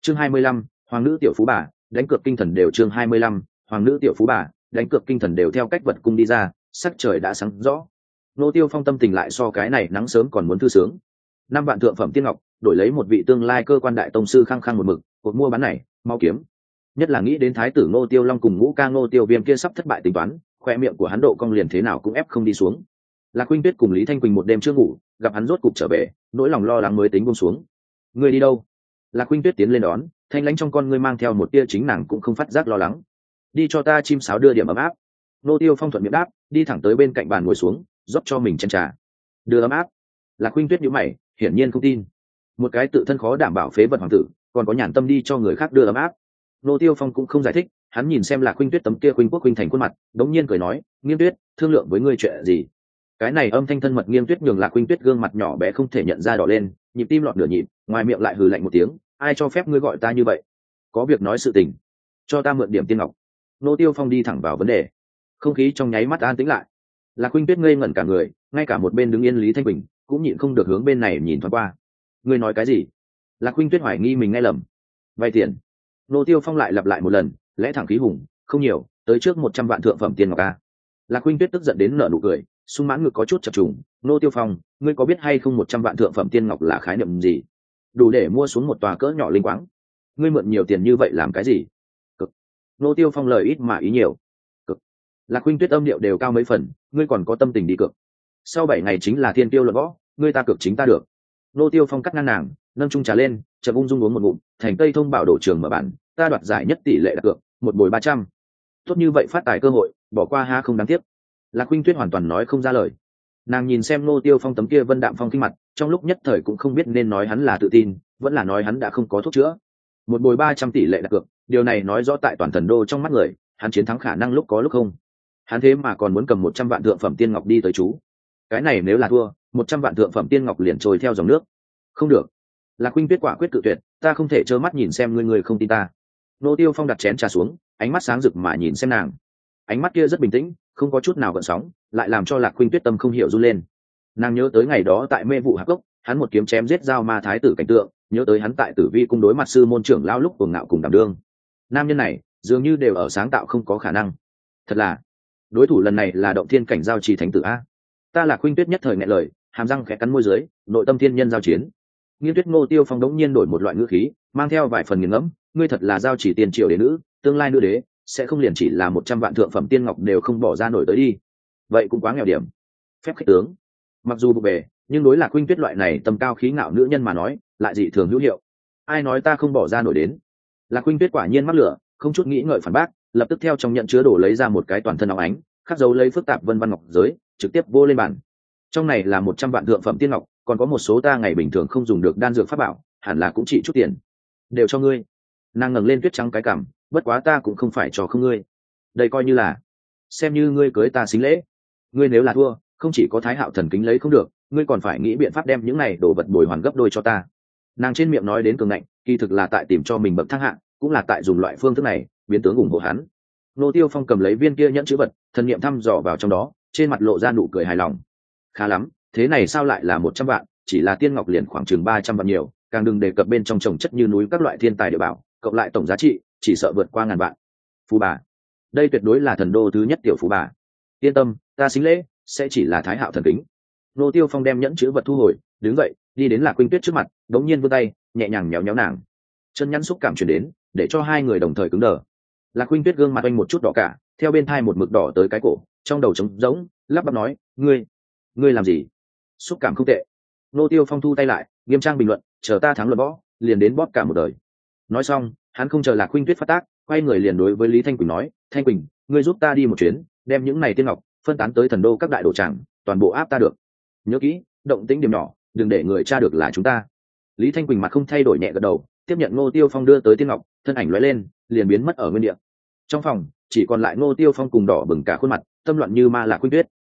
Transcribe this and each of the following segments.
Chương 25, hoàng nữ tiểu phú bà, đánh cược kinh thần đều. Chương 25, hoàng nữ tiểu phú bà, đánh cược kinh thần đều. Theo cách vật cung đi ra, sắc trời đã sáng rõ. Nô Tiêu Phong tâm tình lại so cái này nắng sớm còn muốn thư sướng. 5 vạn thượng phẩm tiên ngọc, đổi lấy một vị tương lai cơ quan đại tông sư khăng khăng một mực, cuộc mua bán này, mau kiếm. Nhất là nghĩ đến thái tử Nô Tiêu Long cùng ngũ ca Nô Tiêu Viêm kia sắp thất bại tính toán, khoe miệng của hắn độ cong liền thế nào cũng ép không đi xuống. Lạc Khuynh Tuyết cùng Lý Thanh Quỳnh một đêm chưa ngủ, gặp hắn rốt cục trở về, nỗi lòng lo lắng mới tính buông xuống. Ngươi đi đâu? Lạc Khuynh Tuyết tiến lên đón, thanh lãnh trong con ngươi mang theo một tia chính nàng cũng không phát giác lo lắng. Đi cho ta chim sáo đưa điểm ấm áp. Nô Tiêu Phong thuận miệng đáp, đi thẳng tới bên cạnh bàn ngồi xuống, rót cho mình chén trà. Đưa ấm áp. Lạc Khuynh Tuyết nhíu mày, hiển nhiên không tin. Một cái tự thân khó đảm bảo phế vật hoàng tử, còn có nhàn tâm đi cho người khác đưa ấm áp. Nô Tiêu Phong cũng không giải thích, hắn nhìn xem Lạc Khuynh Tuyết tấm kia khuynh quốc khuynh thành khuôn mặt, đống nhiên cười nói, Nghiên Tuyết, thương lượng với ngươi chuyện gì? Cái này âm thanh thân mật Nghiên Tuyết nhường Lạc Khuynh Tuyết gương mặt nhỏ bé không thể nhận ra đỏ lên, nhịp tim lọt nửa nhịp, ngoài miệng lại hừ lạnh một tiếng, ai cho phép ngươi gọi ta như vậy? Có việc nói sự tình, cho ta mượn điểm tiên ngọc. Nô Tiêu Phong đi thẳng vào vấn đề. Không khí trong nháy mắt an tĩnh lại. Lạc Khuynh Tuyết ngây ngẩn cả người, ngay cả một bên đứng yên Lý Thanh Bình cũng nhịn không được hướng bên này nhìn thoáng qua. Ngươi nói cái gì? Lạc Khuynh Tuyết hoài nghi mình nghe lầm. Vay tiền. Nô Tiêu Phong lại lặp lại một lần, lẽ thẳng khí hùng, không nhiều, tới trước 100 vạn thượng phẩm tiên ngọc a. Lạc Khuynh Tuyết tức giận đến nở nụ cười, sung mãn ngực có chút chập trùng. Nô Tiêu Phong, ngươi có biết hay không 100 vạn thượng phẩm tiên ngọc là khái niệm gì? Đủ để mua xuống một tòa cỡ nhỏ linh quáng. Ngươi mượn nhiều tiền như vậy làm cái gì? Cực. Nô Tiêu Phong lời ít mà ý nhiều. Cực. Lạc Khuynh Tuyết âm điệu đều cao mấy phần, ngươi còn có tâm tình đi cược? Sau 7 ngày chính là thiên tiêu luận võ, ngươi ta cược chính ta được. Nô Tiêu Phong cắt ngang nàng, nâng chung trà lên, chậm ung dung uống một ngụm, thành Tây Thông bảo đổ trường mở bản, ta đoạt giải nhất tỷ lệ đặt cược, một bồi 300. Tốt như vậy phát tài cơ hội, bỏ qua ha không đáng tiếc. Lạc Khuynh Tuyết hoàn toàn nói không ra lời. Nàng nhìn xem Nô Tiêu Phong tấm kia vân đạm phong kinh mặt, trong lúc nhất thời cũng không biết nên nói hắn là tự tin, vẫn là nói hắn đã không có thuốc chữa. Một bồi 300 tỷ lệ đặt cược, điều này nói rõ tại toàn thần đô trong mắt người, hắn chiến thắng khả năng lúc có lúc không. Hắn thế mà còn muốn cầm 100 vạn thượng phẩm tiên ngọc đi tới chú. Cái này nếu là thua, 100 vạn thượng phẩm tiên ngọc liền trôi theo dòng nước. Không được. Lạc Khuynh Tuyết quả quyết cự tuyệt, ta không thể trơ mắt nhìn xem ngươi không tin ta. Nô Tiêu Phong đặt chén trà xuống, ánh mắt sáng rực mà nhìn xem nàng. Ánh mắt kia rất bình tĩnh, không có chút nào gợn sóng, lại làm cho Lạc Khuynh Tuyết tâm không hiểu run lên. Nàng nhớ tới ngày đó tại Mê Vụ Hạp Cốc, hắn một kiếm chém giết Giao Ma thái tử cảnh tượng, nhớ tới hắn tại Tử Vi cung đối mặt sư môn trưởng lão lúc cuồng ngạo cùng đảm đương. Nam nhân này, dường như đều ở sáng tạo không có khả năng. Thật là, đối thủ lần này là Động Thiên cảnh Giao Trì thánh tử a. Ta Lạc Khuynh Tuyết nhất thời nghẹn lời, hàm răng khẽ cắn môi dưới, nội tâm thiên nhân giao chiến. Nghiên Tuyết. Ngô Tiêu Phong đống nhiên đổi một loại ngữ khí, mang theo vài phần nghiền ngẫm, ngươi thật là Giao Chỉ tiền triều đế nữ, tương lai nữ đế, sẽ không liền chỉ là 100 vạn thượng phẩm tiên ngọc đều không bỏ ra nổi tới đi. Vậy cũng quá nghèo điểm. Phép khích tướng. Mặc dù bục bề, nhưng đối Lạc Khuynh Tuyết loại này tầm cao khí ngạo nữ nhân mà nói, lại dị thường hữu hiệu. Ai nói ta không bỏ ra nổi đến? Lạc Khuynh Tuyết quả nhiên mắc lửa, không chút nghĩ ngợi phản bác, lập tức theo trong nhận chứa đồ lấy ra một cái toàn thân óng ánh, khắc dấu lấy phức tạp vân văn ngọc giới, trực tiếp vô lên bàn. Trong này là 100 vạn thượng phẩm tiên ngọc, còn có một số ta ngày bình thường không dùng được đan dược pháp bảo, hẳn là cũng chỉ chút tiền. Đều cho ngươi. Nàng ngẩng lên tuyết trắng cái cằm, bất quá ta cũng không phải cho không ngươi. Đây coi như là xem như ngươi cưới ta xính lễ. Ngươi nếu là thua, không chỉ có Thái Hạo thần kính lấy không được, ngươi còn phải nghĩ biện pháp đem những này đồ vật bồi hoàn gấp đôi cho ta. Nàng trên miệng nói đến cường ngạnh, kỳ thực là tại tìm cho mình bậc thang hạng, cũng là tại dùng loại phương thức này biến tướng ủng hộ hắn. Nô Tiêu Phong cầm lấy viên kia nhẫn chữ vật, thần niệm thăm dò vào trong đó, trên mặt lộ ra nụ cười hài lòng. Khá lắm, thế này sao lại là 100 vạn, chỉ là tiên ngọc liền khoảng chừng 300 vạn nhiều, càng đừng đề cập bên trong trồng chất như núi các loại thiên tài địa bảo, cộng lại tổng giá trị chỉ sợ vượt qua 1000 vạn. Phú bà, đây tuyệt đối là thần đô thứ nhất tiểu phú bà. Yên tâm, ta xính lễ sẽ chỉ là Thái Hạo thần kính. Nô Tiêu Phong đem nhẫn chữ vật thu hồi, đứng dậy, đi đến Lạc Khuynh Tuyết trước mặt, đống nhiên vươn tay, nhẹ nhàng nhéo nhéo nàng. Chân nhắn xúc cảm truyền đến, để cho hai người đồng thời cứng đờ. Lạc Khuynh Tuyết gương mặt anh một chút đỏ cả, theo bên thai một mực đỏ tới cái cổ, trong đầu trống rỗng, lắp bắp nói, ngươi làm gì? Xúc cảm không tệ. Nô Tiêu Phong thu tay lại, nghiêm trang bình luận, chờ ta thắng luận võ, liền đến bóp cả một đời. Nói xong, hắn không chờ Lạc Khuynh Tuyết phát tác, quay người liền đối với Lý Thanh Quỳnh nói, Thanh Quỳnh, ngươi giúp ta đi một chuyến, đem những này tiên ngọc phân tán tới thần đô các đại đồ tràng, toàn bộ áp ta được. Nhớ kỹ, động tĩnh điểm nhỏ, đừng để người tra được là chúng ta. Lý Thanh Quỳnh mặt không thay đổi nhẹ gật đầu, tiếp nhận Ngô Tiêu Phong đưa tới tiên ngọc, thân ảnh lóe lên, liền biến mất ở nguyên địa. Trong phòng chỉ còn lại Ngô Tiêu Phong cùng đỏ bừng cả khuôn mặt, tâm loạn như ma Lạc Khuynh Tuyết.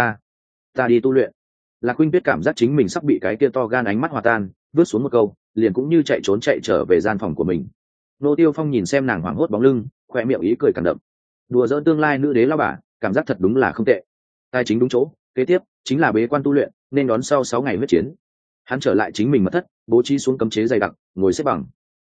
Ta đi tu luyện. Lạc Khuynh Tuyết cảm giác chính mình sắp bị cái kia to gan ánh mắt hòa tan, vứt xuống một câu, liền cũng như chạy trốn chạy trở về gian phòng của mình. Ngô Tiêu Phong nhìn xem nàng hoảng hốt bóng lưng, khoe miệng ý cười càng đậm. Đùa giỡn tương lai nữ đế lao bà, cảm giác thật đúng là không tệ. Tài chính đúng chỗ, kế tiếp chính là bế quan tu luyện, nên đón sau 6 ngày huyết chiến. Hắn trở lại chính mình mật thất, bố trí xuống cấm chế dày đặc, ngồi xếp bằng.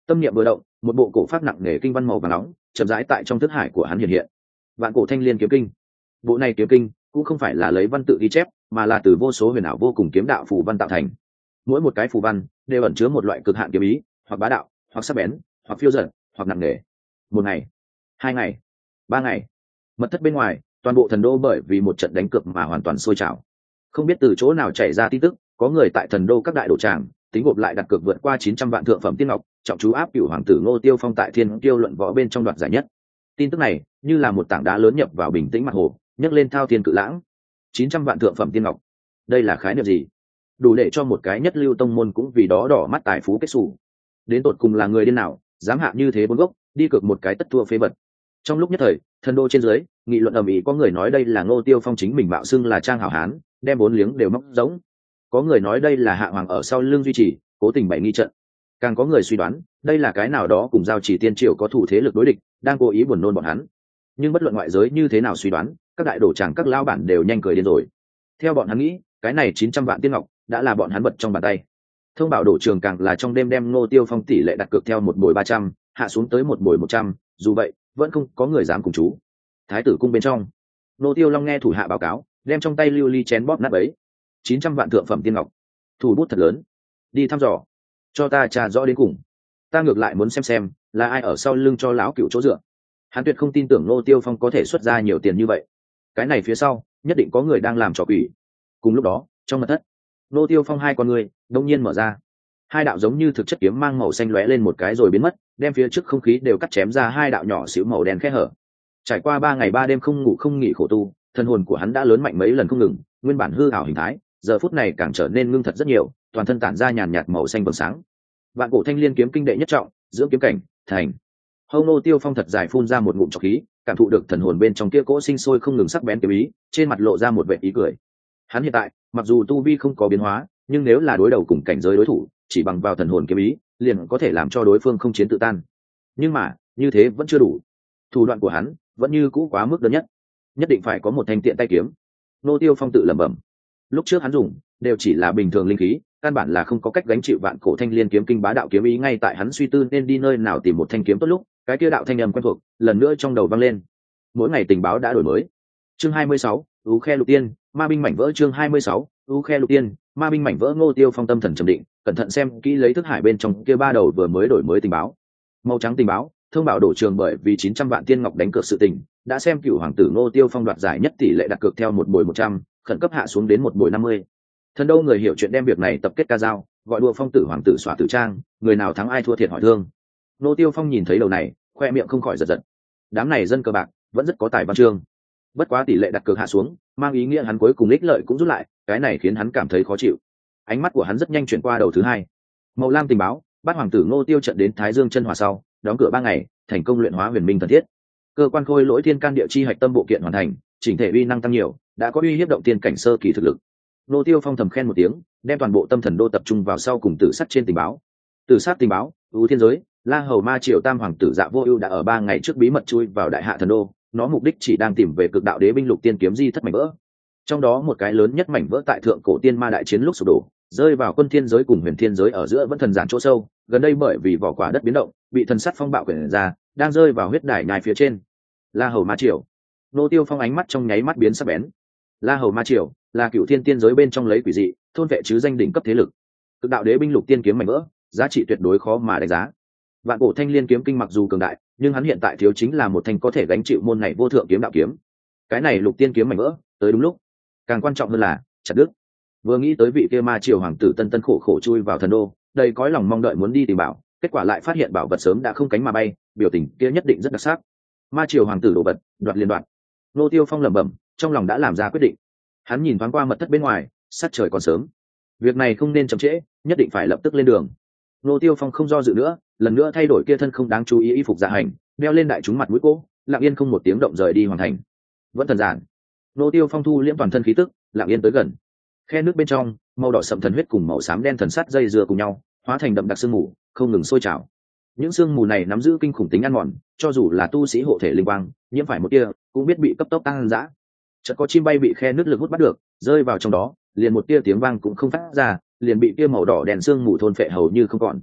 Tâm niệm vừa động, một bộ cổ pháp nặng nề kinh văn màu vàng nóng chậm rãi tại trong thức hải của hắn hiện hiện. Vạn cổ thanh liên kiếm kinh. Bộ này kiếm kinh cũng không phải là lấy văn tự ghi chép, mà là từ vô số huyền ảo vô cùng kiếm đạo phù văn tạo thành. Mỗi một cái phù văn đều ẩn chứa một loại cực hạn kiếm ý, hoặc bá đạo, hoặc sắc bén, hoặc phiêu dật, hoặc nặng nề. Một ngày, 2 ngày, 3 ngày, mật thất bên ngoài, toàn bộ thần đô bởi vì một trận đánh cược mà hoàn toàn sôi trào. Không biết từ chỗ nào chảy ra tin tức, có người tại thần đô các đại đồ tràng tính gộp lại đặt cược vượt qua 900 vạn thượng phẩm tiên ngọc, trọng chú áp cửu hoàng tử Ngô Tiêu Phong tại Thiên Kiêu luận võ bên trong đoạt giải nhất. Tin tức này như là một tảng đá lớn nhập vào bình tĩnh mặt hồ, nhấc lên thao thiên cự lãng. 900 vạn thượng phẩm tiên ngọc, đây là khái niệm gì? Đủ để cho một cái nhất lưu tông môn cũng vì đó đỏ mắt tài phú kết xù. Đến tột cùng là người điên nào dám hạ như thế bốn gốc, đi cược một cái tất thua phế vật. Trong lúc nhất thời, thần đô trên dưới nghị luận ầm ĩ, có người nói đây là Ngô Tiêu Phong chính mình mạo xưng là trang hảo hán, đem 4 liếng đều móc giống. Có người nói đây là hạ hoàng ở sau lưng duy trì, cố tình bày nghi trận. Càng có người suy đoán đây là cái nào đó cùng giao chỉ tiên triều có thủ thế lực đối địch, đang cố ý buồn nôn bọn hắn. Nhưng bất luận ngoại giới như thế nào suy đoán, các đại đổ tràng các lao bản đều nhanh cười điên rồi. Theo bọn hắn nghĩ, cái này 900 vạn tiên ngọc đã là bọn hắn bật trong bàn tay. Thông báo đổ trường càng là trong đêm đem Ngô Tiêu Phong tỷ lệ đặt cược theo một bồi 300 hạ xuống tới một bồi 100, dù vậy vẫn không có người dám cùng chú. Thái tử cung bên trong, Ngô Tiêu Long nghe thủ hạ báo cáo, đem trong tay lưu ly chén bóp nát bấy. 900 vạn thượng phẩm tiên ngọc, thủ bút thật lớn. Đi thăm dò, cho ta tra rõ đến cùng. Ta ngược lại muốn xem là ai ở sau lưng cho lão cựu chỗ dựa. Hắn tuyệt không tin tưởng Ngô Tiêu Phong có thể xuất ra nhiều tiền như vậy. Cái này phía sau nhất định có người đang làm trò quỷ. Cùng lúc đó, trong mật thất, Ngô Tiêu Phong hai con người đông nhiên mở ra. Hai đạo giống như thực chất kiếm mang màu xanh lóe lên một cái rồi biến mất, đem phía trước không khí đều cắt chém ra hai đạo nhỏ xíu màu đen khe hở. Trải qua 3 ngày 3 đêm không ngủ không nghỉ khổ tu, thân hồn của hắn đã lớn mạnh mấy lần không ngừng, nguyên bản hư ảo hình thái giờ phút này càng trở nên ngưng thật rất nhiều, toàn thân tản ra nhàn nhạt màu xanh vầng sáng. Vạn cổ thanh liên kiếm kinh đệ nhất trọng, dưỡng kiếm cảnh thành. Hông Ngô Tiêu Phong thật dài phun ra một ngụm trọc khí, cảm thụ được thần hồn bên trong kia cỗ sinh sôi không ngừng sắc bén kiếm ý, trên mặt lộ ra một vẻ ý cười. Hắn hiện tại mặc dù tu vi không có biến hóa, nhưng nếu là đối đầu cùng cảnh giới đối thủ, chỉ bằng vào thần hồn kiếm ý liền có thể làm cho đối phương không chiến tự tan. Nhưng mà như thế vẫn chưa đủ, thủ đoạn của hắn vẫn như cũ quá mức đơn nhất, nhất định phải có một thanh tiện tay kiếm. Ngô Tiêu Phong tự lẩm bẩm. Lúc trước hắn dùng đều chỉ là bình thường linh khí, căn bản là không có cách gánh chịu vạn cổ thanh liên kiếm kinh bá đạo kiếm ý. Ngay tại hắn suy tư nên đi nơi nào tìm một thanh kiếm tốt lúc, cái kia đạo thanh âm quen thuộc lần nữa trong đầu vang lên. Mỗi ngày tình báo đã đổi mới. Chương 26, ú khe lục tiên, ma binh mảnh vỡ. Chương 26, ú khe lục tiên, ma binh mảnh vỡ. Ngô Tiêu Phong tâm thần trầm định, cẩn thận xem kỹ lấy thức hải bên trong kia 3 đầu vừa mới đổi mới tình báo. Màu trắng tình báo thông báo đổ trường bởi vì 900 vạn tiên ngọc đánh cược sự tình, đã xem cựu hoàng tử Ngô Tiêu Phong đoạt giải nhất tỷ lệ đặt cược theo một bồi 100, khẩn cấp hạ xuống đến một bồi 50. Thần đâu người hiểu chuyện đem việc này tập kết ca dao, gọi đùa phong tử hoàng tử xóa tử trang, người nào thắng ai thua thiệt hỏi thương. Ngô Tiêu Phong nhìn thấy đầu này, khoe miệng không khỏi giật giật. Đám này dân cờ bạc vẫn rất có tài văn chương, bất quá tỷ lệ đặt cược hạ xuống, mang ý nghĩa hắn cuối cùng ích lợi cũng rút lại, cái này khiến hắn cảm thấy khó chịu. Ánh mắt của hắn rất nhanh chuyển qua đầu thứ hai. Màu lam tình báo, bát hoàng tử Ngô Tiêu trận đến Thái Dương chân hòa sau, đóng cửa 3 ngày, thành công luyện hóa huyền minh thần thiết. Cơ quan khôi lỗi thiên can địa chi hạch tâm bộ kiện hoàn thành, chỉnh thể uy năng tăng nhiều, đã có uy hiếp động tiên cảnh sơ kỳ thực lực. Ngô Tiêu Phong thầm khen một tiếng, đem toàn bộ tâm thần đô tập trung vào sau cùng tử sát trên tình báo. Tử sát tình báo, ưu thiên giới, La Hầu Ma Triều Tam hoàng tử Dạ Vô Ưu đã ở 3 ngày trước bí mật chui vào đại hạ thần đô, nó mục đích chỉ đang tìm về cực đạo đế binh lục tiên kiếm di thất mảnh vỡ. Trong đó một cái lớn nhất mảnh vỡ tại thượng cổ tiên ma đại chiến lúc sụp đổ, rơi vào quân thiên giới cùng huyền thiên giới ở giữa vẫn thần giản chỗ sâu, gần đây bởi vì vỏ quả đất biến động, bị thần sắt phong bạo quyển ra, đang rơi vào huyết đài nhai phía trên. La Hầu Ma Triều. Ngô Tiêu Phong ánh mắt trong nháy mắt biến sắc bén. La Hầu Ma Triều là cựu thiên tiên giới bên trong lấy quỷ dị thôn vệ chứ danh đỉnh cấp thế lực, cực đạo đế binh lục tiên kiếm mảnh vỡ, giá trị tuyệt đối khó mà đánh giá. Vạn cổ thanh liên kiếm kinh mặc dù cường đại, nhưng hắn hiện tại thiếu chính là một thanh có thể gánh chịu môn này vô thượng kiếm đạo kiếm. Cái này lục tiên kiếm mảnh vỡ tới đúng lúc, càng quan trọng hơn là chặt đứt. Vừa nghĩ tới vị kia Ma Triều hoàng tử tân tân khổ khổ chui vào thần đô, đầy cõi lòng mong đợi muốn đi tìm bảo, kết quả lại phát hiện bảo vật sớm đã không cánh mà bay, biểu tình kia nhất định rất đặc sắc. Ma Triều hoàng tử đồ vật đoạt liên đoạn. Ngô Tiêu Phong lẩm bẩm, trong lòng đã làm ra quyết định. Hắn nhìn thoáng qua mật thất bên ngoài, sát trời còn sớm, việc này không nên chậm trễ, nhất định phải lập tức lên đường. Ngô Tiêu Phong không do dự nữa, lần nữa thay đổi kia thân không đáng chú ý y phục dạ hành, đeo lên đại chúng mặt mũi cố, lặng yên không một tiếng động rời đi hoàn thành. Vẫn thần giản. Ngô Tiêu Phong thu liễm toàn thân khí tức, lặng yên tới gần. Khe nước bên trong, màu đỏ sậm thần huyết cùng màu xám đen thần sắt dây dưa cùng nhau, hóa thành đậm đặc sương mù, không ngừng sôi trào. Những sương mù này nắm giữ kinh khủng tính ăn mòn, cho dù là tu sĩ hộ thể linh quang, nhiễm phải một tia, cũng biết bị cấp tốc tăng dã. Chợt có chim bay bị khe nước lực hút bắt được, rơi vào trong đó, liền một tia tiếng vang cũng không phát ra, liền bị tia màu đỏ đèn sương mù thôn phệ hầu như không còn.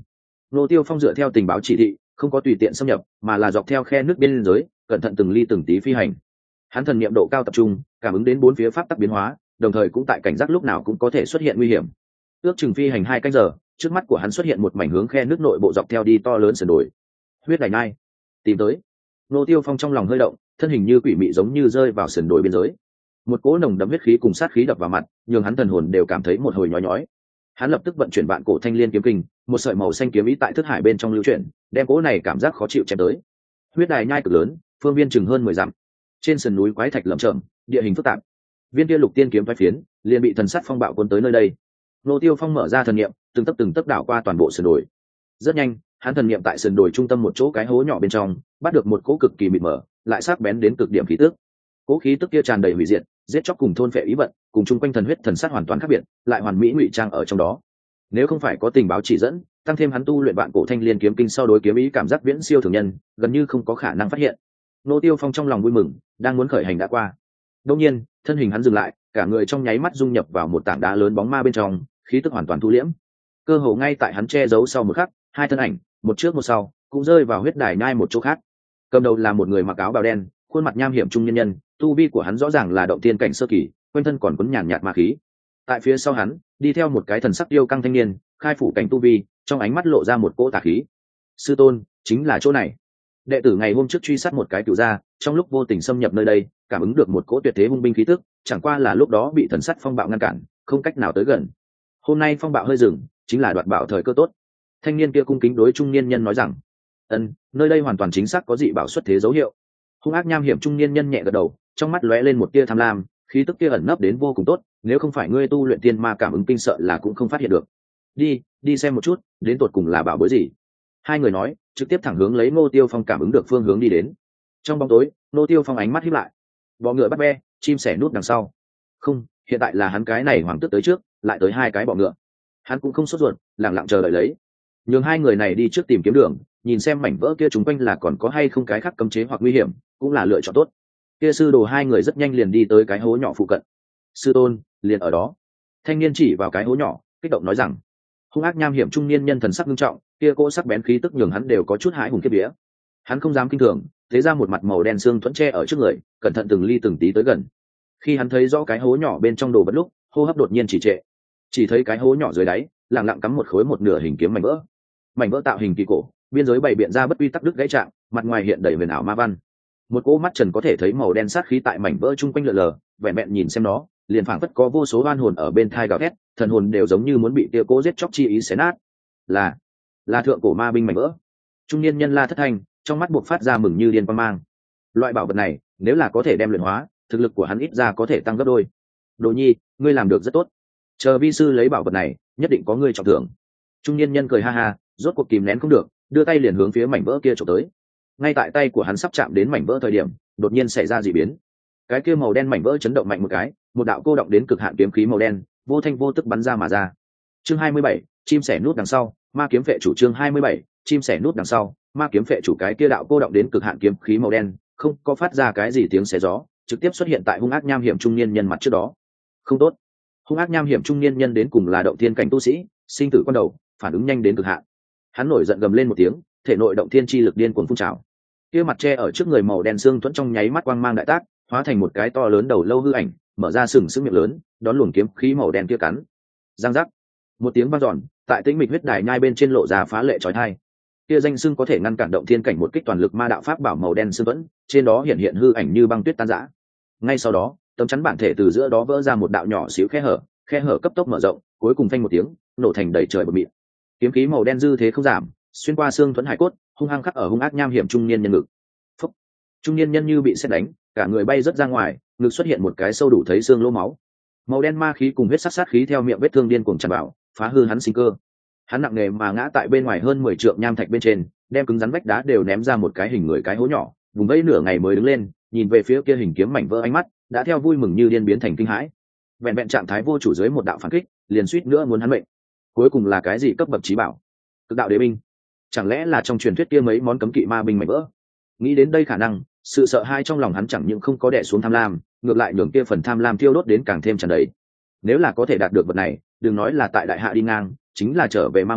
Nô Tiêu Phong dựa theo tình báo chỉ thị, không có tùy tiện xâm nhập, mà là dọc theo khe nước biên giới, cẩn thận từng ly từng tí phi hành. Hắn thần niệm độ cao tập trung, cảm ứng đến bốn phía pháp tắc biến hóa, đồng thời cũng tại cảnh giác lúc nào cũng có thể xuất hiện nguy hiểm. Ước chừng phi hành 2 canh giờ, trước mắt của hắn xuất hiện một mảnh hướng khe nước nội bộ dọc theo đi to lớn sườn đồi. Huyết đài nai, tìm tới. Nô Tiêu Phong trong lòng hơi động, thân hình như quỷ mị giống như rơi vào sườn đồi biên giới. Một cỗ nồng đậm huyết khí cùng sát khí đập vào mặt, nhường hắn thần hồn đều cảm thấy một hồi nhói nhói. Hắn lập tức vận chuyển vạn cổ thanh liên kiếm kinh, một sợi màu xanh kiếm ý tại thức hải bên trong lưu chuyển, đem cỗ này cảm giác khó chịu chém tới. Huyết đài nhai cực lớn, phương viên chừng hơn 10 dặm. Trên sườn núi quái thạch lởm chởm, địa hình phức tạp. Viên kia lục tiên kiếm phái phiến, liền bị thần sát phong bạo cuốn tới nơi đây. Nô Tiêu Phong mở ra thần niệm, từng tấc đảo qua toàn bộ sườn đồi. Rất nhanh, hắn thần niệm tại sườn đồi trung tâm một chỗ cái hố nhỏ bên trong, bắt được một cỗ cực kỳ mịt mờ, lại sắc bén đến cực điểm khí tức. Cỗ khí tức kia tràn đầy hủy diệt, giết chóc cùng thôn phệ ý vận, cùng chung quanh thần huyết thần sát hoàn toàn khác biệt, lại hoàn mỹ ngụy trang ở trong đó. Nếu không phải có tình báo chỉ dẫn, tăng thêm hắn tu luyện vạn cổ thanh liên kiếm kinh sau đối kiếm ý cảm giác viễn siêu thường nhân, gần như không có khả năng phát hiện. Nô Tiêu Phong trong lòng vui mừng, đang muốn khởi hành đã qua. Đột nhiên, thân hình hắn dừng lại, cả người trong nháy mắt dung nhập vào một tảng đá lớn bóng ma bên trong, khí tức hoàn toàn thu liễm. Cơ hồ ngay tại hắn che giấu sau một khắc, hai thân ảnh, một trước một sau, cũng rơi vào huyết đài nhai một chỗ khác. Cầm đầu là một người mặc áo bào đen, khuôn mặt nham hiểm trung nhân nhân, tu vi của hắn rõ ràng là động tiên cảnh sơ kỳ, quanh thân còn quấn nhàn nhạt ma khí. Tại phía sau hắn, đi theo một cái thần sắc yêu căng thanh niên, khai phủ cảnh tu vi, trong ánh mắt lộ ra một cỗ tà khí. Sư tôn, chính là chỗ này. Đệ tử ngày hôm trước truy sát một cái cửu gia, trong lúc vô tình xâm nhập nơi đây, cảm ứng được một cỗ tuyệt thế hung binh khí tức, chẳng qua là lúc đó bị thần sắt phong bạo ngăn cản, không cách nào tới gần. Hôm nay phong bạo hơi dừng, chính là đoạt bảo thời cơ tốt. Thanh niên kia cung kính đối trung niên nhân nói rằng, nơi đây hoàn toàn chính xác có dị bảo xuất thế dấu hiệu. Hung ác nham hiểm trung niên nhân nhẹ gật đầu, trong mắt lóe lên một tia tham lam, khí tức kia ẩn nấp đến vô cùng tốt, nếu không phải ngươi tu luyện tiên ma cảm ứng kinh sợ là cũng không phát hiện được. Đi xem một chút, đến tột cùng là bảo bối gì. Hai người nói, trực tiếp thẳng hướng lấy Ngô Tiêu Phong cảm ứng được phương hướng đi đến. Trong bóng tối, Ngô Tiêu Phong ánh mắt híp lại. Bọ ngựa bắt be, chim sẻ núp đằng sau. Không, hiện tại là hắn cái này hoàng tước tới trước, lại tới hai cái bọ ngựa. Hắn cũng không sốt ruột, lặng lặng chờ đợi lấy. Nhường hai người này đi trước tìm kiếm đường, nhìn xem mảnh vỡ kia chúng quanh là còn có hay không cái khác cấm chế hoặc nguy hiểm, cũng là lựa chọn tốt. Kia sư đồ hai người rất nhanh liền đi tới cái hố nhỏ phụ cận. Sư tôn, liền ở đó. Thanh niên chỉ vào cái hố nhỏ, kích động nói rằng. Hung ác nham hiểm trung niên nhân thần sắc nghiêm trọng, kia cỗ sắc bén khí tức nhường hắn đều có chút hãi hùng kiếp vía. Hắn không dám kinh thường, thế ra một mặt màu đen xương thuẫn tre ở trước người, cẩn thận từng ly từng tí tới gần. Khi hắn thấy rõ cái hố nhỏ bên trong đồ vật lúc, hô hấp đột nhiên trì trệ. Chỉ thấy cái hố nhỏ dưới đáy, lặng lặng cắm một khối một nửa hình kiếm mảnh vỡ. Mảnh vỡ tạo hình kỳ cổ, biên giới bày biện ra bất quy tắc đứt gãy trạng, mặt ngoài hiện đầy huyền ảo ma văn. Một cỗ mắt trần có thể thấy màu đen sát khí tại mảnh vỡ chung quanh lượn lờ, vẹn vẹn nhìn xem nó, liền phảng phất có vô số oan hồn ở bên thai gào thét, thần hồn đều giống như muốn bị kia cố giết chóc chi ý xé nát. Là thượng cổ ma binh mảnh vỡ. Trung niên nhân la thất thanh, trong mắt buộc phát ra mừng như điên quang mang. Loại bảo vật này, nếu là có thể đem luyện hóa, thực lực của hắn ít ra có thể tăng gấp đôi. Đồ nhi, ngươi làm được rất tốt. Chờ vi sư lấy bảo vật này, nhất định có ngươi trọng thưởng. Trung niên nhân cười ha ha, rốt cuộc kìm nén không được, đưa tay liền hướng phía mảnh vỡ kia chụp tới. Ngay tại tay của hắn sắp chạm đến mảnh vỡ thời điểm, đột nhiên xảy ra dị biến. Cái kia màu đen mảnh vỡ chấn động mạnh một cái, một đạo cô động đến cực hạn kiếm khí màu đen, vô thanh vô tức bắn ra mà ra. Chương 27, chim sẻ nút đằng sau, ma kiếm phệ chủ. Chương 27, chim sẻ nút đằng sau, ma kiếm phệ chủ. Cái kia đạo cô động đến cực hạn kiếm khí màu đen, không có phát ra cái gì tiếng xé gió, trực tiếp xuất hiện tại hung ác nham hiểm trung niên nhân mặt trước đó. Không tốt. Hung ác nham hiểm trung niên nhân đến cùng là động thiên cảnh tu sĩ, sinh tử quan đầu, phản ứng nhanh đến cực hạn. Hắn nổi giận gầm lên một tiếng, thể nội động thiên chi lực điên cuồng phun trào. Kia mặt che ở trước người màu đen xương thuẫn trong nháy mắt quang mang đại tác, hóa thành một cái to lớn đầu lâu hư ảnh, mở ra sừng sững miệng lớn, đón luồng kiếm khí màu đen kia cắn. Giang giác. Một tiếng vang dọn, tại tĩnh mịch huyết đài nhai bên trên lộ ra phá lệ chói tai. Kia danh xưng có thể ngăn cản động thiên cảnh một kích toàn lực ma đạo pháp bảo màu đen xương thuẫn, trên đó hiện hiện hư ảnh như băng tuyết tan rã. Ngay sau đó, tấm chắn bản thể từ giữa đó vỡ ra một đạo nhỏ xíu khe hở cấp tốc mở rộng, cuối cùng phanh một tiếng, nổ thành đầy trời bụi mịn. Kiếm khí màu đen dư thế không giảm, xuyên qua xương thuẫn hải cốt, hung hăng khắc ở hung ác nham hiểm trung niên nhân ngực. Phúc. Trung niên nhân như bị sét đánh, cả người bay rớt ra ngoài, ngực xuất hiện một cái sâu đủ thấy xương lỗ máu. Màu đen ma khí cùng huyết sắc sát khí theo miệng vết thương điên cuồng tràn vào, phá hư hắn sinh cơ. Hắn nặng nề mà ngã tại bên ngoài hơn 10 trượng nham thạch bên trên, đem cứng rắn vách đá đều ném ra một cái hình người cái hố nhỏ, vùng vẫy nửa ngày mới đứng lên, nhìn về phía kia hình kiếm mảnh vỡ, ánh mắt đã theo vui mừng như điên biến thành kinh hãi. Vẹn vẹn trạng thái vô chủ dưới một đạo phản kích, liền suýt nữa muốn hắn mệnh. Cuối cùng là cái gì cấp bậc chí bảo? Cực đạo đế binh. Chẳng lẽ là trong truyền thuyết kia mấy món cấm kỵ ma binh mảnh vỡ? Nghĩ đến đây khả năng, sự sợ hãi trong lòng hắn chẳng những không có đè xuống tham lam, ngược lại nhường kia phần tham lam thiêu đốt đến càng thêm tràn đầy. Nếu là có thể đạt được vật này, đừng nói là tại đại hạ đi ngang, chính là trở về ma môn,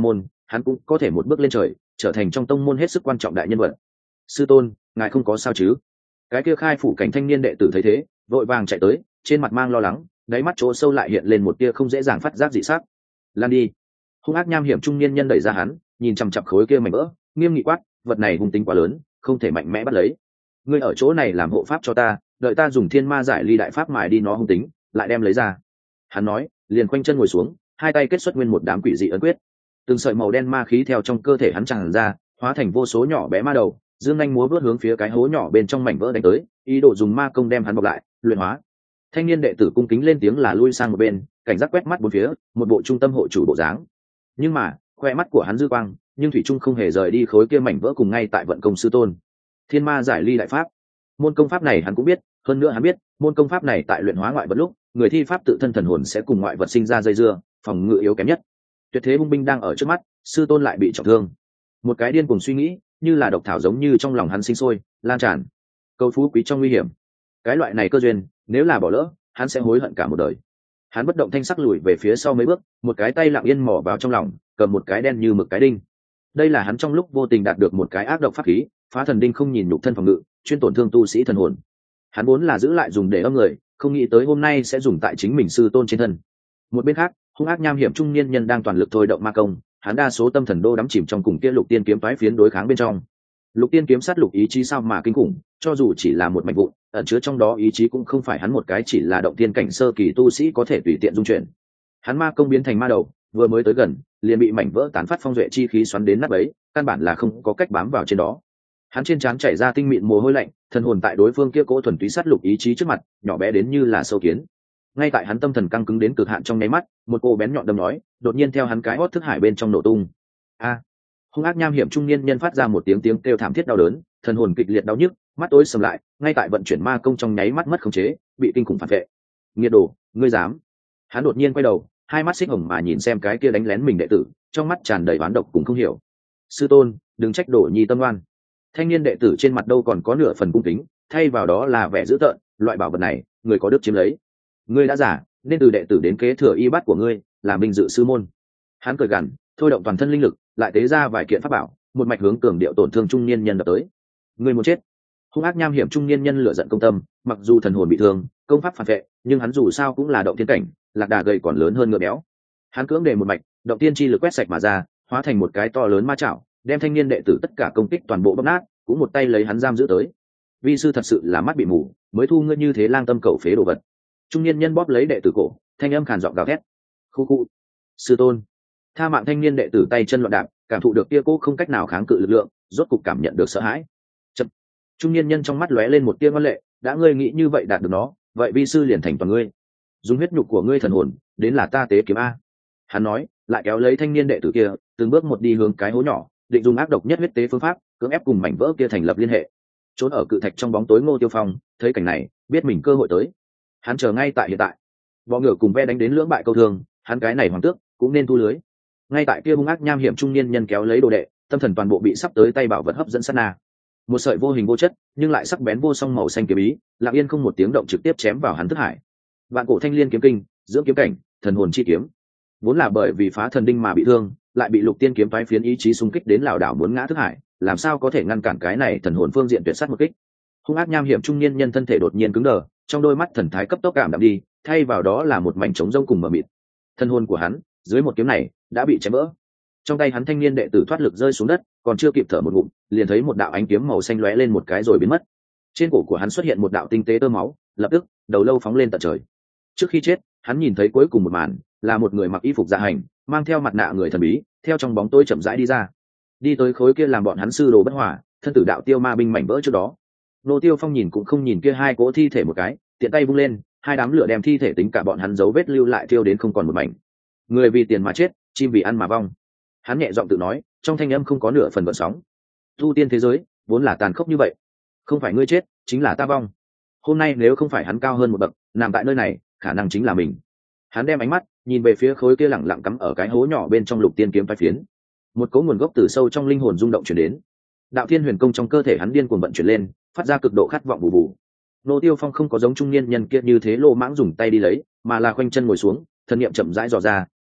hắn cũng có thể một bước lên trời, trở thành trong tông môn hết sức quan trọng đại nhân vật. Sư tôn, ngài không có sao chứ? Cái kia khai phủ cảnh thanh niên đệ tử thấy thế, vội vàng chạy tới, trên mặt mang lo lắng, đáy mắt chỗ sâu lại hiện lên một tia không dễ dàng phát giác dị sắc. Lan đi. Hung ác nham hiểm trung niên nhân đẩy ra hắn, nhìn chằm chằm khối kia mảnh vỡ, nghiêm nghị quát, vật này hung tính quá lớn, không thể mạnh mẽ bắt lấy. Ngươi ở chỗ này làm hộ pháp cho ta, đợi ta dùng thiên ma giải ly đại pháp mài đi nó hung tính, lại đem lấy ra. Hắn nói, liền khoanh chân ngồi xuống, hai tay kết xuất nguyên một đám quỷ dị ấn quyết. Từng sợi màu đen ma khí theo trong cơ thể hắn tràn ra, hóa thành vô số nhỏ bé ma đầu, dương anh múa vớt hướng phía cái hố nhỏ bên trong mảnh vỡ đánh tới, ý đồ dùng ma công đem hắn bọc lại, luyện hóa. Thanh niên đệ tử cung kính lên tiếng là lui sang một bên, cảnh giác quét mắt bốn phía, một bộ trung tâm hộ chủ bộ dáng. Nhưng mà, khoe mắt của hắn dư quang, nhưng thủy trung không hề rời đi khối kia mảnh vỡ cùng ngay tại vận công sư tôn. Thiên ma giải ly đại pháp. Môn công pháp này hắn cũng biết, hơn nữa hắn biết, môn công pháp này tại luyện hóa ngoại vật lúc, người thi pháp tự thân thần hồn sẽ cùng ngoại vật sinh ra dây dưa, phòng ngự yếu kém nhất. Tuyệt thế hung binh đang ở trước mắt, sư tôn lại bị trọng thương. Một cái điên cuồng suy nghĩ, như là độc thảo giống như trong lòng hắn sinh sôi, lan tràn. Cầu phú quý trong nguy hiểm. Cái loại này cơ duyên, nếu là bỏ lỡ, hắn sẽ hối hận cả một đời. Hắn bất động thanh sắc lùi về phía sau mấy bước, một cái tay lặng yên mò vào trong lòng, cầm một cái đen như mực cái đinh. Đây là hắn trong lúc vô tình đạt được một cái ác độc pháp khí, phá thần đinh không nhìn nhục thân phòng ngự, chuyên tổn thương tu sĩ thần hồn. Hắn muốn là giữ lại dùng để âm người, không nghĩ tới hôm nay sẽ dùng tại chính mình sư tôn trên thân. Một bên khác, hung ác nham hiểm trung niên nhân đang toàn lực thôi động ma công, hắn đa số tâm thần đô đắm chìm trong cùng kia lục tiên kiếm toái phiến đối kháng bên trong. Lục tiên kiếm sát lục ý chí sao mà kinh khủng, cho dù chỉ là một mảnh vụn, ẩn chứa trong đó ý chí cũng không phải hắn một cái chỉ là động tiên cảnh sơ kỳ tu sĩ có thể tùy tiện dung chuyển. Hắn ma công biến thành ma đầu, vừa mới tới gần, liền bị mảnh vỡ tán phát phong duệ chi khí xoắn đến nát bấy, căn bản là không có cách bám vào trên đó. Hắn trên trán chảy ra tinh mịn mồ hôi lạnh, thần hồn tại đối phương kia cỗ thuần túy sát lục ý chí trước mặt, nhỏ bé đến như là sâu kiến. Ngay tại hắn tâm thần căng cứng đến cực hạn trong nháy mắt, một cô bén nhọn đâm nói, đột nhiên theo hắn cái hót thức hải bên trong nổ tung. A! Hung ác nham hiểm trung niên nhân phát ra một tiếng kêu thảm thiết đau đớn, thần hồn kịch liệt đau nhức, mắt tối sầm lại, ngay tại vận chuyển ma công trong nháy mắt mất khống chế, bị kinh khủng phản vệ. Nghiệt đồ, ngươi dám? Hắn đột nhiên quay đầu, hai mắt xích hồng mà nhìn xem cái kia đánh lén mình đệ tử, trong mắt tràn đầy oán độc cùng không hiểu. Sư tôn, đừng trách đổ nhi tâm oan. Thanh niên đệ tử trên mặt đâu còn có nửa phần cung kính, thay vào đó là vẻ dữ tợn, loại bảo vật này, người có đức chiếm lấy. Ngươi đã giả, nên từ đệ tử đến kế thừa y bát của ngươi, làm binh dự sư môn. Hắn cười gằn, thôi động toàn thân linh lực, lại tế ra vài kiện pháp bảo, một mạch hướng cường điệu tổn thương trung niên nhân đập tới. Ngươi muốn chết. Hung ác nham hiểm trung niên nhân lửa giận công tâm, mặc dù thần hồn bị thương, công pháp phản vệ, nhưng hắn dù sao cũng là động thiên cảnh, lạc đà gầy còn lớn hơn ngựa béo. Hắn cưỡng đề một mạch, động tiên chi lực quét sạch mà ra, hóa thành một cái to lớn ma chảo, đem thanh niên đệ tử tất cả công kích toàn bộ bóp nát, cũng một tay lấy hắn giam giữ tới. Vi sư thật sự là mắt bị mù, mới thu ngươi như thế lang tâm cầu phế đồ vật. Trung niên nhân bóp lấy đệ tử cổ, thanh âm khàn giọng gào thét. Khu khu. Sư tôn. Tha mạng thanh niên đệ tử tay chân loạn đạp, cảm thụ được kia cô không cách nào kháng cự lực lượng, rốt cục cảm nhận được sợ hãi. Chậm. Trung niên nhân trong mắt lóe lên một tia ngoan lệ, đã ngươi nghĩ như vậy đạt được nó, vậy vi sư liền thành toàn ngươi. Dùng huyết nhục của ngươi thần hồn, đến là ta tế kiếm a. Hắn nói, lại kéo lấy thanh niên đệ tử kia, từng bước một đi hướng cái hố nhỏ, định dùng ác độc nhất huyết tế phương pháp, cưỡng ép cùng mảnh vỡ kia thành lập liên hệ. Trốn ở cự thạch trong bóng tối Ngô Tiêu Phong, thấy cảnh này, biết mình cơ hội tới. Hắn chờ ngay tại hiện tại. Bọ ngựa cùng ve đánh đến lưỡng bại câu thương, hắn cái này hoàng tước cũng nên thu lưới. Ngay tại kia hung ác nham hiểm trung niên nhân kéo lấy đồ đệ, tâm thần toàn bộ bị sắp tới tay bảo vật hấp dẫn sát na. Một sợi vô hình vô chất, nhưng lại sắc bén vô song màu xanh kiếm ý, lặng yên không một tiếng động trực tiếp chém vào hắn thức hải. Vạn cổ thanh liên kiếm kinh, dưỡng kiếm cảnh, thần hồn chi kiếm. Vốn là bởi vì phá thần đinh mà bị thương, lại bị lục tiên kiếm phái phiến ý chí xung kích đến lảo đảo muốn ngã thức hải, làm sao có thể ngăn cản cái này thần hồn phương diện tuyệt sát một kích. Hung ác nham hiểm trung niên nhân thân thể đột nhiên cứng đờ, trong đôi mắt thần thái cấp tốc cảm đạm đi, thay vào đó là một mảnh trống rông cùng mờ mịt. Thân hồn của hắn, dưới một kiếm này, đã bị chém vỡ. Trong tay hắn thanh niên đệ tử thoát lực rơi xuống đất, còn chưa kịp thở một ngụm, liền thấy một đạo ánh kiếm màu xanh lóe lên một cái rồi biến mất. Trên cổ của hắn xuất hiện một đạo tinh tế tơ máu, lập tức, đầu lâu phóng lên tận trời. Trước khi chết, hắn nhìn thấy cuối cùng một màn, là một người mặc y phục dạ hành, mang theo mặt nạ người thần bí, theo trong bóng tối chậm rãi đi ra. Đi tới khối kia làm bọn hắn sư đồ bất hòa, thân tử đạo tiêu ma binh mảnh vỡ trước đó. Nô Tiêu Phong nhìn cũng không nhìn kia hai cỗ thi thể một cái, tiện tay vung lên, hai đám lửa đem thi thể tính cả bọn hắn dấu vết lưu lại thiêu đến không còn một mảnh. Người vì tiền mà chết, chim vì ăn mà vong. Hắn nhẹ giọng tự nói, trong thanh âm không có nửa phần gợn sóng. Tu tiên thế giới vốn là tàn khốc như vậy, không phải ngươi chết, chính là ta vong. Hôm nay nếu không phải hắn cao hơn một bậc, nằm tại nơi này, khả năng chính là mình. Hắn đem ánh mắt nhìn về phía khối kia lẳng lặng cắm ở cái hố nhỏ bên trong lục tiên kiếm phái phiến. Một cỗ nguồn gốc từ sâu trong linh hồn rung động chuyển đến. Đạo thiên huyền công trong cơ thể hắn điên cuồng vận chuyển lên, phát ra cực độ khát vọng bù bù. Nô Tiêu Phong không có giống trung niên nhân kia như thế lô mãng dùng tay đi lấy, mà là khoanh chân ngồi xuống, thân niệm chậm rãi dò ra,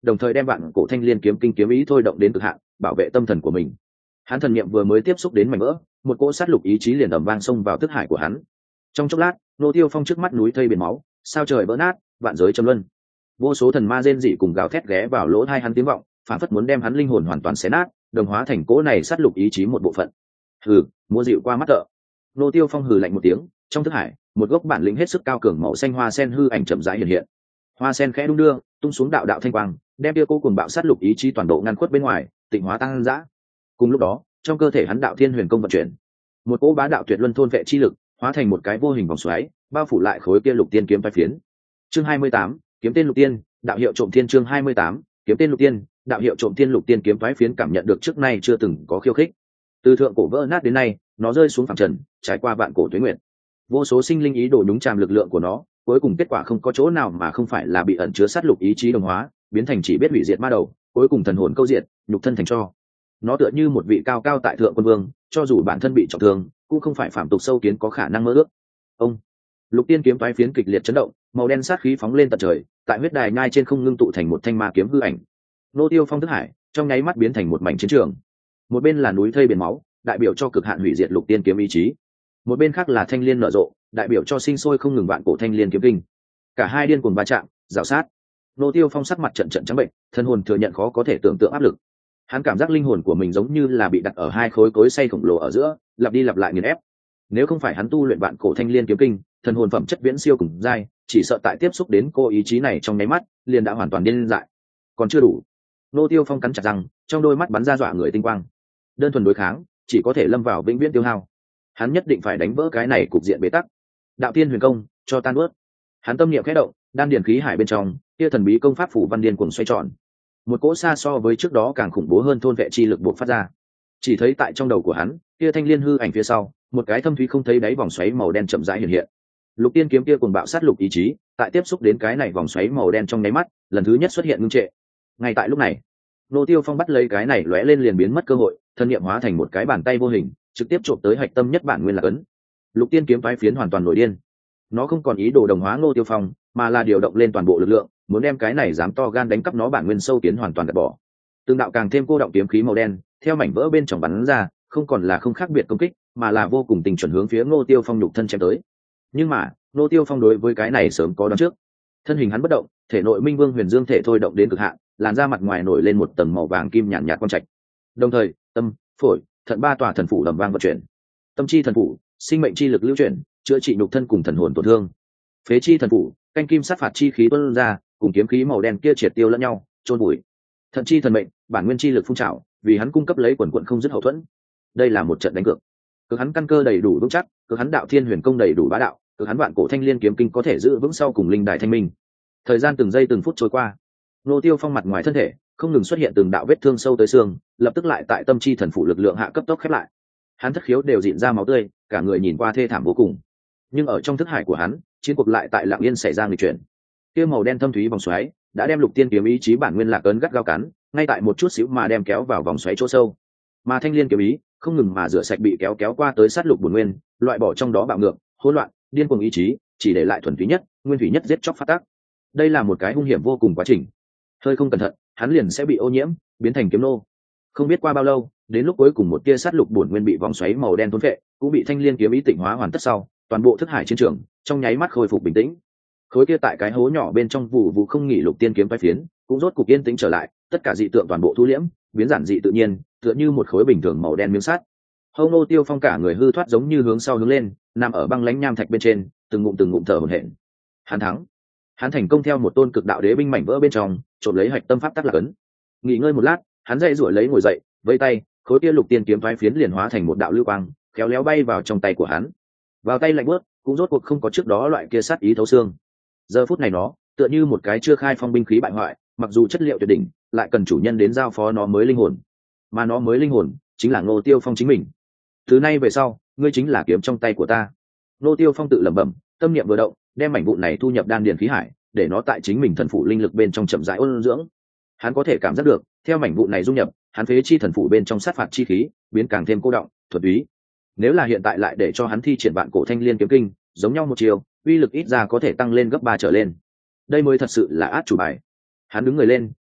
đồng thời đem vạn cổ thanh liên kiếm kinh kiếm ý thôi động đến cực hạn, bảo vệ tâm thần của mình. Hắn thần niệm vừa mới tiếp xúc đến mảnh vỡ, một cỗ sát lục ý chí liền ầm vang xông vào thức hải của hắn. Trong chốc lát, Ngô Tiêu Phong trước mắt núi thây biển máu, sao trời vỡ nát, vạn giới châm luân. Vô số thần ma rên rỉ cùng gào thét ghé vào lỗ tai hắn tiếng vọng, phản phất muốn đem hắn linh hồn hoàn toàn xé nát, đồng hóa thành cỗ này sát lục ý chí một bộ phận. Hừ, mua dịu qua mắt thợ. Ngô Tiêu Phong hừ lạnh một tiếng, trong thức hải, một gốc bản lĩnh hết sức cao cường màu xanh hoa sen hư ảnh chậm rãi hiện hiện. Hoa sen khẽ đung đưa, tung xuống đạo đạo thanh quang, đem kia cô cuồng bạo sát lục ý chí toàn bộ ngăn khuất bên ngoài, tịnh hóa tăng dã. Cùng lúc đó, trong cơ thể hắn đạo thiên huyền công vận chuyển, một cỗ bá đạo tuyệt luân thôn vệ chi lực, hóa thành một cái vô hình vòng xoáy, bao phủ lại khối kia lục tiên kiếm phái phiến. Chương 28, kiếm tên lục tiên, đạo hiệu trộm thiên. Chương 28, kiếm tên lục tiên, đạo hiệu trộm thiên. Lục tiên kiếm phái phiến cảm nhận được trước nay chưa từng có khiêu khích. Từ thượng cổ vỡ nát đến nay, nó rơi xuống phẳng trần, trải qua vạn cổ tuế nguyệt. Vô số sinh linh ý đồ nhúng chàm lực lượng của nó, cuối cùng kết quả không có chỗ nào mà không phải là bị ẩn chứa sát lục ý chí đồng hóa, biến thành chỉ biết hủy diệt ma đầu, cuối cùng thần hồn câu diệt, nhục thân thành tro. Nó tựa như một vị cao cao tại thượng quân vương, cho dù bản thân bị trọng thương, cũng không phải phàm tục sâu kiến có khả năng mơ ước. Ông lục tiên kiếm toái phiến kịch liệt chấn động, màu đen sát khí phóng lên tận trời, tại huyết đài nhai trên không ngưng tụ thành một thanh ma kiếm hư ảnh. Nô Tiêu Phong thức hải trong nháy mắt biến thành một mảnh chiến trường. Một bên là núi thây biển máu, đại biểu cho cực hạn hủy diệt lục tiên kiếm ý chí; một bên khác là thanh liên nở rộ, đại biểu cho sinh sôi không ngừng vạn cổ thanh liên kiếm kinh. Cả hai điên cuồng va chạm, rào sát. Nô Tiêu Phong sắc mặt trận trận trắng bệnh, thân hồn thừa nhận khó có thể tưởng tượng áp lực. Hắn cảm giác linh hồn của mình giống như là bị đặt ở hai khối cối xay khổng lồ ở giữa, lặp đi lặp lại nghiền ép. Nếu không phải hắn tu luyện vạn cổ thanh liên kiếm kinh, thần hồn phẩm chất viễn siêu cùng giai, chỉ sợ tại tiếp xúc đến cô ý chí này trong nháy mắt, liền đã hoàn toàn điên dại. Còn chưa đủ. Nô Tiêu Phong cắn chặt răng, trong đôi mắt bắn ra dọa người tinh quang. Đơn thuần đối kháng, chỉ có thể lâm vào vĩnh viễn tiêu hao. Hắn nhất định phải đánh vỡ cái này cục diện bế tắc. Đạo tiên huyền công, cho tan bớt. Hắn tâm niệm khẽ động, đan điền khí hải bên trong, kia thần bí công pháp phủ văn điên cuồng xoay tròn. Một cỗ xa so với trước đó càng khủng bố hơn thôn vệ chi lực bộc phát ra. Chỉ thấy tại trong đầu của hắn, kia thanh liên hư ảnh phía sau, một cái thâm thúy không thấy đáy vòng xoáy màu đen chậm rãi hiện hiện. Lục tiên kiếm kia cuồng bạo sát lục ý chí, tại tiếp xúc đến cái này vòng xoáy màu đen trong nháy mắt, lần thứ nhất xuất hiện ngưng trệ. Ngay tại lúc này, Nô Tiêu Phong bắt lấy cái này lóe lên liền biến mất cơ hội, thân niệm hóa thành một cái bàn tay vô hình, trực tiếp chộp tới hạch tâm nhất bản nguyên lạc ấn. Lục tiên kiếm phái phiến hoàn toàn nổi điên. Nó không còn ý đồ đồng hóa Nô Tiêu Phong, mà là điều động lên toàn bộ lực lượng, muốn đem cái này dám to gan đánh cắp nó bản nguyên sâu kiến hoàn toàn gạt bỏ. Từng đạo càng thêm cô động kiếm khí màu đen, theo mảnh vỡ bên trong bắn ra, không còn là không khác biệt công kích, mà là vô cùng tình chuẩn hướng phía Nô Tiêu Phong nhục thân chém tới. Nhưng mà, Nô Tiêu Phong đối với cái này sớm có đoán trước. Thân hình hắn bất động, thể nội Minh Vương Huyền Dương thể thôi động đến cực hạn, làn da mặt ngoài nổi lên một tầng màu vàng kim nhàn nhạt quang trạch. Đồng thời, tâm, phổi, thận ba tòa thần phủ đầm vang vận chuyển. Tâm chi thần phủ, sinh mệnh chi lực lưu chuyển, chữa trị nhục thân cùng thần hồn tổn thương. Phế chi thần phủ, canh kim sát phạt chi khí tuôn ra, cùng kiếm khí màu đen kia triệt tiêu lẫn nhau, chôn bụi. Thận chi thần mệnh, bản nguyên chi lực phun trào, vì hắn cung cấp lấy quần quần không dứt hậu thuẫn. Đây là một trận đánh cược. Cực hắn căn cơ đầy đủ vững chắc, cực hắn đạo thiên huyền công đầy đủ bá đạo, cực hắn vạn cổ thanh liên kiếm kinh có thể giữ vững sau cùng linh đại thanh minh. Thời gian từng giây từng phút trôi qua, Nô Tiêu Phong mặt ngoài thân thể không ngừng xuất hiện từng đạo vết thương sâu tới xương, lập tức lại tại tâm chi thần phủ lực lượng hạ cấp tốc khép lại. Hắn thất khiếu đều dịn ra máu tươi, cả người nhìn qua thê thảm vô cùng. Nhưng ở trong thức hải của hắn, chiến cuộc lại tại lặng yên xảy ra nghịch chuyển. Kia màu đen thâm thúy vòng xoáy đã đem lục tiên kiếm ý chí bản nguyên lạc ấn gắt gao cắn, ngay tại một chút xíu mà đem kéo vào vòng xoáy chỗ sâu. Mà thanh liên kiếm ý không ngừng mà rửa sạch bị kéo qua tới sát lục bổn nguyên, loại bỏ trong đó bạo ngược, hỗn loạn, điên cuồng ý chí, chỉ để lại thuần túy nhất, nguyên thủy nhất giết chóc phát tác. Đây là một cái hung hiểm vô cùng quá trình. Hơi không cẩn thận, hắn liền sẽ bị ô nhiễm, biến thành kiếm nô. Không biết qua bao lâu, đến lúc cuối cùng một tia sát lục bổn nguyên bị vòng xoáy màu đen thôn phệ, cũng bị thanh liên kiếm ý tịnh hóa hoàn tất sau, toàn bộ thức hải chiến trường trong nháy mắt khôi phục bình tĩnh. Khối kia tại cái hố nhỏ bên trong vụ vụ không nghỉ lục tiên kiếm phái phiến, cũng rốt cục yên tĩnh trở lại, tất cả dị tượng toàn bộ thu liễm, biến giản dị tự nhiên, tựa như một khối bình thường màu đen miếng sắt. Hông Nô Tiêu Phong cả người hư thoát giống như hướng sau hướng lên, nằm ở băng lãnh nham thạch bên trên, từng ngụm thở hổn hển. Hắn thắng. Hắn thành công theo một tôn cực đạo đế binh mảnh vỡ bên trong trộm lấy hạch tâm pháp tắc lạc ấn. Nghỉ ngơi một lát, hắn dậy rủi lấy ngồi dậy, vây tay, khối kia lục tiên kiếm phái phiến liền hóa thành một đạo lưu quang, khéo léo bay vào trong tay của hắn. Vào tay lạnh buốt, cũng rốt cuộc không có trước đó loại kia sát ý thấu xương. Giờ phút này nó tựa như một cái chưa khai phong binh khí bại hoại, mặc dù chất liệu tuyệt đỉnh, lại cần chủ nhân đến giao phó nó mới linh hồn. Mà nó mới linh hồn chính là Ngô Tiêu Phong chính mình. Từ nay về sau, ngươi chính là kiếm trong tay của ta. Ngô Tiêu Phong tự lẩm bẩm, tâm niệm vừa động, đem mảnh vụn này thu nhập đan điền khí hải, để nó tại chính mình thần phụ linh lực bên trong chậm rãi ôn dưỡng. Hắn có thể cảm giác được, theo mảnh vụn này dung nhập, hắn phế chi thần phụ bên trong sát phạt chi khí biến càng thêm cô động, thuần túy. Nếu là hiện tại lại để cho hắn thi triển vạn cổ thanh liên kiếm kinh, giống nhau một chiều, uy lực ít ra có thể tăng lên gấp 3 trở lên. Đây mới thật sự là át chủ bài. Hắn đứng người lên,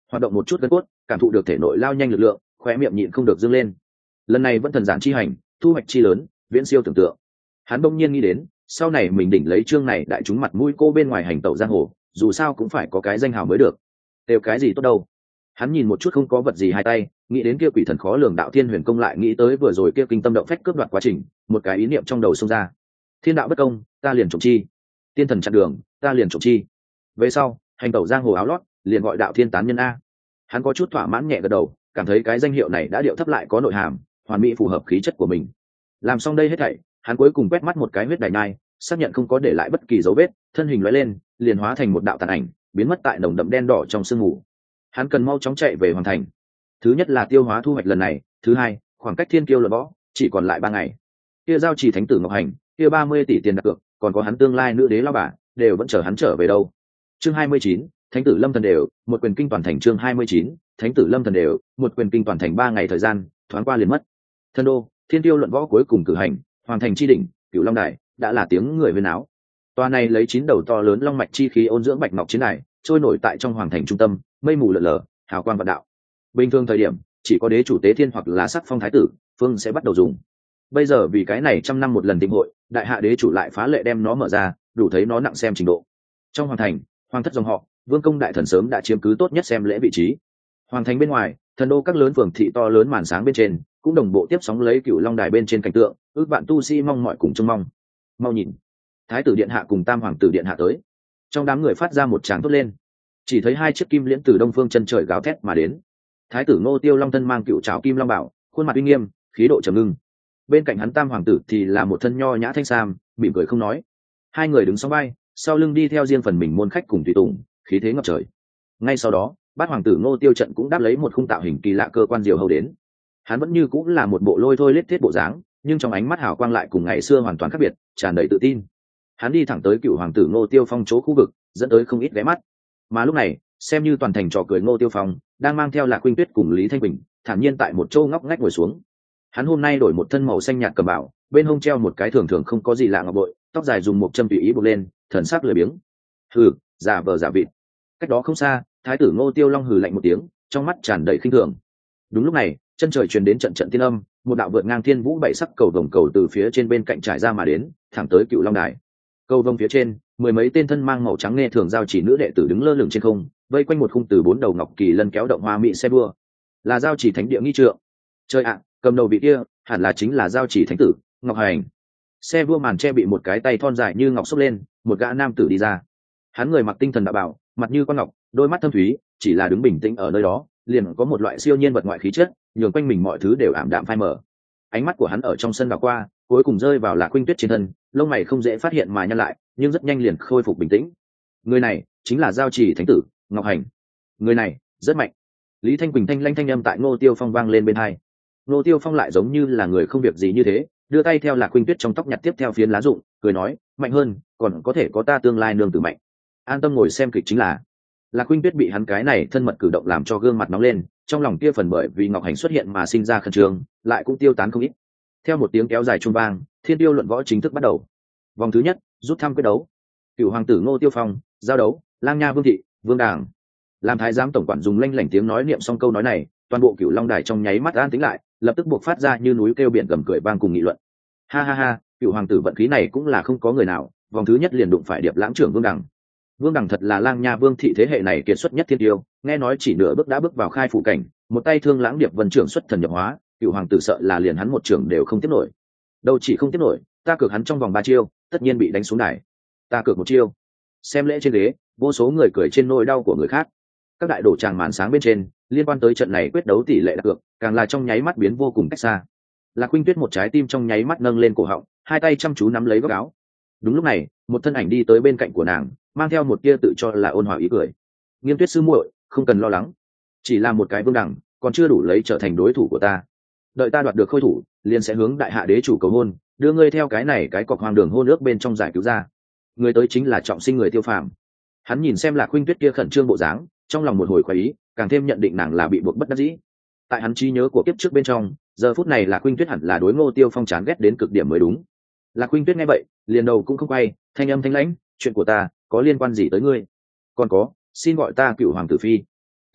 hoạt động một chút gân cốt, cảm thụ được thể nội lao nhanh lực lượng, khóe miệng nhịn không được dâng lên. Lần này vẫn thần giản chi hành, thu hoạch chi lớn, viễn siêu tưởng tượng. Hắn bỗng nhiên nghĩ đến, sau này mình đỉnh lấy chương này đại chúng mặt mũi cô bên ngoài hành tẩu giang hồ, dù sao cũng phải có cái danh hào mới được. Đều cái gì tốt đâu. Hắn nhìn một chút không có vật gì hai tay, nghĩ đến kia quỷ thần khó lường đạo thiên huyền công, lại nghĩ tới vừa rồi kia kinh tâm động phách cướp đoạt quá trình, một cái ý niệm trong đầu xông ra. Thiên đạo bất công, ta liền trộm chi. Tiên thần chặn đường, ta liền trộm chi. Về sau, hành tẩu giang hồ áo lót, liền gọi đạo thiên tán nhân a. Hắn có chút thỏa mãn nhẹ gật đầu, cảm thấy cái danh hiệu này đã điệu thấp lại có nội hàm, hoàn mỹ phù hợp khí chất của mình. Làm xong đây hết thảy, hắn cuối cùng quét mắt một cái huyết đài nhai, xác nhận không có để lại bất kỳ dấu vết, thân hình lóe lên, liền hóa thành một đạo tàn ảnh, biến mất tại nồng đậm đen đỏ trong sương mù. Hắn cần mau chóng chạy về hoàn thành. Thứ nhất là tiêu hóa thu hoạch lần này, thứ hai, khoảng cách thiên kiêu luận võ chỉ còn lại 3 ngày. Kia giao chỉ thánh tử Ngọc Hành, kia 30 tỷ tiền đặt cược, còn có hắn tương lai nữ đế lao bà, đều vẫn chờ hắn trở về đâu. Chương 29, Thánh tử Lâm Thần đều, một quyền kinh toàn thành. Chương 29, Thánh tử Lâm Thần đều, một quyền kinh toàn thành. 3 ngày thời gian thoáng qua liền mất. Thân đô, thiên tiêu luận võ cuối cùng cử hành, hoàng thành chi đỉnh, Cửu Long đài, đã là tiếng người huyên áo. Tòa này lấy 9 đầu to lớn long mạch chi khí ôn dưỡng bạch ngọc chiến đài, trôi nổi tại trong hoàng thành trung tâm, mây mù lờ lờ, hào quang vạn đạo. Bình thường thời điểm, chỉ có đế chủ tế thiên hoặc là sắc phong thái tử, phương sẽ bắt đầu dùng. Bây giờ vì cái này trăm năm một lần tịnh hội, đại hạ đế chủ lại phá lệ đem nó mở ra, đủ thấy nó nặng xem trình độ. Trong hoàng thành, hoàng thất dòng họ, vương công đại thần sớm đã chiếm cứ tốt nhất xem lễ vị trí. Hoàng thành bên ngoài, thần đô các lớn phường thị to lớn màn sáng bên trên, cũng đồng bộ tiếp sóng lấy Cửu Long đài bên trên cảnh tượng, ước vạn tu sĩ mong mỏi cùng trông mong. Mau nhìn, thái tử điện hạ cùng tam hoàng tử điện hạ tới. Trong đám người phát ra một tràng thốt lên, chỉ thấy 2 chiếc kim liễn từ đông phương chân trời gào thét mà đến. Thái tử Ngô Tiêu Long thân mang cựu trảo kim long bảo, khuôn mặt uy nghiêm, khí độ trầm ngưng. Bên cạnh hắn tam hoàng tử thì là một thân nho nhã thanh sam, mỉm cười không nói. 2 người đứng song vai, sau lưng đi theo riêng phần mình môn khách cùng tùy tùng, khí thế ngập trời. Ngay sau đó, bát hoàng tử Ngô Tiêu trận cũng đáp lấy một khung tạo hình kỳ lạ cơ quan diều hầu đến. Hắn vẫn như cũng là một bộ lôi thôi lết thiết bộ dáng, nhưng trong ánh mắt hào quang lại cùng ngày xưa hoàn toàn khác biệt, tràn đầy tự tin. Hắn đi thẳng tới cựu hoàng tử Ngô Tiêu Phong chỗ khu vực, dẫn tới không ít ghé mắt. Mà lúc này, xem như toàn thành trò cười, Ngô Tiêu Phong đang mang theo Lạc Khuynh Tuyết cùng Lý Thanh Quỳnh, thản nhiên tại một chỗ ngóc ngách ngồi xuống. Hắn hôm nay đổi một thân màu xanh nhạt cầm bảo, bên hông treo một cái thường thường không có gì lạ ngọc bội, tóc dài dùng một châm tùy ý buộc lên, thần sắc lười biếng. Hừ, giả vờ giả vịt. Cách đó không xa, thái tử Ngô Tiêu Long hừ lạnh một tiếng, trong mắt tràn đầy khinh thường. Đúng lúc này, chân trời truyền đến trận trận tiên âm, một đạo vượt ngang thiên vũ 7 sắc cầu vồng cầu từ phía trên bên cạnh trải ra mà đến, thẳng tới Cựu Long đài. Cầu vồng phía trên, 10 mấy tên thân mang màu trắng nghe thường giao chỉ nữ đệ tử đứng lơ lửng trên không, vây quanh một khung từ 4 đầu ngọc kỳ lân kéo động hoa mỹ xe đua. Là giao chỉ thánh địa nghi trượng. Trời ạ, cầm đầu vị kia, hẳn là chính là giao chỉ thánh tử Ngọc Hành. Xe đua màn che bị một cái tay thon dài như ngọc xốc lên, một gã nam tử đi ra. Hắn người mặc tinh thần đạo bảo, mặt như quan ngọc, đôi mắt thâm thúy, chỉ là đứng bình tĩnh ở nơi đó, liền có một loại siêu nhiên vật ngoại khí chất, nhường quanh mình mọi thứ đều ảm đạm phai mờ. Ánh mắt của hắn ở trong sân đảo qua, cuối cùng rơi vào Lạc Khuynh Tuyết trên thân, lông mày không dễ phát hiện mà nhăn lại, nhưng rất nhanh liền khôi phục bình tĩnh. Người này chính là giao chỉ thánh tử Ngọc Hành. Người này rất mạnh. Lý Thanh Quỳnh thanh lanh thanh âm tại Ngô Tiêu Phong vang lên bên tai. Ngô Tiêu Phong lại giống như là người không việc gì như thế, đưa tay theo Lạc Khuynh Tuyết trong tóc nhặt tiếp theo phiến lá rụng, cười nói, mạnh hơn, còn có thể có ta tương lai nương tử mạnh. An tâm ngồi xem kịch chính là. Lạc Khuynh Tuyết bị hắn cái này thân mật cử động làm cho gương mặt nóng lên, trong lòng kia phần bởi vì Ngọc Hành xuất hiện mà sinh ra khẩn trương, lại cũng tiêu tán không ít. Theo một tiếng kéo dài chuông vang, thiên tiêu luận võ chính thức bắt đầu. Vòng thứ nhất, rút thăm quyết đấu. Cửu hoàng tử Ngô Tiêu Phong giao đấu Lang Nha Vương thị, Vương Đảng. Làm thái giám tổng quản dùng lanh lảnh tiếng nói niệm xong câu nói này, toàn bộ Cửu Long đài trong nháy mắt an tĩnh lại, lập tức buộc phát ra như núi kêu biển gầm cười vang cùng nghị luận. Ha ha ha, Cửu hoàng tử vận khí này cũng là không có người nào, vòng thứ nhất liền đụng phải Điệp Lãng trưởng Vương Đằng. Vương Đằng thật là Lang Nha Vương thị thế hệ này kiệt xuất nhất thiên tiêu, nghe nói chỉ nửa bước đã bước vào khai phủ cảnh, một tay thương lãng Điệp Vân trưởng xuất thần nhập hóa, Cửu hoàng tử sợ là liền hắn một trưởng đều không tiếp nổi. Đâu chỉ không tiếp nổi, ta cược hắn trong vòng 3 chiêu, tất nhiên bị đánh xuống đài. Ta cược 1 chiêu. Xem lễ trên ghế, vô số người cười trên nỗi đau của người khác. Các đại đổ tràng màn sáng bên trên, liên quan tới trận này quyết đấu tỷ lệ đặt cược, càng là trong nháy mắt biến vô cùng cách xa. Lạc Khuynh Tuyết một trái tim trong nháy mắt nâng lên cổ họng, hai tay chăm chú nắm lấy góc áo. Đúng lúc này, một thân ảnh đi tới bên cạnh của nàng, mang theo một tia tự cho là ôn hòa ý cười. Nghiêm Tuyết sư muội, không cần lo lắng, chỉ là một cái Vương Đẳng, còn chưa đủ lấy trở thành đối thủ của ta. Đợi ta đoạt được khôi thủ, liền sẽ hướng đại hạ đế chủ cầu hôn, đưa ngươi theo cái này cái cọc hoang đường hôn ước bên trong giải cứu ra. Người tới chính là trọng sinh người Tiêu Phàm. Hắn nhìn xem Lạc Khuynh Tuyết kia khẩn trương bộ dáng, trong lòng một hồi khoái ý, càng thêm nhận định nàng là bị buộc bất đắc dĩ. Tại hắn trí nhớ của kiếp trước bên trong, giờ phút này Lạc Khuynh Tuyết hẳn là đối Ngô Tiêu Phong chán ghét đến cực điểm mới đúng. Lạc Khuynh Tuyết nghe vậy, liền đầu cũng không quay, thanh âm thanh lãnh, chuyện của ta có liên quan gì tới ngươi? Còn có, xin gọi ta Cựu hoàng tử phi.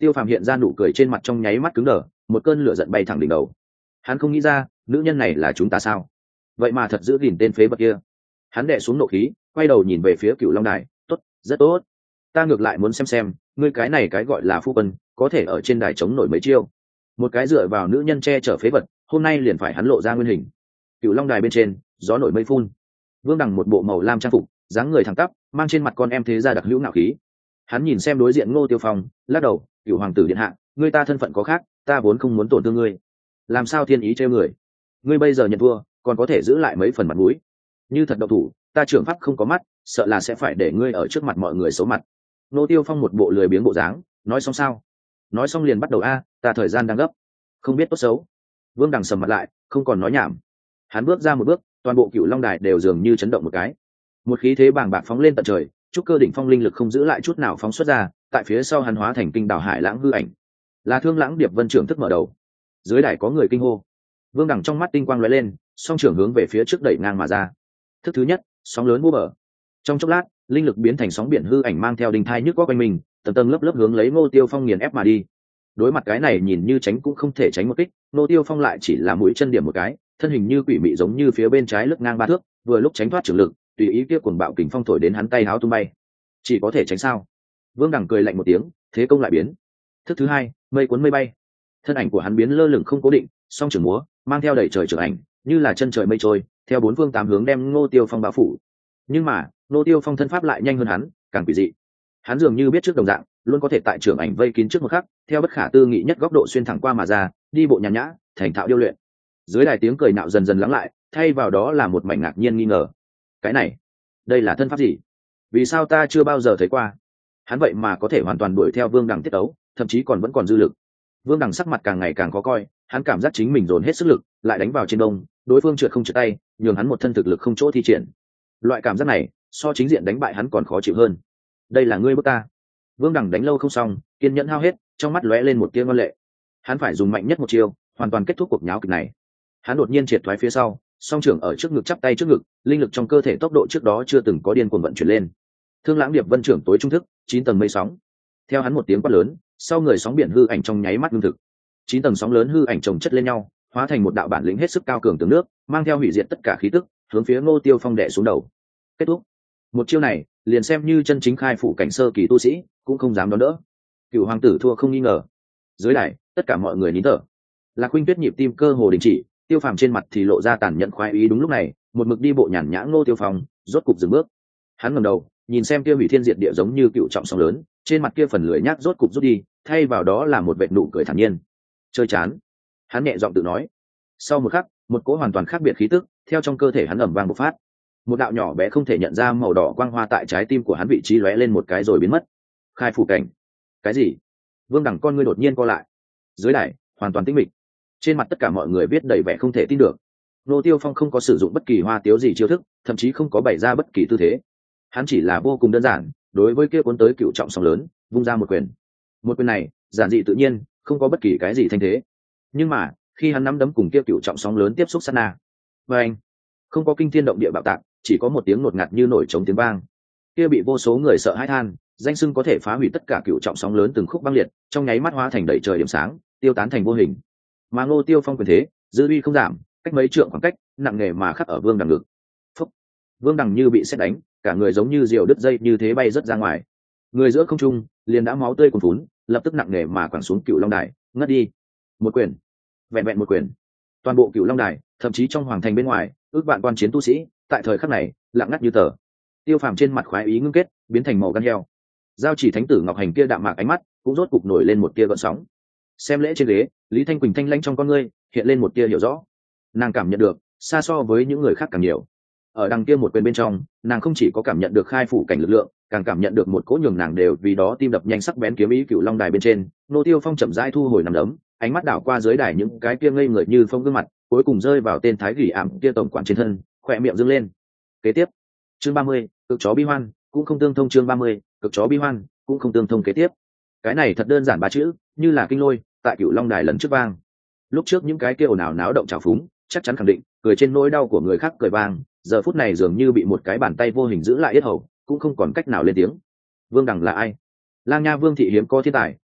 Tiêu Phàm hiện ra nụ cười trên mặt trong nháy mắt cứng đờ, một cơn lửa giận bay thẳng đỉnh đầu. Hắn không nghĩ ra, nữ nhân này là chúng ta sao? Vậy mà thật giữ gìn tên phế vật kia. Hắn đè xuống nộ khí, quay đầu nhìn về phía Cựu Long Đài, tốt, rất tốt. Ta ngược lại muốn xem, ngươi cái này cái gọi là phu quân, có thể ở trên đài chống nổi mấy chiêu. Một cái dựa vào nữ nhân che chở phế vật, hôm nay liền phải hắn lộ ra nguyên hình. Cựu Long Đài bên trên, gió nổi mây phun. Vương Đằng một bộ màu lam trang phục, dáng người thẳng tắp, mang trên mặt con em thế gia đặc hữu ngạo khí. Hắn nhìn xem đối diện Ngô Tiêu Phong, lắc đầu, Cựu hoàng tử điện hạ, ngươi ta thân phận có khác, ta vốn không muốn tổn thương ngươi. Làm sao thiên ý trêu người? Ngươi bây giờ nhận thua, còn có thể giữ lại mấy phần mặt mũi. Như thật độc thủ, ta trưởng pháp không có mắt, sợ là sẽ phải để ngươi ở trước mặt mọi người xấu mặt. Ngô Tiêu Phong một bộ lười biếng bộ dáng, nói xong sao? Nói xong liền bắt đầu ta thời gian đang gấp, không biết tốt xấu. Vương Đằng sầm mặt lại, không còn nói nhảm. Hắn bước ra một bước, toàn bộ Cựu Long Đài đều dường như chấn động một cái. Một khí thế bàng bạc phóng lên tận trời, trúc cơ đỉnh phong linh lực không giữ lại chút nào phóng xuất ra, tại phía sau hắn hóa thành kinh đảo hải lãng hư ảnh. Là Thương Lãng Điệp Vân trưởng thức mở đầu. Dưới đài có người kinh hô. Vương Đằng trong mắt tinh quang lóe lên, song trưởng hướng về phía trước đẩy ngang mà ra. Thức thứ nhất, sóng lớn vô bờ. Trong chốc lát, linh lực biến thành sóng biển hư ảnh mang theo đình thai nhức có quanh mình, tầng tầng lớp lớp hướng lấy Ngô Tiêu Phong nghiền ép mà đi. Đối mặt cái này nhìn như tránh cũng không thể tránh một kích, Ngô Tiêu Phong lại chỉ là mũi chân điểm một cái, thân hình như quỷ mị giống như phía bên trái lướt ngang 3 thước, vừa lúc tránh thoát trường lực, tùy ý kia cuồng bạo kình phong thổi đến hắn tay háo tung bay. Chỉ có thể tránh sao? Vương Đằng cười lạnh một tiếng, thế công lại biến. Thức thứ hai, mây cuốn mây bay. Thân ảnh của hắn biến lơ lửng không cố định, song trường múa, mang theo đầy trời trường ảnh, như là chân trời mây trôi, theo 4 phương 8 hướng đem Ngô Tiêu Phong bao phủ. Nhưng mà, Ngô Tiêu Phong thân pháp lại nhanh hơn hắn, càng quỷ dị. Hắn dường như biết trước đồng dạng, luôn có thể tại trường ảnh vây kín trước một khắc, theo bất khả tư nghị nhất góc độ xuyên thẳng qua mà ra, đi bộ nhàn nhã, thành thạo điêu luyện. Dưới đài tiếng cười nạo dần dần lắng lại, thay vào đó là một mảnh ngạc nhiên nghi ngờ. Cái này, đây là thân pháp gì? Vì sao ta chưa bao giờ thấy qua? Hắn vậy mà có thể hoàn toàn đuổi theo Vương Đằng tiết ấu, thậm chí còn vẫn còn dư lực. Vương Đằng sắc mặt càng ngày càng khó coi, hắn cảm giác chính mình dồn hết sức lực, lại đánh vào trên đông, đối phương trượt không trượt tay, nhường hắn một thân thực lực không chỗ thi triển. Loại cảm giác này, so chính diện đánh bại hắn còn khó chịu hơn. Đây là ngươi bức ta. Vương Đằng đánh lâu không xong, kiên nhẫn hao hết, trong mắt lóe lên một tia ngoan lệ. Hắn phải dùng mạnh nhất một chiêu, hoàn toàn kết thúc cuộc nháo kịch này. Hắn đột nhiên triệt thoái phía sau, song trưởng ở trước ngực chắp tay trước ngực, linh lực trong cơ thể tốc độ trước đó chưa từng có điên cuồng vận chuyển lên. Thương Lãng Điệp Vân trưởng tối trung thức, 9 tầng mây sóng. Theo hắn một tiếng quát lớn, sau người sóng biển hư ảnh trong nháy mắt ngưng thực. 9 tầng sóng lớn hư ảnh chồng chất lên nhau, hóa thành một đạo bản lĩnh hết sức cao cường tường nước, mang theo hủy diệt tất cả khí tức, hướng phía Ngô Tiêu Phong đè xuống đầu. Kết thúc. Một chiêu này, liền xem như chân chính khai phủ cảnh sơ kỳ tu sĩ, cũng không dám đón đỡ. Cựu hoàng tử thua không nghi ngờ. Dưới đài, tất cả mọi người nín thở. Lạc Huynh Tuyết nhịp tim cơ hồ đình chỉ, Tiêu Phàm trên mặt thì lộ ra tàn nhẫn khoái ý. Đúng lúc này, một mực đi bộ nhàn nhã Ngô Tiêu Phong rốt cục dừng bước. Hắn ngẩng đầu, nhìn xem kia hủy thiên diệt địa giống như cựu trọng sóng lớn, trên mặt kia phần lười nhác rốt cục rút đi, thay vào đó là một vệt nụ cười thản nhiên. Chơi chán. Hắn nhẹ giọng tự nói. Sau một khắc, một cỗ hoàn toàn khác biệt khí tức theo trong cơ thể hắn ầm vang bộc phát. Một đạo nhỏ bé không thể nhận ra màu đỏ quang hoa tại trái tim của hắn vị trí lóe lên một cái rồi biến mất. Khai phủ cảnh. Cái gì? Vương Đằng con ngươi đột nhiên co lại. Dưới đài, hoàn toàn tĩnh mịch. Trên mặt tất cả mọi người viết đầy vẻ không thể tin được. Ngô Tiêu Phong không có sử dụng bất kỳ hoa tiếu gì chiêu thức, thậm chí không có bày ra bất kỳ tư thế. Hắn chỉ là vô cùng đơn giản, đối với kia cuốn tới cựu trọng sóng lớn, vung ra một quyền. Một quyền này, giản dị tự nhiên, không có bất kỳ cái gì thanh thế. Nhưng mà, khi hắn nắm đấm cùng kia cựu trọng sóng lớn tiếp xúc sát na, và anh, không có kinh thiên động địa bạo tạc, chỉ có một tiếng ngột ngạt như nổi trống tiếng vang. Kia bị vô số người sợ hãi than, danh xưng có thể phá hủy tất cả cựu trọng sóng lớn từng khúc băng liệt, trong nháy mắt hóa thành đầy trời điểm sáng, tiêu tán thành vô hình. Mà Ngô Tiêu Phong quyền thế, dư uy không giảm, cách mấy trượng khoảng cách, nặng nề mà khắc ở Vương Đằng ngực. Phúc! Vương Đằng như bị sét đánh, cả người giống như diều đứt dây như thế bay rất ra ngoài. Người giữa không trung, liền đã máu tươi cuồn phún, lập tức nặng nề mà quẳng xuống Cựu Long Đài, ngất đi. Một quyền, vẹn vẹn một quyền. Toàn bộ Cựu Long Đài, thậm chí trong hoàng thành bên ngoài, ước vạn quan chiến tu sĩ, tại thời khắc này, lặng ngắt như tờ. Tiêu Phàm trên mặt khoái ý ngưng kết, biến thành màu gan heo. Giao Chỉ Thánh tử Ngọc Hành kia đạm mạc ánh mắt, cũng rốt cục nổi lên một tia gợn sóng. Xem lễ trên ghế, Lý Thanh Quỳnh thanh lãnh trong con ngươi, hiện lên một tia hiểu rõ. Nàng cảm nhận được, xa so với những người khác càng nhiều. Ở đằng kia một quyền bên trong, nàng không chỉ có cảm nhận được khai phủ cảnh lực lượng, càng cảm nhận được một cỗ nhường nàng đều vì đó tim đập nhanh sắc bén kiếm ý Cựu Long Đài bên trên. Ngô Tiêu Phong chậm rãi thu hồi nằm đấm, ánh mắt đảo qua dưới đài những cái kia ngây người như phong gương mặt, cuối cùng rơi vào tên thái gỉ ảm kia tổng quản trên thân, khỏe miệng dương lên. Kế tiếp, chương 30, cực chó bi hoan, cũng không tương thông. Chương 30, cực chó bi hoan, cũng không tương thông. Kế tiếp, cái này thật đơn giản ba chữ, như là kinh lôi, tại Cựu Long Đài lần trước vang. Lúc trước những cái kia ồn ào náo động trào phúng, chắc chắn khẳng định, cười trên nỗi đau của người khác cười vang, giờ phút này dường như bị một cái bàn tay vô hình giữ lại yết hầu, cũng không còn cách nào lên tiếng. Vương Đằng là ai? Lang Nha Vương thị hiếm có thiên tài,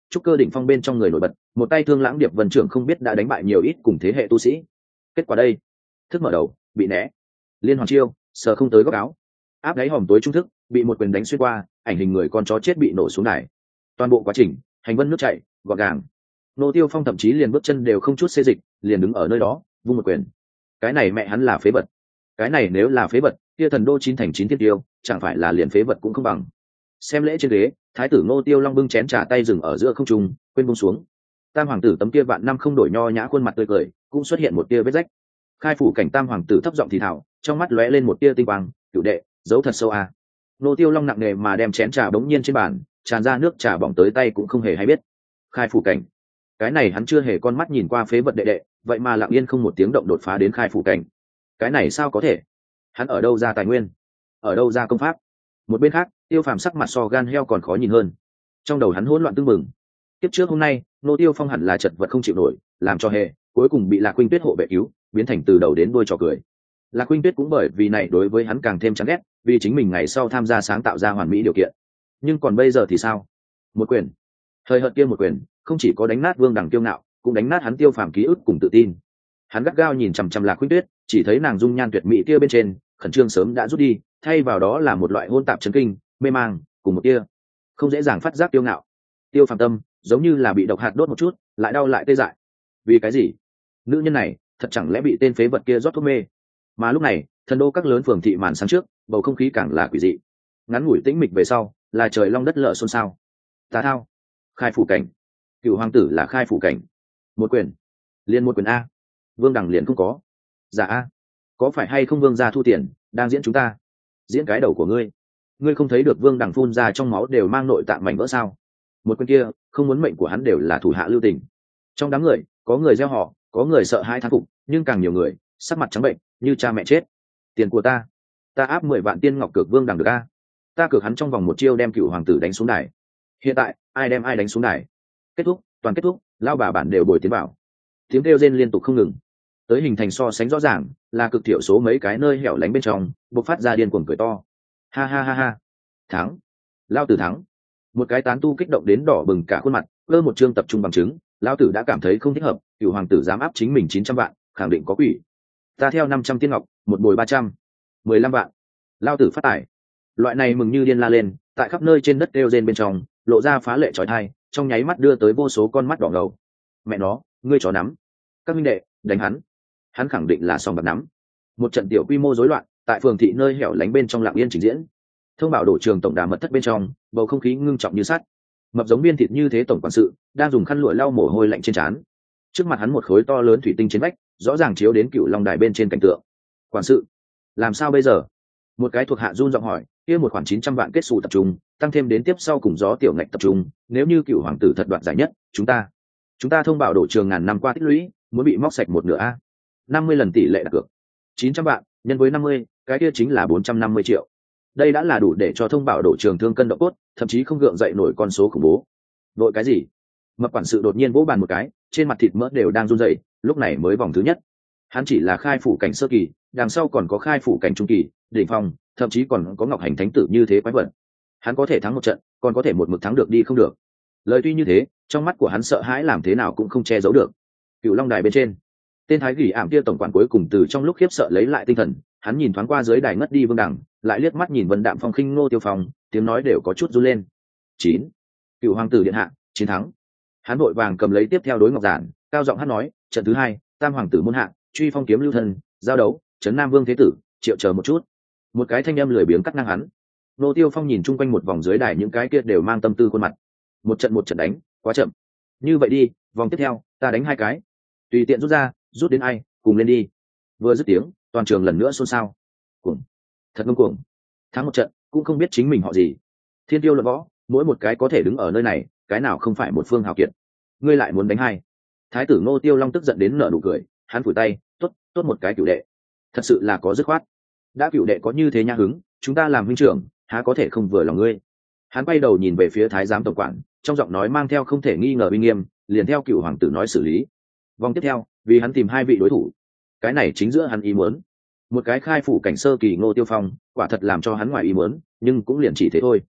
trúc cơ đỉnh phong bên trong người nổi bật, một tay thương lãng điệp vân trưởng không biết đã đánh bại nhiều ít cùng thế hệ tu sĩ. Kết quả đây, thức mở đầu bị né, liên hoàn chiêu sờ không tới góc áo, áp đáy hòm tối trung thức bị một quyền đánh xuyên qua, ảnh hình người con chó chết bị nổ xuống đài. Toàn bộ quá trình hành vân nước chảy gọn gàng. Nô Tiêu Phong thậm chí liền bước chân đều không chút xê dịch, liền đứng ở nơi đó vung một quyền. Cái này mẹ hắn là phế vật. Cái này nếu là phế vật, kia thần đô chín thành chín thiên tiêu chẳng phải là liền phế vật cũng không bằng. Xem lễ trên ghế, thái tử Ngô Tiêu Long bưng chén trà tay dừng ở giữa không trung, quên buông xuống. Tam hoàng tử tấm kia vạn năm không đổi nho nhã khuôn mặt tươi cười, cũng xuất hiện một tia vết rách. Khai phủ cảnh tam hoàng tử thấp giọng thì thào, trong mắt lóe lên một tia tinh quang, "Cửu đệ, giấu thật sâu à?" Ngô Tiêu Long nặng nề mà đem chén trà bỗng nhiên trên bàn, tràn ra nước trà bỏng tới tay cũng không hề hay biết. Khai phủ cảnh, cái này hắn chưa hề con mắt nhìn qua phế vật đệ đệ, vậy mà lặng yên không một tiếng động đột phá đến khai phủ cảnh. Cái này sao có thể? Hắn ở đâu ra tài nguyên, ở đâu ra công pháp? Một bên khác, Tiêu Phàm sắc mặt so gan heo còn khó nhìn hơn, trong đầu hắn hỗn loạn tương mừng. Tiếp trước hôm nay, Nô Tiêu Phong hẳn là chật vật không chịu nổi, làm cho hề, cuối cùng bị Lạc Huynh Tuyết hộ vệ cứu, biến thành từ đầu đến đuôi trò cười. Lạc Huynh Tuyết cũng bởi vì này đối với hắn càng thêm chán ghét, vì chính mình ngày sau tham gia sáng tạo ra hoàn mỹ điều kiện. Nhưng còn bây giờ thì sao? Một quyền, thời hợt kia một quyền, không chỉ có đánh nát Vương Đằng kiêu ngạo, cũng đánh nát hắn Tiêu Phàm ký ức cùng tự tin. Hắn gắt gao nhìn chằm chằm Lạc Huynh Tuyết, chỉ thấy nàng dung nhan tuyệt mỹ kia bên trên, khẩn trương sớm đã rút đi, thay vào đó là một loại hôn tạp chấn kinh, mê mang, cùng một tia không dễ dàng phát giác tiêu ngạo. Tiêu Phàm tâm giống như là bị độc hạt đốt một chút, lại đau lại tê dại. Vì cái gì? Nữ nhân này thật chẳng lẽ bị tên phế vật kia rót thuốc mê? Mà lúc này, thần đô các lớn phường thị màn sáng trước, bầu không khí càng là quỷ dị. Ngắn ngủi tĩnh mịch về sau, là trời long đất lở xôn xao. Tà thao, khai phủ cảnh, cựu hoàng tử là khai phủ cảnh. Một quyền, liền một quyền a. Vương Đằng liền không có. Dạ a, có phải hay không Vương gia thu tiền đang diễn chúng ta? Diễn cái đầu của ngươi. Ngươi không thấy được Vương Đằng phun ra trong máu đều mang nội tạng mảnh vỡ sao? Một quyền kia, không muốn mệnh của hắn đều là thủ hạ lưu tình. Trong đám người, có người gieo họ, có người sợ hãi thán phục, nhưng càng nhiều người sắc mặt trắng bệnh, như cha mẹ chết. Tiền của ta áp 10 vạn tiên ngọc cược Vương Đằng được a. Ta cược hắn trong vòng một chiêu đem cựu hoàng tử đánh xuống đài. Hiện tại, ai đem ai đánh xuống đài? Kết thúc, toàn kết thúc, lao bà bản đều bồi tiến bảo. Tiếng kêu rên liên tục không ngừng. Tới hình thành so sánh rõ ràng, là cực thiểu số mấy cái nơi hẻo lánh bên trong, bộc phát ra điên cuồng cười to. Ha ha ha ha. Thắng, lao tử thắng. Một cái tán tu kích động đến đỏ bừng cả khuôn mặt, cơ một chương tập trung bằng chứng, lao tử đã cảm thấy không thích hợp, cựu hoàng tử dám áp chính mình 900 vạn, khẳng định có quỷ. Ta theo 500 tiên ngọc, một bồi 300, 15 vạn. Lao tử phát tài. Loại này mừng như điên la lên, tại khắp nơi trên đất kêu rên bên trong, lộ ra phá lệ chói tai, trong nháy mắt đưa tới vô số con mắt đỏ ngầu. Mẹ nó, ngươi chó nắm. Các minh đệ, đánh hắn. Hắn khẳng định là song bạc nắm. Một trận tiểu quy mô rối loạn tại phường thị nơi hẻo lánh bên trong lặng yên trình diễn. Thông báo đổ trường tổng đà mật thất bên trong, bầu không khí ngưng trọng như sắt. Mập giống viên thịt như thế tổng quản sự đang dùng khăn lụa lau mồ hôi lạnh trên trán. Trước mặt hắn một khối to lớn thủy tinh trên vách, rõ ràng chiếu đến cựu long đài bên trên cảnh tượng. Quản sự, làm sao bây giờ? Một cái thuộc hạ run giọng hỏi. Kia một khoản 900 vạn kết xù tập trung, tăng thêm đến tiếp sau cùng gió tiểu ngạch tập trung, nếu như cựu hoàng tử thật đoạt giải nhất, chúng ta thông báo đổ trường ngàn năm qua tích lũy, muốn bị móc sạch một nửa a. 50 lần tỷ lệ đặt cược. 900 vạn nhân với 50, cái kia chính là 450 triệu. Đây đã là đủ để cho thông bảo đổ trường thương cân độ cốt, thậm chí không gượng dậy nổi con số khủng bố. Đội cái gì? Mập quản sự đột nhiên vỗ bàn một cái, trên mặt thịt mỡ đều đang run rẩy, lúc này mới vòng thứ nhất. Hắn chỉ là khai phủ cảnh sơ kỳ, đằng sau còn có khai phủ cảnh trung kỳ, đỉnh phong, thậm chí còn có Ngọc Hành Thánh tử như thế quái vật. Hắn có thể thắng một trận, còn có thể một mực thắng được đi không được. Lời tuy như thế, trong mắt của hắn sợ hãi làm thế nào cũng không che giấu được. Cựu Long đài bên trên, tên thái gỉ ảm kia tổng quản cuối cùng từ trong lúc khiếp sợ lấy lại tinh thần, hắn nhìn thoáng qua dưới đài ngất đi Vương Đằng, lại liếc mắt nhìn Vân Đạm Phong khinh Ngô Tiêu Phong, tiếng nói đều có chút run lên. 9. Cựu hoàng tử điện hạ chiến thắng. Hắn vội vàng cầm lấy tiếp theo đối ngọc giản, cao giọng hát nói, trận thứ 2, tam hoàng tử môn hạ, truy phong kiếm lưu thân, giao đấu, trấn Nam Vương thế tử, triệu chờ một chút. Một cái thanh âm lười biếng cắt ngang hắn. Ngô Tiêu Phong nhìn chung quanh một vòng dưới đài, những cái kia đều mang tâm tư khuôn mặt. Một trận đánh, quá chậm. Như vậy đi, vòng tiếp theo, ta đánh 2 cái. Tùy tiện rút ra, rút đến ai, cùng lên đi. Vừa dứt tiếng, toàn trường lần nữa xôn xao. Cuồng, thật ngông cuồng. Thắng một trận, cũng không biết chính mình họ gì. Thiên tiêu luận võ, mỗi một cái có thể đứng ở nơi này, cái nào không phải một phương hào kiệt. Ngươi lại muốn đánh 2. Thái tử Ngô Tiêu Long tức giận đến nở nụ cười, hắn phủi tay, tốt một cái cửu đệ. Thật sự là có dứt khoát. Đã cửu đệ có như thế nhã hứng, chúng ta làm huynh trưởng, há có thể không vừa lòng ngươi. Hắn quay đầu nhìn về phía thái giám tổng quản, trong giọng nói mang theo không thể nghi ngờ uy nghiêm, liền theo cựu hoàng tử nói xử lý. Vòng tiếp theo, vì hắn tìm 2 vị đối thủ. Cái này chính giữa hắn ý muốn. Một cái khai phủ cảnh sơ kỳ Ngô Tiêu Phong, quả thật làm cho hắn ngoài ý muốn, nhưng cũng liền chỉ thế thôi.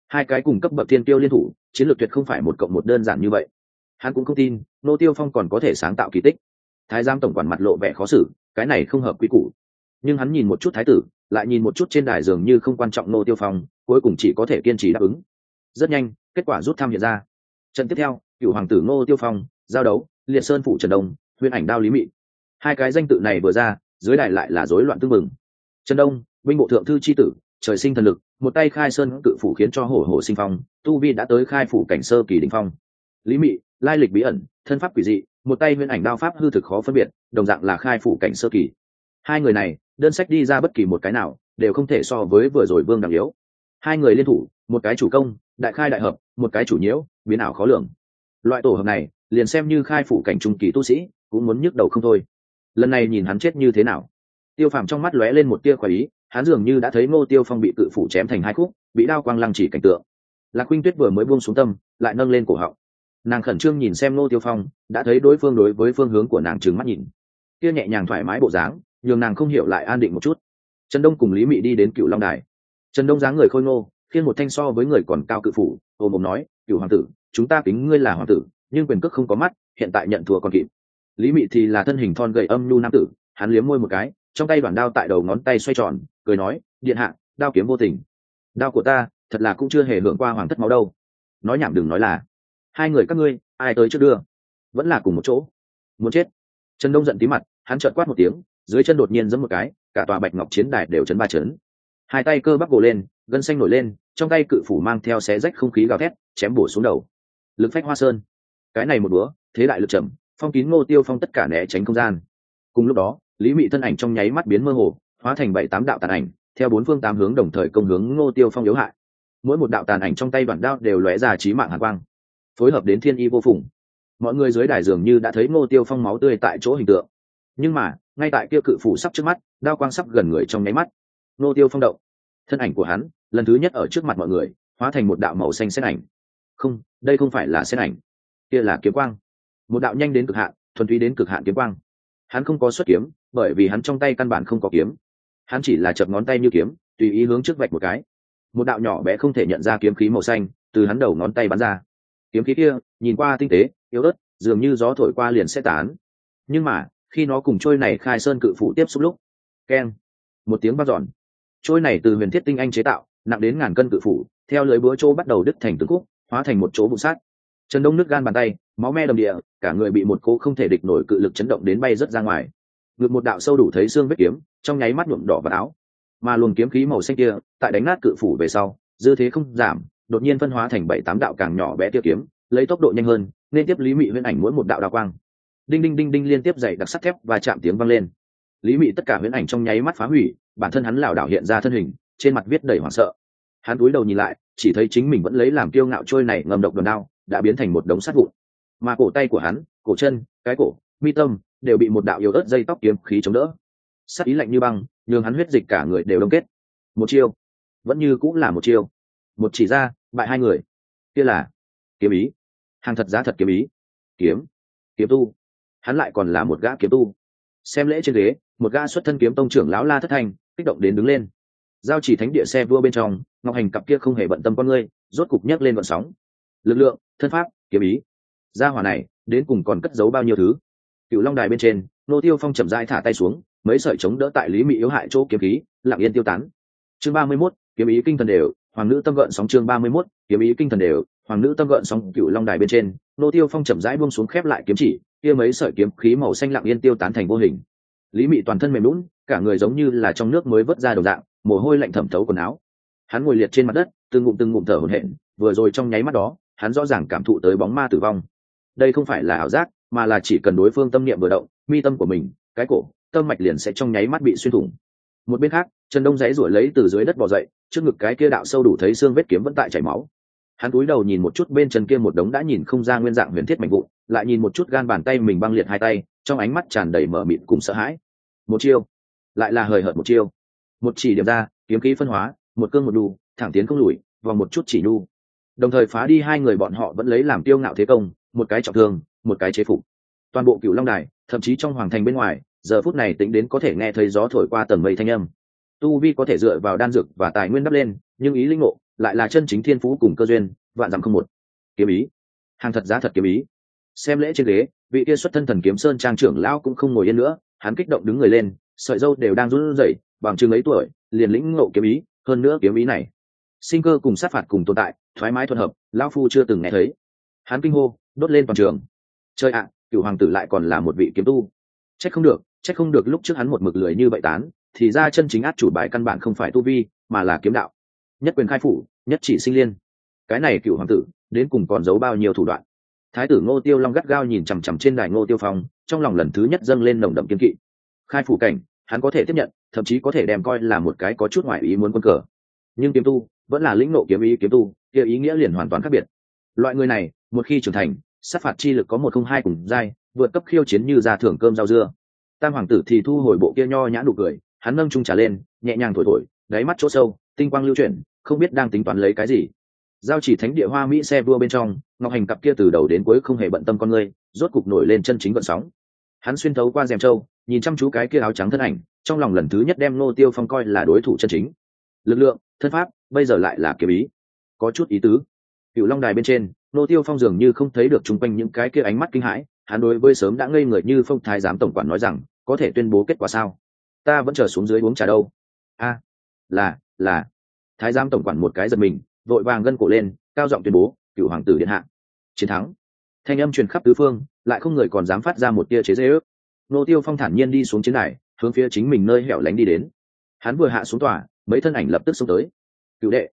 Hai cái cùng cấp bậc thiên tiêu liên thủ, chiến lược tuyệt không phải 1+1 đơn giản như vậy. Hắn cũng không tin Ngô Tiêu Phong còn có thể sáng tạo kỳ tích. Thái giám tổng quản mặt lộ vẻ khó xử, cái này không hợp quy củ. Nhưng hắn nhìn một chút thái tử, lại nhìn một chút trên đài dường như không quan trọng Ngô Tiêu Phong, cuối cùng chỉ có thể kiên trì đáp ứng. Rất nhanh, kết quả rút thăm hiện ra. Trận tiếp theo, cựu hoàng tử Ngô Tiêu Phong giao đấu Liệt Sơn phủ Trần Đông, Huyền Ảnh Đao Lý Mị. Hai cái danh tự này vừa ra, dưới đài lại là rối loạn tương mừng. Trần Đông, binh bộ thượng thư chi tử, trời sinh thần lực, một tay khai sơn cự phủ khiến cho hổ hổ sinh phong, tu vi đã tới khai phủ cảnh sơ kỳ đỉnh phong. Lý Mị, lai lịch bí ẩn, thân pháp quỷ dị, một tay Huyền Ảnh Đao pháp hư thực khó phân biệt, đồng dạng là khai phủ cảnh sơ kỳ. Hai người này, đơn sách đi ra bất kỳ một cái nào, đều không thể so với vừa rồi Vương Đằng yếu. Hai người liên thủ, một cái chủ công, đại khai đại hợp, một cái chủ nhiễu, biến ảo khó lường. Loại tổ hợp này, liền xem như khai phủ cảnh trung kỳ tu sĩ, cũng muốn nhức đầu không thôi. Lần này nhìn hắn chết như thế nào. Tiêu Phàm trong mắt lóe lên một tia khoái ý, hắn dường như đã thấy Ngô Tiêu Phong bị cự phủ chém thành hai khúc, bị đao quang lăng chỉ cảnh tượng. Lạc Khuynh Tuyết vừa mới buông xuống tâm, lại nâng lên cổ họng. Nàng khẩn trương nhìn xem Ngô Tiêu Phong, đã thấy đối phương đối với phương hướng của nàng trừng mắt nhìn. Kia nhẹ nhàng thoải mái bộ dáng, nhường nàng không hiểu lại an định một chút. Trần Đông cùng Lý Mị đi đến Cựu Long Đài. Trần Đông dáng người khôi ngô, khiêng một thanh so với người còn cao cự phủ, ôm ôm nói, "Cựu hoàng tử, chúng ta kính ngươi là hoàng tử, nhưng quyền cước không có mắt, hiện tại nhận thua còn kịp." Lý Mị thì là thân hình thon gầy âm nhu nam tử, hắn liếm môi một cái, trong tay đoạn đao tại đầu ngón tay xoay tròn, cười nói, "Điện hạ, đao kiếm vô tình. Đao của ta, thật là cũng chưa hề hưởng qua hoàng thất máu đâu." Nói nhảm đừng nói là. Hai người các ngươi, ai tới trước đưa? Vẫn là cùng một chỗ. Muốn chết. Trần Đông giận tí mặt, hắn trợn quát một tiếng, dưới chân đột nhiên giẫm một cái, cả tòa Bạch Ngọc chiến đài đều chấn ba chấn. Hai tay cơ bắp gồ lên, gân xanh nổi lên, trong tay cự phủ mang theo xé rách không khí gào thét, chém bổ xuống đầu. Lực phách hoa sơn. Cái này một búa, thế đại lực trầm, phong kín Ngô Tiêu Phong tất cả né tránh không gian. Cùng lúc đó, Lý Mị thân ảnh trong nháy mắt biến mơ hồ, hóa thành 7-8 đạo tàn ảnh, theo bốn phương tám hướng đồng thời công hướng Ngô Tiêu Phong yếu hại. Mỗi một đạo tàn ảnh trong tay đoạn đao đều lóe ra chí mạng hàn quang, phối hợp đến thiên y vô phùng. Mọi người dưới đài dường như đã thấy Ngô Tiêu Phong máu tươi tại chỗ hình tượng. Nhưng mà, ngay tại kia cự phủ sắp trước mắt, đao quang sắp gần người trong nháy mắt, Ngô Tiêu Phong động. Thân ảnh của hắn, lần thứ nhất ở trước mặt mọi người, hóa thành một đạo màu xanh xét ảnh. Không, đây không phải là xét ảnh, kia là kiếm quang. Một đạo nhanh đến cực hạn, thuần túy đến cực hạn kiếm quang. Hắn không có xuất kiếm, bởi vì hắn trong tay căn bản không có kiếm. Hắn chỉ là chập ngón tay như kiếm, tùy ý hướng trước vạch một cái. Một đạo nhỏ bé không thể nhận ra kiếm khí màu xanh từ hắn đầu ngón tay bắn ra. Kiếm khí kia nhìn qua tinh tế, yếu ớt, dường như gió thổi qua liền sẽ tán. Nhưng mà, khi nó cùng trôi này khai sơn cự phủ tiếp xúc lúc, keng, một tiếng vang dọn. Trôi này từ huyền thiết tinh anh chế tạo, nặng đến ngàn cân cự phủ, theo lưới búa trô bắt đầu đứt thành từng khúc, hóa thành một chỗ vụn sát. Trần Đông nứt gan bàn tay, máu me đầm địa, cả người bị một cỗ không thể địch nổi cự lực chấn động đến bay rất ra ngoài. Ngực một đạo sâu đủ thấy xương vết kiếm, trong nháy mắt nhuộm đỏ vào áo. Mà luồng kiếm khí màu xanh kia, tại đánh nát cự phủ về sau, dư thế không giảm, đột nhiên phân hóa thành 7-8 đạo càng nhỏ bé tiêu kiếm, lấy tốc độ nhanh hơn, nên tiếp Lý Mị Huyền Ảnh mỗi một đạo đao quang. Đinh đinh đinh đinh liên tiếp dày đặc sắt thép và chạm tiếng vang lên. Lý Mị tất cả Huyền Ảnh trong nháy mắt phá hủy, bản thân hắn lảo đảo hiện ra thân hình, trên mặt viết đầy hoảng sợ. Hắn cúi đầu nhìn lại, chỉ thấy chính mình vẫn lấy làm kiêu ngạo trôi này ngầm độc đòn đao, đã biến thành một đống sắt vụn. Mà cổ tay của hắn, cổ chân, cái cổ, mi tâm đều bị một đạo yếu ớt dây tóc kiếm khí chống đỡ. Sát ý lạnh như băng, nhường hắn huyết dịch cả người đều đông kết. Một chiêu, vẫn như cũng là một chiêu. Một chỉ ra, bại hai người. Kia là kiếm ý. Hàng thật giá thật kiếm ý. Kiếm tu. Hắn lại còn là một gã kiếm tu. Xem lễ trên ghế, một gã xuất thân kiếm tông trưởng lão La Thất Thành, kích động đến đứng lên. Giao chỉ thánh địa xe vua bên trong, Ngọc Hành cặp kia không hề bận tâm con ngươi, rốt cục nhấc lên vận sóng. Lực lượng, thân pháp, kiếm ý. Gia hỏa này, đến cùng còn cất giấu bao nhiêu thứ. Cựu Long Đài bên trên, Nô Tiêu Phong chậm rãi thả tay xuống, mấy sợi chống đỡ tại Lý Mị yếu hại chỗ kiếm khí, lặng yên tiêu tán. Chương 31, kiếm ý kinh thần đều, hoàng nữ tâm gợn sóng. Chương 31, kiếm ý kinh thần đều, hoàng nữ tâm gợn sóng. Cựu Long Đài bên trên, Nô Tiêu Phong chậm rãi buông xuống khép lại kiếm chỉ, kia mấy sợi kiếm khí màu xanh lặng yên tiêu tán thành vô hình. Lý Mị toàn thân mềm nhũn, cả người giống như là trong nước mới vớt ra đồng dạng, mồ hôi lạnh thẩm thấu quần áo. Hắn ngồi liệt trên mặt đất, từng ngụm thở hổn hển, vừa rồi trong nháy mắt đó, hắn rõ ràng cảm thụ tới bóng ma tử vong. Đây không phải là ảo giác, mà là chỉ cần đối phương tâm niệm vừa động, mi tâm của mình, cái cổ, tâm mạch liền sẽ trong nháy mắt bị xuyên thủng. Một bên khác, Trần Đông dãy rủi lấy từ dưới đất bò dậy, trước ngực cái kia đạo sâu đủ thấy xương vết kiếm vẫn tại chảy máu. Hắn cúi đầu nhìn một chút bên chân kia một đống đã nhìn không ra nguyên dạng huyền thiết mảnh vụn, lại nhìn một chút gan bàn tay mình băng liệt hai tay, trong ánh mắt tràn đầy mờ mịt cùng sợ hãi. Một chiêu, lại là hời hợt một chiêu. Một chỉ điểm ra, kiếm khí phân hóa, một cương một đu, thẳng tiến không lùi, vòng một chút chỉ nhu. Đồng thời phá đi hai người bọn họ vẫn lấy làm tiêu ngạo thế công, một cái trọng thương, một cái chế phục. Toàn bộ Cựu Long Đài, thậm chí trong hoàng thành bên ngoài, giờ phút này tính đến có thể nghe thấy gió thổi qua tầng mây thanh âm. Tu vi có thể dựa vào đan dược và tài nguyên đắp lên, nhưng ý linh ngộ lại là chân chính thiên phú cùng cơ duyên, vạn dặm không một. Kiếm ý, hàng thật giá thật kiếm ý. Xem lễ trên ghế, vị kia xuất thân Thần Kiếm Sơn trang trưởng lão cũng không ngồi yên nữa, hắn kích động đứng người lên, sợi râu đều đang run rẩy, bằng chừng ấy tuổi liền lĩnh ngộ kiếm ý, hơn nữa kiếm ý này sinh cơ cùng sát phạt cùng tồn tại, thoải mái thuận hợp, lão phu chưa từng nghe thấy. Hắn kinh hô, đốt lên toàn trường. Chơi ạ, Cửu hoàng tử lại còn là một vị kiếm tu. Trách không được lúc trước hắn một mực lười như vậy tán, thì ra chân chính át chủ bài căn bản không phải tu vi, mà là kiếm đạo. Nhất quyền khai phủ, nhất chỉ sinh liên. Cái này Cửu hoàng tử, đến cùng còn giấu bao nhiêu thủ đoạn. Thái tử Ngô Tiêu Long gắt gao nhìn chằm chằm trên đài Ngô Tiêu Phong, trong lòng lần thứ nhất dâng lên nồng đậm kiên kỵ. Khai phủ cảnh, hắn có thể tiếp nhận, thậm chí có thể đem coi là một cái có chút ngoại ý muốn quân cờ. Nhưng kiếm tu, vẫn là lĩnh ngộ kiếm ý kiếm tu, kia ý nghĩa liền hoàn toàn khác biệt. Loại người này, một khi trưởng thành, sát phạt chi lực có 102 cùng giai, vượt cấp khiêu chiến như ra thưởng cơm rau dưa. Tam hoàng tử thì thu hồi bộ kia nho nhã nụ cười, hắn nâng chung trà lên, nhẹ nhàng thổi thổi, đáy mắt chỗ sâu, tinh quang lưu chuyển, không biết đang tính toán lấy cái gì. Giao chỉ thánh địa hoa mỹ xe vua bên trong, ngọc hành cặp kia từ đầu đến cuối không hề bận tâm con người, rốt cục nổi lên chân chính gợn sóng. Hắn xuyên thấu qua rèm trâu, nhìn chăm chú cái kia áo trắng thân ảnh, trong lòng lần thứ nhất đem Ngô Tiêu Phong coi là đối thủ chân chính. Lực lượng, thân pháp, bây giờ lại là kiếm ý, có chút ý tứ. Cựu Long đài bên trên, Ngô Tiêu Phong dường như không thấy được chung quanh những cái kia ánh mắt kinh hãi, hắn đối với sớm đã ngây người như Phong thái giám tổng quản nói rằng, có thể tuyên bố kết quả sao? Ta vẫn chờ xuống dưới uống trà đâu. A, là. Thái giám tổng quản một cái giật mình, vội vàng gân cổ lên, cao giọng tuyên bố, Cựu hoàng tử điện hạ chiến thắng. Thanh âm truyền khắp tứ phương, lại không người còn dám phát ra một tia chế giễu. Ngô Tiêu Phong thản nhiên đi xuống chiến đài, hướng phía chính mình nơi hẻo lánh đi đến. Hắn vừa hạ xuống tòa, mấy thân ảnh lập tức xông tới. Cựu đệ,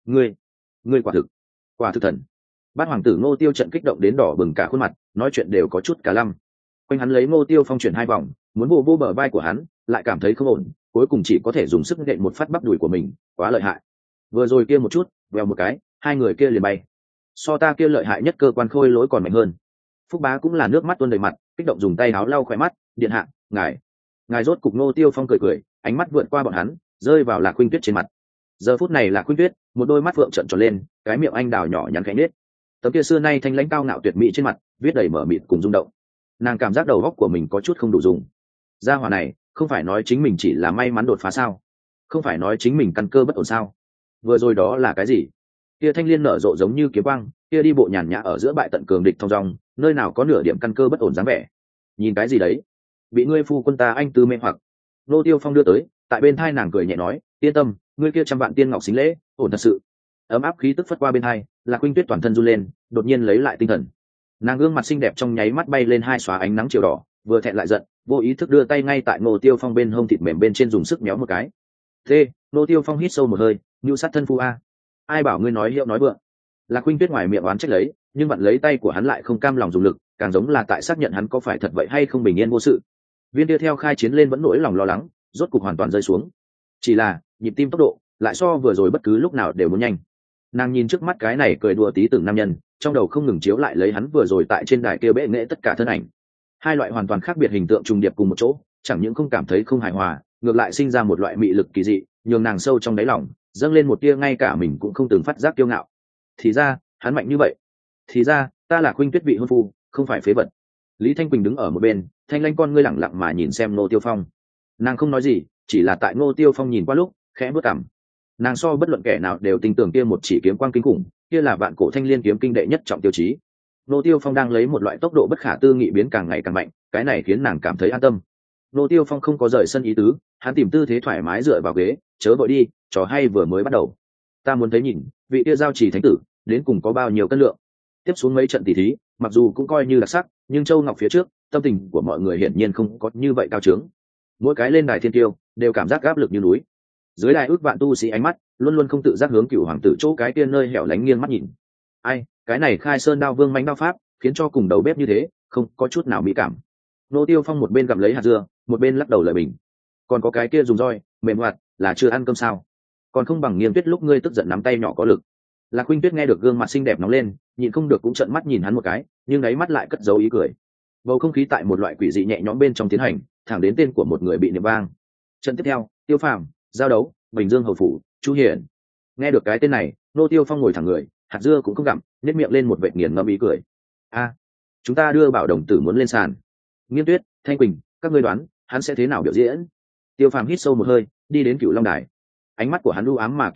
ngươi quả thực thần. Bát hoàng tử Ngô Tiêu trận kích động đến đỏ bừng cả khuôn mặt, nói chuyện đều có chút cả lăm. Quanh hắn lấy Ngô Tiêu Phong chuyển hai vòng, muốn vô bờ vai của hắn, lại cảm thấy không ổn, cuối cùng chỉ có thể dùng sức nện một phát bắp đùi của mình, quá lợi hại. Vừa rồi kia một chút, vèo một cái, hai người kia liền bay. So ta kia lợi hại nhất cơ quan khôi lỗi còn mạnh hơn. Phúc bá cũng là nước mắt tuôn đầy mặt, kích động dùng tay áo lau khóe mắt, điện hạ, ngài rốt cục. Ngô Tiêu Phong cười, ánh mắt vượt qua bọn hắn, rơi vào Lạc Khuynh Tuyết trên mặt. Giờ phút này Lạc Khuynh Tuyết, một đôi mắt vượng trợn tròn lên, cái miệng anh đào nhỏ nhắn khẽ nết. Tấm kia xưa nay thanh lãnh cao ngạo tuyệt mỹ trên mặt, viết đầy mở mịt cùng rung động. Nàng cảm giác đầu óc của mình có chút không đủ dùng. Gia hỏa này, không phải nói chính mình chỉ là may mắn đột phá sao? Không phải nói chính mình căn cơ bất ổn sao? Vừa rồi đó là cái gì? Kia thanh liên nở rộ giống như kiếm quang, kia đi bộ nhàn nhã ở giữa bại tận cường địch thong dong, nơi nào có nửa điểm căn cơ bất ổn dáng vẻ. Nhìn cái gì đấy? Bị ngươi phu quân ta anh tư mê hoặc. Ngô Tiêu Phong đưa tới, tại bên thai nàng cười nhẹ nói, yên tâm, ngươi kia trăm vạn tiên ngọc xính lễ, ổn thật sự. Ấm áp khí tức phất qua bên hai, Lạc Khuynh Tuyết toàn thân run lên, đột nhiên lấy lại tinh thần. Nàng gương mặt xinh đẹp trong nháy mắt bay lên hai xóa ánh nắng chiều đỏ, vừa thẹn lại giận, vô ý thức đưa tay ngay tại Ngô Tiêu Phong bên hông thịt mềm bên trên dùng sức méo một cái. Thế, Ngô Tiêu Phong hít sâu một hơi, nhu sát thân phu a. Ai bảo ngươi nói hiệu nói vượng. Lạc Khuynh Tuyết ngoài miệng oán trách lấy, nhưng vặn lấy tay của hắn lại không cam lòng dùng lực, càng giống là tại xác nhận hắn có phải thật vậy hay không bình yên vô sự. Viên kia theo khai chiến lên vẫn nỗi lòng lo lắng, rốt cục hoàn toàn rơi xuống. Chỉ là nhịp tim tốc độ lại so vừa rồi bất cứ lúc nào đều muốn nhanh. Nàng nhìn trước mắt cái này cười đùa tí từng nam nhân, trong đầu không ngừng chiếu lại lấy hắn vừa rồi tại trên đài kia bệ nghệ tất cả thân ảnh. Hai loại hoàn toàn khác biệt hình tượng trùng điệp cùng một chỗ, chẳng những không cảm thấy không hài hòa, ngược lại sinh ra một loại mị lực kỳ dị, nhường nàng sâu trong đáy lòng dâng lên một tia ngay cả mình cũng không từng phát giác kiêu ngạo. Thì ra hắn mạnh như vậy, thì ra ta là Khuynh Tuyết vị hôn phu, không phải phế vật. Lý Thanh Quỳnh đứng ở một bên, thanh lãnh con ngươi lẳng lặng mà nhìn xem Ngô Tiêu Phong. Nàng không nói gì, chỉ là tại Ngô Tiêu Phong nhìn qua lúc khẽ bước cằm. Nàng so bất luận kẻ nào đều tin tưởng kia một chỉ kiếm quang kinh khủng, kia là vạn cổ thanh liên kiếm kinh đệ nhất trọng tiêu chí. Ngô Tiêu Phong đang lấy một loại tốc độ bất khả tư nghị biến càng ngày càng mạnh, cái này khiến nàng cảm thấy an tâm. Ngô Tiêu Phong không có rời sân ý tứ, hắn tìm tư thế thoải mái dựa vào ghế, chớ vội đi, trò hay vừa mới bắt đầu. Ta muốn thấy nhìn, vị kia giao chỉ thánh tử đến cùng có bao nhiêu cân lượng. Tiếp xuống mấy trận tỷ thí, mặc dù cũng coi như đặc sắc, nhưng Châu Ngọc phía trước, tâm tình của mọi người hiển nhiên không có như vậy cao trướng. Mỗi cái lên đài thiên tiêu đều cảm giác áp lực như núi. Dưới đài ước vạn tu sĩ ánh mắt luôn luôn không tự giác hướng Cửu hoàng tử chỗ cái kia nơi hẻo lánh nghiêng mắt nhìn. Ai, cái này Khai Sơn đao vương mãnh đao pháp, khiến cho cùng đầu bếp như thế, không có chút nào mỹ cảm. Ngô Tiêu Phong một bên gặm lấy hạt dưa, một bên lắc đầu lời bình. Còn có cái kia dùng roi, mềm hoạt, là chưa ăn cơm sao? Còn không bằng Nghiên Tuyết lúc ngươi tức giận nắm tay nhỏ có lực. Lạc Khuynh Tuyết nghe được gương mặt xinh đẹp nóng lên, nhịn không được cũng trợn mắt nhìn hắn một cái, nhưng đáy mắt lại cất giấu ý cười. Bầu không khí tại một loại quỷ dị nhẹ nhõm bên trong tiến hành, thẳng đến tên của một người bị niệm vang. Trận tiếp theo, Tiêu Phàm, giao đấu, Bình Dương hầu phủ, Chu Hiển. Nghe được cái tên này, Ngô Tiêu Phong ngồi thẳng người, hạt dưa cũng không gặm, nhếch miệng lên một vệt nghiền ngẫm ý cười. A, chúng ta đưa Bảo đồng tử muốn lên sàn. Nghiên Tuyết, Thanh Quỳnh, các ngươi đoán, hắn sẽ thế nào biểu diễn? Tiêu Phàm hít sâu một hơi, đi đến Cửu Long đài. Ánh mắt của hắn u ám mà kiên định,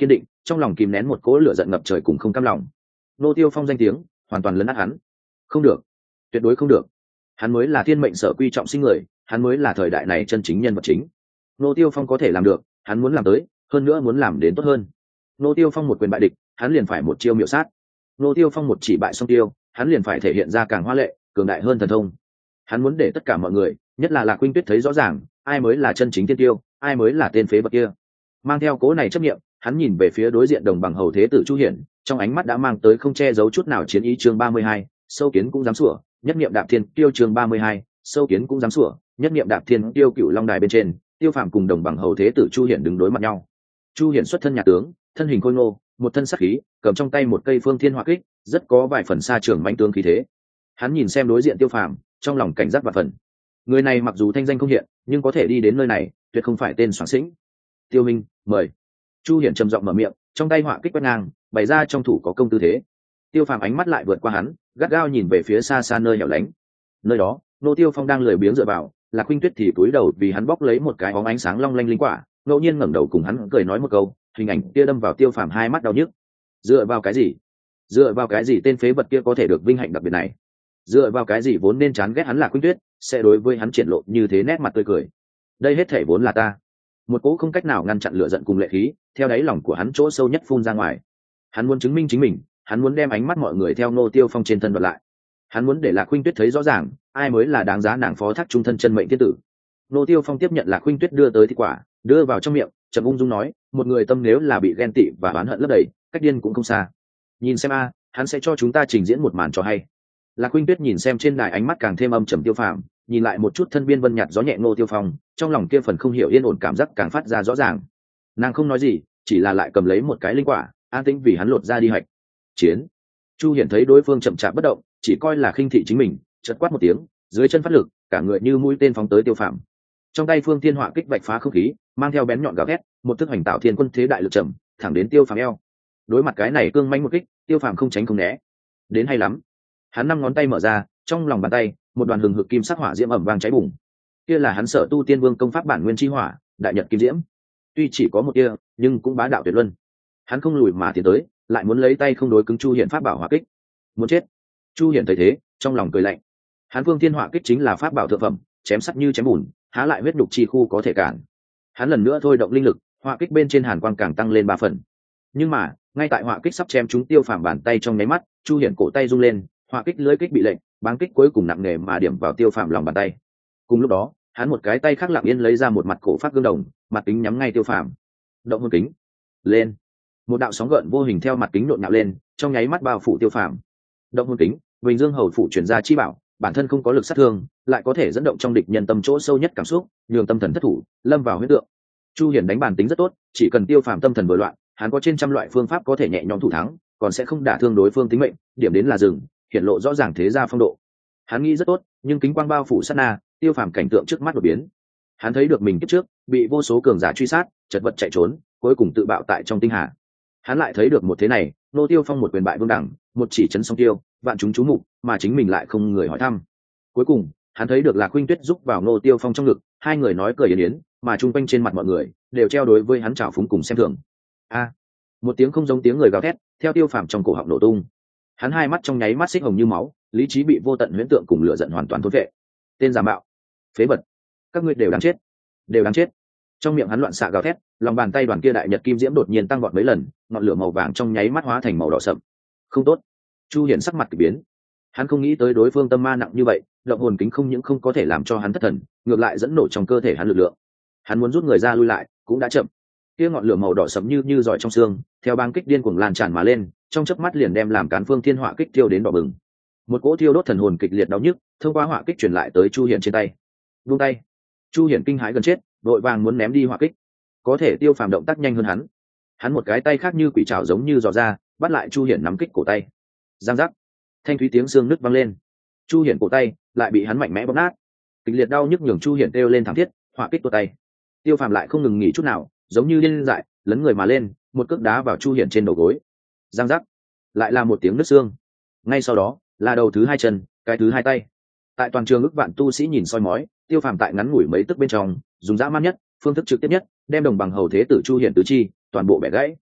trong lòng kìm nén một cỗ lửa giận ngập trời cùng không cam lòng. Nô Tiêu Phong danh tiếng hoàn toàn lấn át hắn. Không được, tuyệt đối không được. Hắn mới là thiên mệnh sở quy trọng sinh người, hắn mới là thời đại này chân chính nhân vật chính. Nô Tiêu Phong có thể làm được, hắn muốn làm tới, hơn nữa muốn làm đến tốt hơn. Nô Tiêu Phong một quyền bại địch, hắn liền phải một chiêu miểu sát. Nô Tiêu Phong một chỉ bại song tiêu, hắn liền phải thể hiện ra càng hoa lệ, cường đại hơn thần thông. Hắn muốn để tất cả mọi người, nhất là Lạc Khuynh Tuyết thấy rõ ràng, ai mới là chân chính tiên tiêu, ai mới là tên phế vật kia. Mang theo cố này chấp niệm, hắn nhìn về phía đối diện đồng bằng hầu thế tử Chu Hiển, trong ánh mắt đã mang tới không che giấu chút nào chiến ý. Chương 32, sâu kiến cũng dám sủa, nhất niệm đạp thiên tiêu. Chương 32, sâu kiến cũng dám sủa, nhất niệm đạp thiên tiêu. Cựu Long Đài bên trên, Tiêu Phàm cùng đồng bằng hầu thế tử Chu Hiển đứng đối mặt nhau. Chu Hiển xuất thân nhà tướng, thân hình khôi ngô, một thân sắc khí, cầm trong tay một cây phương thiên hỏa kích, rất có vài phần xa trường mãnh tướng khí thế. Hắn nhìn xem đối diện Tiêu Phàm, trong lòng cảnh giác và phần. Người này mặc dù thanh danh không hiện, nhưng có thể đi đến nơi này, tuyệt không phải tên soảng xĩnh. Tiêu Minh, mời. Chu Hiển trầm giọng mở miệng, trong tay hỏa kích quét ngang, bày ra trong thủ có công tư thế. Tiêu Phàm ánh mắt lại vượt qua hắn, gắt gao nhìn về phía xa xa nơi hẻo lánh. Nơi đó, Nô Tiêu Phong đang lười biếng dựa vào, Lạc Khuynh Tuyết thì cúi đầu vì hắn bóc lấy một cái bóng ánh sáng long lanh linh quả, ngẫu nhiên ngẩng đầu cùng hắn cười nói một câu, hình ảnh kia đâm vào Tiêu Phàm hai mắt đau nhức. Dựa vào cái gì? Dựa vào cái gì tên phế vật kia có thể được vinh hạnh đặc biệt này? Dựa vào cái gì vốn nên chán ghét hắn Lạc Khuynh Tuyết, sẽ đối với hắn triển lộ như thế nét mặt tươi cười? Đây hết thể vốn là ta. Một cỗ không cách nào ngăn chặn lửa giận cùng lệ khí, theo đáy lòng của hắn chỗ sâu nhất phun ra ngoài. Hắn muốn chứng minh chính mình, hắn muốn đem ánh mắt mọi người theo Nô Tiêu Phong trên thân đoạt lại. Hắn muốn để Lạc Khuynh Tuyết thấy rõ ràng, ai mới là đáng giá nàng phó thác trung thân chân mệnh tiên tử. Nô Tiêu Phong tiếp nhận Lạc Khuynh Tuyết đưa tới thịt quả, đưa vào trong miệng, chậm ung dung nói, một người tâm nếu là bị ghen tị và oán hận lấp đầy, cách điên cũng không xa. Nhìn xem a, hắn sẽ cho chúng ta trình diễn một màn trò hay. Lạc Khuynh Tuyết nhìn xem trên đài ánh mắt càng thêm âm trầm Tiêu Phàm, nhìn lại một chút thân biên vân nhạt gió nhẹ Nô Tiêu Phong, trong lòng kia phần không hiểu yên ổn cảm giác càng phát ra rõ ràng. Nàng không nói gì, chỉ là lại cầm lấy một cái linh quả, an tĩnh vì hắn lột ra đi hạch. Chiến. Chu Hiển thấy đối phương chậm chạp bất động, chỉ coi là khinh thị chính mình, chợt quát một tiếng, dưới chân phát lực, cả người như mũi tên phóng tới Tiêu Phàm. Trong tay phương thiên hỏa kích vạch phá không khí, mang theo bén nhọn gào thét, một thức hành tạo thiên quân thế đại lực trầm, thẳng đến Tiêu Phàm eo. Đối mặt cái này cương mãnh một kích, Tiêu Phàm không tránh không né. Đến hay lắm. Hắn năm ngón tay mở ra, trong lòng bàn tay, một đoàn hừng hực kim sắc hỏa diễm ầm vang cháy bùng. Kia là hắn Sở Tu Tiên Vương công pháp bản nguyên chi hỏa, đại nhật kim diễm. Tuy chỉ có một tia, nhưng cũng bá đạo tuyệt luân. Hắn không lùi mà tiến tới, lại muốn lấy tay không đối cứng Chu Hiển pháp bảo hỏa kích. Muốn chết. Chu Hiển thấy thế, trong lòng cười lạnh. Hắn phương thiên hỏa kích chính là pháp bảo thượng phẩm, chém sắt như chém bùn, há lại huyết nhục chi khu có thể cản. Hắn lần nữa thôi động linh lực, hỏa kích bên trên hàn quang càng tăng lên 3 phần. Nhưng mà, ngay tại hỏa kích sắp chém trúng Tiêu Phàm bàn tay trong nháy mắt, Chu Hiển cổ tay rung lên, hỏa kích lưỡi kích bị lệnh, báng kích cuối cùng nặng nề mà điểm vào Tiêu Phàm lòng bàn tay. Cùng lúc đó, hắn một cái tay khác lặng yên lấy ra một mặt cổ phát gương đồng, mặt kính nhắm ngay Tiêu Phàm. Động hồn kính. Lên. Một đạo sóng gợn vô hình theo mặt kính nhộn nhạo lên, trong nháy mắt bao phủ Tiêu Phàm. Động hồn kính, Bình Dương hầu phủ truyền ra chi bảo, bản thân không có lực sát thương, lại có thể dẫn động trong địch nhân tâm chỗ sâu nhất cảm xúc, nhường tâm thần thất thủ, lâm vào huyễn tượng. Chu Hiển đánh bản tính rất tốt, chỉ cần Tiêu Phàm tâm thần vừa loạn, hắn có trên trăm loại phương pháp có thể nhẹ nhõm thủ thắng, còn sẽ không đả thương đối phương tính mệnh, điểm đến là dừng, hiển lộ rõ ràng thế gia phong độ. Hắn nghĩ rất tốt, nhưng kính quang bao phủ sát na, Tiêu Phàm cảnh tượng trước mắt đột biến. Hắn thấy được mình kiếp trước bị vô số cường giả truy sát, chật vật chạy trốn, cuối cùng tự bạo tại trong tinh hà. Hắn lại thấy được một thế này, Nô Tiêu Phong một quyền bại vương đẳng, một chỉ chấn song tiêu, vạn chúng chú mục, mà chính mình lại không người hỏi thăm. Cuối cùng, hắn thấy được Lạc Khuynh Tuyết giúp vào Nô Tiêu Phong trong ngực, hai người nói cười yến yến, mà chung quanh trên mặt mọi người đều treo đối với hắn trào phúng cùng xem thường. A! Một tiếng không giống tiếng người gào thét, theo Tiêu Phàm trong cổ họng nổ tung. Hắn hai mắt trong nháy mắt xích hồng như máu, lý trí bị vô tận huyễn tượng cùng lửa giận hoàn toàn thôn vệ. Tên giả mạo, phế vật, các ngươi đều đáng chết, đều đáng chết. Trong miệng hắn loạn xạ gào thét, lòng bàn tay đoàn kia đại nhật kim diễm đột nhiên tăng vọt mấy lần, ngọn lửa màu vàng trong nháy mắt hóa thành màu đỏ sậm. Không tốt. Chu Hiển sắc mặt kỳ biến. Hắn không nghĩ tới đối phương tâm ma nặng như vậy, động hồn kính không những không có thể làm cho hắn thất thần, ngược lại dẫn nổ trong cơ thể hắn lực lượng. Hắn muốn rút người ra lui lại, cũng đã chậm. Kia ngọn lửa màu đỏ sậm như giỏi trong xương, theo băng kích điên cuồng lan tràn mà lên, trong chớp mắt liền đem làm cán phương thiên hỏa kích thiêu đến đỏ bừng. Một cỗ thiêu đốt thần hồn kịch liệt đau nhức, thông qua hỏa kích truyền lại tới Chu Hiển trên tay. Buông tay. Chu Hiển kinh hãi gần chết, vội vàng muốn ném đi hỏa kích. Có thể Tiêu Phàm động tác nhanh hơn hắn. Hắn một cái tay khác như quỷ trảo giống như giò ra, bắt lại Chu Hiển nắm kích cổ tay. Giang giác. Thanh thúy tiếng xương nứt vang lên. Chu Hiển cổ tay lại bị hắn mạnh mẽ bóp nát. Kịch liệt đau nhức nhường Chu Hiển kêu lên thảm thiết, hỏa kích tuột tay. Tiêu Phàm lại không ngừng nghỉ chút nào, giống như điên dại, lấn người mà lên, một cước đá vào Chu Hiển trên đầu gối. Giang giác. Lại là một tiếng nứt xương. Ngay sau đó, là đầu thứ hai chân, cái thứ hai tay. Tại toàn trường ức vạn tu sĩ nhìn soi mói, Tiêu Phàm tại ngắn ngủi mấy tức bên trong, dùng dã man nhất, phương thức trực tiếp nhất, đem đồng bằng hầu thế tử Chu Hiển tứ chi toàn bộ bẻ gãy.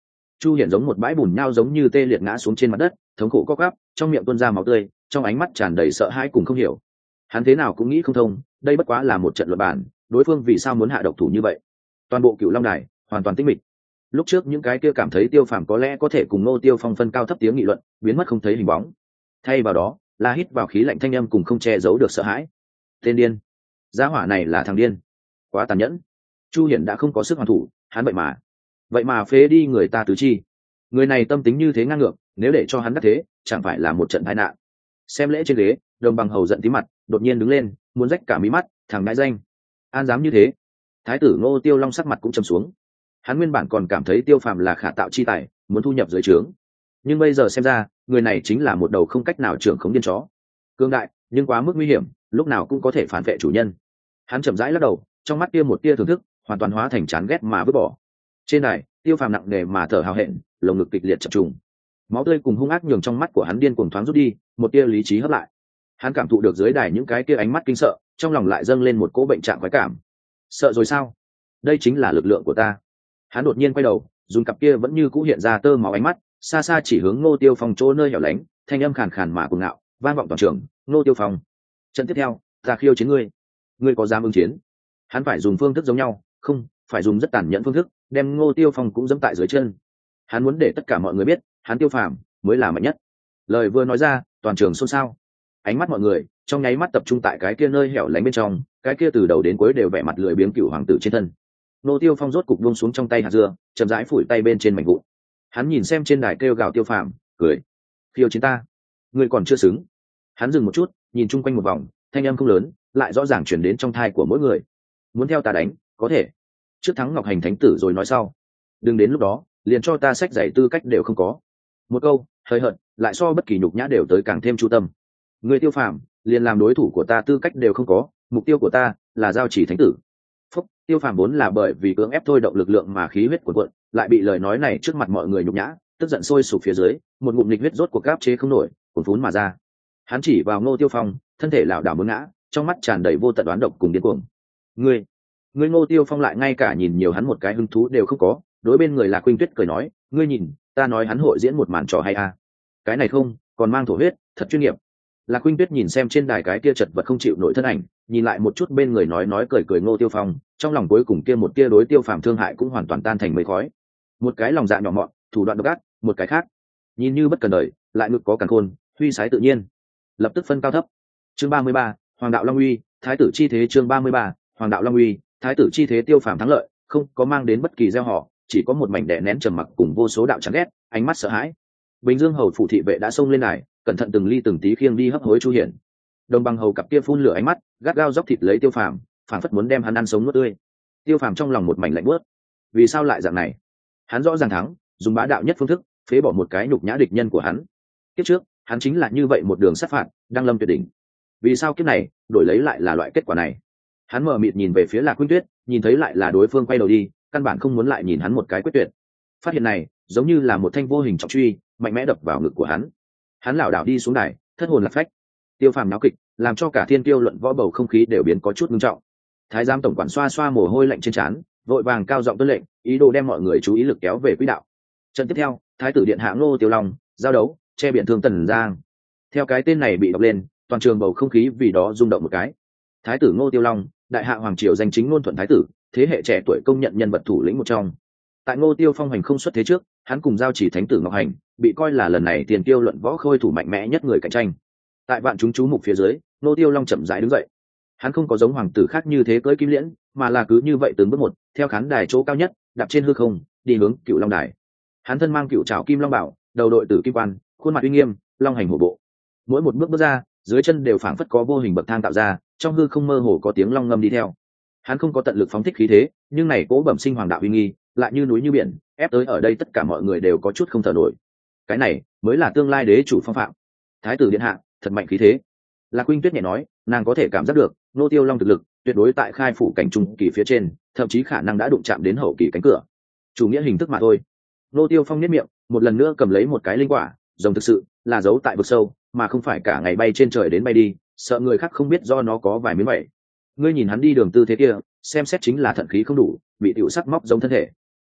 Chu Hiển giống một bãi bùn nhau giống như tê liệt ngã xuống trên mặt đất, thống khổ co quắp, trong miệng tuôn ra máu tươi, trong ánh mắt tràn đầy sợ hãi cùng không hiểu. Hắn thế nào cũng nghĩ không thông, đây bất quá là một trận luận bàn, đối phương vì sao muốn hạ độc thủ như vậy? Toàn bộ Cửu Long Đài hoàn toàn tĩnh mịch. Lúc trước những cái kia cảm thấy Tiêu Phàm có lẽ có thể cùng Ngô Tiêu Phong phân cao thấp tiếng nghị luận, biến mất không thấy hình bóng. Thay vào đó, là hít vào khí lạnh thanh âm cùng không che giấu được sợ hãi. Tên điên, gia hỏa này là thằng điên, quá tàn nhẫn. Chu Hiển đã không có sức hoàn thủ, hắn vậy mà phế đi người ta tứ chi. Người này tâm tính như thế ngang ngược, nếu để cho hắn đắc thế, chẳng phải là một trận tai nạn. Xem lễ trên ghế, Đồng Bằng Hầu giận tí mặt, đột nhiên đứng lên, muốn rách cả mí mắt, thằng đại danh, an dám như thế. Thái tử Ngô Tiêu Long sắc mặt cũng trầm xuống. Hắn nguyên bản còn cảm thấy Tiêu Phàm là khả tạo chi tài, muốn thu nhập dưới trướng, nhưng bây giờ xem ra, người này chính là một đầu không cách nào trưởng khống điên chó. Cương đại, nhưng quá mức nguy hiểm, lúc nào cũng có thể phản vệ chủ nhân. Hắn chậm rãi lắc đầu, trong mắt kia một tia thưởng thức, hoàn toàn hóa thành chán ghét mà vứt bỏ. Trên này, Tiêu Phàm nặng nề mà thở hào hẹn, lồng ngực kịch liệt chập trùng. Máu tươi cùng hung ác nhường trong mắt của hắn điên cuồng thoáng rút đi, một tia lý trí hấp lại. Hắn cảm thụ được dưới đài những cái tia ánh mắt kinh sợ, trong lòng lại dâng lên một cỗ bệnh trạng khoái cảm. Sợ rồi sao? Đây chính là lực lượng của ta. Hắn đột nhiên quay đầu, dùng cặp kia vẫn như cũ hiện ra tơ máu ánh mắt, xa xa chỉ hướng Ngô Tiêu Phong chỗ nơi hẻo lánh, thanh âm khàn khàn mà cuồng ngạo, vang vọng toàn trường. Ngô Tiêu Phong, trận tiếp theo, ta khiêu chiến ngươi, ngươi có dám ứng chiến? Hắn phải dùng phương thức giống nhau, không, phải dùng rất tàn nhẫn phương thức, đem Ngô Tiêu Phong cũng dẫm tại dưới chân. Hắn muốn để tất cả mọi người biết, hắn Tiêu Phàm mới là mạnh nhất. Lời vừa nói ra, toàn trường xôn xao. Ánh mắt mọi người trong nháy mắt tập trung tại cái kia nơi hẻo lánh bên trong, cái kia từ đầu đến cuối đều vẻ mặt lười biếng cựu hoàng tử trên thân. Ngô Tiêu Phong rốt cục buông xuống trong tay hạt dưa, chậm rãi phủi tay bên trên mảnh vụn. Hắn nhìn xem trên đài kêu gào Tiêu Phàm, cười. Khiêu chiến ta, ngươi còn chưa xứng. Hắn dừng một chút, nhìn chung quanh một vòng, thanh âm không lớn, lại rõ ràng chuyển đến trong thai của mỗi người. Muốn theo ta đánh, có thể. Trước thắng Ngọc Hành Thánh tử rồi nói sau. Đừng đến lúc đó, liền cho ta sách giải tư cách đều không có. Một câu, hơi hận, lại so bất kỳ nhục nhã đều tới càng thêm chu tâm. Người Tiêu Phàm, liền làm đối thủ của ta tư cách đều không có, mục tiêu của ta là giao chỉ thánh tử. Phúc, Tiêu Phàm vốn là bởi vì cưỡng ép thôi động lực lượng mà khí huyết cuộn cuộn, lại bị lời nói này trước mặt mọi người nhục nhã, tức giận sôi sục phía dưới, một ngụm nghịch huyết rốt cuộc áp chế không nổi, cuồn phún mà ra. Hắn chỉ vào Ngô Tiêu Phong, thân thể lảo đảo muốn ngã, trong mắt tràn đầy vô tận đoán độc cùng điên cuồng. Ngươi Ngô Tiêu Phong lại ngay cả nhìn nhiều hắn một cái hứng thú đều không có, đối bên người là Khuynh Tuyết cười nói, ngươi nhìn, ta nói hắn hội diễn một màn trò hay à? Cái này không, còn mang thổ huyết, thật chuyên nghiệp. Là Khuynh Tuyết nhìn xem trên đài cái kia chật vật không chịu nổi thân ảnh, nhìn lại một chút bên người nói cười cười Ngô Tiêu Phong, trong lòng cuối cùng kia một tia đối Tiêu Phàm thương hại cũng hoàn toàn tan thành mây khói. Một cái lòng dạ nhỏ mọn, thủ đoạn độc ác, một cái khác, nhìn như bất cần đời, lại ngực có càn khôn, huy sái tự nhiên. Lập tức phân cao thấp. Chương 33, Hoàng đạo Long Uy, Thái tử chi thế. Chương 33, Hoàng đạo Long Uy, Thái tử chi thế. Tiêu Phàm thắng lợi, không có mang đến bất kỳ gieo họ, chỉ có một mảnh đè nén trầm mặc cùng vô số đạo chán ghét, ánh mắt sợ hãi. Bình Dương hầu phủ thị vệ đã xông lên đài, cẩn thận từng ly từng tí khiêng đi hấp hối Chu Hiển. Đồng Bằng hầu cặp kia phun lửa ánh mắt, gắt gao dốc thịt lấy Tiêu Phàm, phảng phất muốn đem hắn ăn sống nuốt tươi. Tiêu Phàm trong lòng một mảnh lạnh buốt. Vì sao lại dạng này? Hắn rõ ràng thắng, dùng bá đạo nhất phương thức, phế bỏ một cái nhục nhã địch nhân của hắn. Kiếp trước, hắn chính là như vậy một đường sát phạt, đang lâm tuyệt đỉnh. Vì sao kiếp này, đổi lấy lại là loại kết quả này? Hắn mờ mịt nhìn về phía Lạc Khuynh Tuyết, nhìn thấy lại là đối phương quay đầu đi, căn bản không muốn lại nhìn hắn một cái quyết tuyệt. Phát hiện này, giống như là một thanh vô hình trọng truy, mạnh mẽ đập vào ngực của hắn. Hắn lảo đảo đi xuống đài, thất hồn lạc phách. Tiêu Phàm náo kịch, làm cho cả thiên tiêu luận võ bầu không khí đều biến có chút nghiêm trọng. Thái giám tổng quản xoa xoa mồ hôi lạnh trên trán, vội vàng cao giọng tuân lệnh, ý đồ đem mọi người chú ý lực kéo về quỹ đạo. Trận tiếp theo, Thái tử điện hạ Ngô Tiêu Long giao đấu, che biển thương Tần Giang. Theo cái tên này bị đọc lên, toàn trường bầu không khí vì đó rung động một cái. Thái tử Ngô Tiêu Long, đại hạ hoàng triều danh chính ngôn thuận thái tử, thế hệ trẻ tuổi công nhận nhân vật thủ lĩnh một trong. Tại Ngô Tiêu Phong hành không xuất thế trước, hắn cùng giao chỉ thánh tử Ngọc Hành, bị coi là lần này tiền tiêu luận võ khôi thủ mạnh mẽ nhất người cạnh tranh. Tại vạn chúng chú mục phía dưới, Ngô Tiêu Long chậm rãi đứng dậy. Hắn không có giống hoàng tử khác như thế cưỡi kim liễn, mà là cứ như vậy từng bước một, theo khán đài chỗ cao nhất, đạp trên hư không, đi hướng Cựu Long đài. Hắn thân mang cựu trảo kim long bảo, đầu đội tử kim quan, khuôn mặt uy nghiêm, long hành hổ bộ. Mỗi một bước bước ra, dưới chân đều phảng phất có vô hình bậc thang tạo ra, trong hư không mơ hồ có tiếng long ngâm đi theo. Hắn không có tận lực phóng thích khí thế, nhưng này cố bẩm sinh hoàng đạo uy nghi, lại như núi như biển, ép tới ở đây tất cả mọi người đều có chút không thở nổi. Cái này mới là tương lai đế chủ phong phạm. Thái tử điện hạ, thật mạnh khí thế. Lạc Khuynh Tuyết nhẹ nói, nàng có thể cảm giác được, Ngô Tiêu Long thực lực tuyệt đối tại khai phủ cảnh trung kỳ phía trên, thậm chí khả năng đã đụng chạm đến hậu kỳ cánh cửa. Chủ nghĩa hình thức mà thôi. Ngô Tiêu Phong nhếch miệng, một lần nữa cầm lấy một cái linh quả, rồng thực sự là giấu tại vực sâu, mà không phải cả ngày bay trên trời đến bay đi, sợ người khác không biết do nó có vài miếng vậy. Ngươi nhìn hắn đi đường tư thế kia, xem xét chính là thận khí không đủ, bị tiểu sắc móc giống thân thể.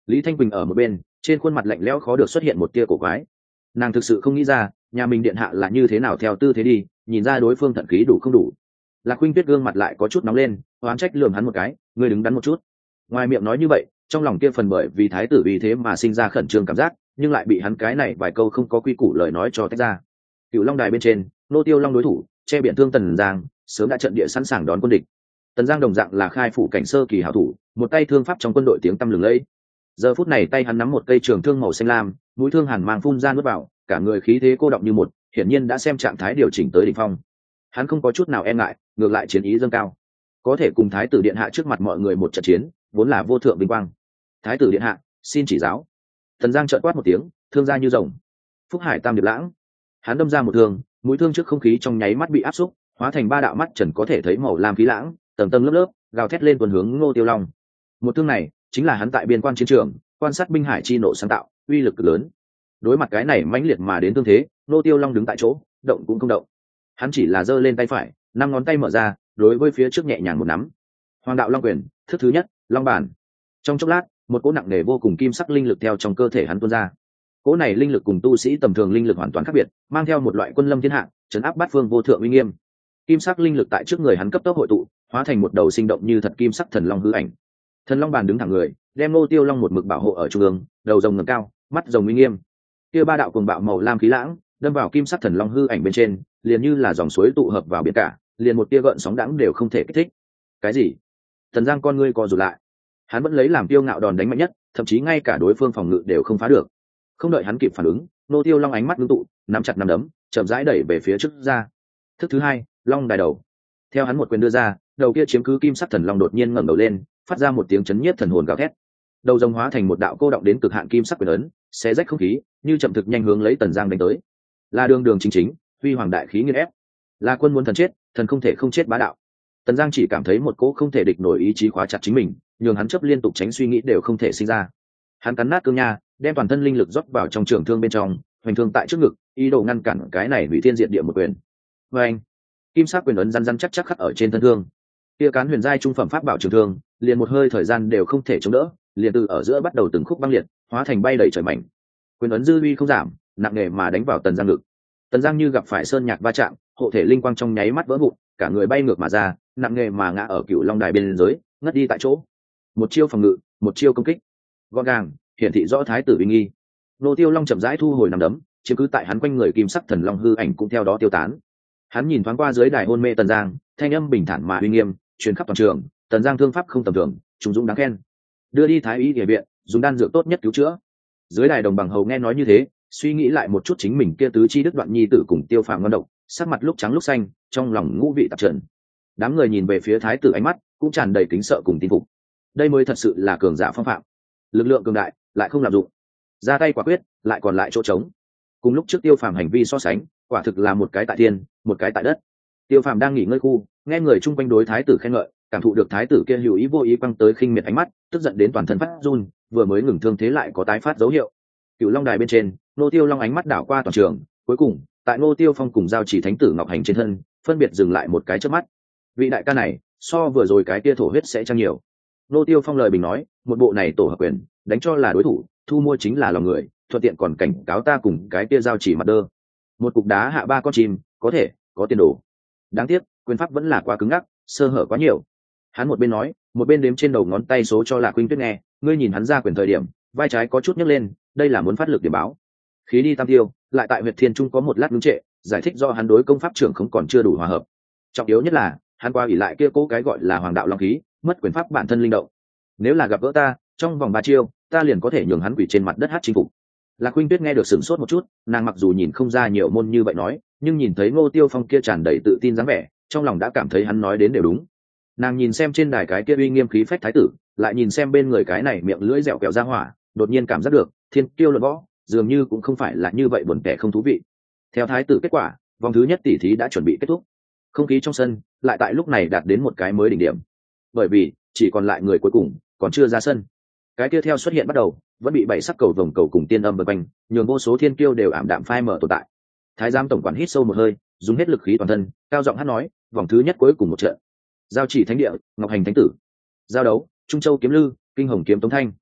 Lý Thanh Quỳnh ở một bên, trên khuôn mặt lạnh lẽo khó được xuất hiện một tia cổ quái. Nàng thực sự không nghĩ ra nhà mình điện hạ là như thế nào theo tư thế đi, nhìn ra đối phương thận khí đủ không đủ. Lạc Khuynh Tuyết gương mặt lại có chút nóng lên, oán trách lườm hắn một cái, ngươi đứng đắn một chút. Ngoài miệng nói như vậy, trong lòng kia phần bởi vì thái tử vì thế mà sinh ra khẩn trương cảm giác, nhưng lại bị hắn cái này vài câu không có quy củ lời nói cho tách ra. Cựu Long đài bên trên, Nô Tiêu Long đối thủ, che biển thương Tần Giang, sớm đã trận địa sẵn sàng đón quân địch. Tần Giang đồng dạng là khai phủ cảnh sơ kỳ hảo thủ, một tay thương pháp trong quân đội tiếng tăm lừng lẫy. Giờ phút này tay hắn nắm một cây trường thương màu xanh lam, mũi thương hàn mang phun ra nuốt vào, cả người khí thế cô động như một, hiển nhiên đã xem trạng thái điều chỉnh tới đỉnh phong. Hắn không có chút nào e ngại, ngược lại chiến ý dâng cao. Có thể cùng thái tử điện hạ trước mặt mọi người một trận chiến, vốn là vô thượng vinh quang. Thái tử điện hạ, xin chỉ giáo. Tần Giang trợn quát một tiếng, thương ra như rồng. Phúc Hải Tam Điệp Lãng, hắn đâm ra một thương, mũi thương trước không khí trong nháy mắt bị áp xúc, hóa thành ba đạo mắt trần có thể thấy màu lam khí lãng, tầng tầng lớp lớp, gào thét lên tuần hướng Ngô Tiêu Long. Một thương này chính là hắn tại biên quan chiến trường quan sát binh hải chi nộ sáng tạo, uy lực cực lớn. Đối mặt cái này mãnh liệt mà đến tương thế, Ngô Tiêu Long đứng tại chỗ, động cũng không động. Hắn chỉ là giơ lên tay phải, năm ngón tay mở ra, đối với phía trước nhẹ nhàng một nắm. Hoàng đạo Long quyền, thức thứ nhất, Long bản. Trong chốc lát, một cỗ nặng nề vô cùng kim sắc linh lực theo trong cơ thể hắn tuôn ra. Cỗ này linh lực cùng tu sĩ tầm thường linh lực hoàn toàn khác biệt, mang theo một loại quân lâm thiên hạ, trấn áp bát phương vô thượng uy nghiêm. Kim sắc linh lực tại trước người hắn cấp tốc hội tụ, hóa thành một đầu sinh động như thật kim sắc thần long hư ảnh. Thần long bàn đứng thẳng người, đem Ngô Tiêu Long một mực bảo hộ ở trung ương, đầu rồng ngẩng cao, mắt rồng uy nghiêm. Kia ba đạo cuồng bạo màu lam khí lãng, đâm vào kim sắc thần long hư ảnh bên trên, liền như là dòng suối tụ hợp vào biển cả, liền một tia gợn sóng đãng đều không thể kích thích. Cái gì? Thần Giang con ngươi co rụt lại. Hắn vẫn lấy làm tiêu ngạo đòn đánh mạnh nhất, thậm chí ngay cả đối phương phòng ngự đều không phá được. Không đợi hắn kịp phản ứng, Ngô Tiêu Long ánh mắt ngưng tụ, nắm chặt nắm đấm, chậm rãi đẩy về phía trước ra. Thức thứ hai, Long đài đầu. Theo hắn một quyền đưa ra, đầu kia chiếm cứ kim sắc thần long đột nhiên ngẩng đầu lên, phát ra một tiếng chấn nhiếp thần hồn gào thét. Đầu rồng hóa thành một đạo cô động đến cực hạn kim sắc quyền ấn, xé rách không khí, như chậm thực nhanh hướng lấy Tần Giang đánh tới. Là đường đường chính chính, huy hoàng đại khí nghiền ép. Là quân muốn thần chết, thần không thể không chết bá đạo. Tần Giang chỉ cảm thấy một cỗ không thể địch nổi ý chí khóa chặt chính mình, nhường hắn chấp liên tục tránh suy nghĩ đều không thể sinh ra. Hắn cắn nát cương nha, đem toàn thân linh lực rót vào trong trường thương bên trong, hoành thương tại trước ngực, ý đồ ngăn cản cái này hủy thiên diệt địa một quyền. Và anh, kim sắc quyền ấn răn răn chắc chắc khắc ở trên thân thương. Kia cán huyền giai trung phẩm pháp bảo trường thương, liền một hơi thời gian đều không thể chống đỡ, liền từ ở giữa bắt đầu từng khúc băng liệt, hóa thành bay đầy trời mảnh. Quyền ấn dư uy không giảm, nặng nề mà đánh vào Tần Giang ngực. Tần Giang như gặp phải sơn nhạc va chạm, hộ thể linh quang trong nháy mắt vỡ vụn, cả người bay ngược mà ra, nặng nề mà ngã ở Cựu Long đài bên dưới, ngất đi tại chỗ. Một chiêu phòng ngự, một chiêu công kích, gọn gàng, hiển thị rõ thái tử uy nghi. Ngô Tiêu Long chậm rãi thu hồi nắm đấm, chiếm cứ tại hắn quanh người kim sắc thần long hư ảnh cũng theo đó tiêu tán. Hắn nhìn thoáng qua dưới đài hôn mê Tần Giang, thanh âm bình thản mà uy nghiêm, truyền khắp toàn trường. Tần Giang thương pháp không tầm thường, trùng dũng đáng khen. Đưa đi thái y y viện, dùng đan dược tốt nhất cứu chữa. Dưới đài đồng bằng hầu nghe nói như thế, suy nghĩ lại một chút chính mình kia tứ chi đức đoạn nhi tử cùng Tiêu Phàm ngon độc, sắc mặt lúc trắng lúc xanh, trong lòng ngũ vị tạp trần. Đám người nhìn về phía thái tử ánh mắt cũng tràn đầy kính sợ cùng tin phục. Đây mới thật sự là cường giả phong phạm, lực lượng cường đại lại không lạm dụng, ra tay quả quyết lại còn lại chỗ trống. Cùng lúc trước Tiêu Phàm hành vi so sánh, quả thực là một cái tại thiên, một cái tại đất. Tiêu Phàm đang nghỉ ngơi khu, nghe người chung quanh đối thái tử khen ngợi, cảm thụ được thái tử kia hữu ý vô ý quăng tới khinh miệt ánh mắt, tức giận đến toàn thân phát run, vừa mới ngừng thương thế lại có tái phát dấu hiệu. Cựu Long đài bên trên, Ngô Tiêu Long ánh mắt đảo qua toàn trường, cuối cùng tại Ngô Tiêu Phong cùng giao chỉ thánh tử Ngọc Hành trên thân, phân biệt dừng lại một cái chớp mắt. Vị đại ca này, so vừa rồi cái kia thổ huyết sẽ chăng nhiều. Ngô Tiêu Phong lời bình nói, một bộ này tổ hợp quyền, đánh cho là đối thủ, thu mua chính là lòng người, thuận tiện còn cảnh cáo ta cùng cái kia giao chỉ mặt đơ. Một cục đá hạ ba con chim, có thể có tiền đồ. Đáng tiếc, quyền pháp vẫn là quá cứng ngắc, sơ hở quá nhiều. Hắn một bên nói, một bên đếm trên đầu ngón tay số cho Lạc Khuynh Tuyết nghe, ngươi nhìn hắn ra quyền thời điểm, vai trái có chút nhấc lên, đây là muốn phát lực để báo. Khí đi tam tiêu, lại tại Huyệt Thiên Trung có một lát ngưng trệ, giải thích do hắn đối công pháp trưởng không còn chưa đủ hòa hợp. Trọng yếu nhất là, hắn qua ỷ lại kia cố cái gọi là Hoàng đạo long khí, mất quyền pháp bản thân linh động. Nếu là gặp gỡ ta, trong vòng 3 chiêu, ta liền có thể nhường hắn quỳ trên mặt đất hát chinh phục. Lạc Khuynh Tuyết nghe được sửng sốt một chút, nàng mặc dù nhìn không ra nhiều môn như vậy nói, nhưng nhìn thấy Ngô Tiêu Phong kia tràn đầy tự tin dáng vẻ, trong lòng đã cảm thấy hắn nói đến đều đúng. Nàng nhìn xem trên đài cái kia uy nghiêm khí phách thái tử, lại nhìn xem bên người cái này miệng lưỡi dẻo kẹo ra hỏa, đột nhiên cảm giác được thiên kiêu luận võ dường như cũng không phải là như vậy buồn tẻ không thú vị. Theo thái tử kết quả, vòng thứ nhất tỷ thí đã chuẩn bị kết thúc, không khí trong sân lại tại lúc này đạt đến một cái mới đỉnh điểm, bởi vì chỉ còn lại người cuối cùng còn chưa ra sân. Cái kia theo xuất hiện bắt đầu, vẫn bị bảy sắc cầu vồng cầu cùng tiên âm vây quanh, nhường vô số thiên kiêu đều ảm đạm phai mở tồn tại. Thái giám tổng quản hít sâu một hơi, dùng hết lực khí toàn thân, cao giọng hát nói, vòng thứ nhất cuối cùng một trận, giao chỉ thánh địa, Ngọc Hành thánh tử, giao đấu, Trung Châu kiếm lư, Kinh Hồng kiếm Tống Thanh.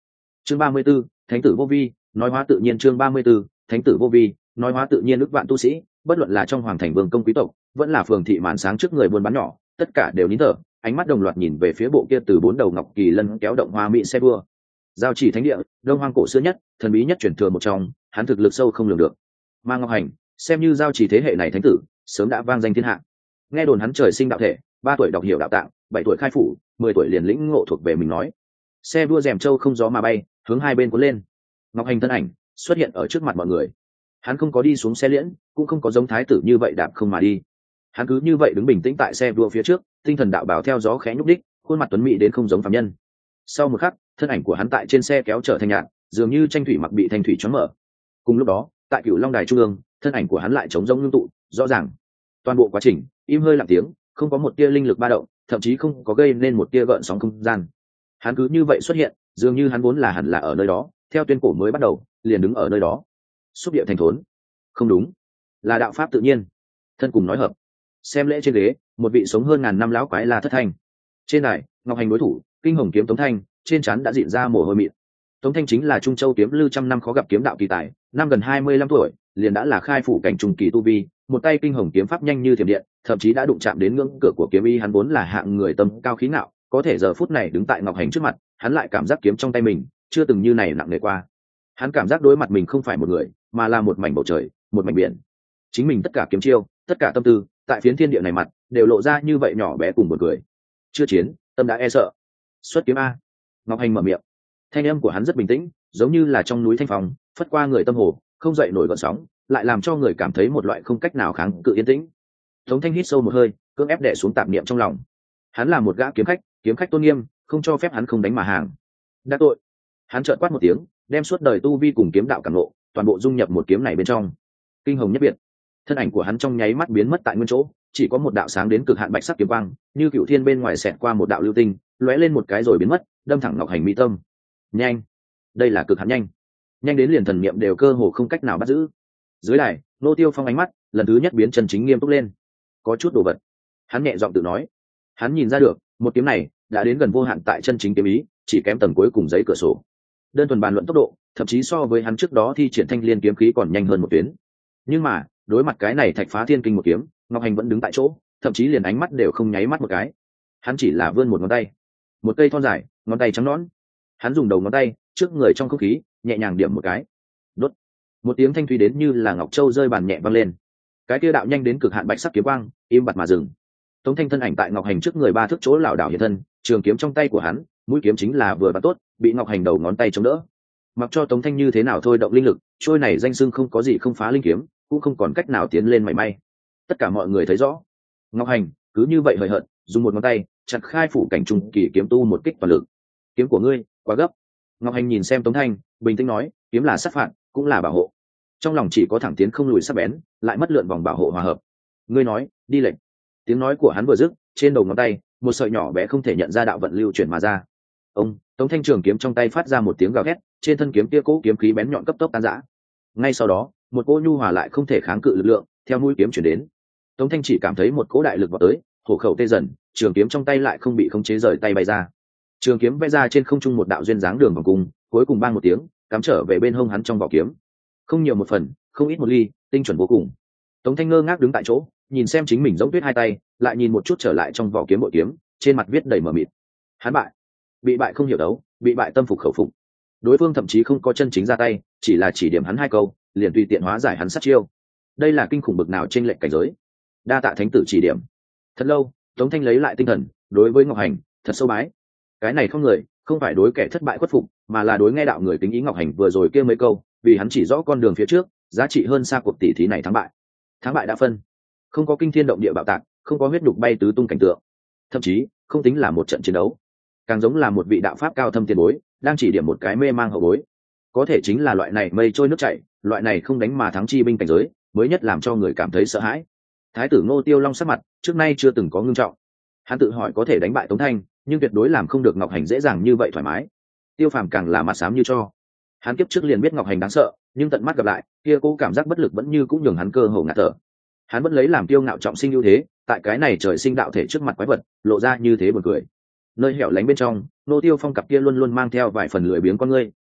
Chương 34, Thánh tử vô vi, nói hóa tự nhiên. Chương 34, Thánh tử vô vi, nói hóa tự nhiên. Ức vạn tu sĩ, bất luận là trong hoàng thành vương công quý tộc, vẫn là phường thị màn sáng trước người buôn bán nhỏ, tất cả đều nín thở, ánh mắt đồng loạt nhìn về phía bộ kia từ bốn đầu ngọc kỳ lân kéo động hoa mỹ xe đua. Giao chỉ thánh địa, đông hoang cổ xưa nhất, thần bí nhất truyền thừa một trong, hắn thực lực sâu không lường được. Mà Ngọc Hành, xem như giao chỉ thế hệ này thánh tử, sớm đã vang danh thiên hạ. Nghe đồn hắn trời sinh đạo thể, 3 tuổi đọc hiểu đạo tạng, 7 tuổi khai phủ, 10 tuổi liền lĩnh ngộ thuộc về mình nói. Xe đua rèm trâu không gió mà bay, hướng hai bên cuốn lên. Ngọc Hành thân ảnh xuất hiện ở trước mặt mọi người. Hắn không có đi xuống xe liễn, cũng không có giống thái tử như vậy đạp không mà đi. Hắn cứ như vậy đứng bình tĩnh tại xe đua phía trước, tinh thần đạo bảo theo gió khẽ nhúc đích, khuôn mặt tuấn mỹ đến không giống phàm nhân. Sau một khắc, thân ảnh của hắn tại trên xe kéo trở thành nhạt, dường như tranh thủy mặc bị thanh thủy choáng mở. Cùng lúc đó, tại Cửu Long đài trung ương, thân ảnh của hắn lại trống rỗng ngưng tụ, rõ ràng. Toàn bộ quá trình im hơi lặng tiếng, không có một tia linh lực ba động, thậm chí không có gây nên một tia gợn sóng không gian. Hắn cứ như vậy xuất hiện, dường như hắn vốn là hẳn là ở nơi đó, theo tuyên cổ mới bắt đầu, liền đứng ở nơi đó. Xúc địa thành thốn. Không đúng, là đạo pháp tự nhiên. Thân cùng nói hợp. Xem lễ trên ghế, một vị sống hơn ngàn năm lão quái là Thất Thanh. Trên đài, Ngọc Hành đối thủ, kinh hồng kiếm Tống Thanh, trên trán đã diện ra mồ hôi mịn. Tống Thanh chính là Trung Châu kiếm lư trăm năm khó gặp kiếm đạo kỳ tài, năm gần 25 tuổi, liền đã là khai phủ cảnh trung kỳ tu vi, một tay kinh hồng kiếm pháp nhanh như thiểm điện, thậm chí đã đụng chạm đến ngưỡng cửa của kiếm ý. Hắn vốn là hạng người tâm cao khí ngạo, có thể giờ phút này đứng tại Ngọc Hành trước mặt, hắn lại cảm giác kiếm trong tay mình chưa từng như này nặng nề qua. Hắn cảm giác đối mặt mình không phải một người, mà là một mảnh bầu trời, một mảnh biển. Chính mình tất cả kiếm chiêu, tất cả tâm tư, tại phiến thiên địa này mặt đều lộ ra như vậy nhỏ bé cùng một người. Chưa chiến, tâm đã e sợ. Xuất kiếm a. Ngọc Hành mở miệng. Thanh âm của hắn rất bình tĩnh, giống như là trong núi thanh phong, phất qua người tâm hồ, không dậy nổi gợn sóng, lại làm cho người cảm thấy một loại không cách nào kháng cự yên tĩnh. Tống Thanh hít sâu một hơi, cưỡng ép đè xuống tạp niệm trong lòng. Hắn là một gã kiếm khách tôn nghiêm, không cho phép hắn không đánh mà hàng. Đã tội. Hắn trợn quát một tiếng, đem suốt đời tu vi cùng kiếm đạo cảm ngộ, toàn bộ dung nhập một kiếm này bên trong. Kinh hồng nhất biệt. Thân ảnh của hắn trong nháy mắt biến mất tại nguyên chỗ, chỉ có một đạo sáng đến cực hạn bạch sắc kiếm quang, như cựu thiên bên ngoài xẹt qua một đạo lưu tinh, lóe lên một cái rồi biến mất, đâm thẳng Ngọc Hành mi tâm. Nhanh, đây là cực hạn nhanh, nhanh đến liền thần niệm đều cơ hồ không cách nào bắt giữ. Dưới đài, Nô Tiêu Phong ánh mắt lần thứ nhất biến chân chính nghiêm túc lên. Có chút đồ vật. Hắn nhẹ giọng tự nói. Hắn nhìn ra được, một kiếm này đã đến gần vô hạn tại chân chính kiếm ý, chỉ kém tầng cuối cùng giấy cửa sổ. Đơn thuần bàn luận tốc độ, thậm chí so với hắn trước đó thi triển Thanh Liên kiếm khí còn nhanh hơn một tuyến. Nhưng mà, đối mặt cái này thạch phá thiên kinh một kiếm, Ngọc Hành vẫn đứng tại chỗ, thậm chí liền ánh mắt đều không nháy mắt một cái. Hắn chỉ là vươn một ngón tay, một cây thon dài, ngón tay trắng nõn. Hắn dùng đầu ngón tay trước người trong không khí nhẹ nhàng điểm một cái. Đốt. Một tiếng thanh thúy đến như là ngọc châu rơi bàn nhẹ vang lên. Cái kia đạo nhanh đến cực hạn bạch sắc kiếm quang im bặt mà dừng. Tống Thanh thân ảnh tại Ngọc Hành trước người 3 thước chỗ lảo đảo hiện thân, trường kiếm trong tay của hắn, mũi kiếm chính là vừa và tốt, bị Ngọc Hành đầu ngón tay chống đỡ. Mặc cho Tống Thanh như thế nào thôi động linh lực, trôi này danh xưng không có gì không phá linh kiếm, cũng không còn cách nào tiến lên mảy may. Tất cả mọi người thấy rõ, Ngọc Hành cứ như vậy hời hợt, dùng một ngón tay chặt khai phủ cảnh trung kỳ kiếm tu một kích toàn lực. Kiếm của ngươi quá gấp. Ngọc Hành nhìn xem Tống Thanh, bình tĩnh nói, kiếm là sát phạt, cũng là bảo hộ. Trong lòng chỉ có thẳng tiến không lùi sắc bén, lại mất lượn vòng bảo hộ hòa hợp. Ngươi nói, đi lệnh. Tiếng nói của hắn vừa dứt, trên đầu ngón tay, một sợi nhỏ bé không thể nhận ra đạo vận lưu chuyển mà ra. Ông, Tống Thanh trường kiếm trong tay phát ra một tiếng gào thét, trên thân kiếm kia cố kiếm khí bén nhọn cấp tốc tan rã. Ngay sau đó, một cỗ nhu hòa lại không thể kháng cự lực lượng theo mũi kiếm chuyển đến. Tống Thanh chỉ cảm thấy một cỗ đại lực vào tới, hổ khẩu tê dần, trường kiếm trong tay lại không bị khống chế rời tay bay ra. Trường kiếm vẽ ra trên không trung một đạo duyên dáng đường vòng cung, cuối cùng bang một tiếng, cắm trở về bên hông hắn trong vỏ kiếm. Không nhiều một phần, không ít một ly, tinh chuẩn vô cùng. Tống Thanh ngơ ngác đứng tại chỗ, nhìn xem chính mình giống tuyết hai tay, lại nhìn một chút trở lại trong vỏ kiếm bội kiếm, trên mặt viết đầy mờ mịt. Hắn bại, bị bại không hiểu đấu, bị bại tâm phục khẩu phục. Đối phương thậm chí không có chân chính ra tay, chỉ là chỉ điểm hắn 2 câu, liền tùy tiện hóa giải hắn sát chiêu. Đây là kinh khủng bực nào trên lệnh cảnh giới. Đa tạ thánh tử chỉ điểm. Thật lâu, Tống Thanh lấy lại tinh thần, đối với Ngọc Hành thật sâu bái. Cái này không người, không phải đối kẻ thất bại khuất phục, mà là đối nghe đạo người kính ý. Ngọc Hành vừa rồi kêu mấy câu, vì hắn chỉ rõ con đường phía trước, giá trị hơn xa cuộc tỷ thí này thắng bại. Thắng bại đã phân, không có kinh thiên động địa bạo tạc, không có huyết đục bay tứ tung cảnh tượng, thậm chí không tính là một trận chiến đấu, càng giống là một vị đạo pháp cao thâm tiền bối đang chỉ điểm một cái mê mang hậu bối. Có thể chính là loại này mây trôi nước chảy, loại này không đánh mà thắng chi binh cảnh giới, mới nhất làm cho người cảm thấy sợ hãi. Thái tử Ngô Tiêu Long sắc mặt trước nay chưa từng có ngưng trọng. Hắn tự hỏi có thể đánh bại Tống Thanh, nhưng tuyệt đối làm không được Ngọc Hành dễ dàng như vậy thoải mái. Tiêu Phàm càng là mặt xám như cho. Hắn kiếp trước liền biết Ngọc Hành đáng sợ, nhưng tận mắt gặp lại, kia cố cảm giác bất lực vẫn như cũng nhường hắn cơ hồ ngạt thở. Hắn vẫn lấy làm tiêu ngạo trọng sinh ưu thế, tại cái này trời sinh đạo thể trước mặt quái vật, lộ ra như thế buồn cười. Nơi hẻo lánh bên trong, Nô Tiêu Phong cặp kia luôn luôn mang theo vài phần lười biếng con ngươi,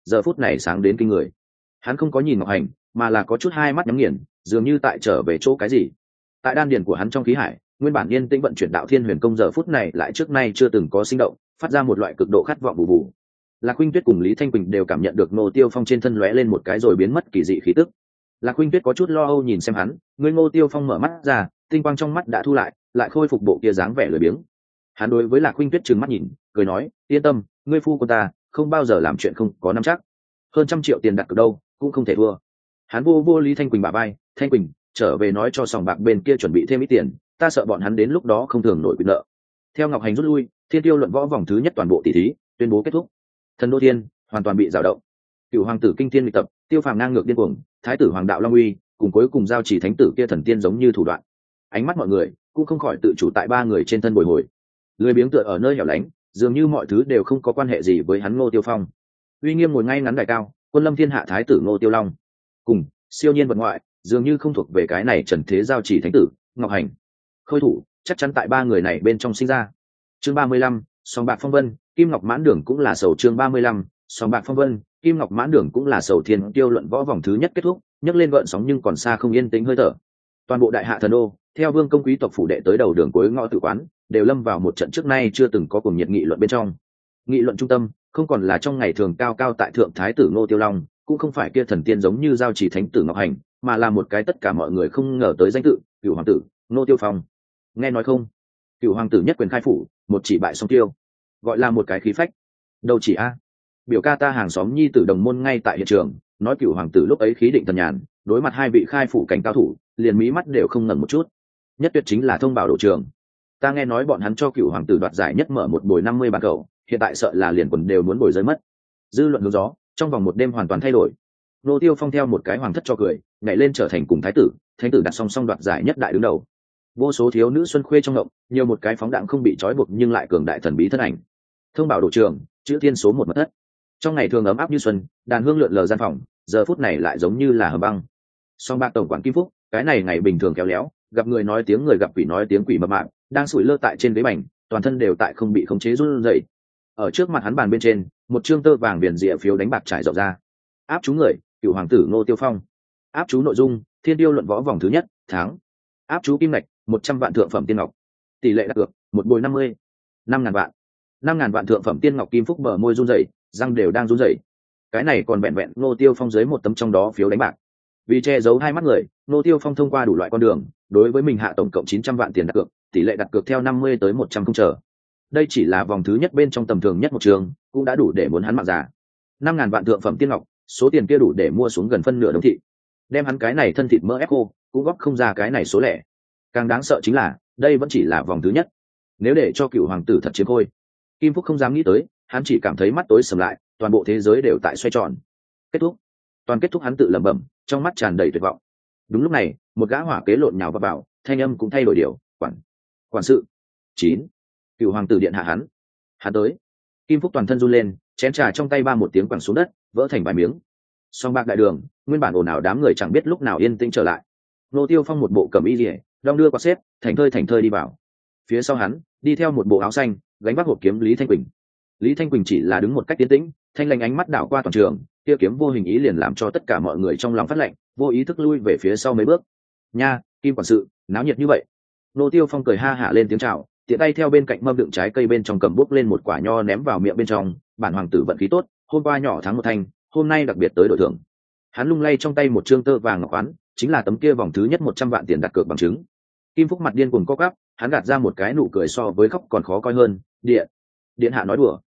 giờ phút này sáng đến kinh người. Hắn không có nhìn Ngọc Hành, mà là có chút hai mắt nhắm nghiền, dường như tại trở về chỗ cái gì. Tại đan điền của hắn trong khí hải, nguyên bản yên tĩnh vận chuyển đạo thiên huyền công giờ phút này lại trước nay chưa từng có sinh động, phát ra một loại cực độ khát vọng bù bù. Lạc Huynh Tuyết cùng Lý Thanh Quỳnh đều cảm nhận được Ngô Tiêu Phong trên thân lóe lên một cái rồi biến mất kỳ dị khí tức. Lạc Huynh Tuyết có chút lo âu nhìn xem hắn, người Ngô Tiêu Phong mở mắt ra, tinh quang trong mắt đã thu lại khôi phục bộ kia dáng vẻ lười biếng. Hắn đối với Lạc Huynh Tuyết trừng mắt nhìn, cười nói, yên tâm, ngươi phu của ta không bao giờ làm chuyện không có nắm chắc. Hơn 100 triệu tiền đặt cược đâu, cũng không thể thua. Hắn vô Lý Thanh Quỳnh bả vai, Thanh Quỳnh, trở về nói cho sòng bạc bên kia chuẩn bị thêm ít tiền, ta sợ bọn hắn đến lúc đó không thường nổi quyền nợ. Theo Ngọc Hành rút lui, Thiên Tiêu luận võ vòng thứ nhất toàn bộ tỷ thí tuyên bố kết thúc. Thần đô thiên hoàn toàn bị dao động. Cửu hoàng tử kinh thiên lịch tập, Tiêu Phàm ngang ngược điên cuồng, thái tử hoàng đạo long uy, cùng cuối cùng giao chỉ thánh tử kia thần tiên giống như thủ đoạn. Ánh mắt mọi người cũng không khỏi tự chủ tại ba người trên thân bồi hồi. Lười biếng tựa ở nơi hẻo lánh, dường như mọi thứ đều không có quan hệ gì với hắn Ngô Tiêu Phong. Uy nghiêm ngồi ngay ngắn đài cao, quân lâm thiên hạ thái tử Ngô Tiêu Long, cùng siêu nhiên vật ngoại, dường như không thuộc về cái này trần thế giao chỉ thánh tử Ngọc Hành. Khôi thủ chắc chắn tại ba người này bên trong sinh ra. Chương 35, sòng bạc phong vân, Kim Ngọc Mãn Đường cũng là sầu. Chương 35, sòng bạc phong vân, Kim Ngọc Mãn Đường cũng là sầu. Thiên Tiêu luận võ vòng thứ nhất kết thúc, nhấc lên gợn sóng nhưng còn xa không yên tĩnh hơi thở. Toàn bộ đại hạ thần đô, theo vương công quý tộc phủ đệ tới đầu đường cuối ngõ tử quán, đều lâm vào một trận trước nay chưa từng có cuồng nhiệt nghị luận bên trong. Nghị luận trung tâm không còn là trong ngày thường cao cao tại thượng thái tử Ngô Tiêu Long, cũng không phải kia thần tiên giống như giao chỉ thánh tử Ngọc Hành, mà là một cái tất cả mọi người không ngờ tới danh tự, Cửu hoàng tử Ngô Tiêu Phong. Nghe nói không? Cửu hoàng tử nhất quyền khai phủ, một chỉ bại song tiêu, gọi là một cái khí phách. Đâu chỉ a, biểu ca ta hàng xóm nhi tử đồng môn ngay tại hiện trường, nói Cửu hoàng tử lúc ấy khí định thần nhàn, đối mặt hai vị khai phủ cảnh cao thủ, liền mí mắt đều không ngẩng một chút. Nhất tuyệt chính là thông bảo đội trường. Ta nghe nói bọn hắn cho Cửu hoàng tử đoạt giải nhất mở một bồi 50 bàn cậu, hiện tại sợ là liền quần đều muốn bồi rơi mất. Dư luận hướng gió trong vòng một đêm hoàn toàn thay đổi. Ngô Tiêu Phong theo một cái hoàng thất cho cười, nhảy lên trở thành cùng thái tử, thánh tử đặt song song đoạt giải nhất đại đứng đầu. Vô số thiếu nữ xuân khuê trong ngộng, nhiều một cái phóng đạn không bị trói buộc nhưng lại cường đại thần bí thân ảnh. Thông bảo đội trường, chữ thiên số một mật thất. Trong ngày thường ấm áp như xuân, đàn hương lượn lờ gian phòng, giờ phút này lại giống như là hầm băng. Song bạc tổng quản Kim Phúc, cái này ngày bình thường kéo léo, gặp người nói tiếng người, gặp quỷ nói tiếng quỷ, mập mạp, đang sủi lơ tại trên ghế bành, toàn thân đều tại không bị khống chế run rẩy. Ở trước mặt hắn bàn bên trên, một trương tơ vàng biển rìa phiếu đánh bạc trải rộng ra. Áp chú người, Cửu hoàng tử Ngô Tiêu Phong. Áp chú nội dung, Thiên Tiêu luận võ vòng thứ nhất, tháng. Áp chú kim ngạch, 100 vạn thượng phẩm tiên ngọc. Tỷ lệ đặt cược, một bồi 50. 5.000 vạn. 5.000 vạn thượng phẩm tiên ngọc. Kim Phúc bờ môi run rẩy, răng đều đang run rẩy. Cái này còn vẹn vẹn Ngô Tiêu Phong dưới một tấm trong đó phiếu đánh bạc. Vì che giấu hai mắt người, Ngô Tiêu Phong thông qua đủ loại con đường, đối với mình hạ tổng cộng 900 vạn tiền đặt cược, tỷ lệ đặt cược theo 50 tới 100 không chờ. Đây chỉ là vòng thứ nhất bên trong tầm thường nhất một trường, cũng đã đủ để muốn hắn mạng già. 5.000 vạn thượng phẩm tiên ngọc, số tiền kia đủ để mua xuống gần phân nửa đống thị. Đem hắn cái này thân thịt mỡ ép khô, cũng góp không ra cái này số lẻ. Càng đáng sợ chính là, đây vẫn chỉ là vòng thứ nhất. Nếu để cho Cửu hoàng tử thật chiếm khôi, Kim Phúc không dám nghĩ tới, hắn chỉ cảm thấy mắt tối sầm lại, toàn bộ thế giới đều tại xoay tròn. Kết thúc. Toàn kết thúc, hắn tự lẩm bẩm, trong mắt tràn đầy tuyệt vọng. Đúng lúc này, một gã hỏa kế lộn nhào vào, thanh âm cũng thay đổi điều, quản sự. 9. Cửu hoàng tử điện hạ hắn tới. Kim Phúc toàn thân run lên, chén trà trong tay ba một tiếng quẳng xuống đất, vỡ thành vài miếng. Song bạc đại đường, nguyên bản ồn ào đám người chẳng biết lúc nào yên tĩnh trở lại. Ngô Tiêu Phong một bộ cẩm y liễu, đong đưa qua xếp, thành thơi đi vào. Phía sau hắn, đi theo một bộ áo xanh, gánh vác hộp kiếm Lý Thanh Quỳnh. Lý Thanh Quỳnh chỉ là đứng một cách tiến tĩnh, thanh lãnh ánh mắt đảo qua toàn trường, kia kiếm vô hình ý liền làm cho tất cả mọi người trong lòng phát lạnh, vô ý thức lui về phía sau mấy bước. Nha, Kim quản sự, náo nhiệt như vậy. Ngô Tiêu Phong cười ha hả lên tiếng chào, tiện tay theo bên cạnh mâm đựng trái cây bên trong cầm bút lên một quả nho ném vào miệng bên trong. Bản hoàng tử vận khí tốt, hôm qua nhỏ thắng một thanh, hôm nay đặc biệt tới đổi thưởng. Hắn lung lay trong tay một trương tơ vàng ngọc oán, chính là tấm kia vòng thứ nhất 100 vạn tiền đặt cược bằng chứng. Kim Phúc mặt điên cuồng co quắp, hắn gạt ra một cái nụ cười so với khóc còn khó coi hơn. Điện hạ nói đùa.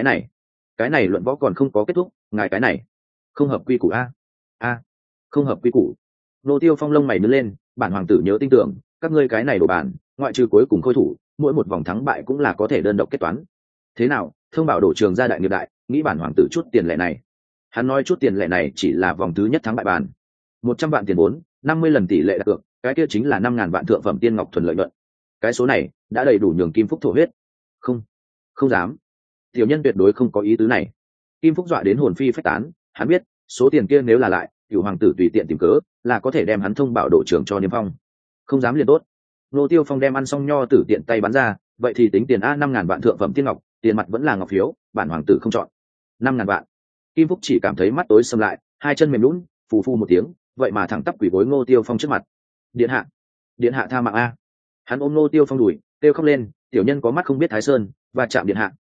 Cái này luận võ còn không có kết thúc, ngài cái này không hợp quy củ a. Không hợp quy củ. Ngô Tiêu Phong lông mày nhướng lên, bản hoàng tử nhớ tin tưởng, các ngươi cái này đồ bàn, ngoại trừ cuối cùng khôi thủ, mỗi một vòng thắng bại cũng là có thể đơn độc kết toán. Thế nào, thông bảo đổ trường ra đại nghiệp đại, nghĩ bản hoàng tử chút tiền lệ này. Hắn nói chút tiền lệ này chỉ là vòng thứ nhất thắng bại bàn. 100 vạn tiền vốn, 50 lần tỷ lệ đặt cược, cái kia chính là 5.000 vạn thượng phẩm tiên ngọc thuần lợi nhuận. Cái số này đã đầy đủ nhường Kim Phúc thổ huyết. Không dám. Tiểu nhân tuyệt đối không có ý tứ này. Kim Phúc dọa đến hồn phi phách tán, hắn biết, số tiền kia nếu là lại, Cửu hoàng tử tùy tiện tìm cớ, là có thể đem hắn thông bảo đổ trường cho Niêm Phong. Không dám liền tốt. Ngô Tiêu Phong đem ăn xong nho tử tiện tay bắn ra, vậy thì tính tiền a. 5.000 vạn thượng phẩm tiên ngọc, tiền mặt vẫn là ngọc phiếu, bản hoàng tử không chọn. 5.000 vạn. Kim Phúc chỉ cảm thấy mắt tối sầm lại, hai chân mềm lún, phù phù một tiếng, vậy mà thẳng tắp quỳ gối Ngô Tiêu Phong trước mặt. Điện hạ tha mạng a. Hắn ôm Ngô Tiêu Phong đùi, kêu khóc lên, tiểu nhân có mắt không biết Thái Sơn, và chạm điện hạ.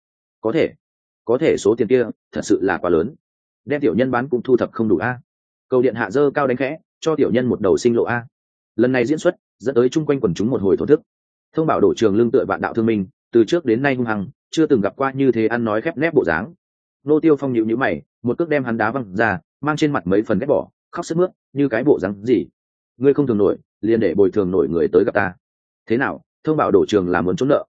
Có thể số tiền kia thật sự là quá lớn, đem tiểu nhân bán cũng thu thập không đủ a. Cầu điện hạ dơ cao đánh khẽ, cho tiểu nhân một đầu sinh lộ a. Lần này diễn xuất dẫn tới chung quanh quần chúng một hồi thổ thức. Thông Bảo đổ trường lương tựa vạn đạo thương minh, từ trước đến nay hung hăng, chưa từng gặp qua như thế ăn nói khép nép bộ dáng. Nô Tiêu Phong nhíu nhíu mày, một cước đem hắn đá văng ra, mang trên mặt mấy phần ghét bỏ, khóc sướt mướt, như cái bộ dáng gì? Ngươi không thường nổi, liền để bồi thường nổi người tới gặp ta. Thế nào? Thông Bảo đổ trường là muốn trốn nợ?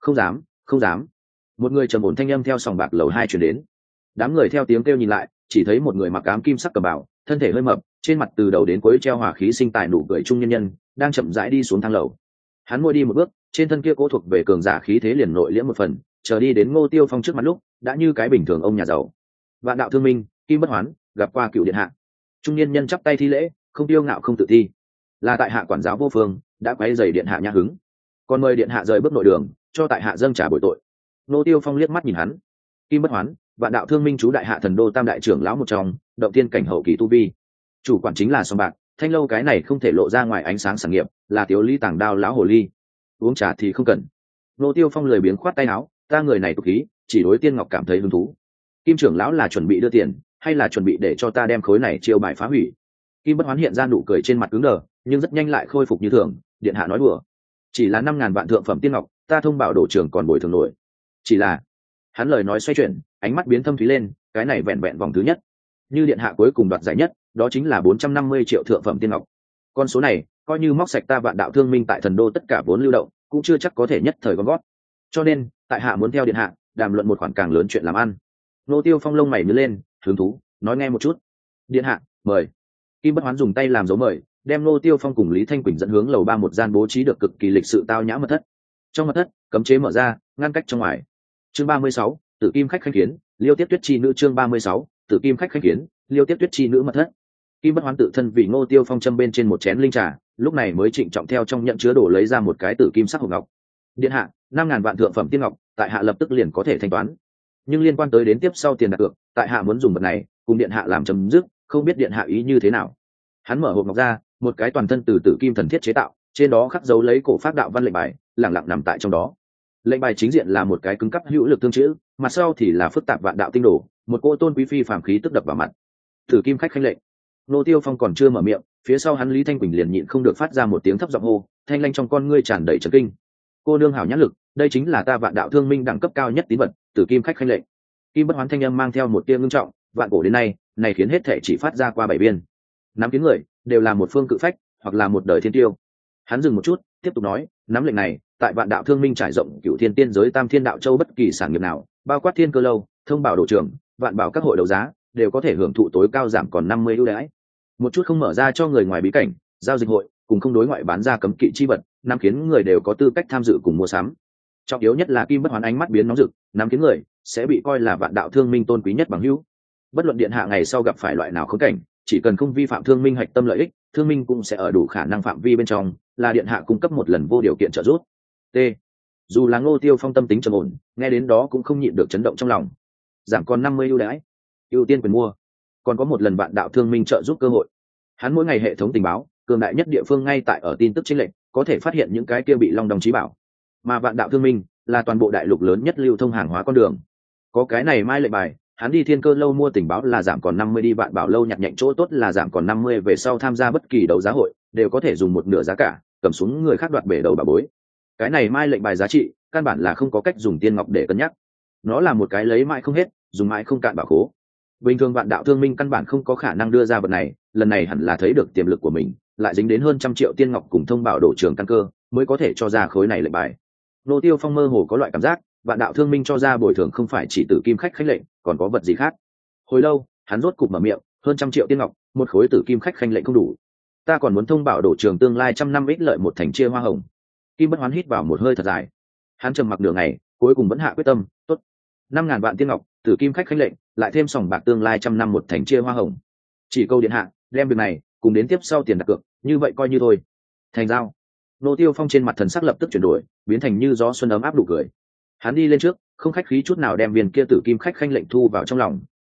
Không dám. Một người trầm ổn thanh âm theo sòng bạc lầu 2 truyền đến. Đám người theo tiếng kêu nhìn lại, chỉ thấy một người mặc ám kim sắc cẩm bào, thân thể hơi mập, trên mặt từ đầu đến cuối treo hỏa khí sinh tài nụ cười trung nhân nhân, đang chậm rãi đi xuống thang lầu. Hắn mỗi đi một bước, trên thân kia cố thuộc về cường giả khí thế liền nội liễm một phần, chờ đi đến Ngô Tiêu Phong trước mặt lúc, đã như cái bình thường ông nhà giàu. Vạn đạo thương minh, Kim Bất Hoán, gặp qua cựu điện hạ. Trung niên nhân chắp tay thi lễ, không tiêu ngạo không tự thi. Là tại hạ quản giáo vô phương, đã quấy rầy điện hạ nhã hứng, còn mời điện hạ rời bước nội đường, cho tại hạ dâng trả bồi tội. Ngô Tiêu Phong liếc mắt nhìn hắn. Kim Bất Hoán, Vạn đạo thương minh chú đại hạ thần đô tam đại trưởng lão một trong, động tiên cảnh hậu kỳ tu vi. Chủ quản chính là sòng bạc, thanh lâu cái này không thể lộ ra ngoài ánh sáng sản nghiệp, là tiểu ly tàng đao lão hồ ly. Uống trà thì không cần. Ngô Tiêu Phong lười biếng khoát tay áo, ta người này tục khí, chỉ đối Tiên Ngọc cảm thấy hứng thú. Kim trưởng lão là chuẩn bị đưa tiền, hay là chuẩn bị để cho ta đem khối này chiêu bài phá hủy? Kim Bất Hoán hiện ra nụ cười trên mặt cứng đờ, nhưng rất nhanh lại khôi phục như thường. Điện hạ nói đùa, chỉ là 5.000 vạn thượng phẩm tiên ngọc, ta thông bảo đổ trưởng còn bồi thường nổi. Chỉ là, hắn lời nói xoay chuyển, ánh mắt biến thâm thúy lên, cái này vẹn vẹn vòng thứ nhất. Như điện hạ cuối cùng đoạt giải nhất, đó chính là 450 triệu thượng phẩm tiên ngọc. Con số này, coi như móc sạch ta Vạn đạo thương minh tại thần đô tất cả vốn lưu động, cũng chưa chắc có thể nhất thời gom gót. Cho nên, tại hạ muốn theo điện hạ, đàm luận một khoản càng lớn chuyện làm ăn. Nô Tiêu Phong lông mày nhướng lên, hứng thú, nói nghe một chút. Điện hạ, mời. Kim Bất Hoán dùng tay làm dấu mời, đem Nô Tiêu Phong cùng Lý Thanh Quỳnh dẫn hướng lầu 3 một gian bố trí được cực kỳ lịch sự tao nhã mật thất. Trong mật thất, cấm chế mở ra, ngăn cách trong ngoài. Chương 36, Tử Kim khách khanh kiến, Liêu Tiết Tuyết chi nữ. Chương 36, Tử Kim khách khanh kiến, Liêu Tiết Tuyết chi nữ. Mật thất. Kim Bất Hoán tự thân vì Ngô Tiêu Phong châm bên trên một chén linh trà, lúc này mới trịnh trọng theo trong nhận chứa đổ lấy ra một cái tử kim sắc hộp ngọc. Điện hạ, 5.000 vạn thượng phẩm tiên ngọc, tại hạ lập tức liền có thể thanh toán. Nhưng liên quan tới đến tiếp sau tiền đặt cược, tại hạ muốn dùng vật này cùng điện hạ làm chấm dứt, không biết điện hạ ý như thế nào. Hắn mở hộp ngọc ra, một cái toàn thân từ tử kim thần thiết chế tạo, trên đó khắc dấu lấy cổ pháp đạo văn lệnh bài, lẳng lặng nằm tại trong đó. Lệnh bài chính diện là một cái cứng cắp hữu lực tương chữ, mặt sau thì là phức tạp vạn đạo tinh đồ, một cô tôn quý phi phàm khí tức đập vào mặt. Tử Kim khách khanh lệnh. Nô Tiêu Phong còn chưa mở miệng, phía sau hắn Lý Thanh Quỳnh liền nhịn không được phát ra một tiếng thấp giọng hô, thanh lanh trong con ngươi tràn đầy trấn kinh. Cô nương hảo nhãn lực, đây chính là ta Vạn đạo thương minh đẳng cấp cao nhất tín vật, Tử Kim khách khanh lệnh. Kim Bất Hoán thanh âm mang theo một tia ngưng trọng, vạn cổ đến nay, này khiến hết thể chỉ phát ra qua 7 viên. Nắm kiến người đều là một phương cự phách, hoặc là một đời thiên tiêu. Hắn dừng một chút, tiếp tục nói, nắm lệnh này, tại Vạn đạo thương minh trải rộng cửu thiên tiên giới tam thiên đạo châu bất kỳ sản nghiệp nào, bao quát thiên cơ lâu, thông bảo đổ trường, vạn bảo các hội đấu giá, đều có thể hưởng thụ tối cao giảm còn 50 ưu đãi. Một chút không mở ra cho người ngoài bí cảnh, giao dịch hội, cùng không đối ngoại bán ra cấm kỵ chi vật, nắm kiến người đều có tư cách tham dự cùng mua sắm. Trọng yếu nhất là Kim Bất Hoán ánh mắt biến nóng rực, nắm kiến người sẽ bị coi là Vạn đạo thương minh tôn quý nhất bằng hữu. Bất luận điện hạ ngày sau gặp phải loại nào khốn cảnh, chỉ cần không vi phạm thương minh hạch tâm lợi ích, thương minh cũng sẽ ở đủ khả năng phạm vi bên trong, là điện hạ cung cấp một lần vô điều kiện trợ giúp. T. Dù là Ngô Tiêu Phong tâm tính trầm ổn, nghe đến đó cũng không nhịn được chấn động trong lòng. Giảm còn 50 ưu đãi, ưu tiên quyền mua, còn có một lần Vạn đạo thương minh trợ giúp cơ hội. Hắn mỗi ngày hệ thống tình báo, cường đại nhất địa phương ngay tại ở tin tức chênh lệch, có thể phát hiện những cái kia bị long đong trí bảo. Mà Vạn đạo thương minh là toàn bộ đại lục lớn nhất lưu thông hàng hóa con đường. Có cái này mai lệnh bài, hắn đi thiên cơ lâu mua tình báo là giảm còn 50, đi Vạn bảo lâu nhặt nhạnh chỗ tốt là giảm còn 50, về sau tham gia bất kỳ đấu giá hội đều có thể dùng một nửa giá cả cầm xuống người khác đoạt bể đầu bà bối. Cái này mai lệnh bài giá trị căn bản là không có cách dùng tiên ngọc để cân nhắc, nó là một cái lấy mãi không hết, dùng mãi không cạn bảo khố. Bình thường Vạn đạo thương minh căn bản không có khả năng đưa ra vật này, lần này hẳn là thấy được tiềm lực của mình, lại dính đến hơn 100 triệu tiên ngọc cùng thông bảo đổ trường căn cơ, mới có thể cho ra khối này lệnh bài. Nô Tiêu Phong mơ hồ có loại cảm giác, Vạn đạo thương minh cho ra bồi thường không phải chỉ Tử Kim khách khanh lệnh, còn có vật gì khác. Hồi lâu, hắn rốt cục mở miệng, hơn 100 triệu tiên ngọc, một khối Tử Kim khách khanh lệnh không đủ. Ta còn muốn thông bảo đổ trường tương lai 100 năm ích lợi một thành chia hoa hồng. Kim Bất Hoán hít vào một hơi thật dài. Hắn trầm mặc nửa ngày, cuối cùng vẫn hạ quyết tâm, tốt. 5.000 vạn tiên ngọc, Tử Kim khách khanh lệnh, lại thêm sòng bạc tương lai 100 năm một thành chia hoa hồng. Chỉ câu điện hạ, đem việc này cùng đến tiếp sau tiền đặt cược, như vậy coi như thôi. Thành giao. Nô Tiêu Phong trên mặt thần sắc lập tức chuyển đổi, biến thành như gió xuân ấm áp nụ cười. Hắn đi lên trước, không khách khí chút nào đem viên kia Tử Kim khách khanh lệnh thu vào trong lòng.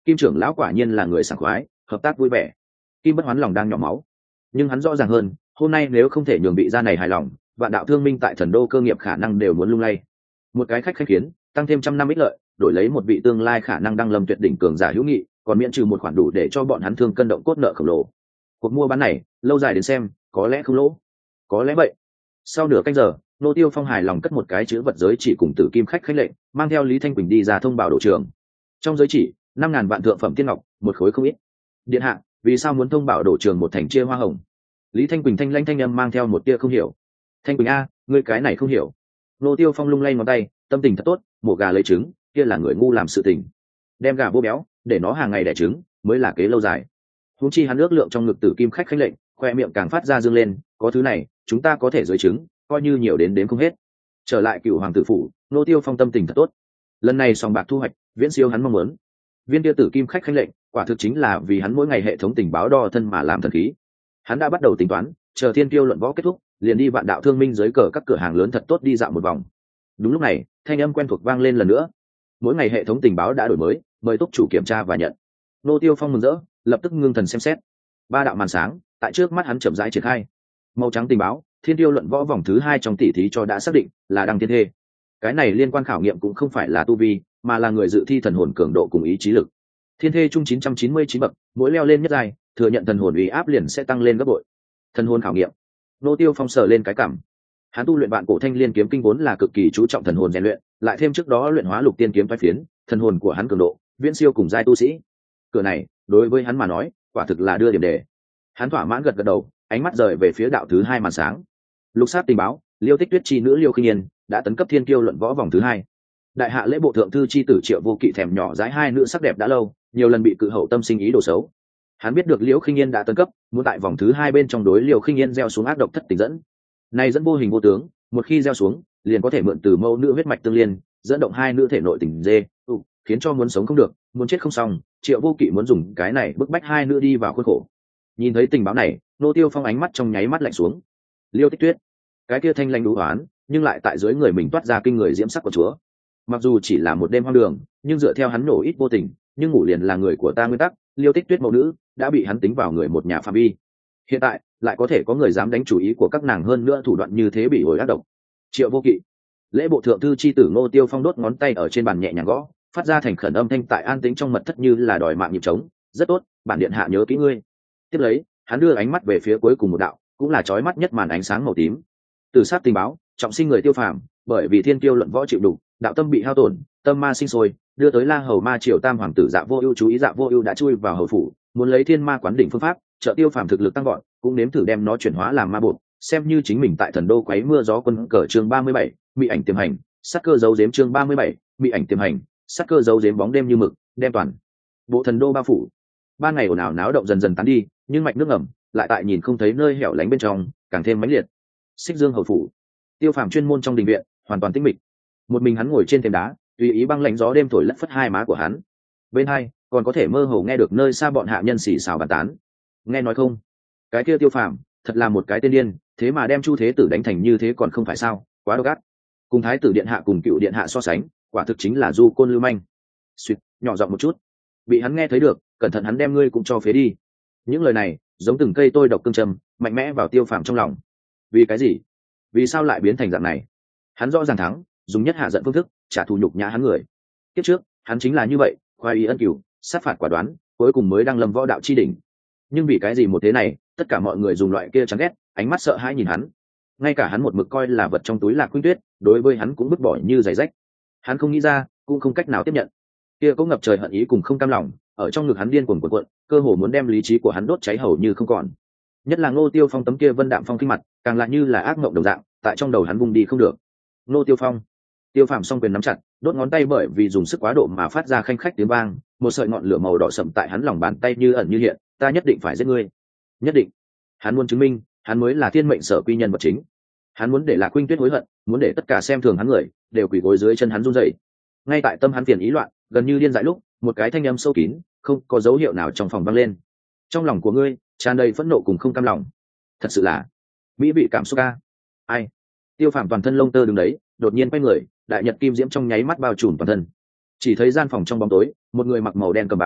Kim trưởng lão quả nhiên là người sảng khoái, hợp tác vui vẻ. Kim Bất Hoán lòng đang nhỏ máu, nhưng hắn rõ ràng hơn, hôm nay nếu không thể nhường vị gia này hài lòng, vạn đạo thương minh tại Thần Đô cơ nghiệp khả năng đều muốn lung lay. Một cái khách khiến, tăng thêm 100 năm ích lợi, đổi lấy một vị tương lai khả năng đăng lâm tuyệt đỉnh cường giả hữu nghị, còn miễn trừ một khoản đủ để cho bọn hắn thương cân động cốt nợ khổng lồ. Cuộc mua bán này, lâu dài đến xem, có lẽ không lỗ, có lẽ vậy. Sau nửa canh giờ, Nô Tiêu Phong hài lòng cất một cái chữ vật giới chỉ cùng Tử Kim khách lệnh, mang theo Lý Thanh Quỳnh đi ra thông báo đổ trường. Trong giới chỉ, 5.000 vạn thượng phẩm tiên ngọc, một khối không ít. Điện hạ, vì sao muốn thông báo đổ trường một thành chia hoa hồng? Lý Thanh Quỳnh thanh lãnh thanh âm mang theo một tia không hiểu. Thanh Quỳnh a, ngươi cái này không hiểu. Nô Tiêu Phong lung lay ngón tay, tâm tình thật tốt, mổ gà lấy trứng, kia là người ngu làm sự tình. Đem gà vô béo, để nó hàng ngày đẻ trứng, mới là kế lâu dài. Huống chi hắn ước lượng trong ngực Tử Kim khách lệnh, khoe miệng càng phát ra dương lên, có thứ này, chúng ta có thể dưới trứng, coi như nhiều đến không hết. Trở lại Cựu Hoàng tử phủ, Nô Tiêu Phong tâm tình thật tốt. Lần này sòng bạc thu hoạch, viễn siêu hắn mong muốn. Viên kia Tử Kim khách lệnh, quả thực chính là vì hắn mỗi ngày hệ thống tình báo đo thân mà làm thần khí. Hắn đã bắt đầu tính toán, chờ Thiên Kiêu luận võ kết thúc, liền đi Vạn Đạo Thương Minh dưới cờ các cửa hàng lớn thật tốt đi dạo một vòng. Đúng lúc này, thanh âm quen thuộc vang lên lần nữa. Mỗi ngày hệ thống tình báo đã đổi mới, mời túc chủ kiểm tra và nhận. Nô Tiêu Phong mừng rỡ, lập tức ngưng thần xem xét. Ba đạo màn sáng tại trước mắt hắn chậm rãi triển khai. Màu trắng tình báo, Thiên Kiêu luận võ vòng thứ 2 trong tỷ thí cho đã xác định là Đăng Thiên Thê. Cái này liên quan khảo nghiệm cũng không phải là tu vi, mà là người dự thi thần hồn cường độ cùng ý chí lực. Thiên Thê chung 999 bậc, mỗi leo lên nhất giai, thừa nhận thần hồn uy áp liền sẽ tăng lên gấp bội. Thần hồn khảo nghiệm. Nô Tiêu Phong sờ lên cái cảm. Hắn tu luyện Vạn Cổ Thanh Liên kiếm kinh vốn là cực kỳ chú trọng thần hồn rèn luyện, lại thêm trước đó luyện hóa Lục Tiên kiếm phái phiến, thần hồn của hắn cường độ viễn siêu cùng giai tu sĩ. Cửa này, đối với hắn mà nói, quả thực là đưa điểm đề. Hắn thỏa mãn gật gật đầu, ánh mắt rời về phía đạo thứ 2 màn sáng. Lục sát tình báo, Liêu Tích Tuyết chi nữ Liêu Khinh Yên đã tấn cấp Thiên Kiêu luận võ vòng thứ 2. Đại hạ lễ bộ thượng thư chi tử Triệu Vô Kỵ thèm nhỏ dãi hai nữ sắc đẹp đã lâu, nhiều lần bị cự hậu tâm sinh ý đồ xấu. Hắn biết được Liễu Khinh Yên đã tấn cấp, muốn tại vòng thứ 2 bên trong đối Liễu Khinh Yên gieo xuống ác độc thất tình dẫn. Này dẫn vô hình vô tướng, một khi gieo xuống, liền có thể mượn từ mẫu nữ huyết mạch tương liên, dẫn động hai nữ thể nội tình dê, khiến cho muốn sống không được, muốn chết không xong. Triệu Vô Kỵ muốn dùng cái này bức bách hai nữ đi vào khuôn khổ. Nhìn thấy tình báo này, Nô Tiêu Phong ánh mắt trong nháy mắt lạnh xuống. Liêu Tích Tuyết, cái kia thanh lãnh đú oán, nhưng lại tại dưới người mình toát ra kinh người diễm sắc của chúa. Mặc dù chỉ là một đêm hoang đường, nhưng dựa theo hắn nổ ít vô tình, nhưng ngủ liền là người của ta nguyên tắc, Liêu Tích Tuyết mẫu nữ đã bị hắn tính vào người một nhà phạm vi. Hiện tại lại có thể có người dám đánh chủ ý của các nàng, hơn nữa thủ đoạn như thế bị hồi ác độc. Triệu Vô Kỵ. Lễ bộ thượng thư chi tử Ngô Tiêu Phong đốt ngón tay ở trên bàn nhẹ nhàng gõ, phát ra thành khẩn âm thanh tại an tĩnh trong mật thất như là đòi mạng nhịp trống. Rất tốt, bản điện hạ nhớ kỹ ngươi. Tiếp lấy, hắn đưa ánh mắt về phía cuối cùng một đạo, cũng là chói mắt nhất màn ánh sáng màu tím. Từ sát tình báo, trọng sinh người Tiêu Phàm, bởi vì Thiên Kiêu luận võ chịu đủ, đạo tâm bị hao tổn, tâm ma sinh sôi, đưa tới La Hầu Ma Triều Tam hoàng tử Dạ Vô Ưu chú ý Dạ Vô Ưu đã chui vào hầu phủ, muốn lấy Thiên Ma quán đỉnh phương pháp, trợ Tiêu Phàm thực lực tăng vọt, cũng nếm thử đem nó chuyển hóa làm ma buộc, xem như chính mình tại Thần Đô quấy mưa gió quân cờ. Chương 37, mị ảnh tiềm hành, sát cơ giấu giếm. Chương 37, mị ảnh tiềm hành, sát cơ giấu giếm bóng đêm như mực, đem toàn bộ Thần Đô bao phủ. Ban ngày ồn ào náo động dần dần tán đi, nhưng mạch nước ngầm lại tại nhìn không thấy nơi hẻo lánh bên trong, càng thêm mãnh liệt. Xích Dương hầu phủ, Tiêu Phàm chuyên môn trong đình viện, hoàn toàn tĩnh mịch. Một mình hắn ngồi trên thềm đá, tùy ý băng lạnh gió đêm thổi lất phất hai má của hắn. Bên hai còn có thể mơ hồ nghe được nơi xa bọn hạ nhân xì xào bàn tán. Nghe nói không, cái kia Tiêu Phàm thật là một cái tên điên, thế mà đem Chu Thế Tử đánh thành như thế còn không phải sao? Quá độc ác. Cùng Thái tử điện hạ cùng Cựu điện hạ so sánh, quả thực chính là du côn lưu manh. Suýt, nhỏ giọng một chút, bị hắn nghe thấy được, cẩn thận hắn đem ngươi cũng cho phế đi. Những lời này giống từng cây tôi độc cương châm, mạnh mẽ vào Tiêu Phàm trong lòng. Vì cái gì? Vì sao lại biến thành dạng này? Hắn rõ ràng thắng, dùng nhất hạ giận phương thức trả thù nhục nhã hắn người. Kiếp trước hắn chính là như vậy, khoái ý ân cửu, sát phạt quả đoán, cuối cùng mới đăng lâm võ đạo chi đỉnh. Nhưng vì cái gì một thế này, tất cả mọi người dùng loại kia chán ghét, ánh mắt sợ hãi nhìn hắn. Ngay cả hắn một mực coi là vật trong túi Lạc Khuynh Tuyết, đối với hắn cũng vứt bỏ như giày rách. Hắn không nghĩ ra, cũng không cách nào tiếp nhận. Kia cũng ngập trời hận ý cùng không cam lòng, ở trong ngực hắn điên cuồng cuộn, cơ hồ muốn đem lý trí của hắn đốt cháy hầu như không còn. Nhất là Ngô Tiêu Phong tấm kia vân đạm phong khinh mặt, càng lại như là ác mộng đồng dạng, tại trong đầu hắn vung đi không được. Ngô Tiêu Phong. Tiêu Phàm song quyền nắm chặt, đốt ngón tay bởi vì dùng sức quá độ mà phát ra khanh khách tiếng vang, một sợi ngọn lửa màu đỏ sậm tại hắn lòng bàn tay như ẩn như hiện. Ta nhất định phải giết ngươi, nhất định. Hắn muốn chứng minh, hắn mới là thiên mệnh sở quy nhân vật chính. Hắn muốn để Lạc Khuynh Tuyết hối hận, muốn để tất cả xem thường hắn người đều quỳ gối dưới chân hắn run rẩy. Ngay tại tâm hắn phiền ý loạn, gần như điên dại lúc, một cái thanh âm sâu kín, không có dấu hiệu nào trong phòng vang lên. Trong lòng của ngươi tràn đầy phẫn nộ cùng không cam lòng. Thật sự là mỹ vị cảm xúc ca. Ai? Tiêu Phàm toàn thân lông tơ đứng đấy, đột nhiên quay người, đại nhật kim diễm trong nháy mắt bao trùm toàn thân. Chỉ thấy gian phòng trong bóng tối, một người mặc màu đen cầm bảo,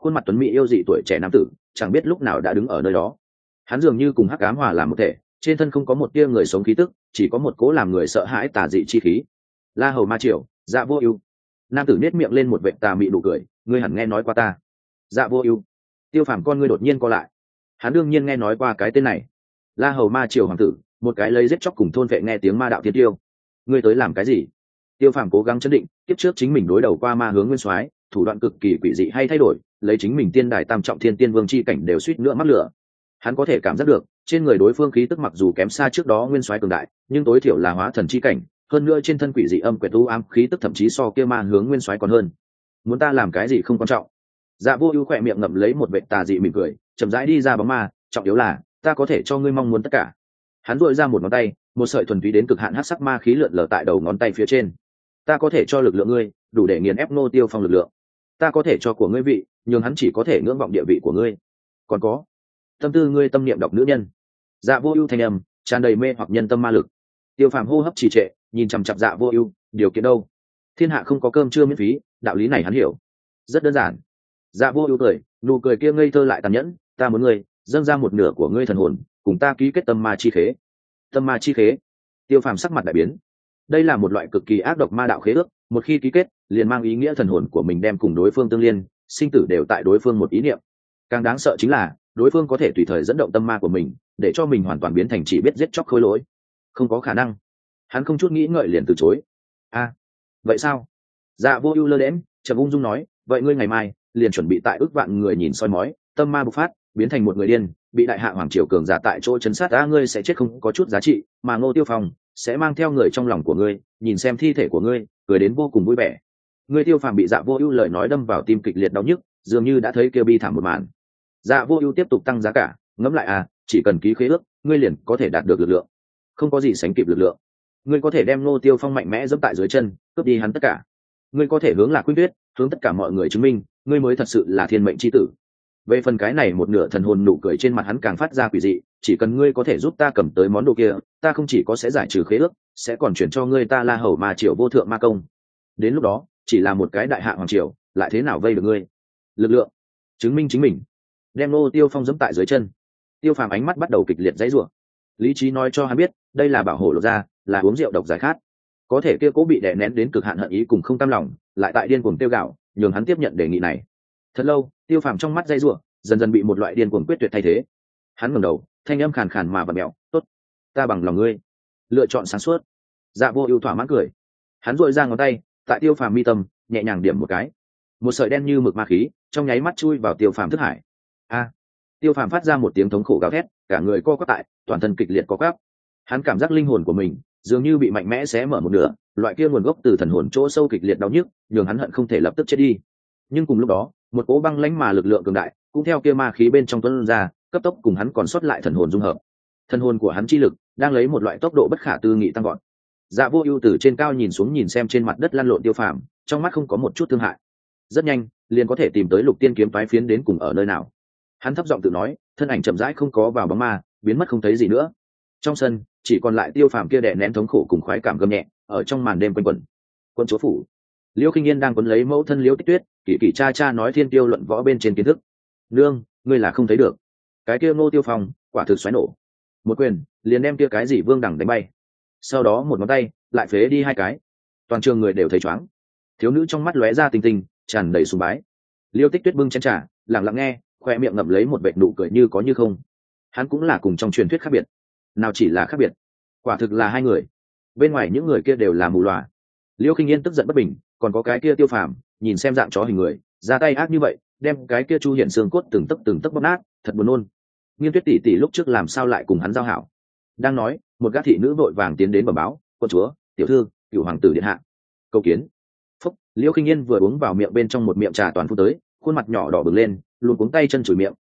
khuôn mặt tuấn mỹ yêu dị tuổi trẻ nam tử chẳng biết lúc nào đã đứng ở nơi đó. Hắn dường như cùng hắc ám hòa làm một thể, trên thân không có một tia người sống khí tức, chỉ có một cố làm người sợ hãi tà dị chi khí. La Hầu Ma Triều, Dạ Vô Ưu. Nam tử nét miệng lên một vệt tà mị nụ cười, ngươi hẳn nghe nói qua ta. Dạ Vô Ưu. Tiêu Phàm con ngươi đột nhiên co lại. Hắn đương nhiên nghe nói qua cái tên này. La Hầu Ma Triều hoàng tử, một cái lấy giết chóc cùng thôn vệ nghe tiếng ma đạo thiên tiêu. Ngươi tới làm cái gì? Tiêu Phàm cố gắng chấn định, kiếp trước chính mình đối đầu qua ma hướng nguyên soái, thủ đoạn cực kỳ quỷ dị hay thay đổi, lấy chính mình tiên đài tam trọng thiên tiên vương chi cảnh đều suýt nữa mắc lửa. Hắn có thể cảm giác được, trên người đối phương khí tức mặc dù kém xa trước đó nguyên soái cường đại, nhưng tối thiểu là hóa thần chi cảnh, hơn nữa trên thân quỷ dị âm quệt u ám khí tức thậm chí so kia ma hướng nguyên soái còn hơn. Muốn ta làm cái gì không quan trọng. Dạ Vô Ưu khẽ miệng ngậm lấy một vệt tà dị mỉm cười, chậm rãi đi ra bóng ma, trọng yếu là ta có thể cho ngươi mong muốn tất cả. Hắn duỗi ra một ngón tay, một sợi thuần túy đến cực hạn hắc sắc ma khí lượn lờ tại đầu ngón tay phía trên. Ta có thể cho lực lượng ngươi, đủ để nghiền ép Ngô Tiêu Phong lực lượng. Ta có thể cho của ngươi vị, nhưng hắn chỉ có thể ngưỡng vọng địa vị của ngươi. Còn có, tâm tư ngươi tâm niệm đọc nữ nhân. Dạ Vô Ưu thanh âm tràn đầy mê hoặc nhân tâm ma lực. Tiêu Phàm hô hấp trì trệ, nhìn chằm chằm Dạ Vô Ưu, điều kiện đâu? Thiên hạ không có cơm trưa miễn phí, đạo lý này hắn hiểu. Rất đơn giản. Dạ Vô Ưu cười, nụ cười kia ngây thơ lại tàn nhẫn, ta muốn ngươi dâng ra một nửa của ngươi thần hồn, cùng ta ký kết tâm ma chi khế. Tâm ma chi khế? Tiêu Phàm sắc mặt đại biến. Đây là một loại cực kỳ ác độc ma đạo khế ước, một khi ký kết, liền mang ý nghĩa thần hồn của mình đem cùng đối phương tương liên, sinh tử đều tại đối phương một ý niệm. Càng đáng sợ chính là, đối phương có thể tùy thời dẫn động tâm ma của mình, để cho mình hoàn toàn biến thành chỉ biết giết chóc khôi lỗi. Không có khả năng. Hắn không chút nghĩ ngợi liền từ chối. A, vậy sao? Dạ Vô Ưu lơ đễnh, trầm ung dung nói, vậy ngươi ngày mai liền chuẩn bị tại ước vạn người nhìn soi mói, tâm ma bộc phát, biến thành một người điên, bị đại hạ hoàng triều cường giả tại chỗ chấn sát, ngươi sẽ chết không có chút giá trị, mà Ngô Tiêu Phong sẽ mang theo người trong lòng của ngươi, nhìn xem thi thể của ngươi, cười đến vô cùng vui vẻ. Ngươi Tiêu Phàm bị Dạ Vô Ưu lời nói đâm vào tim kịch liệt đau nhức, dường như đã thấy kêu bi thảm một màn. Dạ Vô Ưu tiếp tục tăng giá cả, ngẫm lại chỉ cần ký khế ước, ngươi liền có thể đạt được lực lượng. Không có gì sánh kịp lực lượng. Ngươi có thể đem Ngô Tiêu Phong mạnh mẽ giẫm tại dưới chân, cướp đi hắn tất cả. Ngươi có thể hướng Lạc Khuynh Tuyết, hướng tất cả mọi người chứng minh, ngươi mới thật sự là thiên mệnh chi tử. Về phần cái này một nửa thần hồn nụ cười trên mặt hắn càng phát ra quỷ dị, chỉ cần ngươi có thể giúp ta cầm tới món đồ kia, ta không chỉ có sẽ giải trừ khế ước, sẽ còn chuyển cho ngươi ta La Hầu Ma Triều vô thượng ma công. Đến lúc đó, chỉ là một cái đại hạ hoàng triều, lại thế nào vây được ngươi? Lực lượng, chứng minh chính mình, đem Ngô Tiêu Phong giẫm tại dưới chân. Tiêu Phàm ánh mắt bắt đầu kịch liệt giãy giụa. Lý trí nói cho hắn biết, đây là bảo hộ lột ra, là uống rượu độc giải khát. Có thể kia cố bị đè nén đến cực hạn hận ý cùng không cam lòng, lại tại điên cuồng tiêu gạo, nhường hắn tiếp nhận đề nghị này. Thật lâu, Tiêu Phàm trong mắt giãy giụa, dần dần bị một loại điên cuồng quyết tuyệt thay thế. Hắn ngẩng đầu, thanh âm khàn khàn mà vặn mèo, "Tốt, ta bằng lòng ngươi." Lựa chọn sáng suốt. Dạ Vô Ưu thỏa mãn cười. Hắn duỗi ra ngón tay, tại Tiêu Phàm mi tâm, nhẹ nhàng điểm một cái. Một sợi đen như mực ma khí, trong nháy mắt chui vào Tiêu Phàm thức hải. A! Tiêu Phàm phát ra một tiếng thống khổ gào thét, cả người co quắp tại, toàn thân kịch liệt co quắp. Hắn cảm giác linh hồn của mình dường như bị mạnh mẽ xé mở một nửa, loại kia nguồn gốc từ thần hồn chỗ sâu kịch liệt đau nhức, nhường hắn hận không thể lập tức chết đi. Nhưng cùng lúc đó, một cỗ băng lãnh mà lực lượng cường đại, cũng theo kia ma khí bên trong tuôn ra, cấp tốc cùng hắn còn sót lại thần hồn dung hợp. Thần hồn của hắn chi lực đang lấy một loại tốc độ bất khả tư nghị tăng vọt. Dạ Vô Ưu từ trên cao nhìn xuống nhìn xem trên mặt đất lăn lộn Tiêu Phàm, trong mắt không có một chút thương hại. Rất nhanh, liền có thể tìm tới Lục Tiên kiếm phái phiến đến cùng ở nơi nào. Hắn thấp giọng tự nói, thân ảnh chậm rãi không có vào bóng ma, biến mất không thấy gì nữa. Trong sân, chỉ còn lại Tiêu Phàm kia đè nén thống khổ cùng khoái cảm gầm nhẹ, ở trong màn đêm quanh quẩn. Quân chúa phủ. Liễu Khinh Yên đang quấn lấy mẫu thân Liễu Tích Tuyết, kỳ kỳ cha cha nói thiên tiêu luận võ bên trên kiến thức. Nương, ngươi là không thấy được. Cái kia Ngô Tiêu Phong, quả thực xoáy nổ. Một quyền, liền đem kia cái gì Vương Đẳng đánh bay. Sau đó một ngón tay, lại phế đi hai cái. Toàn trường người đều thấy choáng. Thiếu nữ trong mắt lóe ra tinh tinh, tràn đầy sùng bái. Liễu Tích Tuyết bưng chén trà, lặng lặng nghe, khoe miệng ngậm lấy một vệt nụ cười như có như không. Hắn cũng là cùng trong truyền thuyết khác biệt. Nào chỉ là khác biệt, quả thực là hai người. Bên ngoài những người kia đều là mù lòa. Liễu Khinh Yên tức giận bất bình, còn có cái kia Tiêu Phàm, nhìn xem dạng chó hình người, ra tay ác như vậy, đem cái kia Chu Hiển xương cốt từng tấc bóp nát, thật buồn nôn. Nghiên Tuyết tỷ tỷ lúc trước làm sao lại cùng hắn giao hảo? Đang nói, một gã thị nữ vội vàng tiến đến bẩm báo, "Quân chúa, tiểu thư, cửu hoàng tử điện hạ." Cầu kiến. Phúc, Liễu Khinh Yên vừa uống vào miệng bên trong một miệng trà toàn phun tới, khuôn mặt nhỏ đỏ bừng lên, luôn cuống tay chân chùi miệng,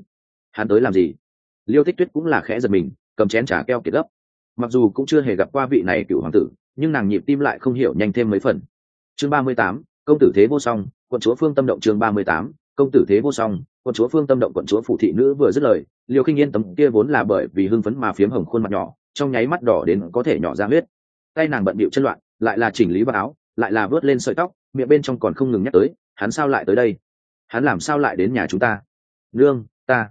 hắn tới làm gì? Liêu Tích Tuyết cũng là khẽ giật mình, cầm chén trà keo kiệt gấp. Mặc dù cũng chưa hề gặp qua vị này cửu hoàng tử, nhưng nàng nhịp tim lại không hiểu nhanh thêm mấy phần. Chương 38, công tử thế vô song, quận chúa phương tâm động. Chương 38, công tử thế vô song, quận chúa phương tâm động. Quận chúa phủ thị nữ vừa dứt lời, Liêu Khinh Yên tấm kia vốn là bởi vì hưng phấn mà phiếm hồng khuôn mặt nhỏ, trong nháy mắt đỏ đến có thể nhỏ ra huyết. Tay nàng bận bịu chân loạn, lại là chỉnh lý vào áo, lại là vớt lên sợi tóc, miệng bên trong còn không ngừng nhắc tới, hắn sao lại tới đây? hắn làm sao lại đến nhà chúng ta? Nương,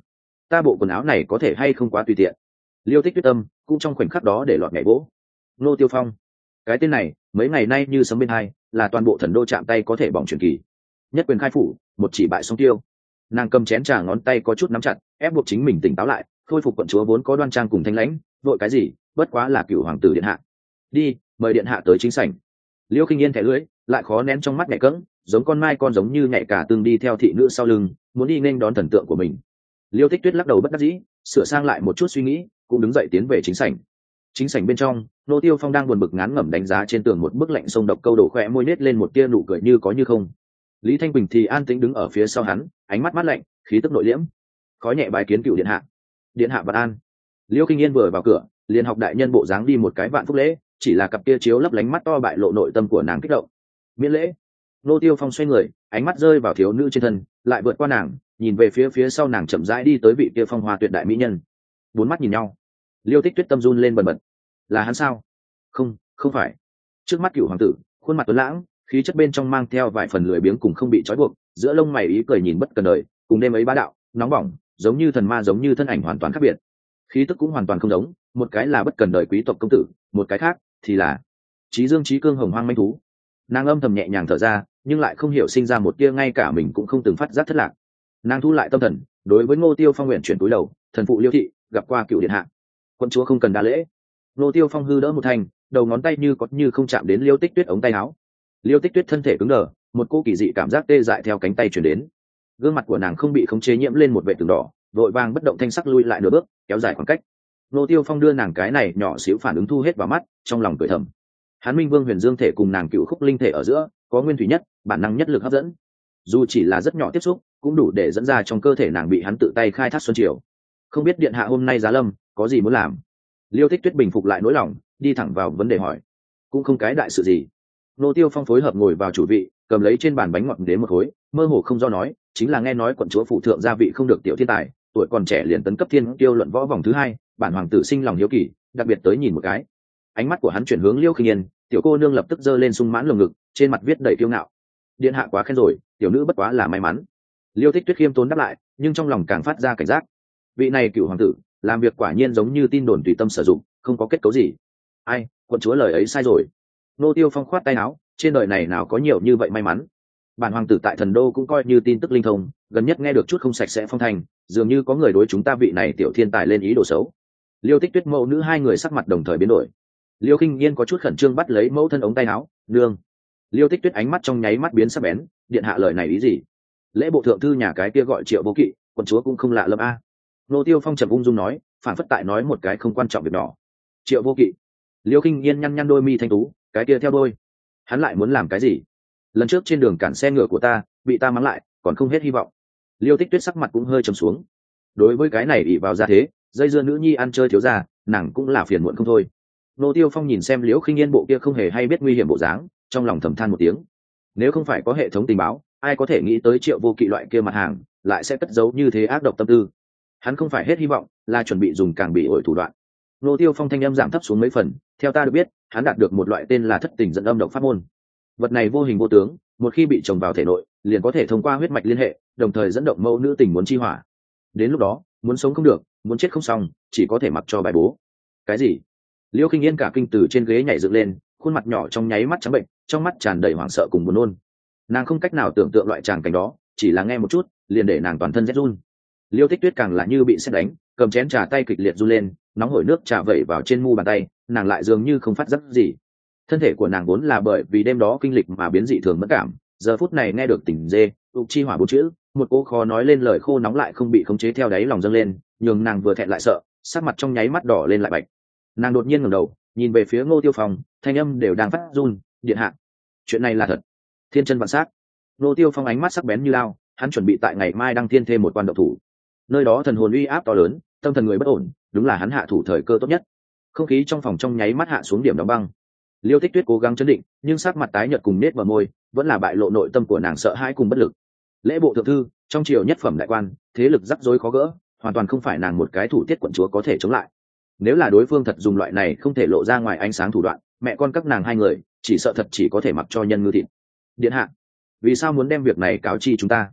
ta bộ quần áo này có thể hay không quá tùy tiện? Liêu Tích Tuyết tâm cũng trong khoảnh khắc đó để lọt nhảy vỗ. Ngô Tiêu Phong, cái tên này mấy ngày nay như sấm bên hai, là toàn bộ thần đô chạm tay có thể bỏng truyền kỳ. Nhất quyền khai phủ, một chỉ bại song tiêu. Nàng cầm chén trà, ngón tay có chút nắm chặt, ép buộc chính mình tỉnh táo lại, khôi phục quận chúa vốn có đoan trang cùng thanh lãnh. Vội cái gì, bất quá là cựu hoàng tử điện hạ. Đi, mời điện hạ tới chính sảnh. Liêu Khinh Yên thẻ lưỡi, lại khó nén trong mắt nhẹ cẫng, giống con mai con giống như nhạy cả tương đi theo thị nữ sau lưng, muốn đi nên đón thần tượng của mình. Liêu Tích Tuyết lắc đầu bất đắc dĩ, sửa sang lại một chút suy nghĩ, cũng đứng dậy tiến về chính sảnh. Chính sảnh bên trong, Nô Tiêu Phong đang buồn bực ngán ngẩm đánh giá trên tường một bức lạnh sông độc câu đổ khỏe môi nết lên một tia nụ cười như có như không. Lý Thanh Quỳnh thì an tĩnh đứng ở phía sau hắn, ánh mắt mát lạnh, khí tức nội liễm. Khói nhẹ bài kiến cựu điện hạ. Điện hạ vật an. Liêu Kinh Yên vừa vào cửa, liền học đại nhân bộ dáng đi một cái vạn phúc lễ, chỉ là cặp kia chiếu lấp lánh mắt to bại lộ nội tâm của nàng kích động. Miễn lễ. Nô Tiêu Phong xoay người, ánh mắt rơi vào thiếu nữ trên thân, lại vượt qua nàng, nhìn về phía sau nàng chậm rãi đi tới vị kia phong hoa tuyệt đại mỹ nhân. Bốn mắt nhìn nhau. Liêu Tích Tuyết tâm run lên bần bật. Là hắn sao? Không phải. Trước mắt cựu hoàng tử, khuôn mặt tuấn lãng, khí chất bên trong mang theo vài phần lười biếng cùng không bị trói buộc, giữa lông mày ý cười nhìn bất cần đời, cùng đêm ấy bá đạo, nóng bỏng, giống như thần ma, giống như thân ảnh hoàn toàn khác biệt. Khí tức cũng hoàn toàn không giống, một cái là bất cần đời quý tộc công tử, một cái khác thì là trí dương trí cương hồng hoang manh thú. Nàng âm thầm nhẹ nhàng thở ra, nhưng lại không hiểu sinh ra một tia ngay cả mình cũng không từng phát giác thất lạc. Nàng thu lại tâm thần, đối với Ngô Tiêu Phong nguyện chuyển túi đầu, thần phụ Liêu thị gặp qua cựu điện hạ. Quân chúa không cần đa lễ. Ngô Tiêu Phong hư đỡ một thành, đầu ngón tay như có như không chạm đến Liêu Tích Tuyết ống tay áo. Liêu Tích Tuyết thân thể cứng đờ, một cô kỳ dị cảm giác tê dại theo cánh tay truyền đến. Gương mặt của nàng không bị khống chế nhiễm lên một vệt từng đỏ, vội vàng bất động thanh sắc lui lại nửa bước, kéo dài khoảng cách. Ngô Tiêu Phong đưa nàng cái này nhỏ xíu phản ứng thu hết vào mắt, trong lòng cười thầm. Hắn Minh Vương Huyền Dương thể cùng nàng cựu khúc linh thể ở giữa có nguyên thủy nhất, bản năng nhất lực hấp dẫn. Dù chỉ là rất nhỏ tiếp xúc, cũng đủ để dẫn ra trong cơ thể nàng bị hắn tự tay khai thác xuân triều. Không biết điện hạ hôm nay giá lâm có gì muốn làm? Liêu Tích Tuyết bình phục lại nỗi lòng, đi thẳng vào vấn đề hỏi. Cũng không cái đại sự gì. Nô Tiêu Phong phối hợp ngồi vào chủ vị, cầm lấy trên bàn bánh ngọt đến một khối, mơ hồ không do nói, chính là nghe nói quận chúa phụ thượng gia vị không được tiểu thiên tài, tuổi còn trẻ liền tấn cấp thiên tiêu luận võ vòng thứ 2, bản hoàng tử sinh lòng hiếu kỳ, đặc biệt tới nhìn một cái. Ánh mắt của hắn chuyển hướng Liêu Khinh Yên, tiểu cô nương lập tức giơ lên sung mãn lồng ngực, trên mặt viết đầy kiêu ngạo. Điện hạ quá khen rồi, tiểu nữ bất quá là may mắn. Liêu Tích Tuyết khiêm tốn đáp lại, nhưng trong lòng càng phát ra cảnh giác. Vị này cựu hoàng tử làm việc quả nhiên giống như tin đồn tùy tâm sử dụng, không có kết cấu gì. Ai, quận chúa lời ấy sai rồi. Nô Tiêu Phong khoát tay áo, trên đời này nào có nhiều như vậy may mắn. Bản hoàng tử tại thần đô cũng coi như tin tức linh thông, gần nhất nghe được chút không sạch sẽ phong thành, dường như có người đối chúng ta vị này tiểu thiên tài lên ý đồ xấu. Liêu Tích Tuyết mẫu nữ hai người sắc mặt đồng thời biến đổi. Liêu Khinh Yên có chút khẩn trương bắt lấy mẫu thân ống tay áo, nương. Liêu Tích Tuyết ánh mắt trong nháy mắt biến sắc bén, điện hạ lời này ý gì? Lễ bộ thượng thư nhà cái kia gọi Triệu Vô Kỵ, quận chúa cũng không lạ lẫm a. Nô Tiêu Phong trầm ung dung nói, phản phất tại nói một cái không quan trọng việc nhỏ. Triệu Vô Kỵ. Liêu Khinh Yên nhăn nhăn đôi mi thanh tú, cái kia theo đôi. Hắn lại muốn làm cái gì? Lần trước trên đường cản xe ngựa của ta, bị ta mắng lại, còn không hết hy vọng. Liêu Tích Tuyết sắc mặt cũng hơi trầm xuống. Đối với cái này ỷ vào ra thế, dây dưa nữ nhi ăn chơi thiếu gia, nàng cũng là phiền muộn không thôi. Nô Tiêu Phong nhìn xem Liễu Khinh Yên bộ kia không hề hay biết nguy hiểm bộ dáng, trong lòng thầm than một tiếng. Nếu không phải có hệ thống tình báo, ai có thể nghĩ tới Triệu Vô Kỵ loại kia mặt hàng lại sẽ cất giấu như thế ác độc tâm tư. Hắn không phải hết hy vọng, là chuẩn bị dùng càng bị ổi thủ đoạn. Nô Tiêu Phong thanh âm giảm thấp xuống mấy phần, theo ta được biết, hắn đạt được một loại tên là thất tình dẫn âm độc pháp môn. Vật này vô hình vô tướng, một khi bị trồng vào thể nội, liền có thể thông qua huyết mạch liên hệ, đồng thời dẫn động mẫu nữ tình muốn chi hỏa. Đến lúc đó, muốn sống không được, muốn chết không xong, chỉ có thể mặc cho bài bố. Cái gì? Liêu Khinh Yên cả kinh từ trên ghế nhảy dựng lên, khuôn mặt nhỏ trong nháy mắt trắng bệnh, trong mắt tràn đầy hoảng sợ cùng buồn nôn. Nàng không cách nào tưởng tượng loại tràng cảnh đó, chỉ là nghe một chút, liền để nàng toàn thân rét run. Liêu Tích Tuyết càng là như bị sét đánh, cầm chén trà tay kịch liệt run lên, nóng hổi nước trà vẩy vào trên mu bàn tay, nàng lại dường như không phát giác gì. Thân thể của nàng vốn là bởi vì đêm đó kinh lịch mà biến dị thường mất cảm, giờ phút này nghe được tình dê, ục chi hỏa bốn chữ, một cô khó nói lên lời khô nóng lại không bị khống chế theo đáy lòng dâng lên, nhường nàng vừa thẹn lại sợ, sắc mặt trong nháy mắt đỏ lên lại bạch. Nàng đột nhiên ngẩng đầu, nhìn về phía Ngô Tiêu Phong, thanh âm đều đang phát run, điện hạ, chuyện này là thật. Thiên chân vạn sắc. Ngô Tiêu Phong ánh mắt sắc bén như lao, hắn chuẩn bị tại ngày mai đăng thiên thêm một quan động thủ. Nơi đó thần hồn uy áp to lớn, tâm thần người bất ổn, đúng là hắn hạ thủ thời cơ tốt nhất. Không khí trong phòng trong nháy mắt hạ xuống điểm đóng băng. Liêu Tích Tuyết cố gắng chấn định, nhưng sắc mặt tái nhợt cùng nết bờ môi, vẫn là bại lộ nội tâm của nàng sợ hãi cùng bất lực. Lễ bộ thượng thư, trong triều nhất phẩm đại quan, thế lực rắc rối khó gỡ, hoàn toàn không phải nàng một cái thủ tiết quận chúa có thể chống lại. Nếu là đối phương thật dùng loại này không thể lộ ra ngoài ánh sáng thủ đoạn, mẹ con các nàng hai người chỉ sợ thật chỉ có thể mặc cho nhân ngư thịt. Điện hạ, vì sao muốn đem việc này cáo chi chúng ta?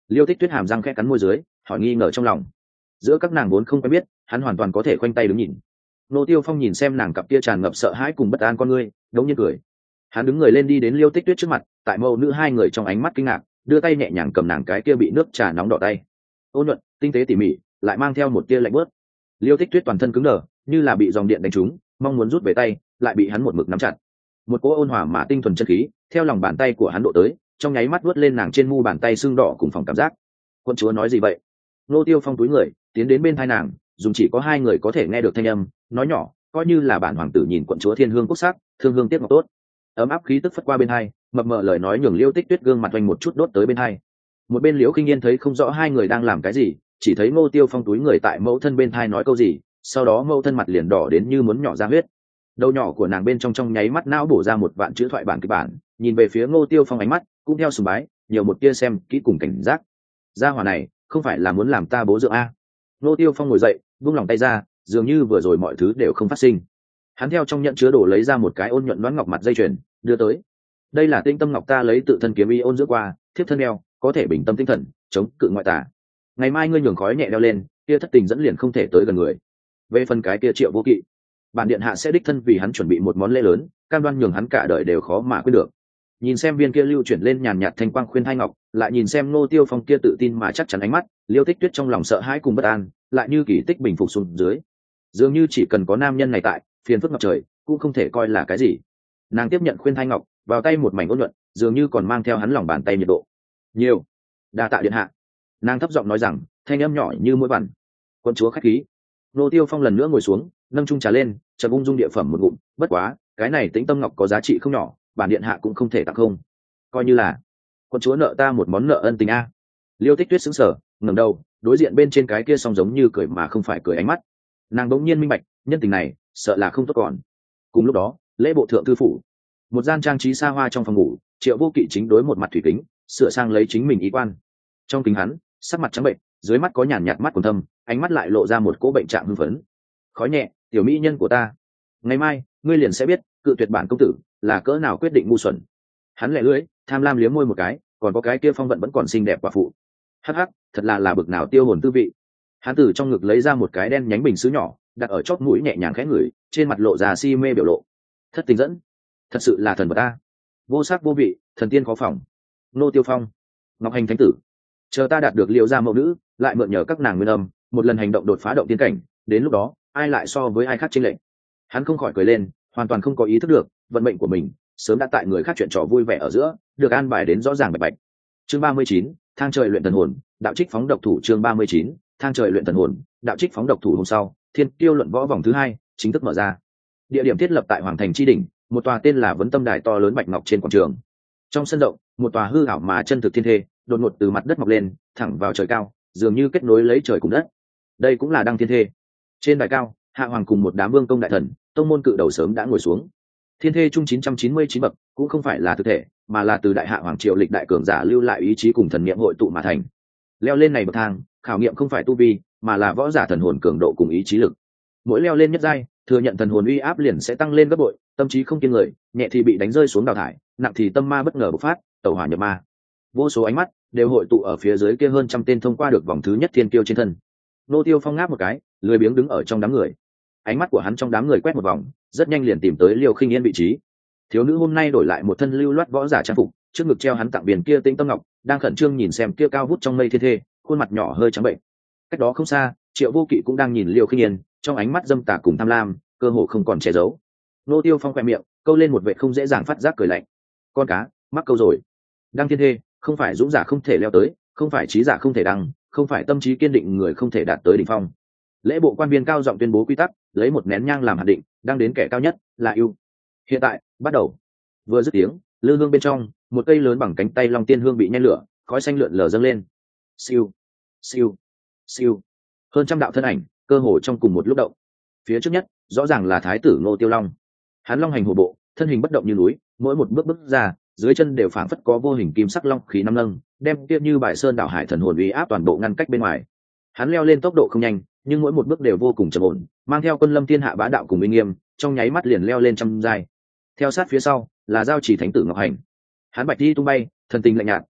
Liêu Tích Tuyết hàm răng khẽ cắn môi dưới, hỏi nghi ngờ trong lòng. Giữa các nàng vốn không quen biết, hắn hoàn toàn có thể khoanh tay đứng nhìn. Nô Tiêu Phong nhìn xem nàng cặp kia tràn ngập sợ hãi cùng bất an con ngươi, đống nhiên cười. Hắn đứng người lên đi đến Liêu Tích Tuyết trước mặt, tại mâu nữ hai người trong ánh mắt kinh ngạc, đưa tay nhẹ nhàng cầm nàng cái kia bị nước trà nóng đỏ tay. Ôn nhuận, tinh tế tỉ mỉ, lại mang theo một tia lạnh bớt. Liêu Tích Tuyết toàn thân cứng đờ, như là bị dòng điện đánh trúng, mong muốn rút về tay, lại bị hắn một mực nắm chặt. Một cỗ ôn hòa mà tinh thuần chân khí, theo lòng bàn tay của hắn độ tới, trong nháy mắt vuốt lên nàng trên mu bàn tay sưng đỏ cùng phòng cảm giác. Quân chúa nói gì vậy? Nô Tiêu Phong túi người tiến đến bên tai nàng, dùng chỉ có hai người có thể nghe được thanh âm, nói nhỏ, coi như là bản hoàng tử nhìn quận chúa thiên hương quốc sắc, thương hương tiếc ngọc tốt. Ấm áp khí tức phất qua bên hai, mập mờ lời nói nhường Liêu Tích Tuyết gương mặt oanh một chút đốt tới bên hai. Một bên Liễu Khinh Yên thấy không rõ hai người đang làm cái gì, chỉ thấy Ngô Tiêu Phong túi người tại mẫu thân bên thai nói câu gì, sau đó mẫu thân mặt liền đỏ đến như muốn nhỏ ra huyết. Đầu nhỏ của nàng bên trong nháy mắt não bổ ra một vạn chữ thoại bản kịch bản, nhìn về phía Ngô Tiêu Phong ánh mắt cũng theo sùng bái, nhiều một tia xem kỹ cùng cảnh giác. Gia hỏa này không phải là muốn làm ta bố dưỡng a? Ngô Tiêu Phong ngồi dậy, buông lòng tay ra, dường như vừa rồi mọi thứ đều không phát sinh. Hắn theo trong nhận chứa đồ lấy ra một cái ôn nhuận loáng ngọc mặt dây chuyền, đưa tới. Đây là Tinh Tâm Ngọc ta lấy tự thân kiếm y ôn dưỡng qua, thiếp thân đeo, có thể bình tâm tinh thần, chống cự ngoại tà. Ngày mai ngươi nhường khói nhẹ đeo lên, kia thất tình dẫn liền không thể tới gần người. Về phần cái kia Triệu Vô Kỵ, bản điện hạ sẽ đích thân vì hắn chuẩn bị một món lễ lớn, cam đoan nhường hắn cả đời đều khó mà quên được. Nhìn xem viên kia lưu chuyển lên nhàn nhạt thanh quang khuyên thai ngọc, lại nhìn xem Ngô Tiêu Phong kia tự tin mà chắc chắn ánh mắt, Liêu Tích Tuyết trong lòng sợ hãi cùng bất an, lại như kỳ tích bình phục xuống dưới. Dường như chỉ cần có nam nhân này tại, phiền phức ngập trời cũng không thể coi là cái gì. Nàng tiếp nhận khuyên thai ngọc, vào tay một mảnh ôn nhuận, dường như còn mang theo hắn lòng bàn tay nhiệt độ. Nhiều, đa tạ điện hạ. Nàng thấp giọng nói rằng, thanh âm nhỏ như mũi vằn. Quân chúa khách khí. Ngô Tiêu Phong lần nữa ngồi xuống, nâng chung trà lên, chợt ung dung địa phẩm một ngụm, bất quá, cái này Tĩnh Tâm Ngọc có giá trị không nhỏ, bản điện hạ cũng không thể tặng không. Coi như là quân chúa nợ ta một món nợ ân tình a. Liêu Tích Tuyết sững sờ, ngẩng đầu, đối diện bên trên cái kia song giống như cười mà không phải cười ánh mắt. Nàng đống nhiên minh bạch, nhân tình này, sợ là không tốt còn. Cùng lúc đó, lễ bộ thượng thư phủ, một gian trang trí xa hoa trong phòng ngủ, Triệu Vô Kỵ chính đối một mặt thủy kính, sửa sang lấy chính mình ý quan. Trong kính hắn, sắc mặt trắng bệnh, dưới mắt có nhàn nhạt mắt quần thâm, ánh mắt lại lộ ra một cỗ bệnh trạng hưng phấn. Khói nhẹ, tiểu mỹ nhân của ta, ngày mai ngươi liền sẽ biết cự tuyệt bản công tử là cỡ nào quyết định ngu xuẩn. Hắn lẹ lưỡi, tham lam liếm môi một cái, còn có cái kia phong vận vẫn còn xinh đẹp quả phụ. Hắc hắc, thật là bực nào tiêu hồn tư vị. Hắn từ trong ngực lấy ra một cái đen nhánh bình sứ nhỏ, đặt ở chóp mũi nhẹ nhàng khẽ ngửi, trên mặt lộ ra si mê biểu lộ. Thất tình dẫn, thật sự là thần vật ta, vô sắc vô vị, thần tiên khó phòng. Nô Tiêu Phong, Ngọc Hành thánh tử, chờ ta đạt được Liễu gia mẫu nữ, lại mượn nhờ các nàng nguyên âm, một lần hành động đột phá động tiên cảnh, đến lúc đó ai lại so với ai khác chênh lệch. Hắn không khỏi cười lên, hoàn toàn không có ý thức được vận mệnh của mình sớm đã tại người khác chuyện trò vui vẻ ở giữa được an bài đến rõ ràng bạch bạch. Chương 39, thang trời luyện thần hồn, đạo trích phóng độc thủ. Chương 39, thang trời luyện thần hồn, đạo trích phóng độc thủ. Hôm sau, Thiên Tiêu luận võ vòng thứ 2 chính thức mở ra. Địa điểm thiết lập tại Hoàng Thành Chi đỉnh, một tòa tên là Vấn Tâm Đài to lớn bạch ngọc trên quảng trường. Trong sân rộng, một tòa hư ảo mà chân thực thiên thê đột ngột từ mặt đất mọc lên, thẳng vào trời cao, dường như kết nối lấy trời cùng đất. Đây cũng là đăng thiên thê. Trên đài cao, Hạ Hoàng cùng một đám vương công đại thần, tông môn cự đầu sớm đã ngồi xuống. Thiên thê chung 999 bậc, cũng không phải là thực thể, mà là từ đại hạ hoàng triều lịch đại cường giả lưu lại ý chí cùng thần niệm hội tụ mà thành. Leo lên này bậc thang, khảo nghiệm không phải tu vi, mà là võ giả thần hồn cường độ cùng ý chí lực. Mỗi leo lên nhất giai, thừa nhận thần hồn uy áp liền sẽ tăng lên gấp bội, tâm trí không kiên người, nhẹ thì bị đánh rơi xuống đào thải, nặng thì tâm ma bất ngờ bộc phát, tẩu hỏa nhập ma. Vô số ánh mắt đều hội tụ ở phía dưới kia hơn trăm tên thông qua được vòng thứ nhất thiên kiêu trên thân. Nô Tiêu Phong ngáp một cái, lười biếng đứng ở trong đám người. Ánh mắt của hắn trong đám người quét một vòng, rất nhanh liền tìm tới Liêu Khinh Yên vị trí. Thiếu nữ hôm nay đổi lại một thân lưu loát võ giả trang phục, trước ngực treo hắn tặng biển kia Tĩnh Tâm Ngọc, đang khẩn trương nhìn xem kia cao vút trong mây thiên thê, khuôn mặt nhỏ hơi trắng bệnh. Cách đó không xa, Triệu Vô Kỵ cũng đang nhìn Liêu Khinh Yên, trong ánh mắt dâm tà cùng tham lam, cơ hồ không còn che giấu. Nô Tiêu Phong khẽ miệng, câu lên một vệ không dễ dàng phát giác cười lạnh. Con cá, mắc câu rồi. Đăng thiên thê, không phải dũng giả không thể leo tới, không phải trí giả không thể đăng, không phải tâm trí kiên định người không thể đạt tới đỉnh phong. Lễ bộ quan viên cao giọng tuyên bố quy tắc, lấy một nén nhang làm hạt định, đang đến kẻ cao nhất là ưu. Hiện tại, bắt đầu. Vừa dứt tiếng, lư hương bên trong, một cây lớn bằng cánh tay long tiên hương bị nhen lửa, khói xanh lượn lờ dâng lên. Siêu, siêu, siêu. Hơn trăm đạo thân ảnh, cơ hồ trong cùng một lúc động. Phía trước nhất, rõ ràng là thái tử Ngô Tiêu Long. Hắn long hành hổ bộ, thân hình bất động như núi, mỗi một bước bước ra, dưới chân đều phảng phất có vô hình kim sắc long khí năm nâng, đem tiếp như bài sơn đảo hải thần hồn uy áp toàn bộ ngăn cách bên ngoài. Hắn leo lên tốc độ không nhanh, nhưng mỗi một bước đều vô cùng trầm ổn, mang theo quân lâm thiên hạ bá đạo cùng uy nghiêm, trong nháy mắt liền leo lên trăm giai. Theo sát phía sau là giao chỉ thánh tử Ngọc Hành. Hắn bạch đi tung bay, thần tình lạnh nhạt,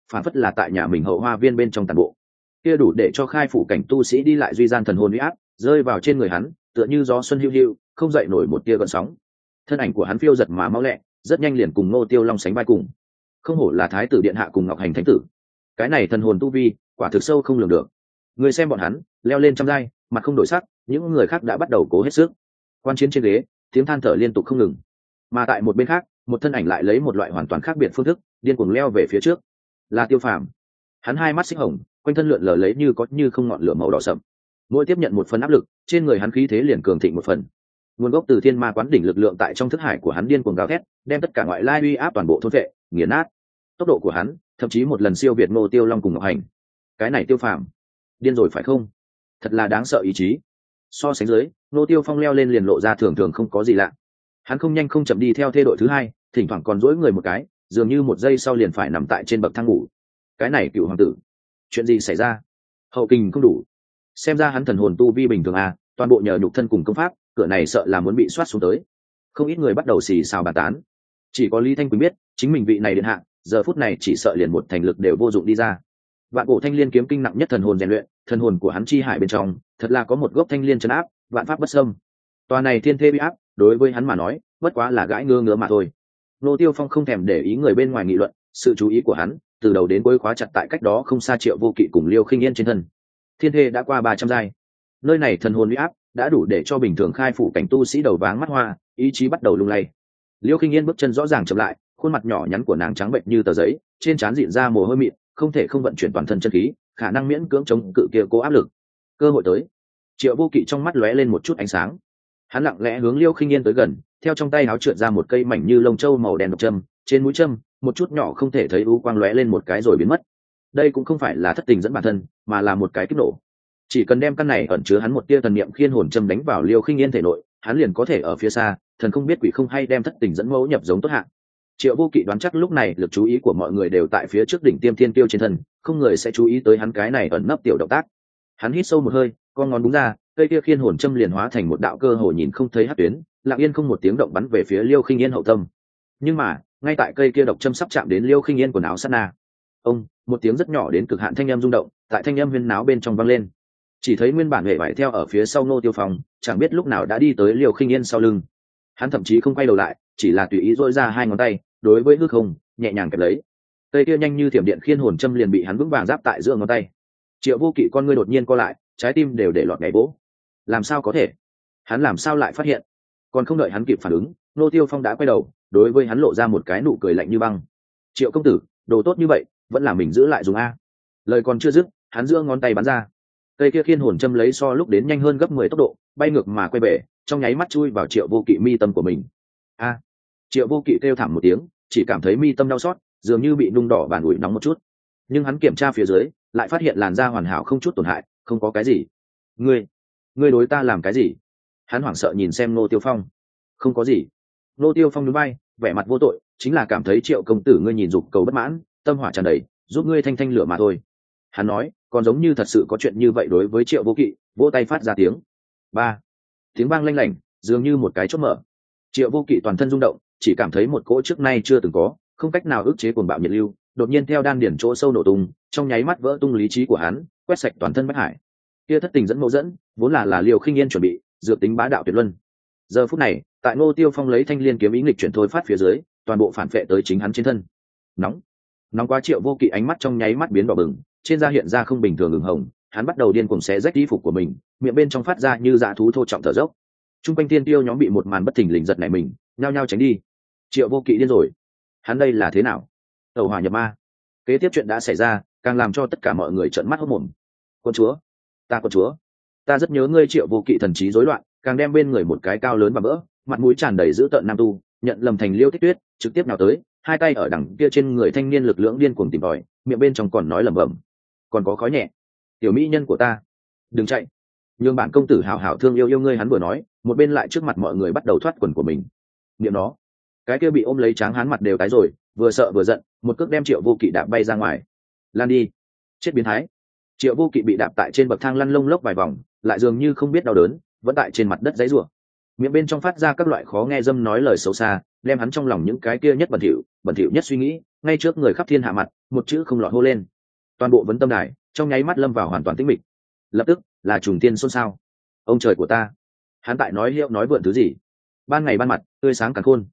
phản phất là tại nhà mình hậu hoa viên bên trong tàn bộ. Kia đủ để cho khai phủ cảnh tu sĩ đi lại duy gian thần hồn uy áp rơi vào trên người hắn, tựa như gió xuân hiu hiu, không dậy nổi một tia gợn sóng. Thân ảnh của hắn phiêu giật mà mau lẹ, rất nhanh liền cùng Ngô Tiêu Long sánh vai cùng. Không hổ là thái tử điện hạ cùng Ngọc Hành thánh tử, cái này thần hồn tu vi quả thực sâu không lường được. Người xem bọn hắn leo lên trăm giai, mặt không đổi sắc, những người khác đã bắt đầu cố hết sức. Quan chiến trên ghế, tiếng than thở liên tục không ngừng. Mà tại một bên khác, một thân ảnh lại lấy một loại hoàn toàn khác biệt phương thức, điên cuồng leo về phía trước. Là Tiêu Phàm. Hắn hai mắt xích hồng, quanh thân lượn lờ lấy như có như không ngọn lửa màu đỏ sậm. Mỗi tiếp nhận một phần áp lực, trên người hắn khí thế liền cường thịnh một phần. Nguồn gốc từ thiên ma quán đỉnh lực lượng tại trong thức hải của hắn điên cuồng gào thét, đem tất cả ngoại lai uy áp toàn bộ thôn vệ, nghiền nát. Tốc độ của hắn, thậm chí một lần siêu việt Ngô Tiêu Long cùng Ngọc Hành. Cái này Tiêu Phàm, điên rồi phải không? Thật là đáng sợ ý chí. So sánh dưới, Ngô Tiêu Phong leo lên liền lộ ra thường thường không có gì lạ. Hắn không nhanh không chậm đi theo thê đội thứ hai, thỉnh thoảng còn duỗi người một cái, dường như một giây sau liền phải nằm tại trên bậc thang ngủ. Cái này Cựu hoàng tử, chuyện gì xảy ra? Hậu kình không đủ, xem ra hắn thần hồn tu vi bình thường à, toàn bộ nhờ nhục thân cùng công pháp, cửa này sợ là muốn bị soát xuống tới. Không ít người bắt đầu xì xào bàn tán. Chỉ có Lý Thanh Quỳnh biết, chính mình vị này điện hạ, giờ phút này chỉ sợ liền một thành lực đều vô dụng đi ra. Vạn cổ thanh liên kiếm kinh nặng nhất thần hồn rèn luyện, thần hồn của hắn chi hải bên trong, thật là có một gốc thanh liên trấn áp, vạn pháp bất xâm. Tòa này thiên thê bị áp, đối với hắn mà nói, bất quá là gãi ngứa ngứa mà thôi. Nô Tiêu Phong không thèm để ý người bên ngoài nghị luận, sự chú ý của hắn từ đầu đến cuối khóa chặt tại cách đó không xa Triệu Vô Kỵ cùng Liêu Khinh Yên trên thân. Thiên thê đã qua 300 giai, nơi này thần hồn uy áp đã đủ để cho bình thường khai phủ cảnh tu sĩ đầu váng mắt hoa, ý chí bắt đầu lung lay. Liêu Khinh Yên bước chân rõ ràng chậm lại, khuôn mặt nhỏ nhắn của nàng trắng bệnh như tờ giấy, trên trán rịn ra mồ hôi mịn, không thể không vận chuyển toàn thân chân khí, khả năng miễn cưỡng chống cự kia cố áp lực. Cơ hội tới. Triệu Vô Kỵ trong mắt lóe lên một chút ánh sáng. Hắn lặng lẽ hướng Liêu Khinh Yên tới gần, theo trong tay áo trượt ra một cây mảnh như lông châu màu đen độc châm, trên mũi châm, một chút nhỏ không thể thấy u quang lóe lên một cái rồi biến mất. Đây cũng không phải là thất tình dẫn bản thân, mà là một cái kích nổ. Chỉ cần đem căn này ẩn chứa hắn một tia thần niệm khiên hồn châm đánh vào Liêu Khinh Yên thể nội, hắn liền có thể ở phía xa, thần không biết quỷ không hay đem thất tình dẫn mẫu nhập giống tốt hạng. Triệu Vô Kỵ đoán chắc lúc này lực chú ý của mọi người đều tại phía trước đỉnh tiêm thiên tiêu trên thân, không người sẽ chú ý tới hắn cái này ẩn nấp tiểu động tác. Hắn hít sâu một hơi, con ngón đúng ra, cây kia khiên hồn châm liền hóa thành một đạo cơ hồ nhìn không thấy hắc tuyến, lặng yên không một tiếng động bắn về phía Liêu Khinh Yên hậu tâm. Nhưng mà, ngay tại cây kia độc châm sắp chạm đến Liêu Khinh Yên quần áo sát na, ông, một tiếng rất nhỏ đến cực hạn thanh âm rung động, tại thanh âm huyên náo bên trong vang lên. Chỉ thấy nguyên bản hệ vải theo ở phía sau Ngô Tiêu Phong, chẳng biết lúc nào đã đi tới Liêu Khinh Yên sau lưng. Hắn thậm chí không quay đầu lại, chỉ là tùy ý duỗi ra hai ngón tay, đối với hư không nhẹ nhàng kẹp lấy. Cây kia nhanh như thiểm điện khiên hồn châm liền bị hắn vững vàng giáp tại giữa ngón tay. Triệu Vô Kỵ con ngươi đột nhiên co lại, trái tim đều để lọt nhảy vỗ. Làm sao có thể? Hắn làm sao lại phát hiện? Còn không đợi hắn kịp phản ứng, Ngô Tiêu Phong đã quay đầu, đối với hắn lộ ra một cái nụ cười lạnh như băng. Triệu công tử, đồ tốt như vậy, vẫn là mình giữ lại dùng a. Lời còn chưa dứt, hắn giữa ngón tay bắn ra. Cây kia khiên hồn châm lấy so lúc đến nhanh hơn gấp 10 tốc độ, bay ngược mà quay về, trong nháy mắt chui vào Triệu Vô Kỵ mi tâm của mình. A! Triệu Vô Kỵ kêu thảm một tiếng, chỉ cảm thấy mi tâm đau xót, dường như bị nung đỏ bàn ủi nóng một chút. Nhưng hắn kiểm tra phía dưới, lại phát hiện làn da hoàn hảo không chút tổn hại, không có cái gì. Ngươi đối ta làm cái gì? Hắn hoảng sợ nhìn xem Ngô Tiêu Phong. Không có gì. Ngô Tiêu Phong nhún vai, vẻ mặt vô tội, chính là cảm thấy Triệu công tử ngươi nhìn dục cầu bất mãn, tâm hỏa tràn đầy, giúp ngươi thanh thanh lửa mà thôi. Hắn nói, còn giống như thật sự có chuyện như vậy đối với Triệu Vô Kỵ, vỗ tay phát ra tiếng. Ba. Tiếng vang lanh lảnh, dường như một cái chốt mở. Triệu Vô Kỵ toàn thân rung động, chỉ cảm thấy một cỗ trước nay chưa từng có, không cách nào ức chế cuồng bạo nhiệt lưu, đột nhiên theo đan điển chỗ sâu nổ tung, trong nháy mắt vỡ tung lý trí của hắn, quét sạch toàn thân bách hải. Kia thất tình dẫn mẫu dẫn, vốn là Liêu Khinh Yên chuẩn bị, dược tính bá đạo tuyệt luân. Giờ phút này, tại Ngô Tiêu Phong lấy thanh liên kiếm ý nghịch chuyển thôi phát phía dưới, toàn bộ phản phệ tới chính hắn trên thân. Nóng quá. Triệu Vô Kỵ ánh mắt trong nháy mắt biến đỏ bừng, trên da hiện ra không bình thường ửng hồng, hắn bắt đầu điên cuồng xé rách y phục của mình, miệng bên trong phát ra như dã thú thô trọng thở dốc. Trung quanh tiên tiêu nhóm bị một màn bất thình lình giật nảy mình, nhao nhao tránh đi. Triệu Vô Kỵ điên rồi, hắn đây là thế nào? Tẩu hỏa nhập ma. Kế tiếp chuyện đã xảy ra, càng làm cho tất cả mọi người trợn mắt hốt mồm. Quân chúa, ta rất nhớ ngươi. Triệu Vô Kỵ thần trí rối loạn, càng đem bên người một cái cao lớn và vỡ, mặt mũi tràn đầy dữ tợn nam tu, nhận lầm thành Liêu Tích Tuyết, trực tiếp nào tới, hai tay ở đằng kia trên người thanh niên lực lưỡng điên cuồng tìm tòi, miệng bên trong còn nói lẩm bẩm, còn có khói nhẹ. Tiểu mỹ nhân của ta, đừng chạy, nhường bản công tử hảo hảo thương yêu ngươi. Hắn vừa nói, một bên lại trước mặt mọi người bắt đầu thoát quần của mình. Niệm nó, cái kia bị ôm lấy tráng hán mặt đều tái rồi, vừa sợ vừa giận, một cước đem Triệu Vô Kỵ đạp bay ra ngoài. Lan đi, chết biến thái. Triệu Vô Kỵ bị đạp tại trên bậc thang lăn lông lốc vài vòng, lại dường như không biết đau đớn, vẫn tại trên mặt đất giãy giụa, miệng bên trong phát ra các loại khó nghe dâm nói lời xấu xa, đem hắn trong lòng những cái kia nhất bẩn thỉu nhất suy nghĩ ngay trước người khắp thiên hạ mặt một chữ không lọt hô lên. Toàn bộ vấn tâm đài trong nháy mắt lâm vào hoàn toàn tĩnh mịch. Lập tức là trùng tiên xôn xao. Ông trời của ta, hắn tại nói hiệu nói vượn thứ gì? Ban ngày ban mặt tươi sáng càn khôn,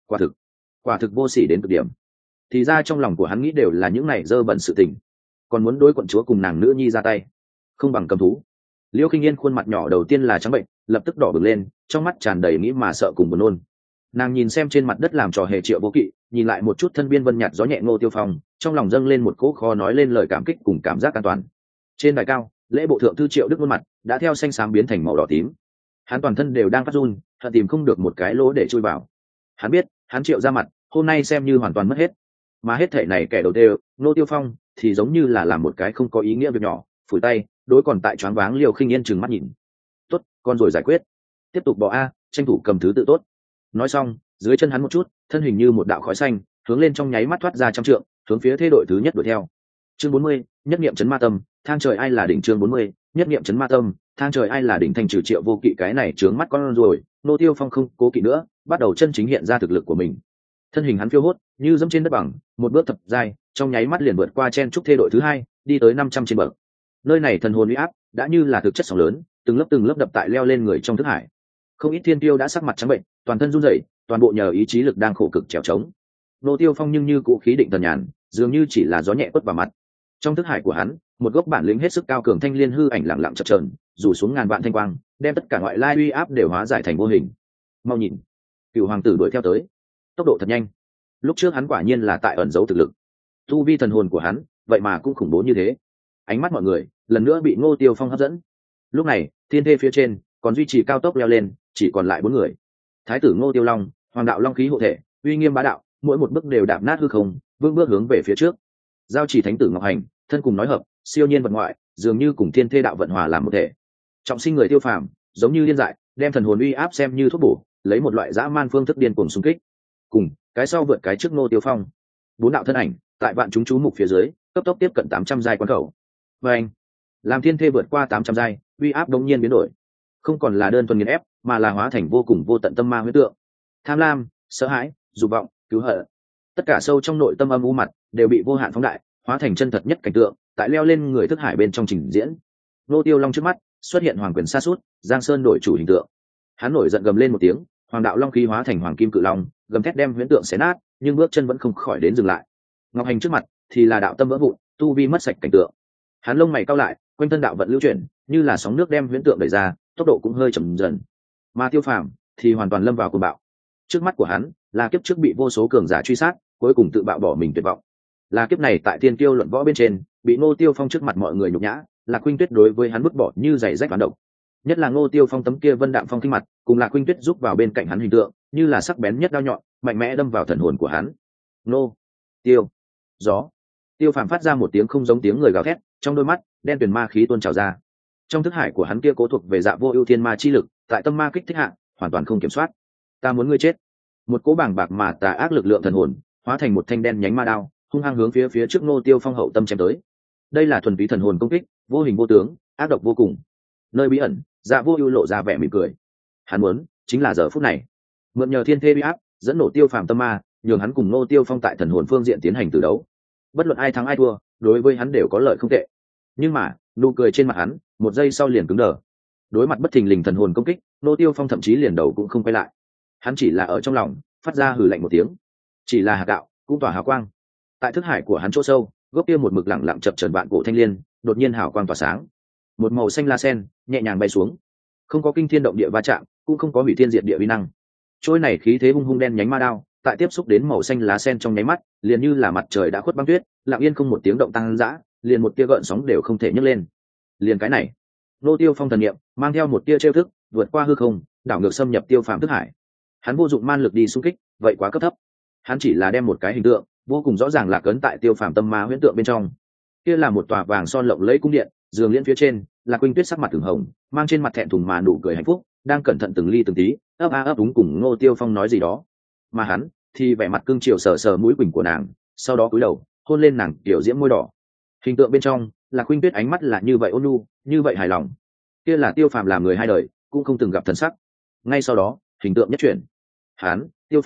quả thực vô sỉ đến cực điểm. Thì ra trong lòng của hắn nghĩ đều là những này dơ bẩn sự tình, còn muốn đối quận chúa cùng nàng nữ nhi ra tay, không bằng cầm thú. Liêu Kinh Yên khuôn mặt nhỏ đầu tiên là trắng bệnh, lập tức đỏ bừng lên, trong mắt tràn đầy nghĩ mà sợ cùng buồn nôn. Nàng nhìn xem trên mặt đất làm trò hề Triệu Vô Kỵ, nhìn lại một chút thân biên vân nhạt gió nhẹ Ngô Tiêu Phong, trong lòng dâng lên một cỗ khó nói lên lời cảm kích cùng cảm giác an toàn. Trên đài cao, lễ bộ thượng thư Triệu Đức khuôn mặt đã theo xanh xám biến thành màu đỏ tím. Hắn toàn thân đều đang phát run, hận tìm không được một cái lỗ để chui vào. Hắn biết, hắn Triệu ra mặt, hôm nay xem như hoàn toàn mất hết. Mà hết thảy này kẻ đầu tiên, Ngô Tiêu Phong thì giống như là làm một cái không có ý nghĩa việc nhỏ, phủi tay, đối còn tại choáng váng Liêu Khinh Yên trừng mắt nhìn. Tốt, con rồi giải quyết. Tiếp tục bỏ a, tranh thủ cầm thứ tự tốt. Nói xong, dưới chân hắn một chút, thân hình như một đạo khói xanh, hướng lên trong nháy mắt thoát ra trăm trượng, hướng phía thế đội thứ nhất đuổi theo. Chương 40, nhất niệm chấn ma tâm, thang trời ai là đỉnh. Chương 40, nhất niệm chấn ma tâm, thang trời ai là đỉnh. Thành trừ Triệu Vô Kỵ cái này trướng mắt con rồi, Ngô Tiêu Phong không cố kỵ nữa, bắt đầu chân chính hiện ra thực lực của mình. Thân hình hắn phiêu hốt, như dẫm trên đất bằng, một bước thập giai, trong nháy mắt liền vượt qua chen trúc thế đội thứ hai, đi tới 500 trên bậc. Nơi này thần hồn uy áp đã như là thực chất sóng lớn, từng lớp đập tại leo lên người trong thức hải. Không ít thiên tiêu đã sắc mặt trắng bệnh, toàn thân run rẩy, toàn bộ nhờ ý chí lực đang khổ cực trèo trống. Ngô Tiêu Phong nhưng như cũ khí định thần nhàn, dường như chỉ là gió nhẹ quất vào mặt. Trong thức hải của hắn, một gốc bản lĩnh hết sức cao cường thanh liên hư ảnh lặng lặng chập chờn, rủ xuống ngàn vạn thanh quang, đem tất cả ngoại lai uy áp đều hóa giải thành vô hình. Mau nhìn, Cửu hoàng tử đuổi theo tới, tốc độ thật nhanh. Lúc trước hắn quả nhiên là tại ẩn giấu thực lực. Tu vi thần hồn của hắn, vậy mà cũng khủng bố như thế. Ánh mắt mọi người lần nữa bị Ngô Tiêu Phong hấp dẫn. Lúc này, thiên thê phía trên còn duy trì cao tốc leo lên, chỉ còn lại 4 người. Thái tử Ngô Tiêu Long, Hoàng đạo Long khí hộ thể, uy nghiêm bá đạo, mỗi một bước đều đạp nát hư không, vững bước hướng về phía trước. Giao chỉ thánh tử Ngọc Hành, thân cùng nói hợp, siêu nhiên vật ngoại, dường như cùng thiên thê đạo vận hòa làm một thể. Trọng sinh người Tiêu Phàm, giống như điên dại, đem thần hồn uy áp xem như thuốc bổ, lấy một loại dã man phương thức điên cuồng xung kích. Cùng cái sau vượt cái trước Ngô Tiêu Phong. 4 đạo thân ảnh tại vạn chúng chú mục phía dưới, cấp tốc tiếp cận 800 giai quan khẩu. Và anh, làm thiên thê vượt qua 800 giai, uy áp đống nhiên biến đổi, không còn là đơn thuần nghiền ép, mà là hóa thành vô cùng vô tận tâm ma huyễn tượng. Tham lam, sợ hãi, dục vọng, cứu hận, tất cả sâu trong nội tâm âm u mặt đều bị vô hạn phóng đại, hóa thành chân thật nhất cảnh tượng, tại leo lên người thức hải bên trong trình diễn. Ngô Tiêu Long trước mắt xuất hiện hoàng quyền sa sút, Giang Sơn đổi chủ hình tượng. Hắn nổi giận gầm lên một tiếng, Hoàng đạo Long khí hóa thành hoàng kim cự long, gầm thét đem huyễn tượng xé nát, nhưng bước chân vẫn không khỏi đến dừng lại. Ngọc Hành trước mặt thì là đạo tâm vỡ vụn, tu vi mất sạch cảnh tượng. Hắn lông mày cau lại, quanh thân đạo vận lưu chuyển, như là sóng nước đem huyễn tượng đẩy ra, tốc độ cũng hơi chậm dần. Mà Tiêu Phàm thì hoàn toàn lâm vào cuồng bạo. Trước mắt của hắn là kiếp trước bị vô số cường giả truy sát, cuối cùng tự bạo bỏ mình tuyệt vọng. Là kiếp này tại Tiên Kiêu luận võ bên trên, bị Ngô Tiêu Phong trước mặt mọi người nhục nhã, là Khuynh Tuyết đối với hắn vứt bỏ như giày rách phản động. Nhất là Ngô Tiêu Phong tấm kia vân đạm phong kinh mặt, cùng là Khuynh Tuyết giúp vào bên cạnh hắn hình tượng, như là sắc bén nhất đao nhọn, mạnh mẽ đâm vào thần hồn của hắn. Nô, Tiêu, gió. Tiêu Phàm phát ra một tiếng không giống tiếng người gào thét, trong đôi mắt đen tuyền ma khí tuôn trào ra. Trong thức hải của hắn kia cố thuộc về Dạ Vô Ưu thiên ma chi lực, tại tâm ma kích thích hạ, hoàn toàn không kiểm soát. Ta muốn ngươi chết. Một cỗ bàng bạc mà tà ác lực lượng thần hồn, hóa thành một thanh đen nhánh ma đao, hung hăng hướng phía trước Ngô Tiêu Phong hậu tâm chém tới. Đây là thuần túy thần hồn công kích, vô hình vô tướng, ác độc vô cùng. Nơi bí ẩn, Dạ Vô Ưu lộ ra vẻ mỉm cười. Hắn muốn chính là giờ phút này, mượn nhờ thiên thê uy áp, dẫn nổ Tiêu Phàm tâm ma, nhường hắn cùng Ngô Tiêu Phong tại thần hồn phương diện tiến hành tử đấu. Bất luận ai thắng ai thua, đối với hắn đều có lợi không tệ. Nhưng mà, nụ cười trên mặt hắn, một giây sau liền cứng đờ. Đối mặt bất thình lình thần hồn công kích, Ngô Tiêu Phong thậm chí liền đầu cũng không quay lại. Hắn chỉ là ở trong lòng phát ra hừ lạnh một tiếng. Chỉ là hạt gạo, cũng tỏa hào quang. Tại thức hải của hắn chỗ sâu, gốc kia một mực lặng lặng chập chờn vạn cổ thanh liên, đột nhiên hào quang tỏa sáng. Một màu xanh la sen nhẹ nhàng bay xuống, không có kinh thiên động địa va chạm, cũng không có hủy thiên diệt địa uy năng. Trôi này khí thế hung hung đen nhánh ma đao, tại tiếp xúc đến màu xanh lá sen trong nháy mắt, liền như là mặt trời đã khuất băng tuyết, lặng yên không một tiếng động tăng dã, liền một tia gợn sóng đều không thể nhấc lên. Liền cái này, Ngô Tiêu Phong thần niệm mang theo một tia trêu thức, vượt qua hư không, đảo ngược xâm nhập Tiêu Phàm thức hải. Hắn vô dụng man lực đi xung kích, vậy quá cấp thấp. Hắn chỉ là đem một cái hình tượng vô cùng rõ ràng lạc ấn tại Tiêu Phàm tâm ma huyễn tượng bên trong. Kia là một tòa vàng son lộng lẫy cung điện, giường liễn phía trên là Khuynh Tuyết sắc mặt thường hồng, mang trên mặt thẹn thùng mà nụ cười hạnh phúc, đang cẩn thận từng ly từng tí ấp a ấp đúng cùng Ngô Tiêu Phong nói gì đó. Mà hắn thì vẻ mặt cương chiều sờ sờ mũi quỳnh của nàng, sau đó cúi đầu hôn lên nàng tiểu diễm môi đỏ. Hình tượng bên trong là Khuynh Tuyết ánh mắt là như vậy ôn nhu, như vậy hài lòng. Kia là Tiêu Phàm làm người hai đời cũng không từng gặp thần sắc. Ngay sau đó hình tượng nhất chuyển, hắn Tiêu Phàm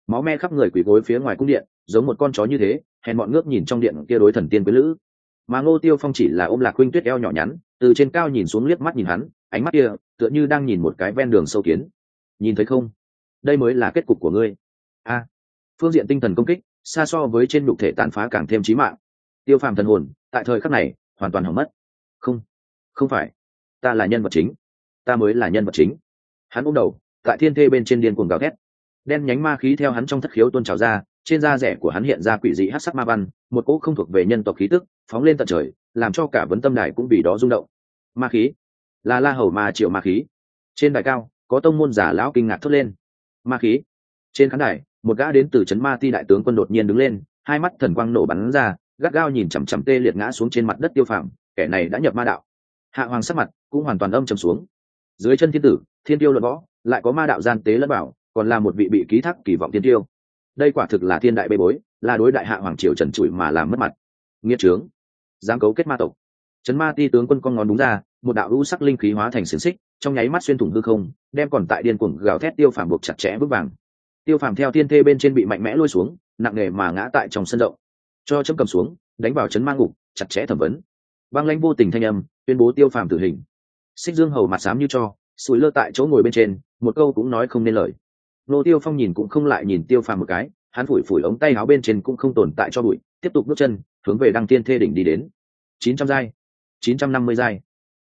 máu me khắp người quỳ gối phía ngoài cung điện, giống một con chó như thế hèn bọn ngước nhìn trong điện kia đối thần tiên quý lữ. Mà Ngô Tiêu Phong chỉ là ôm Lạc Khuynh Tuyết eo nhỏ nhắn, từ trên cao nhìn xuống liếc mắt nhìn hắn, ánh mắt kia tựa như đang nhìn một cái ven đường sâu kiến. Nhìn thấy không, đây mới là kết cục của ngươi. A, phương diện tinh thần công kích xa so với trên nhục thể tàn phá càng thêm chí mạng. Tiêu Phàm thần hồn tại thời khắc này hoàn toàn hỏng mất. Không, không phải, ta là nhân vật chính, ta mới là nhân vật chính. Hắn ôm đầu tại thiên thê bên trên điên cuồng gào thét, đen nhánh ma khí theo hắn trong thất khiếu tuôn trào ra, trên da rẻ của hắn hiện ra quỷ dị hắc sắc ma văn, một cỗ không thuộc về nhân tộc khí tức phóng lên tận trời, làm cho cả vấn tâm đài cũng vì đó rung động. Ma khí là La Hầu Ma Triệu ma khí. Trên đài cao có tông môn giả lão kinh ngạc thốt lên. Ma khí. Trên khán đài một gã đến từ trấn Ma Ti đại tướng quân đột nhiên đứng lên, hai mắt thần quang nổ bắn ra, gắt gao nhìn chằm chằm tê liệt ngã xuống trên mặt đất Tiêu Phàm, kẻ này đã nhập ma đạo. Hạ Hoàng sắc mặt cũng hoàn toàn âm trầm xuống. Dưới chân thiên tử thiên tiêu luận võ lại có ma đạo gian tế lẫn bảo, còn là một vị bị ký thác kỳ vọng thiên tiêu. Đây quả thực là thiên đại bê bối, là đối đại Hạ Hoàng triều trần trụi mà làm mất mặt. Nghiệt trướng, dám cấu kết ma tộc. Trấn Ma Ti tướng quân con ngón đúng ra, một đạo u sắc linh khí hóa thành xiềng xích, trong nháy mắt xuyên thủng hư không, đem còn tại điên cuồng gào thét Tiêu Phàm buộc chặt chẽ vững vàng. Tiêu Phàm theo thiên thê bên trên bị mạnh mẽ lôi xuống, nặng nề mà ngã tại trong sân rộng. Cho chấm cầm xuống, đánh vào trấn ma ngục, chặt chẽ thẩm vấn. Băng lãnh vô tình thanh âm tuyên bố Tiêu Phàm tử hình. Xích Dương hầu mặt xám như cho, sủi lơ tại chỗ ngồi bên trên, một câu cũng nói không nên lời. Nô Tiêu Phong nhìn cũng không lại nhìn Tiêu Phàm một cái, hắn phủi phủi ống tay áo bên trên cũng không tồn tại cho bụi, tiếp tục bước chân hướng về Đăng Tiên Thê đỉnh đi đến. 900 giai, 950 giai,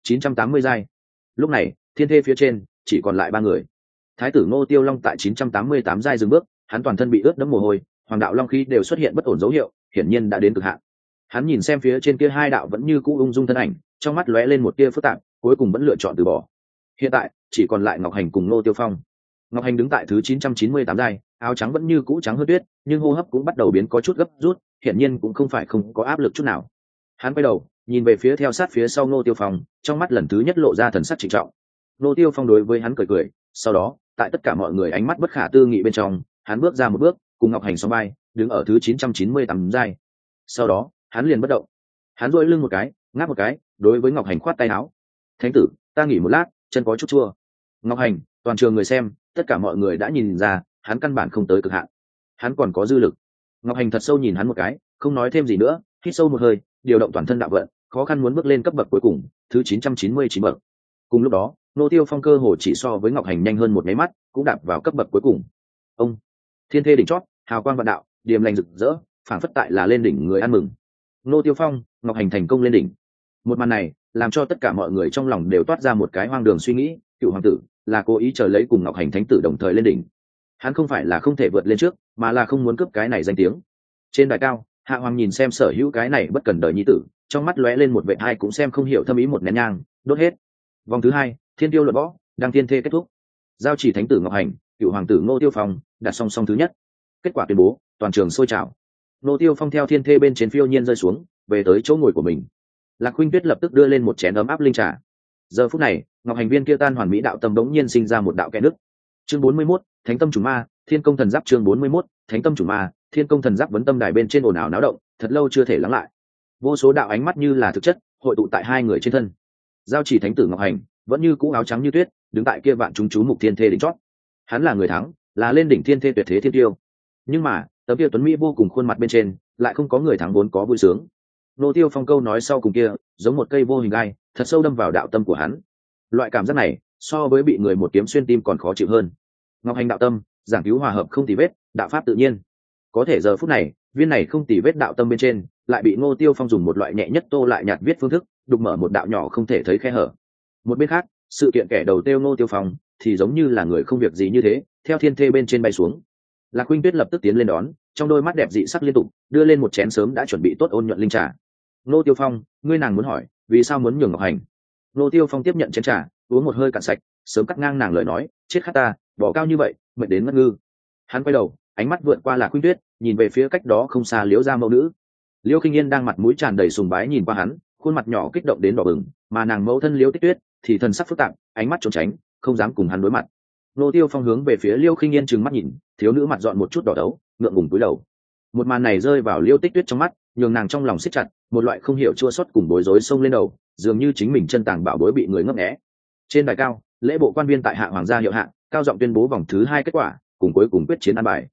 980 giai. Lúc này thiên thê phía trên chỉ còn lại 3 người. Thái tử Ngô Tiêu Long tại 988 giai dừng bước, hắn toàn thân bị ướt đẫm mồ hôi, hoàng đạo long khí đều xuất hiện bất ổn dấu hiệu, hiển nhiên đã đến cực hạn. Hắn nhìn xem phía trên kia hai đạo vẫn như cũ ung dung thân ảnh, trong mắt lóe lên một tia phức tạp, cuối cùng vẫn lựa chọn từ bỏ. Hiện tại chỉ còn lại Ngọc Hành cùng Ngô Tiêu Phong. Ngọc Hành đứng tại thứ 998 giai, áo trắng vẫn như cũ trắng hơn tuyết, nhưng hô hấp cũng bắt đầu biến có chút gấp rút, hiển nhiên cũng không phải không có áp lực chút nào. Hắn quay đầu nhìn về phía theo sát phía sau Ngô Tiêu Phong, trong mắt lần thứ nhất lộ ra thần sắc trịnh trọng. Ngô Tiêu Phong đối với hắn cười cười, sau đó tại tất cả mọi người ánh mắt bất khả tư nghị bên trong, hắn bước ra một bước, cùng Ngọc Hành song vai, đứng ở thứ 998 giai. Sau đó hắn liền bất động. Hắn duỗi lưng một cái, ngáp một cái, đối với Ngọc Hành khoát tay áo. Thánh tử, ta nghỉ một lát, chân có chút chua. Ngọc Hành, toàn trường người xem, tất cả mọi người đã nhìn ra, hắn căn bản không tới cực hạn. Hắn còn có dư lực. Ngọc Hành thật sâu nhìn hắn một cái, không nói thêm gì nữa, hít sâu một hơi, điều động toàn thân đạo vận, khó khăn muốn bước lên cấp bậc cuối cùng, thứ 999 bậc. Cùng lúc đó, Nô Tiêu Phong cơ hồ chỉ so với Ngọc Hành nhanh hơn một mấy mắt, cũng đạp vào cấp bậc cuối cùng. Ông, thiên thê đỉnh chót, hào quang vạn đạo, điềm lành rực rỡ, phảng phất tại là lên đỉnh người ăn mừng. Nô Tiêu Phong, Ngọc Hành thành công lên đỉnh. Một màn này làm cho tất cả mọi người trong lòng đều toát ra một cái hoang đường suy nghĩ, cựu hoàng tử là cố ý chờ lấy cùng Ngọc Hành thánh tử đồng thời lên đỉnh. Hắn không phải là không thể vượt lên trước, mà là không muốn cướp cái này danh tiếng. Trên đài cao, Hạ Hoàng nhìn xem sở hữu cái này bất cần đời nhi tử, trong mắt lóe lên một vệt hai cũng xem không hiểu thâm ý một nén nhang, đốt hết. Vòng thứ 2, thiên tiêu luận võ, đang tiên thê kết thúc. Giao chỉ thánh tử Ngọc Hành, cựu hoàng tử Ngô Tiêu Phong đặt song song thứ nhất. Kết quả tuyên bố, toàn trường sôi trào. Ngô Tiêu Phong theo thiên thê bên trên phiêu nhiên rơi xuống, về tới chỗ ngồi của mình. Lạc Khuynh Tuyết lập tức đưa lên một chén ấm áp linh trà. Giờ phút này, Ngọc Hành viên kia tan hoàn mỹ đạo tâm bỗng nhiên sinh ra một đạo kẽ nứt. Chương 41, Thánh tâm chủ ma, Thiên công thần giáp. Chương 41, Thánh tâm chủ ma, Thiên công thần giáp. Vấn tâm đài bên trên ồn ào náo động, thật lâu chưa thể lắng lại. Vô số đạo ánh mắt như là thực chất, hội tụ tại hai người trên thân. Giao chỉ thánh tử Ngọc Hành vẫn như cũ áo trắng như tuyết, đứng tại kia vạn chúng chú mục thiên thê đỉnh chót. Hắn là người thắng, là lên đỉnh thiên thê tuyệt thế thiên tiêu. Nhưng mà, tấm kia tuấn mỹ vô cùng khuôn mặt bên trên, lại không có người thắng vốn có vui sướng. Nô Tiêu Phong câu nói sau cùng kia, giống một cây vô hình gai, thật sâu đâm vào đạo tâm của hắn. Loại cảm giác này, so với bị người một kiếm xuyên tim còn khó chịu hơn. Ngọc Hành đạo tâm, giảng cứu hòa hợp không tì vết, đạo pháp tự nhiên. Có thể giờ phút này, viên này không tì vết đạo tâm bên trên, lại bị Ngô Tiêu Phong dùng một loại nhẹ nhất tô lại nhạt viết phương thức, đục mở một đạo nhỏ không thể thấy khe hở. Một bên khác, sự kiện kẻ đầu tiêu Ngô Tiêu Phong, thì giống như là người không việc gì như thế, theo thiên thê bên trên bay xuống. Lạc Khuynh Tuyết lập tức tiến lên đón, trong đôi mắt đẹp dị sắc liên tục, đưa lên một chén sớm đã chuẩn bị tốt ôn nhuận linh trà. Ngô Tiêu Phong, ngươi nàng muốn hỏi, vì sao muốn nhường Ngọc Hành? Ngô Tiêu Phong tiếp nhận chén trà, uống một hơi cạn sạch, sớm cắt ngang nàng lời nói, chết khát ta, bỏ cao như vậy, mệt đến mất ngư. Hắn quay đầu, ánh mắt vượt qua Lạc Khuynh Tuyết, nhìn về phía cách đó không xa Liễu gia mẫu nữ. Liễu Khinh Yên đang mặt mũi tràn đầy sùng bái nhìn qua hắn, khuôn mặt nhỏ kích động đến đỏ bừng, mà nàng mẫu thân Liễu Tích Tuyết thì thần sắc phức tạp, ánh mắt trốn tránh, không dám cùng hắn đối mặt. Ngô Tiêu Phong hướng về phía Liễu Khinh Yên trừng mắt nhìn, thiếu nữ mặt dọn một chút đỏ đấu, ngượng ngùng cúi đầu. Một màn này rơi vào Liễu Tích Tuyết trong mắt, nhường nàng trong lòng siết chặt, một loại không hiểu chua xót cùng bối rối xông lên đầu, dường như chính mình chân tàng bảo bối bị người ngấp nghé. Trên đài cao, lễ bộ quan viên tại hạ hoàng gia hiệu hạ, cao giọng tuyên bố vòng thứ 2 kết quả, cùng cuối cùng quyết chiến an bài.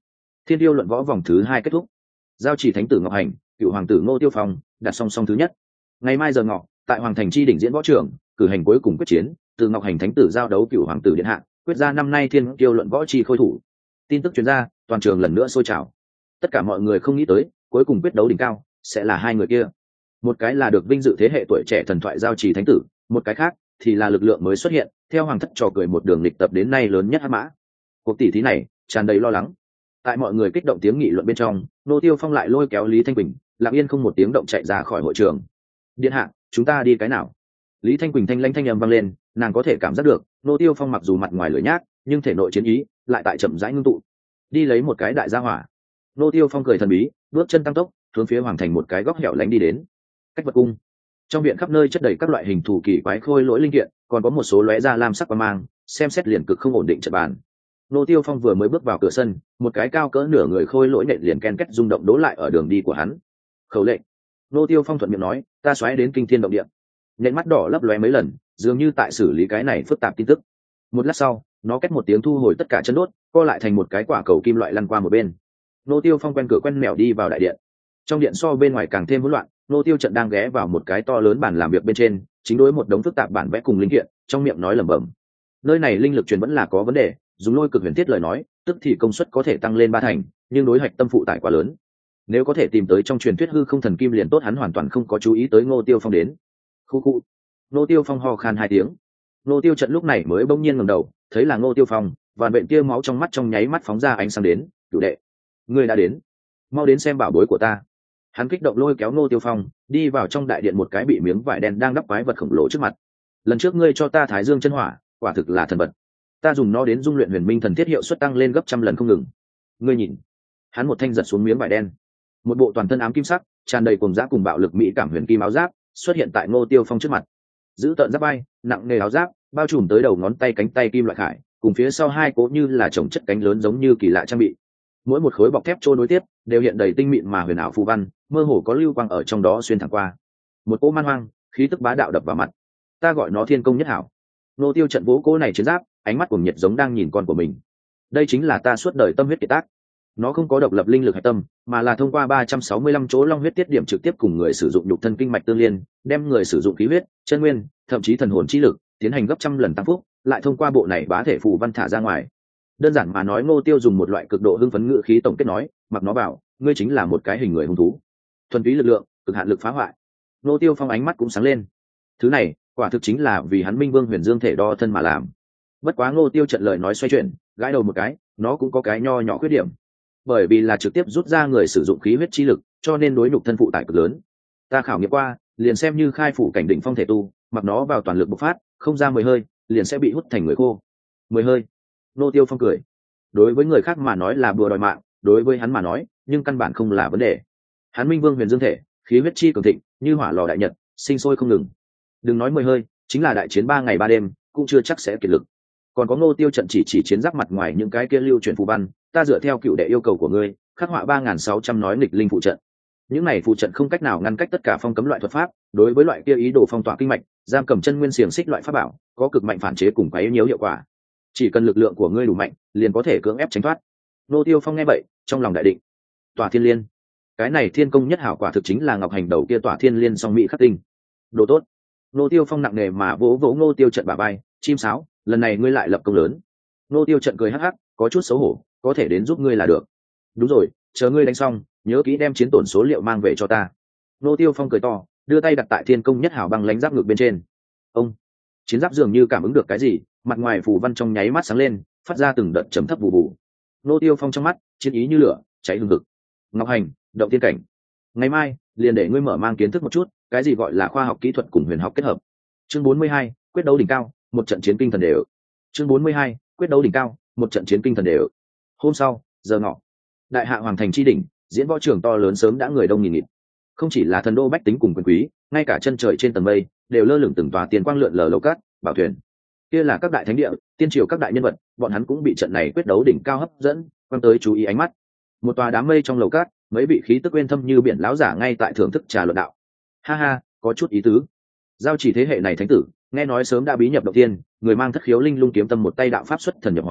Thiên tiêu luận võ vòng thứ 2 kết thúc. Giao chỉ thánh tử Ngọc Hành, cựu hoàng tử Ngô Tiêu Phong đặt song song thứ nhất. Ngày mai giờ ngọ, tại Hoàng Thành chi đỉnh diễn võ trường, cử hành cuối cùng quyết chiến, từ Ngọc Hành thánh tử giao đấu cựu hoàng tử điện hạ, quyết ra năm nay thiên tiêu luận võ chi khôi thủ. Tin tức truyền ra, toàn trường lần nữa sôi trào. Tất cả mọi người không nghĩ tới, cuối cùng quyết đấu đỉnh cao sẽ là hai người kia. Một cái là được vinh dự thế hệ tuổi trẻ thần thoại giao trì thánh tử, một cái khác thì là lực lượng mới xuất hiện, theo hoàng thất trò cười một đường lịch tập đến nay lớn nhất hắc mã. Cuộc tỷ thí này tràn đầy lo lắng. Tại mọi người kích động tiếng nghị luận bên trong, Ngô Tiêu Phong lại lôi kéo Lý Thanh Quỳnh, lặng yên không một tiếng động chạy ra khỏi hội trường. Điện hạ, chúng ta đi cái nào? Lý Thanh Quỳnh thanh lãnh thanh âm vang lên, nàng có thể cảm giác được, Ngô Tiêu Phong mặc dù mặt ngoài lười nhác, nhưng thể nội chiến ý lại tại chậm rãi ngưng tụ. Đi lấy một cái đại gia hỏa. Ngô Tiêu Phong cười thần bí, bước chân tăng tốc, hướng phía hoàng thành một cái góc hẻo lánh đi đến. Cách vật cung. Trong viện khắp nơi chất đầy các loại hình thủ kỳ quái khôi lỗi linh kiện, còn có một số lóe ra lam sắc quang mang, xem xét liền cực không ổn định trận bàn. Ngô Tiêu Phong vừa mới bước vào cửa sân, một cái cao cỡ nửa người khôi lỗi nện liền ken két rung động đố lại ở đường đi của hắn. Khẩu lệnh. Ngô Tiêu Phong thuận miệng nói, ta xoáy đến kinh thiên động địa. Nện mắt đỏ lấp lóe mấy lần, dường như tại xử lý cái này phức tạp tin tức. Một lát sau, nó két một tiếng thu hồi tất cả chân đốt, co lại thành một cái quả cầu kim loại lăn qua một bên. Ngô Tiêu Phong quen cửa quen mèo đi vào đại điện. Trong điện so bên ngoài càng thêm hỗn loạn, Ngô Tiêu Trận đang ghé vào một cái to lớn bàn làm việc bên trên, chính đối một đống phức tạp bản vẽ cùng linh kiện, trong miệng nói lẩm bẩm. Nơi này linh lực truyền vẫn là có vấn đề, dùng lôi cực huyền thiết lời nói, tức thì công suất có thể tăng lên 3 thành, nhưng đối hạch tâm phụ tải quá lớn. Nếu có thể tìm tới trong truyền thuyết hư không thần kim liền tốt, hắn hoàn toàn không có chú ý tới Ngô Tiêu Phong đến. Khu khu. Ngô Tiêu Phong ho khan 2 tiếng. Ngô Tiêu Trận lúc này mới bỗng nhiên ngẩng đầu, thấy là Ngô Tiêu Phong, vằn vện kia máu trong mắt trong nháy mắt phóng ra ánh sáng đến, "Cửu đệ, ngươi đã đến, mau đến xem bảo bối của ta." Hắn kích động lôi kéo Ngô Tiêu Phong đi vào trong đại điện, một cái bị miếng vải đen đang đắp quái vật khổng lồ trước mặt. "Lần trước ngươi cho ta Thái Dương chân hỏa, quả thực là thần vật. Ta dùng nó đến dung luyện huyền minh thần thiết, hiệu suất tăng lên gấp trăm lần không ngừng. Ngươi nhìn." Hắn một thanh giật xuống miếng vải đen, một bộ toàn thân ám kim sắc, tràn đầy cuồng dã cùng bạo lực mỹ cảm huyền kim áo giáp xuất hiện tại Ngô Tiêu Phong trước mặt. Giữ tợn giáp bay, nặng nề áo giáp bao trùm tới đầu ngón tay, cánh tay kim loại khải, cùng phía sau hai cỗ như là chồng chất cánh lớn giống như kỳ lạ trang bị. Mỗi một khối bọc thép trôi nối tiếp đều hiện đầy tinh mịn mà huyền ảo phù văn, mơ hồ có lưu quang ở trong đó xuyên thẳng qua. Một cỗ man hoang, khí tức bá đạo đập vào mặt. Ta gọi nó Thiên Công Nhất Hảo. Ngô Tiêu Trận vỗ cỗ này chiến giáp, ánh mắt cuồng nhiệt giống đang nhìn con của mình. Đây chính là ta suốt đời tâm huyết kiệt tác. Nó không có độc lập linh lực hạch tâm, mà là thông qua 365 chỗ long huyết tiết điểm trực tiếp cùng người sử dụng nhục thân kinh mạch tương liên, đem người sử dụng khí huyết, chân nguyên, thậm chí thần hồn chi lực tiến hành gấp trăm lần tăng phúc, lại thông qua bộ này bá thể phù văn thả ra ngoài. Đơn giản mà nói, Ngô Tiêu dùng một loại cực độ hưng phấn ngữ khí tổng kết nói, mặc nó vào, ngươi chính là một cái hình người hung thú. Thuần túy lực lượng, cực hạn lực phá hoại. Ngô Tiêu Phong ánh mắt cũng sáng lên. Thứ này, quả thực chính là vì hắn Minh Vương Huyền Dương thể đo thân mà làm. Bất quá Ngô Tiêu Trận lời nói xoay chuyển, gãi đầu một cái, nó cũng có cái nho nhỏ khuyết điểm. Bởi vì là trực tiếp rút ra người sử dụng khí huyết chi lực, cho nên đối nhục thân phụ tải cực lớn. Ta khảo nghiệm qua, liền xem như khai phủ cảnh đỉnh phong thể tu, mặc nó vào toàn lực bộc phát, không ra 10 hơi, liền sẽ bị hút thành người khô. 10 hơi. Ngô Tiêu Phong cười. Đối với người khác mà nói là bùa đòi mạng, đối với hắn mà nói, nhưng căn bản không là vấn đề. Hắn Minh Vương Huyền Dương thể, khí huyết chi cường thịnh, như hỏa lò đại nhật, sinh sôi không ngừng. Đừng nói 10 hơi, chính là đại chiến 3 ngày 3 đêm, cũng chưa chắc sẽ kiệt lực. Còn có Ngô Tiêu Trận chỉ chiến giáp mặt ngoài những cái kia lưu truyền phù văn, ta dựa theo cựu đệ yêu cầu của ngươi, khắc họa 3600 nói nghịch linh phụ trận. Những này phụ trận không cách nào ngăn cách tất cả phong cấm loại thuật pháp, đối với loại kia ý đồ phong tỏa kinh mạch, giam cầm chân nguyên xiềng xích loại pháp bảo, có cực mạnh phản chế cùng quấy nhiễu hiệu quả. Chỉ cần lực lượng của ngươi đủ mạnh, liền có thể cưỡng ép tránh thoát. Ngô Tiêu Phong nghe vậy, trong lòng đại định. Tỏa Thiên Liên, cái này Thiên Công Nhất Hảo quả thực chính là Ngọc Hành đầu kia Tỏa Thiên Liên song mỹ khắc tinh. Đồ tốt. Ngô Tiêu Phong nặng nề mà vỗ vỗ Ngô Tiêu Trận bả vai, chim sáo, lần này ngươi lại lập công lớn. Ngô Tiêu Trận cười hắc hắc, có chút xấu hổ, có thể đến giúp ngươi là được. Đúng rồi, chờ ngươi đánh xong, nhớ kỹ đem chiến tổn số liệu mang về cho ta. Ngô Tiêu Phong cười to, đưa tay đặt tại Thiên Công Nhất Hảo băng lãnh giáp ngực bên trên. Ông, chiến giáp dường như cảm ứng được cái gì, mặt ngoài phù văn trong nháy mắt sáng lên, phát ra từng đợt trầm thấp vụ vụ. Ngô Tiêu Phong trong mắt chiến ý như lửa, cháy hừng hực. Ngọc Hành, động tiên cảnh. Ngày mai, liền để ngươi mở mang kiến thức một chút, cái gì gọi là khoa học kỹ thuật cùng huyền học kết hợp. Chương 42, quyết đấu đỉnh cao, một trận chiến kinh thần đều. Chương 42, quyết đấu đỉnh cao, một trận chiến kinh thần đều. Hôm sau, giờ ngọ, đại hạ hoàng thành chi đỉnh, diễn võ trường to lớn sớm đã người đông nghìn nghịt. Không chỉ là thần đô bách tính cùng quyền quý, ngay cả chân trời trên tầng mây đều lơ lửng từng tòa tiền quang lượn lờ lầu cát, bảo thuyền. Kia là các đại thánh địa, tiên triều các đại nhân vật, bọn hắn cũng bị trận này quyết đấu đỉnh cao hấp dẫn, quan tới chú ý ánh mắt. Một tòa đám mây trong lầu cát, mấy vị khí tức uyên thâm như biển lão giả ngay tại thưởng thức trà luận đạo. Ha ha, có chút ý tứ. Giao chỉ thế hệ này thánh tử, nghe nói sớm đã bí nhập động tiên, người mang thất khiếu linh lung kiếm tâm một tay đạo pháp xuất thần nhập hóa,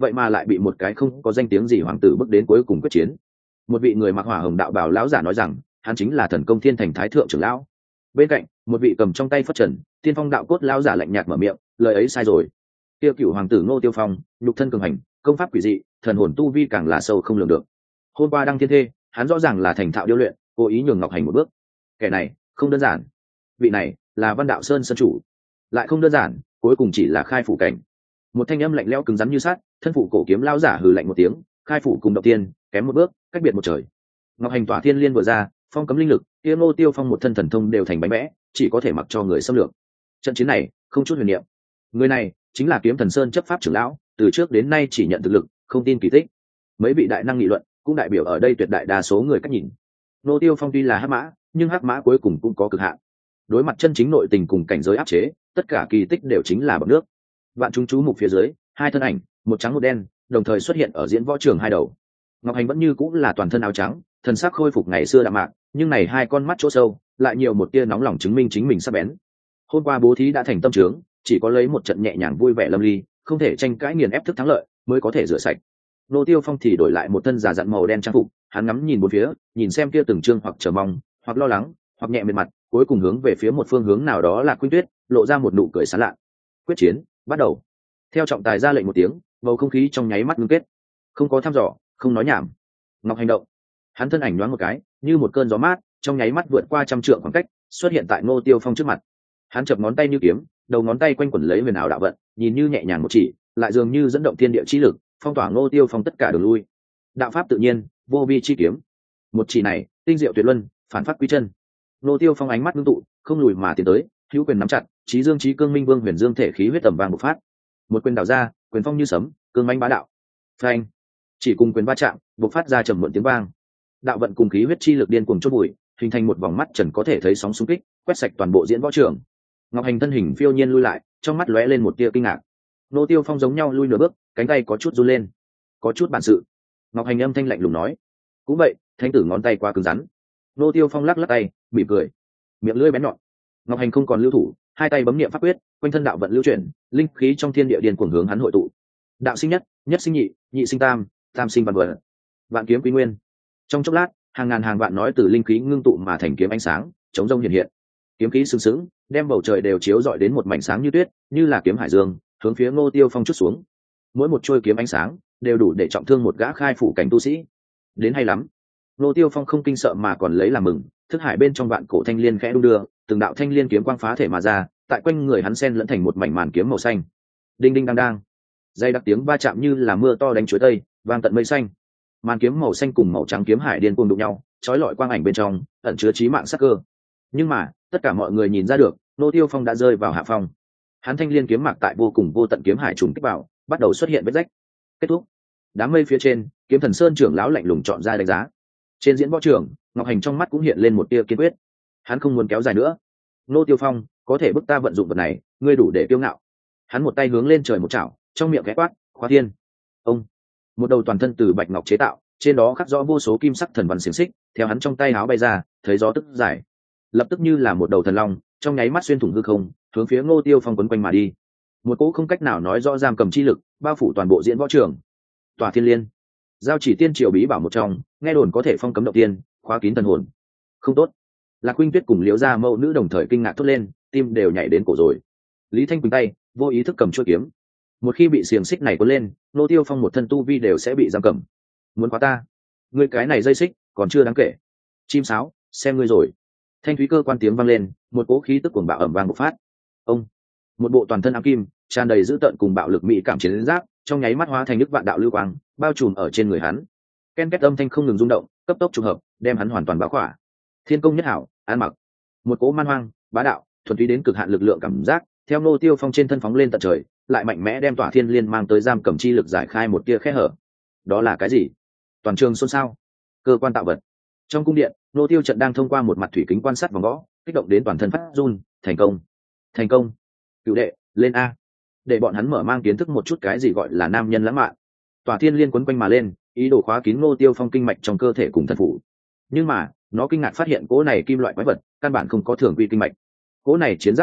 vậy mà lại bị một cái không có danh tiếng gì hoàng tử bước đến cuối cùng quyết chiến. Một vị người mặc hỏa hồng đạo bào lão giả nói rằng hắn chính là Thần Công Thiên Thành thái thượng trưởng lão. Bên cạnh một vị cầm trong tay phất trần tiên phong đạo cốt lão giả lạnh nhạt mở miệng, lời ấy sai rồi. Tiêu Cửu hoàng tử Ngô Tiêu Phong nhục thân cường hành, công pháp quỷ dị, thần hồn tu vi càng là sâu không lường được. Hôm qua đăng thiên thê, hắn rõ ràng là thành thạo điêu luyện, cố ý nhường Ngọc Hành một bước. Kẻ này không đơn giản, vị này là Văn Đạo Sơn sơn chủ, lại không đơn giản, cuối cùng chỉ là khai phủ cảnh. Một thanh âm lạnh lẽo cứng rắn như sắt, thân phụ cổ kiếm lão giả hừ lạnh một tiếng, khai phủ cùng động tiên kém một bước, cách biệt một trời. Ngọc Hành tỏa thiên liên vừa ra, phong cấm linh lực, kia Ngô Tiêu Phong một thân thần thông đều thành bánh vẽ, chỉ có thể mặc cho người xâm lược. Trận chiến này không chút huyền niệm, người này chính là Kiếm Thần Sơn chấp pháp trưởng lão, từ trước đến nay chỉ nhận thực lực, không tin kỳ tích. Mấy vị đại năng nghị luận, cũng đại biểu ở đây tuyệt đại đa số người cách nhìn. Ngô Tiêu Phong tuy là hắc mã, nhưng hắc mã cuối cùng cũng có cực hạn. Đối mặt chân chính nội tình cùng cảnh giới áp chế, tất cả kỳ tích đều chính là bọt nước. Vạn chúng chú mục phía dưới, hai thân ảnh, một trắng một đen, đồng thời xuất hiện ở diễn võ trường hai đầu. Ngọc Hành vẫn như cũng là toàn thân áo trắng, thần sắc khôi phục ngày xưa đạm mạc, nhưng này hai con mắt chỗ sâu lại nhiều một tia nóng lòng chứng minh chính mình sắc bén. Hôm qua bố thí đã thành tâm trướng, chỉ có lấy một trận nhẹ nhàng vui vẻ lâm ly, không thể tranh cãi nghiền ép thức thắng lợi, mới có thể rửa sạch. Nô Tiêu Phong thì đổi lại một thân giả dặn màu đen trang phục, hắn ngắm nhìn bốn phía, nhìn xem kia từng trương hoặc chờ mong, hoặc lo lắng, hoặc nhẹ mệt mặt, cuối cùng hướng về phía một phương hướng nào đó là Khuynh Tuyết, lộ ra một nụ cười sán lạ. Quyết chiến bắt đầu. Theo trọng tài ra lệnh một tiếng, bầu không khí trong nháy mắt ngưng kết. Không có thăm dò, không nói nhảm. Ngọc Hành động. Hắn thân ảnh nhoáng một cái, như một cơn gió mát, trong nháy mắt vượt qua trăm trượng khoảng cách, xuất hiện tại Ngô Tiêu Phong trước mặt. Hắn chập ngón tay như kiếm, đầu ngón tay quanh quẩn lấy huyền ảo đạo vận, nhìn như nhẹ nhàng một chỉ, lại dường như dẫn động thiên địa chi lực, phong tỏa Ngô Tiêu Phong tất cả đường lui. Đạo pháp tự nhiên, vô vi chi kiếm. Một chỉ này, tinh diệu tuyệt luân, phản phát quy chân. Ngô Tiêu Phong ánh mắt ngưng tụ, không lùi mà tiến tới, hữu quyền nắm chặt, chí dương chí cương minh vương huyền dương thể khí huyết tầm vàng bộc phát. Một quyền đảo ra, quyền phong như sấm, cương mãnh bá đạo. Phanh! Chỉ cùng quyền va chạm, bộc phát ra trầm muộn tiếng vang. Đạo vận cùng khí huyết chi lực điên cuồng chốt bụi, hình thành một vòng mắt trần có thể thấy sóng xung kích, quét sạch toàn bộ diễn võ trường. Ngọc Hành thân hình phiêu nhiên lui lại, trong mắt lóe lên một tia kinh ngạc. Nô Tiêu Phong giống nhau lui nửa bước, cánh tay có chút run lên. Có chút bản sự. Ngọc Hành âm thanh lạnh lùng nói. Cũng vậy, thánh tử ngón tay quá cứng rắn. Nô Tiêu Phong lắc lắc tay, mỉm cười. Miệng lưỡi bén nhọn. Ngọc Hành không còn lưu thủ, hai tay bấm niệm pháp quyết, quanh thân đạo vận lưu chuyển, linh khí trong thiên địa điên cuồng hướng hắn hội tụ. Đạo sinh nhất, nhất sinh nhị, nhị sinh tam, tam sinh vạn vật. Vạn kiếm quý nguyên. Trong chốc lát, hàng ngàn hàng vạn nói từ linh khí ngưng tụ mà thành kiếm ánh sáng, chống rông hiện hiện. Kiếm khí sừng sững, đem bầu trời đều chiếu rọi đến một mảnh sáng như tuyết, như là kiếm hải dương, hướng phía Ngô Tiêu Phong chút xuống. Mỗi một trôi kiếm ánh sáng đều đủ để trọng thương một gã khai phủ cảnh tu sĩ. Đến hay lắm. Ngô Tiêu Phong không kinh sợ mà còn lấy làm mừng, thức hải bên trong vạn cổ thanh liên khẽ đung đưa, từng đạo thanh liên kiếm quang phá thể mà ra, tại quanh người hắn xen lẫn thành một mảnh màn kiếm màu xanh. Đinh đinh đang đang. Dây đặc tiếng va chạm như là mưa to đánh chuối tây, vang tận mây xanh. Màn kiếm màu xanh cùng màu trắng kiếm hải điên cuồng đụng nhau, chói lọi quang ảnh bên trong ẩn chứa chí mạng sắc cơ. Nhưng mà tất cả mọi người nhìn ra được, Ngô Tiêu Phong đã rơi vào hạ phong. Hắn thanh liên kiếm mạc tại vô cùng vô tận kiếm hải trùng kích vào, bắt đầu xuất hiện vết rách. Kết thúc. Đám mây phía trên, Kiếm Thần Sơn trưởng lão lạnh lùng chọn ra đánh giá. Trên diễn võ trường, Ngọc Hành trong mắt cũng hiện lên một tia kiên quyết. Hắn không muốn kéo dài nữa. Ngô Tiêu Phong, có thể bức ta vận dụng vật này, ngươi đủ để kiêu ngạo. Hắn một tay hướng lên trời một chảo, trong miệng khẽ quát, khóa thiên. Ông. Một đầu toàn thân từ bạch ngọc chế tạo, trên đó khắc rõ vô số kim sắc thần văn xiềng xích, theo hắn trong tay áo bay ra, thấy gió tức giải, lập tức như là một đầu thần long, trong nháy mắt xuyên thủng hư không, hướng phía Ngô Tiêu Phong quấn quanh mà đi. Một cỗ không cách nào nói rõ giam cầm chi lực, bao phủ toàn bộ diễn võ trường. Tòa Thiên Liên, giao chỉ tiên triều bí bảo một trong, nghe đồn có thể phong cấm động tiên, khóa kín thần hồn. Không tốt. Lạc Khuynh Tuyết cùng Liễu Gia mẫu nữ đồng thời kinh ngạc thốt lên, tim đều nhảy đến cổ rồi. Lý Thanh Quỳnh tay vô ý thức cầm chuôi kiếm. Một khi bị xiềng xích này cuốn lên, Ngô Tiêu Phong một thân tu vi đều sẽ bị giam cầm. Muốn khóa ta? Ngươi cái này dây xích còn chưa đáng kể. Chim sáo, xem ngươi rồi. Thanh thúy cơ quan tiếng vang lên, một cỗ khí tức cuồng bạo ầm vang bộc phát. Ông, một bộ toàn thân ám kim, tràn đầy dữ tợn cùng bạo lực mỹ cảm chiến giáp, trong nháy mắt hóa thành nước vạn đạo lưu quang, bao trùm ở trên người hắn. Ken két âm thanh không ngừng rung động, cấp tốc trùng hợp, đem hắn hoàn toàn bao khỏa. Thiên công nhất hảo, an mặc. Một cỗ man hoang, bá đạo, thuần túy đến cực hạn lực lượng cảm giác, theo Ngô Tiêu Phong trên thân phóng lên tận trời, lại mạnh mẽ đem Tỏa Thiên Liên mang tới giam cầm chi lực giải khai một tia khe hở. Đó là cái gì? Toàn trường xôn xao. Cơ quan tạo vật. Trong cung điện, Ngô Tiêu Trận đang thông qua một mặt thủy kính quan sát vòng gõ, kích động đến toàn thân phát run. Thành công, thành công. Cửu đệ, lên a, để bọn hắn mở mang kiến thức một chút cái gì gọi là nam nhân lãng mạn. Tỏa Thiên Liên quấn quanh mà lên, ý đồ khóa kín Ngô Tiêu Phong kinh mạch trong cơ thể cùng thần phủ. Nhưng mà nó kinh ngạc phát hiện cỗ này kim loại quái vật căn bản không có thường quy kinh mạch. Cỗ này chiến giáp lực lượng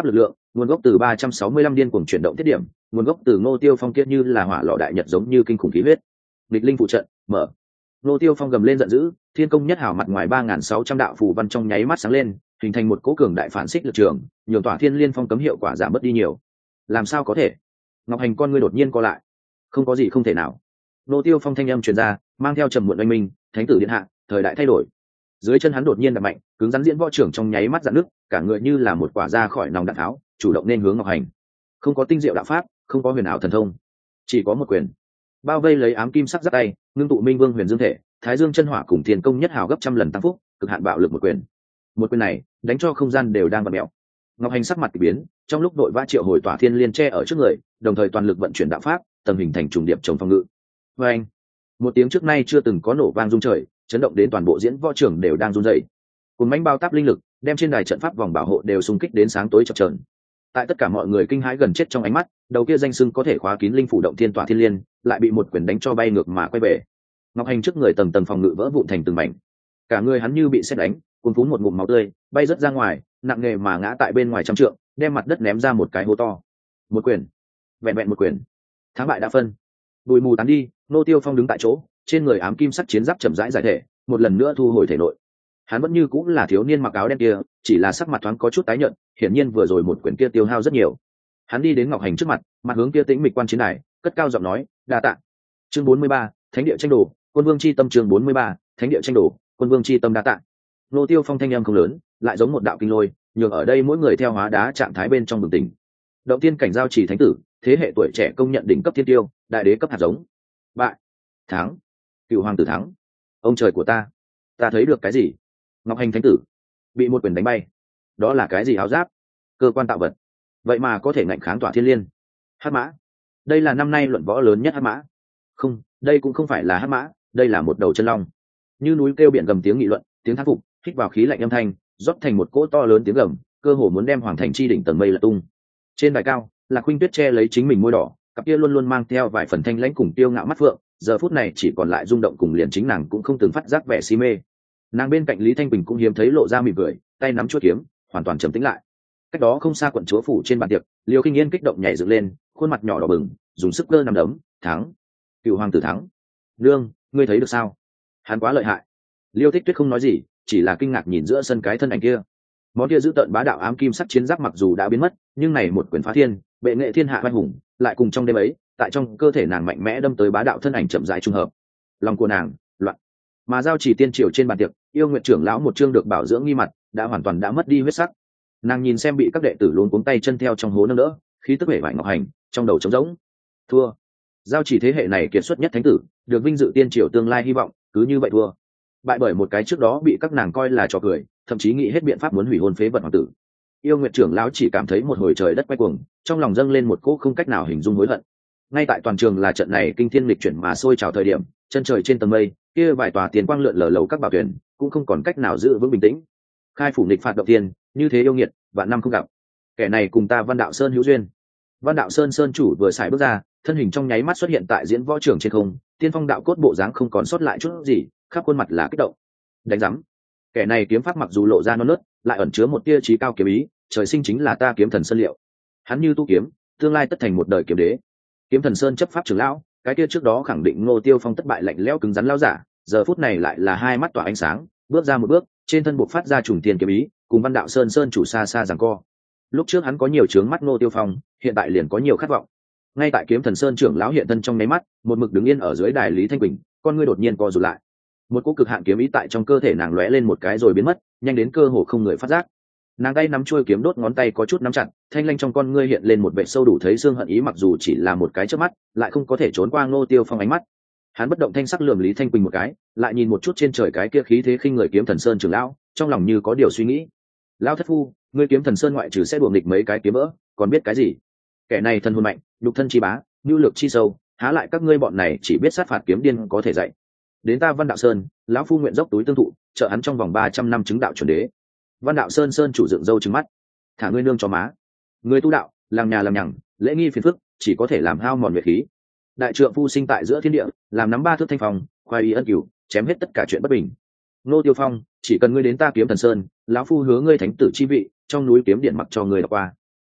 nguồn gốc từ 365 điên cuồng chuyển động tiết điểm, nguồn gốc từ Ngô Tiêu Phong kia như là hỏa lò đại nhật giống như kinh khủng khí huyết. Địch linh phụ trận, mở. Ngô Tiêu Phong gầm lên giận dữ, thiên công nhất hảo mặt ngoài 3600 đạo phù văn trong nháy mắt sáng lên, hình thành một cỗ cường đại phản xích lực trường, nhường tỏa thiên liên phong cấm hiệu quả giảm bớt đi nhiều. Làm sao có thể? Ngọc Hành con ngươi đột nhiên co lại. Không có gì không thể nào. Ngô Tiêu Phong thanh âm truyền ra, mang theo trầm muộn oanh minh, thánh tử điện hạ, thời đại thay đổi. Dưới chân hắn đột nhiên đập mạnh, cứng rắn diễn võ trưởng trong nháy mắt dạn nước, cả người như là một quả ra khỏi nòng đạn tháo, chủ động nên hướng Ngọc Hành. Không có tinh diệu đạo pháp, không có huyền ảo thần thông, chỉ có một quyền. Bao vây lấy ám kim sắc giáp tay, ngưng tụ minh vương huyền dương thể, thái dương chân hỏa cùng thiên công nhất hào gấp trăm lần tăng phúc, cực hạn bạo lực một quyền. Một quyền này, đánh cho không gian đều đang vặn mèo. Ngọc Hành sắc mặt kỳ biến, trong lúc đội vã triệu hồi tỏa thiên liên che ở trước người, đồng thời toàn lực vận chuyển đạo pháp, tầm hình thành trùng điệp chống phòng ngự. Oeng! Một tiếng trước nay chưa từng có nổ vang rung trời, chấn động đến toàn bộ diễn võ trường đều đang run rẩy. Cùng mãnh bao táp linh lực, đem trên đài trận pháp vòng bảo hộ đều xung kích đến sáng tối chập chờn. Tại tất cả mọi người kinh hãi gần chết trong ánh mắt, đầu kia danh xưng có thể khóa kín linh phủ động thiên tỏa thiên liên, lại bị một quyền đánh cho bay ngược mà quay về. Ngọc Hành trước người tầng tầng phòng ngự vỡ vụn thành từng mảnh, cả người hắn như bị sét đánh, cuồn phún một ngụm máu tươi, bay rớt ra ngoài, nặng nề mà ngã tại bên ngoài trăm trượng, đem mặt đất ném ra một cái hố to. Một quyền, vẹn vẹn một quyền, thắng bại đã phân. Bụi mù tán đi, Nô Tiêu Phong đứng tại chỗ, trên người ám kim sắc chiến giáp chậm rãi giải thể, một lần nữa thu hồi thể nội. Hắn vẫn như cũng là thiếu niên mặc áo đen kia, chỉ là sắc mặt thoáng có chút tái nhợt, hiển nhiên vừa rồi một quyền kia tiêu hao rất nhiều. Hắn đi đến Ngọc Hành trước mặt, mặt hướng kia tĩnh mịch quan chiến đài, cất cao giọng nói, đa tạ. Chương 43, Thánh địa tranh đồ, Quân Vương chi tâm. Chương 43, Thánh địa tranh đồ, Quân Vương chi tâm. Đa tạ. Nô Tiêu Phong thanh âm không lớn, lại giống một đạo kinh lôi, nhường ở đây mỗi người theo hóa đá trạng thái bên trong bừng tỉnh. Động tiên cảnh giao chỉ thánh tử, thế hệ tuổi trẻ công nhận đỉnh cấp thiên tiêu, đại đế cấp hạt giống. Bại, thắng, cựu hoàng tử thắng. Ông trời của ta thấy được cái gì? Ngọc Hành thánh tử bị một quyền đánh bay. Đó là cái gì? Áo giáp, cơ quan tạo vật, vậy mà có thể ngạnh kháng tỏa thiên liên. Hắc mã, đây là năm nay luận võ lớn nhất hắc mã. Không, đây cũng không phải là hắc mã, đây là một đầu chân long. Như núi kêu biển gầm tiếng nghị luận, tiếng thán phục, hít vào khí lạnh âm thanh, rót thành một cỗ to lớn tiếng gầm, cơ hồ muốn đem hoàng thành chi đỉnh tầng mây lật tung. Trên đài cao, Lạc Khuynh Tuyết che lấy chính mình môi đỏ, cặp kia luôn luôn mang theo vài phần thanh lãnh cùng tiêu ngạo mắt phượng, giờ phút này chỉ còn lại rung động cùng liền chính nàng cũng không từng phát giác vẻ si mê. Nàng bên cạnh Lý Thanh Bình cũng hiếm thấy lộ ra mỉm cười, tay nắm chuôi kiếm, hoàn toàn trầm tĩnh lại. Cách đó không xa quận chúa phủ trên bàn tiệc, Liêu Kinh Yên kích động nhảy dựng lên, khuôn mặt nhỏ đỏ bừng, dùng sức cơ nằm đấm, thắng, cựu hoàng tử thắng. Nương, ngươi thấy được sao? Hắn quá lợi hại. Liêu Thích Tuyết không nói gì, chỉ là kinh ngạc nhìn giữa sân cái thân ảnh kia. Món kia giữ tợn bá đạo ám kim sắc chiến giáp mặc dù đã biến mất, nhưng này một quyền phá thiên, bệ nghệ thiên hạ oai hùng, lại cùng trong đêm ấy, tại trong cơ thể nàng mạnh mẽ đâm tới bá đạo thân ảnh chậm rãi trung hợp. Lòng của nàng loạn. Mà giao chỉ tiên triều trên bàn tiệc, yêu nguyện trưởng lão một chương được bảo dưỡng nghi mặt, đã hoàn toàn đã mất đi huyết sắc. Nàng nhìn xem bị các đệ tử luống cuống tay chân theo trong hố nâng đỡ, khí tức vẻ vải Ngọc Hành, trong đầu trống rỗng. Thua. Giao chỉ thế hệ này kiệt xuất nhất thánh tử, được vinh dự tiên triều tương lai hy vọng, cứ như vậy thua. Bại bởi một cái trước đó bị các nàng coi là trò cười, thậm chí nghĩ hết biện pháp muốn hủy hôn phế vật hoàng tử. Yêu nguyện trưởng lão chỉ cảm thấy một hồi trời đất quay cuồng, trong lòng dâng lên một cỗ không cách nào hình dung hối hận. Ngay tại toàn trường là trận này kinh thiên lịch chuyển mà sôi trào thời điểm, chân trời trên tầng mây kia vài tòa tiền quang lượn lờ lầu các bảo thuyền cũng không còn cách nào giữ vững bình tĩnh. Khai phủ nghịch phạt động tiên, như thế yêu nghiệt, vạn năm không gặp. Kẻ này cùng ta Văn Đạo Sơn hữu duyên. Văn Đạo Sơn sơn chủ vừa xài bước ra, thân hình trong nháy mắt xuất hiện tại diễn võ trường trên không, tiên phong đạo cốt bộ dáng không còn sót lại chút gì, khắp khuôn mặt là kích động. Đánh rắm. Kẻ này kiếm pháp mặc dù lộ ra non nớt, lại ẩn chứa một tia trí cao kiếm ý, trời sinh chính là ta kiếm thần sơn liệu. Hắn như tu kiếm, tương lai tất thành một đời kiếm đế. Kiếm thần sơn chấp pháp trưởng lão, cái kia trước đó khẳng định Ngô Tiêu Phong thất bại lạnh lẽo cứng rắn lão giả, giờ phút này lại là hai mắt tỏa ánh sáng, bước ra một bước, trên thân buộc phát ra trùng tiền kiếm ý, cùng Văn Đạo Sơn sơn chủ xa xa giằng co. Lúc trước hắn có nhiều chướng mắt Ngô Tiêu Phong, hiện tại liền có nhiều khát vọng. Ngay tại kiếm thần sơn trưởng lão hiện thân trong nháy mắt, một mực đứng yên ở dưới đài Lý Thanh Bình, con ngươi đột nhiên co rụt lại. Một cỗ cực hạn kiếm ý tại trong cơ thể nàng lóe lên một cái rồi biến mất, nhanh đến cơ hồ không người phát giác. Nàng tay nắm chuôi kiếm đốt ngón tay có chút nắm chặt, thanh lanh trong con ngươi hiện lên một vẻ sâu đủ thấy xương hận ý, mặc dù chỉ là một cái chớp mắt, lại không có thể trốn qua Ngô Tiêu Phong ánh mắt. Hắn bất động thanh sắc lườm Lý Thanh Quỳnh một cái, lại nhìn một chút trên trời cái kia khí thế khinh người kiếm thần sơn trưởng lão, trong lòng như có điều suy nghĩ. Lão thất phu, ngươi kiếm thần sơn ngoại trừ sẽ đùa nghịch mấy cái kiếm vỡ, còn biết cái gì? Kẻ này thân hồn mạnh, nhục thân chi bá, nhu lược chi sâu, há lại các ngươi bọn này chỉ biết sát phạt kiếm điên có thể dạy. Đến ta Văn Đạo Sơn, lão phu nguyện dốc túi tương thụ, trợ hắn trong vòng 300 năm chứng đạo chuẩn đế. Văn Đạo Sơn sơn chủ dựng râu trừng mắt, thả ngươi nương cho má. Ngươi tu đạo, làng nhà làm nhằng, lễ nghi phiền phức, chỉ có thể làm hao mòn nhuệ khí. Đại trượng phu sinh tại giữa thiên địa, làm nắm ba thước thanh phong, khoai ý ân cửu, chém hết tất cả chuyện bất bình. Ngô Tiêu Phong, chỉ cần ngươi đến ta kiếm thần sơn, lão phu hứa ngươi thánh tử chi vị, trong núi kiếm điện mặc cho ngươi đọc qua.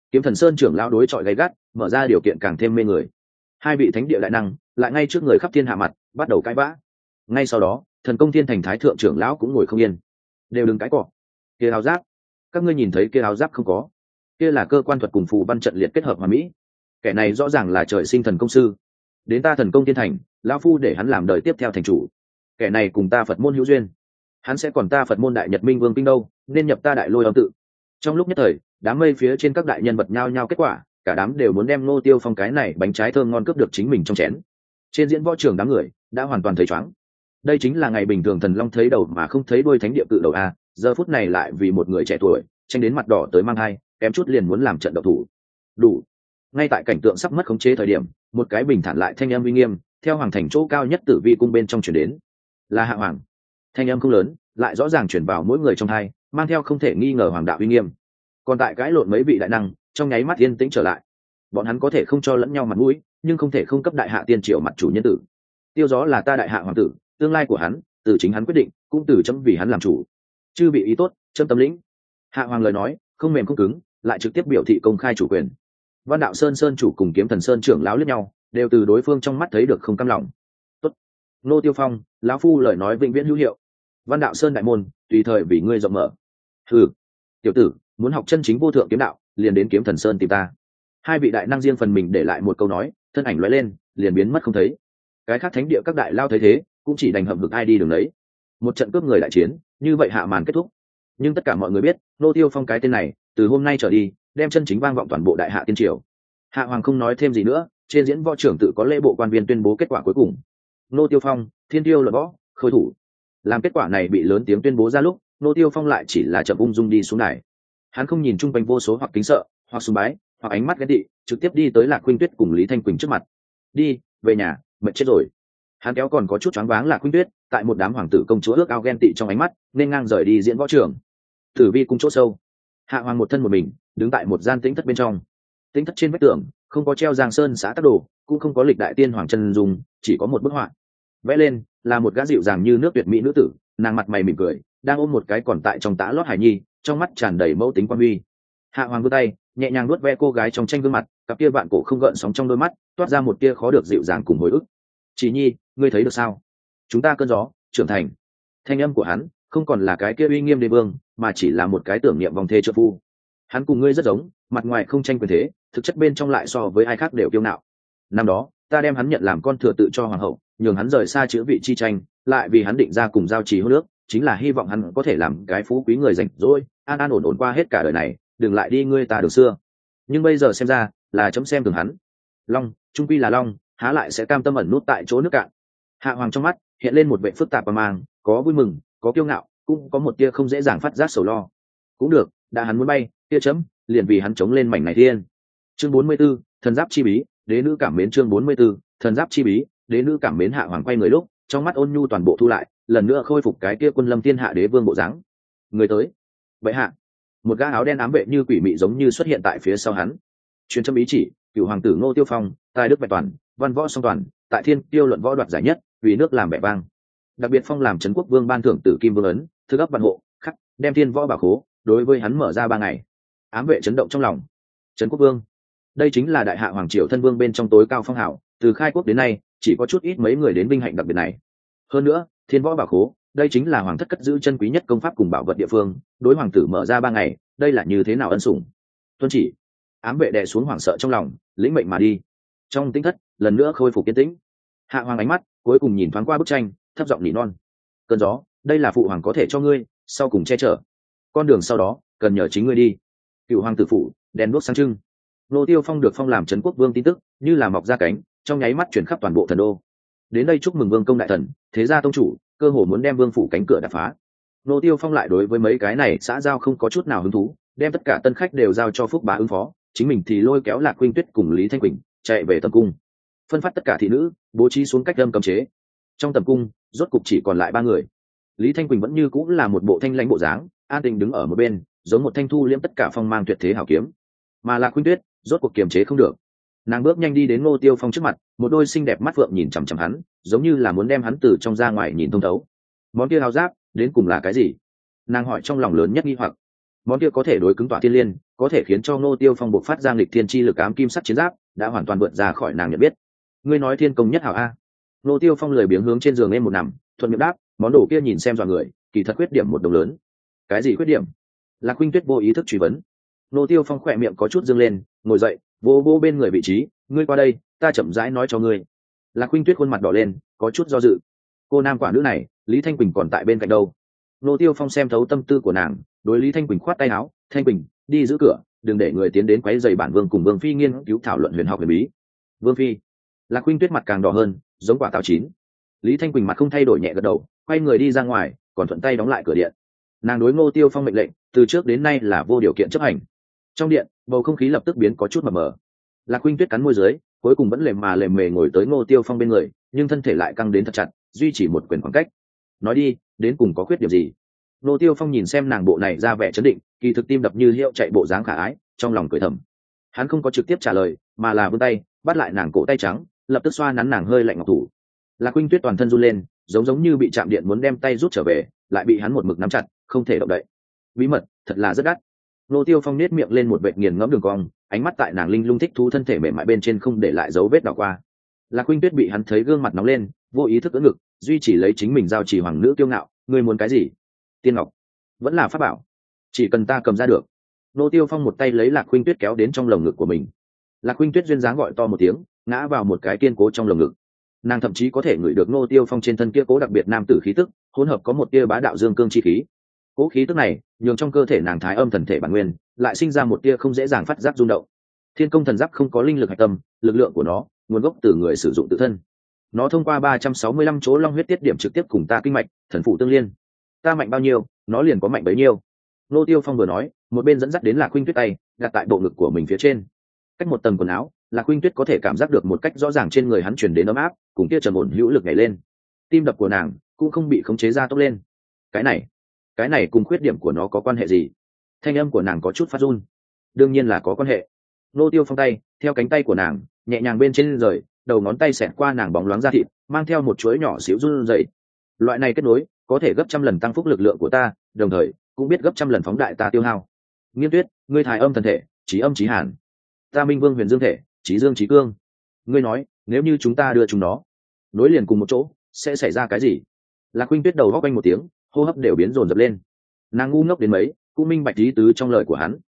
Kiếm Thần Sơn trưởng lão đối chọi gay gắt, mở ra điều kiện càng thêm mê người. Hai vị thánh địa đại năng lại ngay trước người khắp thiên hạ mặt bắt đầu cãi vã. Ngay sau đó, Thần Công Thiên Thành thái thượng trưởng lão cũng ngồi không yên, đều đừng cãi cọ. Kia áo giáp, các ngươi nhìn thấy kia áo giáp không có? Kia là cơ quan thuật cùng phù văn trận liệt kết hợp hoàn mỹ. Kẻ này rõ ràng là trời sinh thần công sư. Đến ta Thần Công Thiên Thành, lão phu để hắn làm đời tiếp theo thành chủ. Kẻ này cùng ta Phật môn hữu duyên, hắn sẽ còn ta Phật môn đại nhật minh vương kinh đâu, nên nhập ta đại lôi âm tự. Trong lúc nhất thời, đám mây phía trên các đại nhân vật nhao nhao kết quả, cả đám đều muốn đem Ngô Tiêu Phong cái này bánh trái thơm ngon cướp được chính mình trong chén. Trên diễn võ trường đám người đã hoàn toàn thấy chóng. Đây chính là ngày bình thường thần long thấy đầu mà không thấy đuôi thánh địa cự đầu a, giờ phút này lại vì một người trẻ tuổi tranh đến mặt đỏ tới mang hai, kém chút liền muốn làm trận độc thủ. Đủ. Ngay tại cảnh tượng sắp mất khống chế thời điểm, một cái bình thản lại thanh âm uy nghiêm theo hoàng thành chỗ cao nhất Tử Vi cung bên trong truyền đến. Là Hạ Hoàng. Thanh âm không lớn, lại rõ ràng truyền vào mỗi người trong tai, mang theo không thể nghi ngờ hoàng đạo uy nghiêm. Còn tại cãi lộn mấy vị đại năng, trong nháy mắt yên tĩnh trở lại. Bọn hắn có thể không cho lẫn nhau mặt mũi, nhưng không thể không cấp đại hạ tiên triều mặt chủ nhân tử. Tiêu Gió là ta đại hạ hoàng tử, tương lai của hắn từ chính hắn quyết định, cũng từ chấm vì hắn làm chủ. Chư bị ý tốt, chấm tâm lĩnh. Hạ Hoàng lời nói không mềm không cứng, lại trực tiếp biểu thị công khai chủ quyền. Văn Đạo Sơn Sơn chủ cùng Kiếm Thần Sơn trưởng lão liếc nhau, đều từ đối phương trong mắt thấy được không cam lòng. Tốt, Ngô Tiêu Phong, lão phu lời nói vĩnh viễn hữu hiệu. Văn Đạo Sơn đại môn tùy thời vì ngươi rộng mở. Hừ, tiểu tử, muốn học chân chính vô thượng kiếm đạo, liền đến Kiếm Thần Sơn tìm ta. Hai vị đại năng riêng phần mình để lại một câu nói, thân ảnh lóe lên liền biến mất không thấy. Cái khác thánh địa các đại lao thấy thế, cũng chỉ đành hậm hực ai đi đường đấy. Một trận cướp người đại chiến như vậy hạ màn kết thúc. Nhưng tất cả mọi người biết, Ngô Tiêu Phong cái tên này từ hôm nay trở đi đem chân chính vang vọng toàn bộ đại hạ tiên triều. Hạ Hoàng không nói thêm gì nữa, trên diễn võ trưởng tự có lễ bộ quan viên tuyên bố kết quả cuối cùng. Ngô Tiêu Phong, thiên tiêu luận võ, khôi thủ. Làm kết quả này bị lớn tiếng tuyên bố ra lúc, Ngô Tiêu Phong lại chỉ là chậm ung dung đi xuống đài. Hắn không nhìn chung quanh vô số hoặc kính sợ, hoặc sùng bái, hoặc ánh mắt ghét tị, trực tiếp đi tới Lạc Khuynh Tuyết cùng Lý Thanh Quỳnh trước mặt. Đi, về nhà, mệt chết rồi. Hắn kéo còn có chút choáng váng Lạc Khuynh Tuyết, tại một đám hoàng tử công chúa ước ao ghen tị trong ánh mắt, nên ngang rời đi diễn võ trường. Tử Vi cung chỗ sâu, Hạ Hoàng một thân một mình, đứng tại một gian tĩnh thất bên trong. Tĩnh thất trên vách tường không có treo Giang Sơn xã tắc đồ, cũng không có lịch đại tiên hoàng chân dung, chỉ có một bức họa. Vẽ lên là một gã dịu dàng như nước tuyệt mỹ nữ tử, nàng mặt mày mỉm cười, đang ôm một cái còn tại trong tã lót hài nhi, trong mắt tràn đầy mẫu tính quan huy. Hạ Hoàng vươn tay nhẹ nhàng nuốt ve cô gái trong tranh gương mặt, cặp kia vạn cổ không gợn sóng trong đôi mắt toát ra một tia khó được dịu dàng cùng hồi ức. Chỉ nhi, ngươi thấy được sao? Chúng ta cơn gió trưởng thành. Thanh âm của hắn không còn là cái kia uy nghiêm đế vương, mà chỉ là một cái tưởng niệm vòng thê trợ phu. Hắn cùng ngươi rất giống, mặt ngoài không tranh quyền thế, thực chất bên trong lại so với ai khác đều kiêu ngạo. Năm đó ta đem hắn nhận làm con thừa tự cho hoàng hậu, nhường hắn rời xa chữ vị chi tranh, lại vì hắn định ra cùng giao trì hôn nước, chính là hy vọng hắn có thể làm cái phú quý người rảnh rỗi, an an ổn ổn qua hết cả đời này, đừng lại đi ngươi ta đường xưa. Nhưng bây giờ xem ra là chấm xem thường hắn. Long trung quy là long, há lại sẽ cam tâm ẩn nút tại chỗ nước cạn. Hạ Hoàng trong mắt hiện lên một vẻ phức tạp và mang, có vui mừng, có kiêu ngạo, cũng có một tia không dễ dàng phát giác sầu lo. Cũng được, đã hắn muốn bay, tia chấm liền vì hắn chống lên mảnh này thiên. Chương 44, thần giáp chi bí, đế nữ cảm mến. Chương 44, thần giáp chi bí, đế nữ cảm mến. Hạ Hoàng quay người lúc, trong mắt ôn nhu toàn bộ thu lại, lần nữa khôi phục cái kia quân lâm thiên hạ đế vương bộ dáng. Người tới. Vậy hạ, một gã áo đen ám vệ như quỷ mị giống như xuất hiện tại phía sau hắn. Truyền chấm ý chỉ, cửu hoàng tử Ngô Tiêu Phong, tài đức vẹn toàn, văn võ song toàn, tại thiên tiêu luận võ đoạt giải nhất, vì nước làm vẻ vang. Đặc biệt phong làm trấn quốc vương ban thưởng tử kim vương ấn, thư ấp văn hộ, khắc đem thiên võ bảo khố đối với hắn mở ra 3 ngày. Ám vệ chấn động trong lòng. Trấn quốc vương, đây chính là đại hạ hoàng triều thân vương bên trong tối cao phong hào, từ khai quốc đến nay chỉ có chút ít mấy người đến vinh hạnh đặc biệt này. Hơn nữa, thiên võ bảo khố, đây chính là hoàng thất cất giữ chân quý nhất công pháp cùng bảo vật địa phương, đối hoàng tử mở ra 3 ngày, đây là như thế nào ân sủng. Tuân chỉ. Ám vệ đè xuống hoảng sợ trong lòng, lĩnh mệnh mà đi. Trong tĩnh thất lần nữa khôi phục yên tĩnh. Hạ Hoàng ánh mắt cuối cùng nhìn thoáng qua bức tranh, thấp giọng nỉ non. Cơn gió, đây là phụ hoàng có thể cho ngươi, sau cùng che chở. Con đường sau đó cần nhờ chính ngươi đi. Cựu hoàng tử phụ, đèn đuốc sáng trưng. Ngô Tiêu Phong được phong làm trấn quốc vương tin tức như là mọc ra cánh, trong nháy mắt chuyển khắp toàn bộ thần đô. Đến đây chúc mừng vương công đại thần, thế gia tông chủ, cơ hồ muốn đem vương phủ cánh cửa đập phá. Ngô Tiêu Phong lại đối với mấy cái này xã giao không có chút nào hứng thú, đem tất cả tân khách đều giao cho Phúc Bá ứng phó, chính mình thì lôi kéo Lạc Khuynh Tuyết cùng Lý Thanh Quỳnh chạy về tầm cung, phân phát tất cả thị nữ bố trí xuống cách âm cấm chế. Trong tầm cung rốt cục chỉ còn lại 3 người. Lý Thanh Quỳnh vẫn như cũng là một bộ thanh lãnh bộ dáng, an tình đứng ở một bên, giống một thanh thu liễm tất cả phong mang tuyệt thế hảo kiếm. Mà Lạc Khuynh Tuyết rốt cuộc kiềm chế không được, nàng bước nhanh đi đến Ngô Tiêu Phong trước mặt, một đôi xinh đẹp mắt phượng nhìn chằm chằm hắn, giống như là muốn đem hắn từ trong ra ngoài nhìn thông thấu. Món kia áo giáp đến cùng là cái gì? Nàng hỏi trong lòng lớn nhất nghi hoặc. món kia có thể đối cứng tỏa thiên liên, có thể khiến cho Ngô Tiêu Phong bộc phát ra nghịch thiên chi lực ám kim sắc chiến giáp đã hoàn toàn vượt ra khỏi nàng nhận biết. Ngươi nói thiên công nhất hảo a? Ngô Tiêu Phong lười biếng hướng trên giường em một nằm, thuận miệng đáp, món đồ kia nhìn xem dọa người, kỳ thật khuyết điểm một đồng lớn. Cái gì khuyết điểm? Lạc Khuynh Tuyết vô ý thức truy vấn. Ngô Tiêu Phong khỏe miệng có chút dương lên, ngồi dậy, vô vô bên người vị trí, ngươi qua đây, ta chậm rãi nói cho ngươi. Lạc Khuynh Tuyết khuôn mặt đỏ lên, có chút do dự. Cô nam quả nữ này, Lý Thanh Quỳnh còn tại bên cạnh đâu? Ngô Tiêu Phong xem thấu tâm tư của nàng, đối Lý Thanh Quỳnh khoát tay áo, Thanh Quỳnh, đi giữ cửa, đừng để người tiến đến quấy rầy bản vương cùng vương phi nghiên cứu thảo luận huyền học huyền bí. Vương phi. Lạc Khuynh Tuyết mặt càng đỏ hơn, giống quả táo chín. Lý Thanh Quỳnh mặt không thay đổi nhẹ gật đầu, quay người đi ra ngoài, còn thuận tay đóng lại cửa điện. Nàng đối Ngô Tiêu Phong mệnh lệnh từ trước đến nay là vô điều kiện chấp hành. Trong điện, bầu không khí lập tức biến có chút mờ mờ. Lạc Khuynh Tuyết cắn môi dưới, cuối cùng vẫn lềm mề ngồi tới Ngô Tiêu Phong bên người, nhưng thân thể lại căng đến thật chặt, duy trì một quyền khoảng cách. Nói đi, đến cùng có khuyết điểm gì? Ngô Tiêu Phong nhìn xem nàng bộ này ra vẻ trấn định, kỳ thực tim đập như hiệu chạy bộ dáng khả ái, trong lòng cười thầm. Hắn không có trực tiếp trả lời, mà là vươn tay bắt lại nàng cổ tay trắng, lập tức xoa nắn nàng hơi lạnh ngọc thủ. Lạc Khuynh Tuyết toàn thân run lên, giống như bị chạm điện muốn đem tay rút trở về, lại bị hắn một mực nắm chặt, không thể động đậy. Bí mật thật là rất đắt. Ngô Tiêu Phong nét miệng lên một vệt nghiền ngẫm đường cong, ánh mắt tại nàng linh lung thích thú thân thể mềm mại bên trên không để lại dấu vết đảo qua. Lạc Khuynh Tuyết bị hắn thấy gương mặt nóng lên, vô ý thức ưỡn ngực, duy chỉ lấy chính mình giao chỉ hoàng nữ kiêu ngạo, ngươi muốn cái gì? Tiên ngọc, vẫn là pháp bảo, chỉ cần ta cầm ra được. Ngô Tiêu Phong một tay lấy Lạc Khuynh Tuyết kéo đến trong lồng ngực của mình. Lạc Khuynh Tuyết duyên dáng gọi to một tiếng, ngã vào một cái kiên cố trong lồng ngực. Nàng thậm chí có thể ngửi được Ngô Tiêu Phong trên thân kia cố đặc biệt nam tử khí tức, hỗn hợp có một tia bá đạo dương cương chi khí. Cố khí tức này nhường trong cơ thể nàng thái âm thần thể bản nguyên lại sinh ra một tia không dễ dàng phát giác rung động. Thiên công thần giáp không có linh lực hạch tâm, lực lượng của nó nguồn gốc từ người sử dụng tự thân. Nó thông qua 365 chỗ long huyết tiết điểm trực tiếp cùng ta kinh mạch, thần phụ tương liên. Ta mạnh bao nhiêu, nó liền có mạnh bấy nhiêu. Ngô Tiêu Phong vừa nói, một bên dẫn dắt đến Lạc Khuynh Tuyết tay đặt tại bộ ngực của mình phía trên. Cách một tầng quần áo, Lạc Khuynh Tuyết có thể cảm giác được một cách rõ ràng trên người hắn truyền đến ấm áp, cùng kia trầm ổn hữu lực nhảy lên. Tim đập của nàng cũng không bị khống chế ra tốc lên. Cái này cùng khuyết điểm của nó có quan hệ gì? Thanh âm của nàng có chút phát run. Đương nhiên là có quan hệ. Ngô Tiêu Phong tay theo cánh tay của nàng nhẹ nhàng bên trên rời, đầu ngón tay xẹt qua nàng bóng loáng da thịt, mang theo một chuỗi nhỏ xíu run rẩy. Loại này kết nối có thể gấp trăm lần tăng phúc lực lượng của ta, đồng thời cũng biết gấp trăm lần phóng đại ta tiêu hao. Nghiên Tuyết, ngươi thái âm thần thể, chí âm chí hàn. Ta Minh Vương Huyền Dương thể, chí dương chí cương. Ngươi nói, nếu như chúng ta đưa chúng nó nối liền cùng một chỗ, sẽ xảy ra cái gì? Lạc Khuynh Tuyết đầu góc quanh một tiếng, hô hấp đều biến dồn dập lên. Nàng ngu ngốc đến mấy, cũng minh bạch ý tứ trong lời của hắn.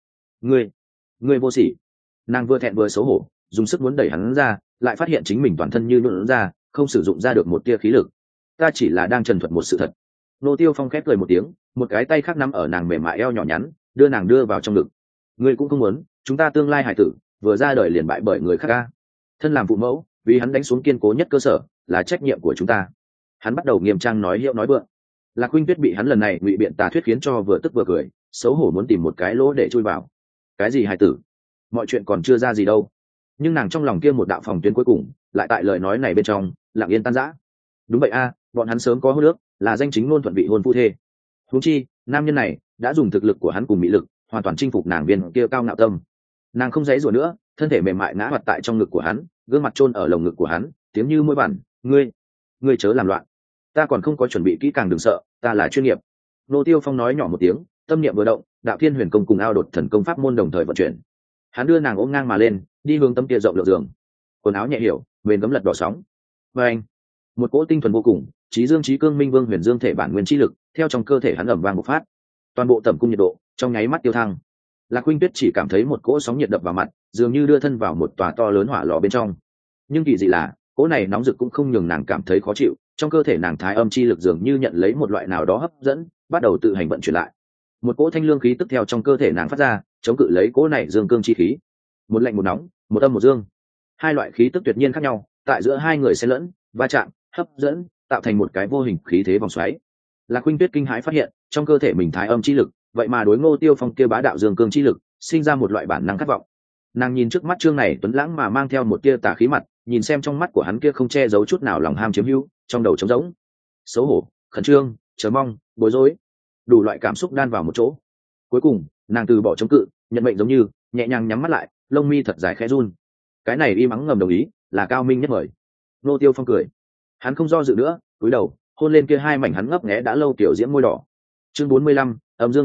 Ngươi vô sỉ. Nàng vừa thẹn vừa xấu hổ, dùng sức muốn đẩy hắn ra, lại phát hiện chính mình toàn thân như nhuộn ra, không sử dụng ra được một tia khí lực. Ta chỉ là đang trần thuật một sự thật. Ngô Tiêu Phong khép cười một tiếng, một cái tay khác nắm ở nàng mềm mại eo nhỏ nhắn, đưa nàng đưa vào trong ngực. Ngươi cũng không muốn chúng ta tương lai hải tử vừa ra đời liền bại bởi người khác ca. Thân làm phụ mẫu, vì hắn đánh xuống kiên cố nhất cơ sở là trách nhiệm của chúng ta. Hắn bắt đầu nghiêm trang nói hiệu nói vượng. Lạc Khuynh Tuyết bị hắn lần này ngụy biện tà thuyết khiến cho vừa tức vừa cười, xấu hổ muốn tìm một cái lỗ để chui vào. Cái gì hài tử? Mọi chuyện còn chưa ra gì đâu. Nhưng nàng trong lòng kia một đạo phòng tuyến cuối cùng lại tại lời nói này bên trong lặng yên tan rã. Đúng vậy a, bọn hắn sớm có hôn ước, là danh chính ngôn thuận vị hôn phu thê. Huống chi nam nhân này đã dùng thực lực của hắn cùng mỹ lực hoàn toàn chinh phục nàng viên kia cao ngạo tâm. Nàng không dãy rủa nữa, thân thể mềm mại ngã hoạt tại trong ngực của hắn, gương mặt chôn ở lồng ngực của hắn, tiếng như môi bản, ngươi chớ làm loạn, ta còn không có chuẩn bị kỹ càng, đừng sợ, ta là chuyên nghiệp. Ngô Tiêu Phong nói nhỏ một tiếng, tâm niệm vừa động, đạo thiên huyền công cùng ao đột thần công pháp môn đồng thời vận chuyển. Hắn đưa nàng ôm ngang mà lên, đi hướng tấm kia rộng lượng giường. Quần áo nhẹ hiểu, mền gấm lật đỏ sóng. Và anh, một cỗ tinh thuần vô cùng, chí dương chí cương Minh Vương Huyền Dương thể bản nguyên chi lực theo trong cơ thể hắn ầm vang bộc phát. Toàn bộ tẩm cung nhiệt độ trong nháy mắt tiêu thăng. Lạc Khuynh Tuyết chỉ cảm thấy một cỗ sóng nhiệt đập vào mặt, dường như đưa thân vào một tòa to lớn hỏa lò bên trong. Nhưng kỳ dị là, cỗ này nóng rực cũng không nhường nàng cảm thấy khó chịu, trong cơ thể nàng thái âm chi lực dường như nhận lấy một loại nào đó hấp dẫn, bắt đầu tự hành vận chuyển lại. Một cỗ thanh lương khí tức theo trong cơ thể nàng phát ra, chống cự lấy cỗ này dương cương chi khí. Một lạnh một nóng, một âm một dương. Hai loại khí tức tuyệt nhiên khác nhau, tại giữa hai người xen lẫn, va chạm, hấp dẫn, tạo thành một cái vô hình khí thế vòng xoáy. Lạc Khuynh Tuyết kinh hãi phát hiện, trong cơ thể mình thái âm chi lực, vậy mà đối Ngô Tiêu Phong kia bá đạo dương cương chi lực, sinh ra một loại bản năng khát vọng. Nàng nhìn trước mắt trương này tuấn lãng mà mang theo một tia tà khí mặt, nhìn xem trong mắt của hắn kia không che giấu chút nào lòng ham chiếm hữu, trong đầu trống rỗng, xấu hổ, khẩn trương, chờ mong, bối rối, đủ loại cảm xúc đan vào một chỗ. Cuối cùng, nàng từ bỏ chống cự, nhận mệnh giống như nhẹ nhàng nhắm mắt lại, lông mi thật dài khẽ run. Cái này im ắng ngầm đồng ý, là cao minh nhất mời. Ngô Tiêu Phong cười, hắn không do dự nữa, cúi đầu hôn lên kia hai mảnh hắn ngấp nghé đã lâu tiểu diễm môi đỏ. Chương 45, âm dương hợp đạo,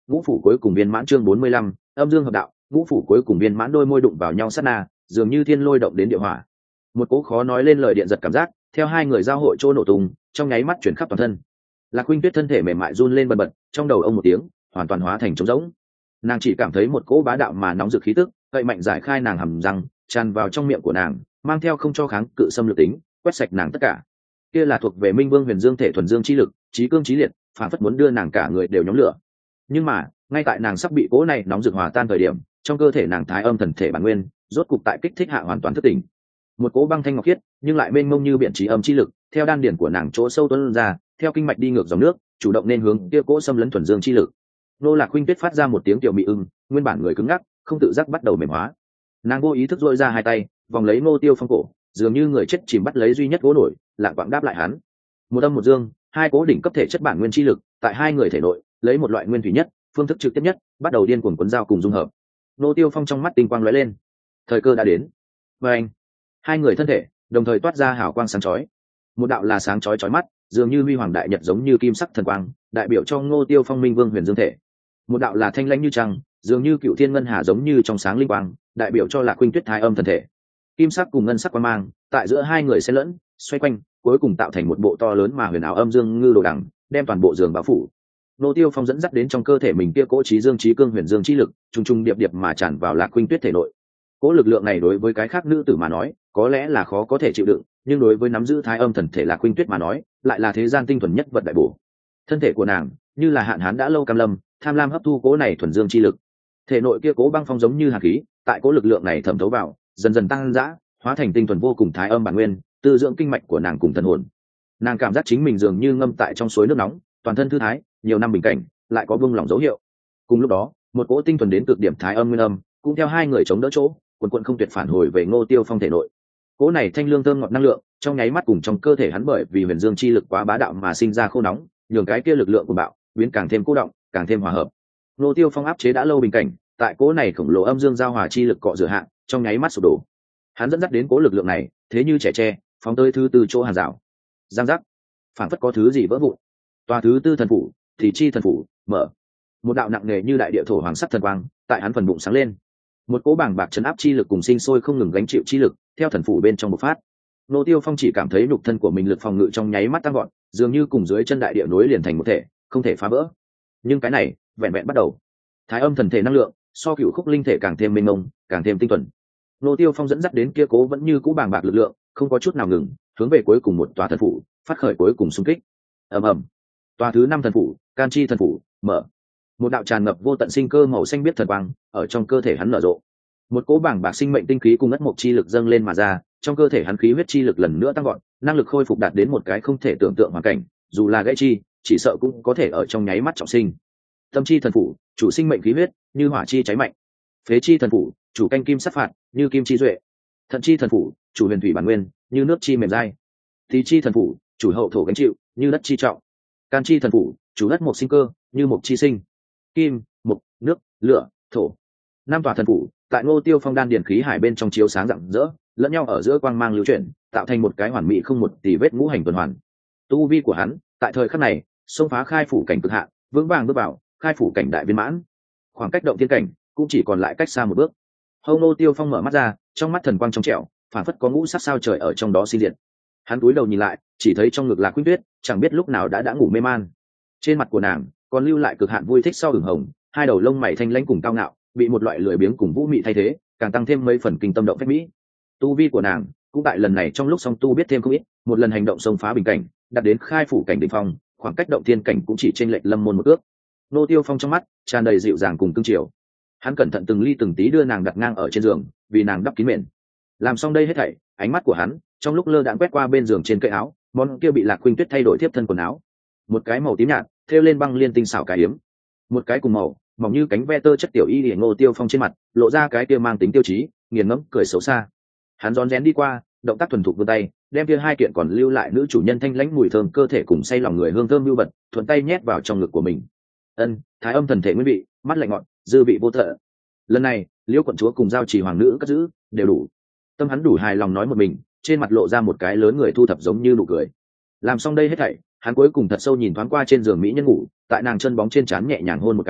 ngũ phủ cuối cùng viên mãn. Chương 45, âm dương hợp đạo, ngũ phủ cuối cùng viên mãn. Đôi môi đụng vào nhau sát na, dường như thiên lôi động đến địa hỏa. Một cỗ khó nói lên lời điện giật cảm giác theo hai người giao hội chỗ nổ tung, trong nháy mắt chuyển khắp toàn thân. Lạc Khuynh Tuyết thân thể mềm mại run lên bần bật, trong đầu ông một tiếng, hoàn toàn hóa thành trống rỗng. Nàng chỉ cảm thấy một cỗ bá đạo mà nóng rực khí tức, cậy mạnh giải khai nàng hầm răng, tràn vào trong miệng của nàng, mang theo không cho kháng cự xâm lược tính, quét sạch nàng tất cả. Kia là thuộc về Minh Vương Huyền Dương thể thuần dương chi lực, chí cương chí liệt, phản phất muốn đưa nàng cả người đều nhóm lửa. Nhưng mà, ngay tại nàng sắp bị cỗ này nóng rực hòa tan thời điểm, trong cơ thể nàng thái âm thần thể bản nguyên, rốt cục tại kích thích hạ hoàn toàn thức tỉnh. Một cỗ băng thanh ngọc khiết, nhưng lại mênh mông như biển trí âm chi lực, theo đan điển của nàng chỗ sâu tuôn ra, theo kinh mạch đi ngược dòng nước, chủ động nên hướng kia cỗ xâm lấn thuần dương chi lực. Nô Lạc Khuynh Tuyết phát ra một tiếng tiểu mị ưng, nguyên bản người cứng ngắc, không tự giác bắt đầu mềm hóa. Nàng vô ý thức duỗi ra hai tay, vòng lấy Ngô Tiêu Phong cổ, dường như người chết chìm bắt lấy duy nhất gỗ nổi, lặng quạng đáp lại hắn. Một âm một dương, hai cố đỉnh cấp thể chất bản nguyên chi lực, tại hai người thể nội, lấy một loại nguyên thủy nhất, phương thức trực tiếp nhất, bắt đầu điên cuồng cuốn giao cùng dung hợp. Ngô Tiêu Phong trong mắt tinh quang lóe lên. Thời cơ đã đến. Và anh, hai người thân thể đồng thời toát ra hào quang sáng chói. Một đạo là sáng chói chói mắt, dường như huy hoàng đại nhật giống như kim sắc thần quang, đại biểu cho Ngô Tiêu Phong Minh Vương Huyền Dương thể. Một đạo là thanh lãnh như trăng, dường như cựu thiên ngân hà giống như trong sáng linh quang, đại biểu cho Lạc Khuynh Tuyết thái âm thần thể. Kim sắc cùng ngân sắc quang mang, tại giữa hai người xen lẫn, xoay quanh, cuối cùng tạo thành một bộ to lớn mà huyền ảo âm dương ngư đồ đằng, đem toàn bộ giường bao phủ. Nô Tiêu Phong dẫn dắt đến trong cơ thể mình kia cỗ trí dương trí cương huyền dương chi lực, trùng trùng điệp điệp mà tràn vào Lạc Khuynh Tuyết thể nội. Cỗ lực lượng này đối với cái khác nữ tử mà nói, có lẽ là khó có thể chịu đựng, nhưng đối với nắm giữ thái âm thần thể Lạc Khuynh Tuyết mà nói, lại là thế gian tinh thuần nhất vật đại bổ. Thân thể của nàng, như là hạn hán đã lâu cam lâm, tham lam hấp thu cỗ này thuần dương chi lực. Thể nội kia cỗ băng phong giống như hàn khí, tại cỗ lực lượng này thẩm thấu vào, dần dần tăng dã, hóa thành tinh thuần vô cùng thái âm bản nguyên, tư dưỡng kinh mạch của nàng cùng thần hồn. Nàng cảm giác chính mình dường như ngâm tại trong suối nước nóng, toàn thân thư thái, nhiều năm bình cảnh, lại có buông lỏng dấu hiệu. Cùng lúc đó, một cỗ tinh thuần đến cực điểm thái âm nguyên âm, cũng theo hai người chống đỡ chỗ, quần quần không tuyệt phản hồi về Ngô Tiêu Phong thể nội. Cỗ này thanh lương thơm ngọt năng lượng, trong nháy mắt cùng trong cơ thể hắn bởi vì huyền dương chi lực quá bá đạo mà sinh ra khô nóng, nhường cái kia lực lượng của bạo biến càng thêm cô động, càng thêm hòa hợp. Ngô Tiêu Phong áp chế đã lâu bình cảnh, tại cỗ này khổng lồ âm dương giao hòa chi lực cọ rửa hạn, trong nháy mắt sụp đổ. Hắn dẫn dắt đến cỗ lực lượng này, thế như trẻ tre, phóng tới thứ tư chỗ hàn rào. Giang giác, phảng phất có thứ gì vỡ vụn. Tòa thứ tư thần phủ, thì chi thần phủ, mở. Một đạo nặng nề như đại địa thổ hoàng sắc thần quang, tại hắn phần bụng sáng lên. Một cỗ bàng bạc chấn áp chi lực cùng sinh sôi không ngừng gánh chịu chi lực, theo thần phủ bên trong bộc phát. Nô Tiêu Phong chỉ cảm thấy nhục thân của mình lực phòng ngự trong nháy mắt tăng gọn, dường như cùng dưới chân đại địa nối liền thành một thể, không thể phá vỡ. Nhưng cái này, vẹn vẹn bắt đầu. Thái âm thần thể năng lượng, so cựu khúc linh thể càng thêm mênh mông, càng thêm tinh thuần. Nô Tiêu Phong dẫn dắt đến kia cố vẫn như cũ bàng bạc lực lượng, không có chút nào ngừng, hướng về cuối cùng một tòa thần phủ, phát khởi cuối cùng xung kích. Ầm ầm. Tòa thứ năm thần phủ, Can Chi thần phủ, mở. Một đạo tràn ngập vô tận sinh cơ màu xanh biếc thần quang, ở trong cơ thể hắn nở rộ. Một cỗ bàng bạc sinh mệnh tinh khí cùng ất mộc chi lực dâng lên mà ra, trong cơ thể hắn khí huyết chi lực lần nữa tăng gọn, năng lực khôi phục đạt đến một cái không thể tưởng tượng hoàn cảnh, dù là gãy chi, chỉ sợ cũng có thể ở trong nháy mắt trọng sinh. Tâm chi thần phủ, chủ sinh mệnh khí huyết, như hỏa chi cháy mạnh. Phế chi thần phủ, chủ canh kim sát phạt, như kim chi duệ. Thận chi thần phủ, chủ huyền thủy bản nguyên, như nước chi mềm dai. Tý chi thần phủ, chủ hậu thổ gánh chịu, như đất chi trọng. Can chi thần phủ, chủ đất mộc sinh cơ, như mộc chi sinh. Kim, mộc, nước, lửa, thổ. Năm tòa thần phủ, tại Ngô Tiêu Phong đan điển khí hải bên trong chiếu sáng rạng rỡ, lẫn nhau ở giữa quang mang lưu chuyển, tạo thành một cái hoàn mỹ không một tì vết ngũ hành tuần hoàn. Tu vi của hắn, tại thời khắc này, xông phá khai phủ cảnh cực hạn, vững vàng bước vào khai phủ cảnh đại viên mãn. Khoảng cách động thiên cảnh cũng chỉ còn lại cách xa một bước. Hầu Ngô Tiêu Phong mở mắt ra, trong mắt thần quang trong trẻo, phản phất có ngũ sắc sao trời ở trong đó sinh diệt. Hắn cúi đầu nhìn lại, chỉ thấy trong ngực Lạc Khuynh Tuyết, chẳng biết lúc nào đã ngủ mê man. Trên mặt của nàng còn lưu lại cực hạn vui thích sau ửng hồng, hai đầu lông mày thanh lãnh cùng cao ngạo, bị một loại lười biếng cùng vũ mị thay thế, càng tăng thêm mấy phần kinh tâm động phách mỹ. Tu vi của nàng cũng tại lần này trong lúc song tu biết thêm không ít, một lần hành động xông phá bình cảnh, đạt đến khai phủ cảnh đỉnh phong, khoảng cách động thiên cảnh cũng chỉ chênh lệch lâm môn một ước. Nô Tiêu Phong trong mắt tràn đầy dịu dàng cùng cương triều. Hắn cẩn thận từng ly từng tí đưa nàng đặt ngang ở trên giường, vì nàng đắp kín mền. Làm xong đây hết thảy, ánh mắt của hắn trong lúc lơ đãng quét qua bên giường trên cây áo, món kia bị Lạc Khuynh Tuyết thay đổi tiếp thân quần áo. Một cái màu tím nhạt, thêu lên băng liên tinh xảo cài yếm. Một cái cùng màu, mỏng như cánh ve tơ chất tiểu y để Ngô Tiêu Phong trên mặt, lộ ra cái kia mang tính tiêu chí, nghiền ngẫm cười xấu xa. Hắn rón rén đi qua, động tác thuần thục vươn tay, đem kia hai kiện còn lưu lại nữ chủ nhân thanh lãnh mùi thơm cơ thể cùng say lòng người hương thơm lưu bật, thuận tay nhét vào trong ngực của mình. Thái âm thần thể nguyên vị, mắt lạnh ngọt, dư vị vô thợ. Lần này, Liễu quận chúa cùng giao chỉ hoàng nữ cất giữ, đều đủ. Tâm hắn đủ hài lòng nói một mình, trên mặt lộ ra một cái lớn người thu thập giống như nụ cười. Làm xong đây hết thảy, hắn cuối cùng thật sâu nhìn thoáng qua trên giường mỹ nhân ngủ, tại nàng chân bóng trên trán nhẹ nhàng hôn một cái,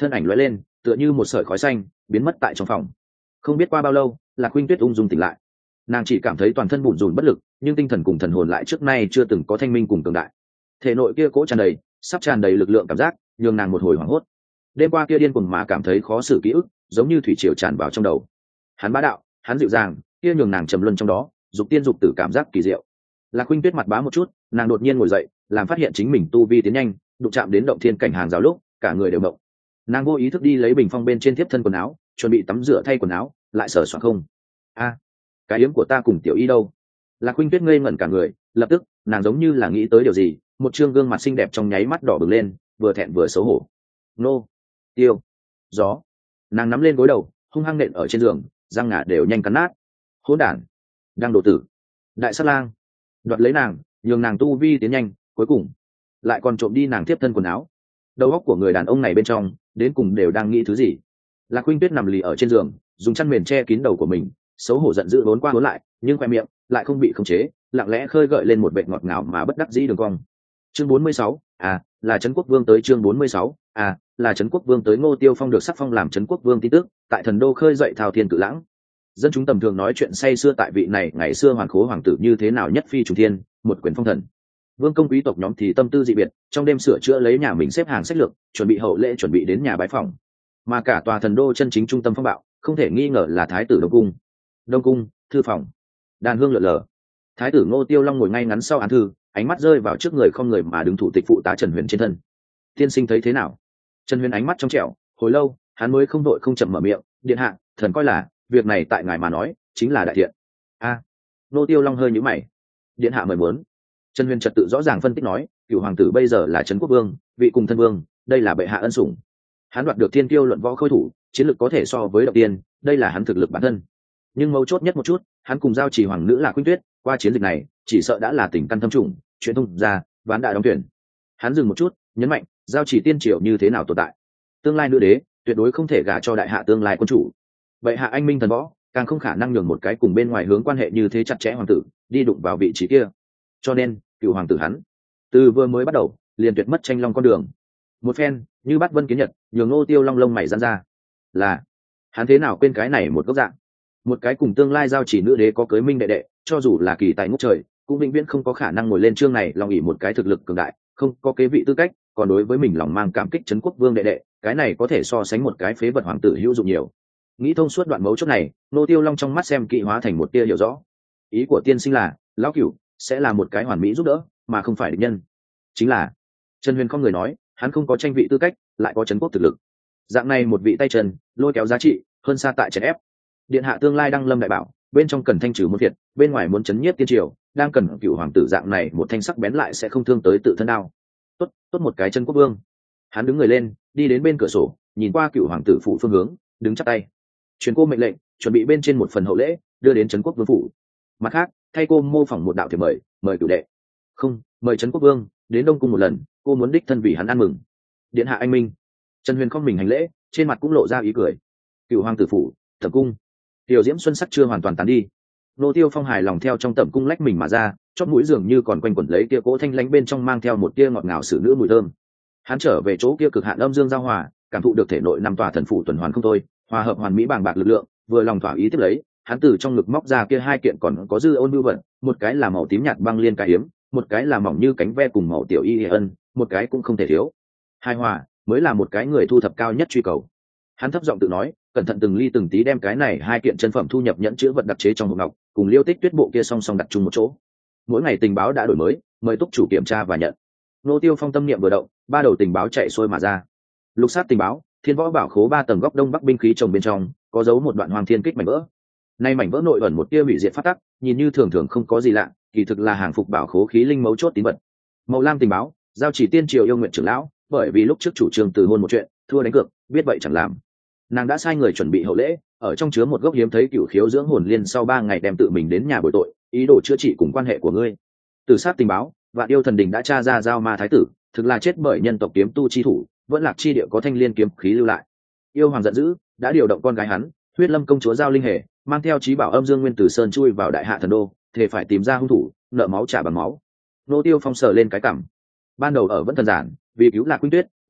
thân ảnh lóe lên tựa như một sợi khói xanh biến mất tại trong phòng. Không biết qua bao lâu, Lạc Khuynh Tuyết ung dung tỉnh lại. Nàng chỉ cảm thấy toàn thân bủn rủn bất lực, nhưng tinh thần cùng thần hồn lại trước nay chưa từng có thanh minh cùng cường đại. Thể nội kia cố tràn đầy, sắp tràn đầy lực lượng cảm giác, nhường nàng một hồi hoảng hốt. Đêm qua kia điên cuồng mà cảm thấy khó xử ký ức, giống như thủy triều tràn vào trong đầu. Hắn bá đạo, hắn dịu dàng, kia nhường nàng trầm luân trong đó, dục tiên dục tử cảm giác kỳ diệu. Lạc Khuynh Tuyết mặt bá một chút, nàng đột nhiên ngồi dậy, làm phát hiện chính mình tu vi tiến nhanh, đụng chạm đến động thiên cảnh hàng rào lúc, cả người đều mộng. Nàng vô ý thức đi lấy bình phong bên trên tiếp thân quần áo, chuẩn bị tắm rửa thay quần áo, lại sờ soạn không. Cái yếm của ta cùng tiểu y đâu? Lạc Khuynh Tuyết ngây ngẩn cả người, lập tức nàng giống như là nghĩ tới điều gì, một trương gương mặt xinh đẹp trong nháy mắt đỏ bừng lên, vừa thẹn vừa xấu hổ. Nô, tiêu, gió. Nàng nắm lên gối đầu, hung hăng nện ở trên giường, răng ngà đều nhanh cắn nát. Hỗn đản, đang đổ tử, đại sát lang, đoạt lấy nàng, nhường nàng tu vi tiến nhanh, cuối cùng lại còn trộm đi nàng tiếp thân quần áo. Đầu óc của người đàn ông này bên trong, đến cùng đều đang nghĩ thứ gì? Lạc Khuynh Tuyết nằm lì ở trên giường, dùng chăn mền che kín đầu của mình, xấu hổ giận dữ vốn qua vốn lại, nhưng khoe miệng lại không bị khống chế, lặng lẽ khơi gợi lên một vệt ngọt ngào mà bất đắc dĩ đường cong. Chương 46, là Trấn Quốc Vương tới. Chương 46, là Trấn Quốc Vương tới. Ngô Tiêu Phong được sắc phong làm Trấn Quốc Vương tin tức, tại Thần Đô khơi dậy thao thiên cự lãng. Dân chúng tầm thường nói chuyện say xưa tại vị này ngày xưa hoàn khố hoàng tử như thế nào nhất phi trùng thiên, một quyền phong thần. Vương công quý tộc nhóm thì tâm tư dị biệt, trong đêm sửa chữa lấy nhà mình xếp hàng sách lược, chuẩn bị hậu lễ, chuẩn bị đến nhà bái phỏng. Mà cả tòa Thần Đô chân chính trung tâm phong bạo, không thể nghi ngờ là Thái tử Đông Cung. Đông Cung, thư phòng, đàn hương lượn lờ. Thái tử Ngô Tiêu Long ngồi ngay ngắn sau án thư, ánh mắt rơi vào trước người không người mà đứng thủ tịch phụ tá Trần Huyền trên thân. Tiên sinh thấy thế nào? Trần Huyền ánh mắt trong trẻo, hồi lâu hắn mới không đội không chậm mở miệng, điện hạ, thần coi là việc này tại ngài mà nói chính là đại thiện. Ngô Tiêu Long hơi nhíu mày. Điện hạ mời muốn. Trần Huyền trật tự rõ ràng phân tích nói, cựu hoàng tử bây giờ là Trấn Quốc Vương, vị cùng thân vương, đây là bệ hạ ân sủng. Hắn đoạt được thiên tiêu luận võ khôi thủ, chiến lược có thể so với động tiên, đây là hắn thực lực bản thân. Nhưng mấu chốt nhất một chút, hắn cùng giao chỉ hoàng nữ Lạc Khuynh Tuyết, qua chiến dịch này chỉ sợ đã là tình căn thâm trùng, chuyện thông ra ván đại đóng tuyển. Hắn dừng một chút, nhấn mạnh, giao chỉ tiên triều như thế nào tồn tại, tương lai nữ đế tuyệt đối không thể gả cho đại hạ tương lai quân chủ. Vậy hạ anh minh thần võ càng không khả năng nhường một cái cùng bên ngoài hướng quan hệ như thế chặt chẽ hoàng tử đi đụng vào vị trí kia. Cho nên cựu hoàng tử hắn từ vừa mới bắt đầu liền tuyệt mất tranh long con đường. Một phen như bắt vân kiến nhật, nhường Ngô Tiêu Long lông mày giãn ra. Là hắn thế nào quên cái này một góc dạng, một cái cùng tương lai giao chỉ nữ đế có cưới minh đệ đệ, cho dù là kỳ tài ngút trời cũng vĩnh viễn không có khả năng ngồi lên chương này lòng ỉ một cái thực lực cường đại, không có kế vị tư cách, còn đối với mình lòng mang cảm kích Trấn Quốc Vương đệ đệ, cái này có thể so sánh một cái phế vật hoàng tử hữu dụng nhiều. Nghĩ thông suốt đoạn mấu chốt này, Ngô Tiêu Long trong mắt xem kỵ hóa thành một tia hiểu rõ. Ý của tiên sinh là lão cửu sẽ là một cái hoàn mỹ giúp đỡ mà không phải địch nhân. Chính là, Trần Huyền không người nói, hắn không có tranh vị tư cách, lại có Trấn Quốc thực lực. Dạng này một vị tay chân lôi kéo giá trị hơn xa tại chèn ép. Điện hạ tương lai đăng lâm đại bảo, bên trong cần thanh trừ muôn thiệt, bên ngoài muốn chấn nhiếp tiên triều, đang cần cựu hoàng tử dạng này một thanh sắc bén lại sẽ không thương tới tự thân đao. Tốt một cái Trấn Quốc Vương. Hắn đứng người lên, đi đến bên cửa sổ, nhìn qua cựu hoàng tử phủ phương hướng, đứng chắp tay. Truyền cô mệnh lệnh, chuẩn bị bên trên một phần hậu lễ, đưa đến Trấn Quốc Vương phủ. Mặt khác, thay cô mô phỏng một đạo thiệp mời cửu đệ. Không, mời Trấn Quốc Vương đến Đông Cung một lần, cô muốn đích thân vì hắn ăn mừng. Điện hạ anh minh. Trần Huyền không mình hành lễ, trên mặt cũng lộ ra ý cười. Cửu hoàng tử phủ, Thẩm cung. Tiểu diễm xuân sắc chưa hoàn toàn tán đi. Nô Tiêu Phong hài lòng theo trong Thẩm cung lách mình mà ra, chóp mũi dường như còn quanh quẩn lấy tia cỗ thanh lãnh bên trong mang theo một tia ngọt ngào xử nữ mùi thơm. Hắn trở về chỗ kia cực hạn âm dương giao hòa, cảm thụ được thể nội năm tòa thần phủ tuần hoàn không thôi, hòa hợp hoàn mỹ bàng bạc lực lượng, vừa lòng thỏa ý tiếp lấy, hắn từ trong ngực móc ra kia hai kiện còn có dư ôn bưu vận, một cái là màu tím nhạt băng liên cải hiếm, một cái là mỏng như cánh ve cùng màu tiểu y ân, một cái cũng không thể thiếu. Hai hòa mới là một cái người thu thập cao nhất truy cầu. Hắn thấp giọng tự nói, cẩn thận từng ly từng tí đem cái này hai kiện chân phẩm thu nhập nhẫn chữ vật đặc chế trong hộp ngọc, cùng liêu tích tuyết bộ kia song song đặt chung một chỗ. Mỗi ngày tình báo đã đổi mới, mời túc chủ kiểm tra và nhận. Nô Tiêu Phong tâm niệm vừa động, ba đầu tình báo chạy xuôi mà ra. Lục sát tình báo, Thiên Võ Bảo Khố 3 tầng góc đông bắc binh khí trồng bên trong, có dấu một đoạn hoàng thiên kích mảnh vỡ. Nay mảnh vỡ nội ẩn một tia hủy diệt phát tắc, nhìn như thường thường không có gì lạ, kỳ thực là hàng phục bảo khố khí linh mấu chốt tín vật. Màu lam tình báo, giao chỉ tiên triều yêu nguyện trưởng lão, bởi vì lúc trước chủ trương từ hôn một chuyện, thua đánh cược, biết vậy chẳng làm. Nàng đã sai người chuẩn bị hậu lễ, ở trong chứa một gốc hiếm thấy cửu khiếu dưỡng hồn liên, sau 3 ngày đem tự mình đến nhà bồi tội, ý đồ chữa trị cùng quan hệ của ngươi. Từ sát tình báo, Vạn Yêu Thần Đình đã tra ra giao ma thái tử, thực là chết bởi nhân tộc kiếm tu chi thủ, vẫn lạc chi địa có thanh liên kiếm khí lưu lại. Yêu hoàng giận dữ, đã điều động con gái hắn, Huyết Lâm công chúa Giao Linh Hề, mang theo chí bảo âm dương nguyên tử sơn chui vào đại hạ thần đô, thề phải tìm ra hung thủ, nợ máu trả bằng máu. Nô Tiêu Phong sờ lên cái cằm. Ban đầu ở vẫn thần giản, vì cứu Lạc Khuynh Tuyết,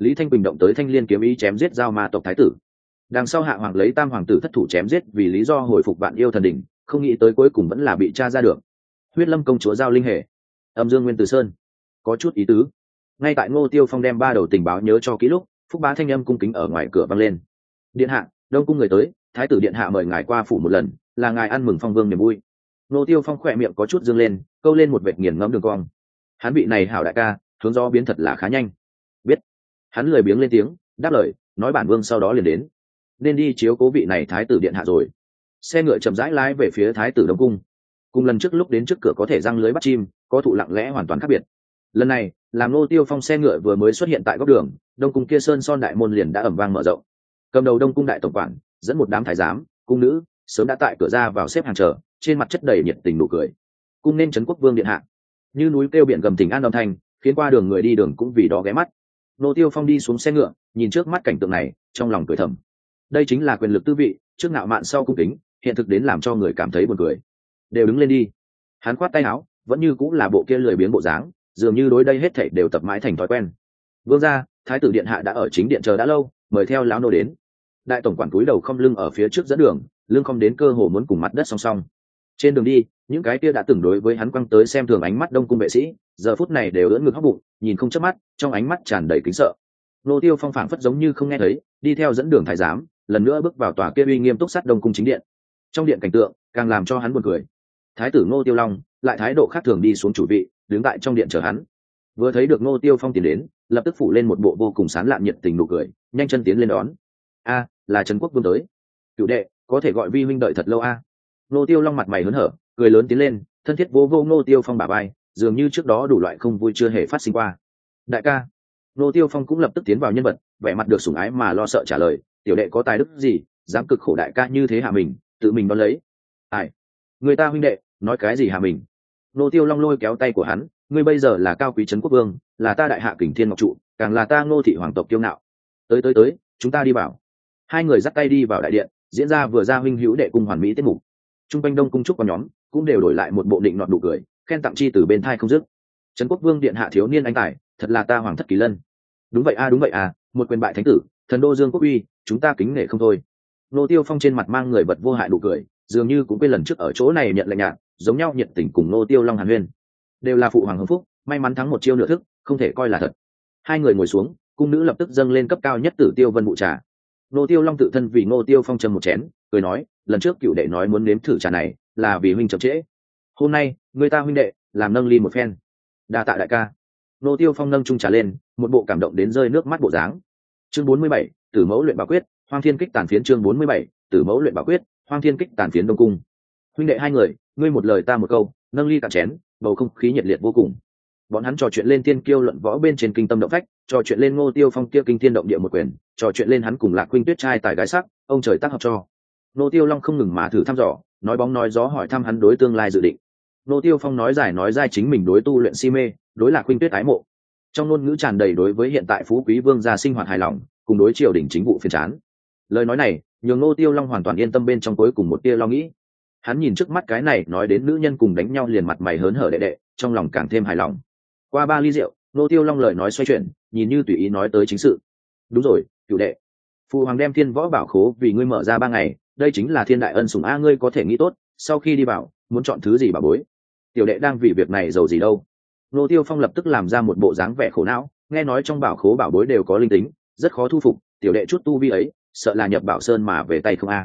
Lý Thanh Bình động tới thanh liên kiếm ý chém giết giao ma tộc thái tử. Đằng sau hạ hoàng lấy tam hoàng tử thất thủ chém giết vì lý do hồi phục vạn yêu thần đỉnh, không nghĩ tới cuối cùng vẫn là bị tra ra được. Huyết Lâm công chúa giao linh hệ, âm dương nguyên tử sơn, có chút ý tứ. Ngay tại Ngô Tiêu Phong đem 3 đầu tình báo nhớ cho kỹ lúc, Phúc Bá thanh âm cung kính ở ngoài cửa vang lên. Điện hạ, Đông cung người tới, thái tử điện hạ mời ngài qua phủ một lần, là ngài ăn mừng phong vương niềm vui. Ngô Tiêu Phong khỏe miệng có chút dương lên, câu lên một vệt nghiền ngẫm đường cong. Hắn bị này hảo đại ca, hướng gió biến thật là khá nhanh. Biết. Hắn lười biếng lên tiếng, đáp lời, nói bản vương sau đó liền đến. Nên đi chiếu cố vị này thái tử điện hạ rồi. Xe ngựa chậm rãi lái về phía thái tử Đông cung. Cùng lần trước lúc đến trước cửa có thể răng lưới bắt chim, có thụ lặng lẽ hoàn toàn khác biệt. Lần này, làm Ngô Tiêu Phong xe ngựa vừa mới xuất hiện tại góc đường, Đông cung kia sơn son đại môn liền đã ầm vang mở rộng. Cầm đầu Đông cung đại tổng quản, dẫn một đám thái giám, cung nữ, sớm đã tại cửa ra vào xếp hàng chờ, trên mặt chất đầy nhiệt tình nụ cười. Cung nên trấn quốc vương điện hạ. Như núi kêu biển gầm tình an âm thanh, khiến qua đường người đi đường cũng vì đó ghé mắt. Ngô Tiêu Phong đi xuống xe ngựa, nhìn trước mắt cảnh tượng này, trong lòng cười thầm. Đây chính là quyền lực tư vị, trước ngạo mạn sau cung kính, hiện thực đến làm cho người cảm thấy buồn cười. Đều đứng lên đi. Hắn khoát tay áo, vẫn như cũng là bộ kia lười biếng bộ dáng, dường như đối đây hết thảy đều tập mãi thành thói quen. Vương gia, thái tử điện hạ đã ở chính điện chờ đã lâu, mời theo lão nô đến. Đại tổng quản cúi đầu không lưng ở phía trước dẫn đường, lưng không đến cơ hồ muốn cùng mặt đất song song. Trên đường đi, những cái kia đã từng đối với hắn quăng tới xem thường ánh mắt Đông cung vệ sĩ, giờ phút này đều ưỡn ngực hốc bụng, nhìn không chớp mắt, trong ánh mắt tràn đầy kính sợ. Ngô Tiêu Phong phảng phất giống như không nghe thấy, đi theo dẫn đường thái giám, lần nữa bước vào tòa kia uy nghiêm túc sắt Đông cung chính điện. Trong điện cảnh tượng càng làm cho hắn buồn cười. Thái tử Ngô Tiêu Long lại thái độ khác thường đi xuống chủ vị, đứng tại trong điện chờ hắn. Vừa thấy được Ngô Tiêu Phong tiến đến, lập tức phủ lên một bộ vô cùng sán lạn nhiệt tình nụ cười, nhanh chân tiến lên đón. A, là Trấn Quốc vương tới. Cửu đệ, có thể gọi vi huynh đợi thật lâu a. Ngô Tiêu Long mặt mày hớn hở, cười lớn tiến lên, thân thiết vô vô Ngô Tiêu Phong bả vai, dường như trước đó đủ loại không vui chưa hề phát sinh qua. Đại ca. Ngô Tiêu Phong cũng lập tức tiến vào nhân vật, vẻ mặt được sủng ái mà lo sợ trả lời, tiểu đệ có tài đức gì, dám cực khổ đại ca như thế hạ mình, tự mình đón lấy. Ai? Người ta huynh đệ, nói cái gì hạ mình? Ngô Tiêu Long lôi kéo tay của hắn, ngươi bây giờ là cao quý trấn quốc vương, là ta đại hạ kình thiên ngọc trụ, càng là ta Ngô thị hoàng tộc kiêu ngạo. Tới, chúng ta đi vào. Hai người dắt tay đi vào đại điện, diễn ra vừa ra huynh hữu đệ cung hoàn mỹ tiết mục. Trung quanh Đông cung trúc có nhóm, cũng đều đổi lại một bộ định nọt nụ cười, khen tặng chi từ bên thai không dứt. Trấn quốc vương điện hạ thiếu niên anh tài, thật là ta hoàng thất kỳ lân. Đúng vậy a, một quyền bại thánh tử, thần đô dương quốc uy, chúng ta kính nể không thôi. Ngô Tiêu Phong trên mặt mang người vật vô hại nụ cười, dường như cũng quên lần trước ở chỗ này nhận lệnh nhạt, giống nhau nhiệt tình cùng Ngô Tiêu Long hàn huyên. Đều là phụ hoàng hưng phúc, may mắn thắng một chiêu nửa thức, không thể coi là thật. Hai người ngồi xuống, cung nữ lập tức dâng lên cấp cao nhất Tử Tiêu Vân vụ trà. Ngô Tiêu Long tự thân vì Ngô Tiêu Phong châm một chén, cười nói, lần trước cựu đệ nói muốn nếm thử trà này, là vì huynh chậm trễ. Hôm nay, người ta huynh đệ, làm nâng ly một phen. Đa tạ đại ca. Ngô Tiêu Phong nâng chung trà lên, một bộ cảm động đến rơi nước mắt bộ dáng. Chương 47, Tử mẫu luyện bảo quyết, Hoang Thiên kích tàn phiến chương 47, Tử mẫu luyện bảo quyết, Hoang Thiên kích tàn phiến Đông cung. Huynh đệ hai người, ngươi một lời ta một câu, nâng ly cạn chén, bầu không khí nhiệt liệt vô cùng. Bọn hắn trò chuyện lên tiên kiêu luận võ bên trên kinh tâm động phách, trò chuyện lên Ngô Tiêu Phong kia kinh thiên động địa một quyền, trò chuyện lên hắn cùng Lạc Huynh Tuyết trai tài gái sắc, ông trời tác hợp cho. Ngô Tiêu Long không ngừng mà thử thăm dò, nói bóng nói gió hỏi thăm hắn đối tương lai dự định. Ngô Tiêu Phong nói dài nói dai chính mình đối tu luyện si mê, đối Lạc Huynh Tuyết ái mộ. Trong ngôn ngữ tràn đầy đối với hiện tại phú quý vương gia sinh hoạt hài lòng, cùng đối triều đình chính vụ phiền chán. Lời nói này, nhường Ngô Tiêu Long hoàn toàn yên tâm bên trong cuối cùng một tia lo nghĩ. Hắn nhìn trước mắt cái này nói đến nữ nhân cùng đánh nhau liền mặt mày hớn hở đệ đệ, trong lòng càng thêm hài lòng. Qua 3 ly rượu, Ngô Tiêu Long lời nói xoay chuyển, nhìn như tùy ý nói tới chính sự. Đúng rồi, cửu đệ, phụ hoàng đem thiên võ bảo khố vì ngươi mở ra 3 ngày, đây chính là thiên đại ân sủng a, ngươi có thể nghĩ tốt, sau khi đi vào, muốn chọn thứ gì bảo bối. Tiểu đệ đang vì việc này giàu gì đâu. Ngô Tiêu Phong lập tức làm ra một bộ dáng vẻ khổ não, nghe nói trong bảo khố bảo bối đều có linh tính, rất khó thu phục, tiểu đệ chút tu vi ấy, sợ là nhập bảo sơn mà về tay không a.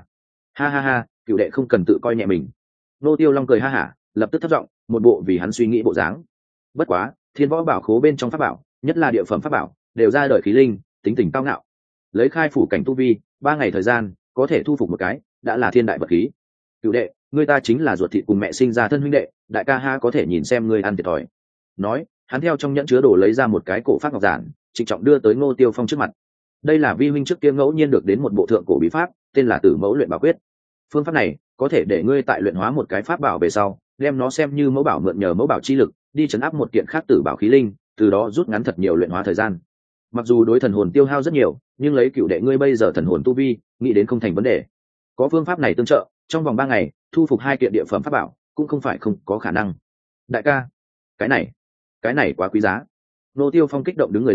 Ha, cửu đệ không cần tự coi nhẹ mình. Ngô Tiêu Long cười ha hả, lập tức thấp giọng, một bộ vì hắn suy nghĩ bộ dáng. Bất quá, thiên võ bảo khố bên trong pháp bảo, nhất là địa phẩm pháp bảo, đều ra đời khí linh, tính tình cao ngạo. Lấy khai phủ cảnh tu vi, 3 ngày thời gian, có thể thu phục một cái, đã là thiên đại vật khí. Cửu đệ, ngươi ta chính là ruột thịt cùng mẹ sinh ra thân huynh đệ, đại ca ha có thể nhìn xem ngươi ăn thiệt thòi. Nói, hắn theo trong nhẫn chứa đồ lấy ra một cái cổ pháp ngọc giản, trịnh trọng đưa tới Ngô Tiêu Phong trước mặt. Đây là vi huynh trước kia ngẫu nhiên được đến một bộ thượng cổ bí pháp, tên là Tử mẫu luyện bảo quyết. Phương pháp này có thể để ngươi tại luyện hóa một cái pháp bảo về sau, đem nó xem như mẫu bảo, mượn nhờ mẫu bảo chi lực đi chấn áp một kiện khác tử bảo khí linh, từ đó rút ngắn thật nhiều luyện hóa thời gian. Mặc dù đối thần hồn tiêu hao rất nhiều, nhưng lấy cựu đệ ngươi bây giờ thần hồn tu vi, nghĩ đến không thành vấn đề. Có phương pháp này tương trợ, trong vòng 3 ngày thu phục 2 kiện địa phẩm pháp bảo cũng không phải không có khả năng. Đại ca, cái này quá quý giá. Ngô Tiêu Phong kích động đứng người lên,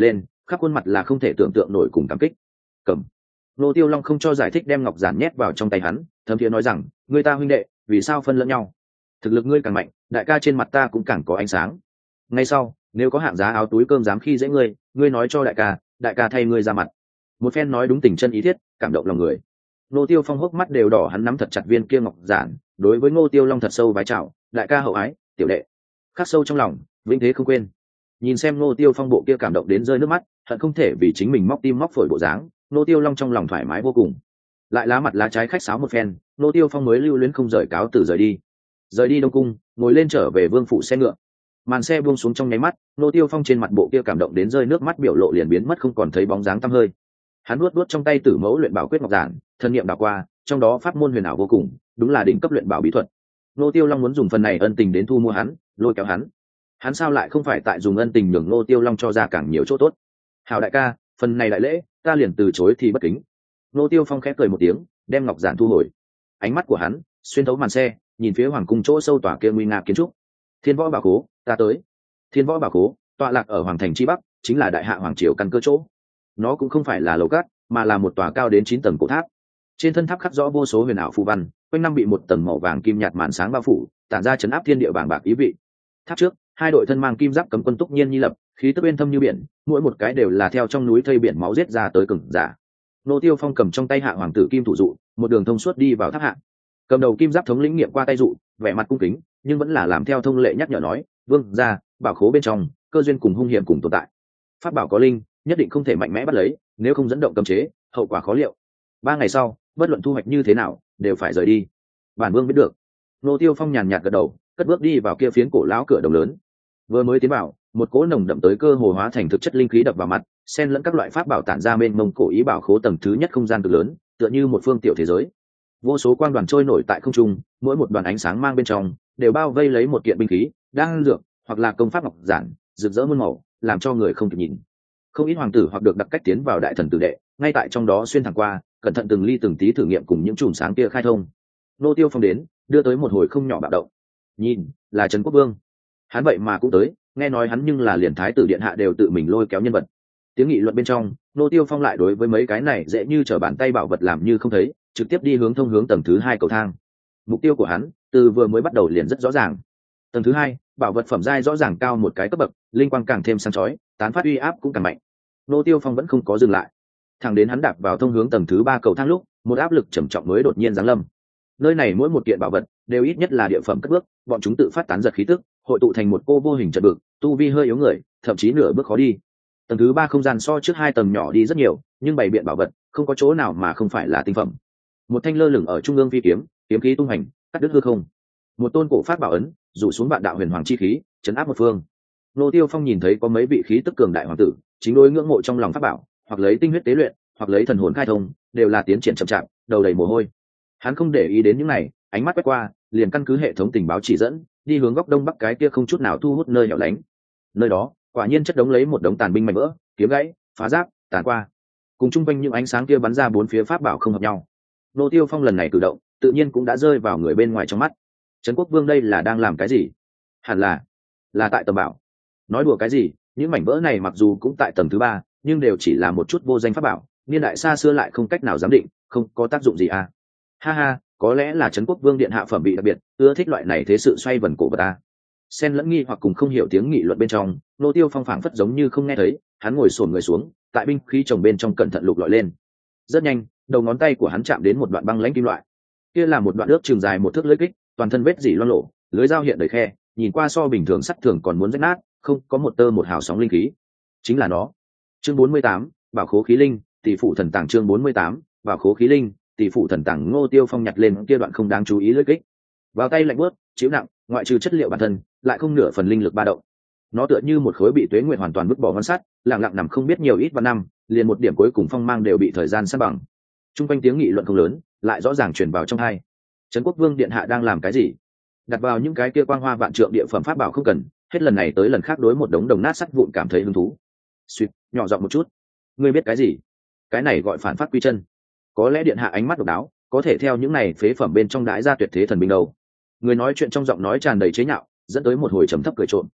khắp khuôn mặt là không thể tưởng tượng nổi cùng cảm kích. Cầm. Nô Tiêu Long không cho giải thích, đem ngọc giản nhét vào trong tay hắn, thấm thiế nói rằng, người ta huynh đệ vì sao phân lẫn nhau, thực lực ngươi càng mạnh, đại ca trên mặt ta cũng càng có ánh sáng. Ngay sau, nếu có hạng giá áo túi cơm dám khi dễ ngươi nói cho đại ca thay ngươi ra mặt. Một phen nói đúng tình chân ý thiết, cảm động lòng người. Ngô Tiêu Phong hốc mắt đều đỏ, hắn nắm thật chặt viên kia ngọc giản, đối với Ngô Tiêu Long thật sâu vái chào, đại ca hậu ái, tiểu đệ. Khắc sâu trong lòng, vĩnh thế không quên. Nhìn xem Ngô Tiêu Phong bộ kia cảm động đến rơi nước mắt, hận không thể vì chính mình móc tim móc phổi bộ dáng, Ngô Tiêu Long trong lòng thoải mái vô cùng. Lại lá mặt lá trái khách sáo một phen, Ngô Tiêu Phong mới lưu luyến không rời cáo từ rời đi. Rời đi Đông Cung, ngồi lên trở về vương phủ xe ngựa. Màn xe buông xuống trong nháy mắt, Ngô Tiêu Phong trên mặt bộ kia cảm động đến rơi nước mắt biểu lộ liền biến mất không còn thấy bóng dáng tăm hơi. Hắn nuốt trong tay Tử Mẫu luyện bảo quyết ngọc giản, thân niệm đảo qua, trong đó pháp môn huyền ảo vô cùng, đúng là đỉnh cấp luyện bảo bí thuật. Ngô Tiêu Long muốn dùng phần này ân tình đến thu mua hắn, lôi kéo hắn sao lại không phải tại dùng ân tình nhường Ngô Tiêu Long cho ra càng nhiều chỗ tốt. Hào đại ca, phần này đại lễ ta liền từ chối thì bất kính. Ngô Tiêu Phong khẽ cười một tiếng, đem ngọc giản thu hồi. Ánh mắt của hắn xuyên thấu màn xe, nhìn phía hoàng cung chỗ sâu tòa kia nguy nga kiến trúc. Thiên Võ Bảo Khố, ta tới. Thiên Võ Bảo Khố tọa lạc ở hoàng thành chi bắc, chính là đại hạ hoàng triều căn cơ chỗ. Nó cũng không phải là lầu cát, mà là một tòa cao đến 9 tầng cổ tháp. Trên thân tháp khắc rõ vô số huyền ảo phù văn, quanh năm bị một tầng màu vàng kim nhạt màn sáng bao phủ, tản ra chấn áp thiên địa bàng bạc ý vị. Tháp trước, hai đội thân mang kim giáp cấm quân túc nhiên nhi lập, khí tức uyên thâm như biển, mỗi một cái đều là theo trong núi thây biển máu giết ra tới cường giả. Nô Tiêu Phong cầm trong tay hạ hoàng tử kim thủ dụ, một đường thông suốt đi vào tháp hạ. Cầm đầu kim giáp thống lĩnh nghiệm qua tay dụ, vẻ mặt cung kính, nhưng vẫn là làm theo thông lệ nhắc nhở nói, vương gia, bảo khố bên trong cơ duyên cùng hung hiểm cùng tồn tại, pháp bảo có linh, nhất định không thể mạnh mẽ bắt lấy, nếu không dẫn động cấm chế, hậu quả khó liệu. 3 ngày sau, bất luận thu hoạch như thế nào, đều phải rời đi. Bản vương biết được. Nô Tiêu Phong nhàn nhạt gật đầu, cất bước đi vào kia phiến cổ lão cửa đồng lớn. Vừa mới tiến vào, một cỗ nồng đậm tới cơ hồ hóa thành thực chất linh khí đập vào mặt, xen lẫn các loại pháp bảo tản ra bên mông cổ ý bảo khố tầng thứ nhất không gian cực lớn, tựa như một phương tiểu thế giới. Vô số quang đoàn trôi nổi tại không trung, mỗi một đoàn ánh sáng mang bên trong đều bao vây lấy một kiện binh khí, đang dược hoặc là công pháp ngọc giản, rực rỡ muôn màu, làm cho người không kịp nhìn. Không ít hoàng tử hoặc được đặc cách tiến vào đại thần tử đệ, ngay tại trong đó xuyên thẳng qua, cẩn thận từng ly từng tí thử nghiệm cùng những chùm sáng kia khai thông. Nô Tiêu Phong đến, đưa tới một hồi không nhỏ bạo động. Nhìn, là Trấn Quốc Vương. Hắn vậy mà cũng tới, nghe nói hắn nhưng là liền thái tử điện hạ đều tự mình lôi kéo nhân vật. Tiếng nghị luận bên trong, Nô Tiêu Phong lại đối với mấy cái này dễ như trở bàn tay bảo vật làm như không thấy, trực tiếp đi hướng thông hướng tầng thứ 2 cầu thang. Mục tiêu của hắn từ vừa mới bắt đầu liền rất rõ ràng. Tầng thứ 2, bảo vật phẩm giai rõ ràng cao một cái cấp bậc, linh quang càng thêm sáng chói, tán phát uy áp cũng càng mạnh. Nô Tiêu Phong vẫn không có dừng lại, thẳng đến hắn đạp vào thông hướng tầng thứ 3 cầu thang lúc, một áp lực trầm trọng mới đột nhiên giáng lâm. Nơi này mỗi một kiện bảo vật đều ít nhất là địa phẩm cất bước, bọn chúng tự phát tán giật khí tức, hội tụ thành một cô vô hình trận vực, tu vi hơi yếu người, thậm chí nửa bước khó đi. Tầng thứ 3 không gian so trước 2 tầng nhỏ đi rất nhiều, nhưng bày biện bảo vật không có chỗ nào mà không phải là tinh phẩm. Một thanh lơ lửng ở trung ương phi kiếm, kiếm khí tung hành, cắt đứt hư không. Một tôn cổ pháp bảo ấn, rủ xuống vạn đạo huyền hoàng chi khí, chấn áp một phương. Nô Tiêu Phong nhìn thấy có mấy vị khí tức cường đại hoàng tử, chính đối ngưỡng mộ trong lòng pháp bảo, hoặc lấy tinh huyết tế luyện, hoặc lấy thần hồn khai thông, đều là tiến triển chậm chạp, đầu đầy mồ hôi. Hắn không để ý đến những này, ánh mắt quét qua, liền căn cứ hệ thống tình báo chỉ dẫn, đi hướng góc đông bắc cái kia không chút nào thu hút nơi hẻo lánh. Nơi đó, quả nhiên chất đống lấy một đống tàn binh mảnh vỡ, kiếm gãy, phá giáp, tàn qua. Cùng chung quanh những ánh sáng kia bắn ra bốn phía pháp bảo không hợp nhau. Nô Tiêu Phong lần này cử động, tự nhiên cũng đã rơi vào người bên ngoài trong mắt. Trấn Quốc Vương đây là đang làm cái gì? Hẳn là tại tầm bảo. Nói đùa cái gì, những mảnh vỡ này mặc dù cũng tại tầng thứ 3, nhưng đều chỉ là một chút vô danh pháp bảo, niên đại xa xưa lại không cách nào giám định, không có tác dụng gì à. Ha ha, có lẽ là Trấn Quốc Vương điện hạ phẩm bị đặc biệt, ưa thích loại này thế sự xoay vần cổ vật ta. Xen lẫn nghi hoặc cùng không hiểu tiếng nghị luận bên trong, Nô Tiêu Phong phảng phất giống như không nghe thấy, hắn ngồi xổm người xuống, tại binh khí chồng bên trong cẩn thận lục lọi lên. Rất nhanh, đầu ngón tay của hắn chạm đến một đoạn băng lãnh kim loại. Kia là một đoạn ước chừng dài 1 thước lưỡi kích, toàn thân vết dỉ loang lổ, lưới dao hiện đầy khe, nhìn qua so bình thường sắt thường còn muốn rách nát, không có một tơ một hào sóng linh khí. Chính là nó. Chương 48, bảo khố khí linh, tỷ phụ thần tàng. Chương 48, bảo khố khí linh, tỷ phụ thần tàng. Ngô Tiêu Phong nhặt lên kia đoạn không đáng chú ý lưỡi kích, vào tay lạnh buốt, chịu nặng, ngoại trừ chất liệu bản thân, lại không nửa phần linh lực ba động. Nó tựa như một khối bị tuế nguyệt hoàn toàn vứt bỏ ngân sắt, lặng lặng nằm không biết nhiều ít vạn năm, liền một điểm cuối cùng phong mang đều bị thời gian san bằng. Trung quanh tiếng nghị luận không lớn, lại rõ ràng truyền vào trong tai. Trấn Quốc Vương điện hạ đang làm cái gì? Đặt vào những cái kia quang hoa vạn trượng địa phẩm pháp bảo không cần, hết lần này tới lần khác đối một đống đồng nát sắt vụn cảm thấy hứng thú. Suýt, nhỏ giọng một chút. Ngươi biết cái gì? Cái này gọi phản phát quy chân. Có lẽ điện hạ ánh mắt độc đáo, có thể theo những này phế phẩm bên trong đãi ra tuyệt thế thần binh đâu. Người nói chuyện trong giọng nói tràn đầy chế nhạo, dẫn tới một hồi trầm thấp cười trộm.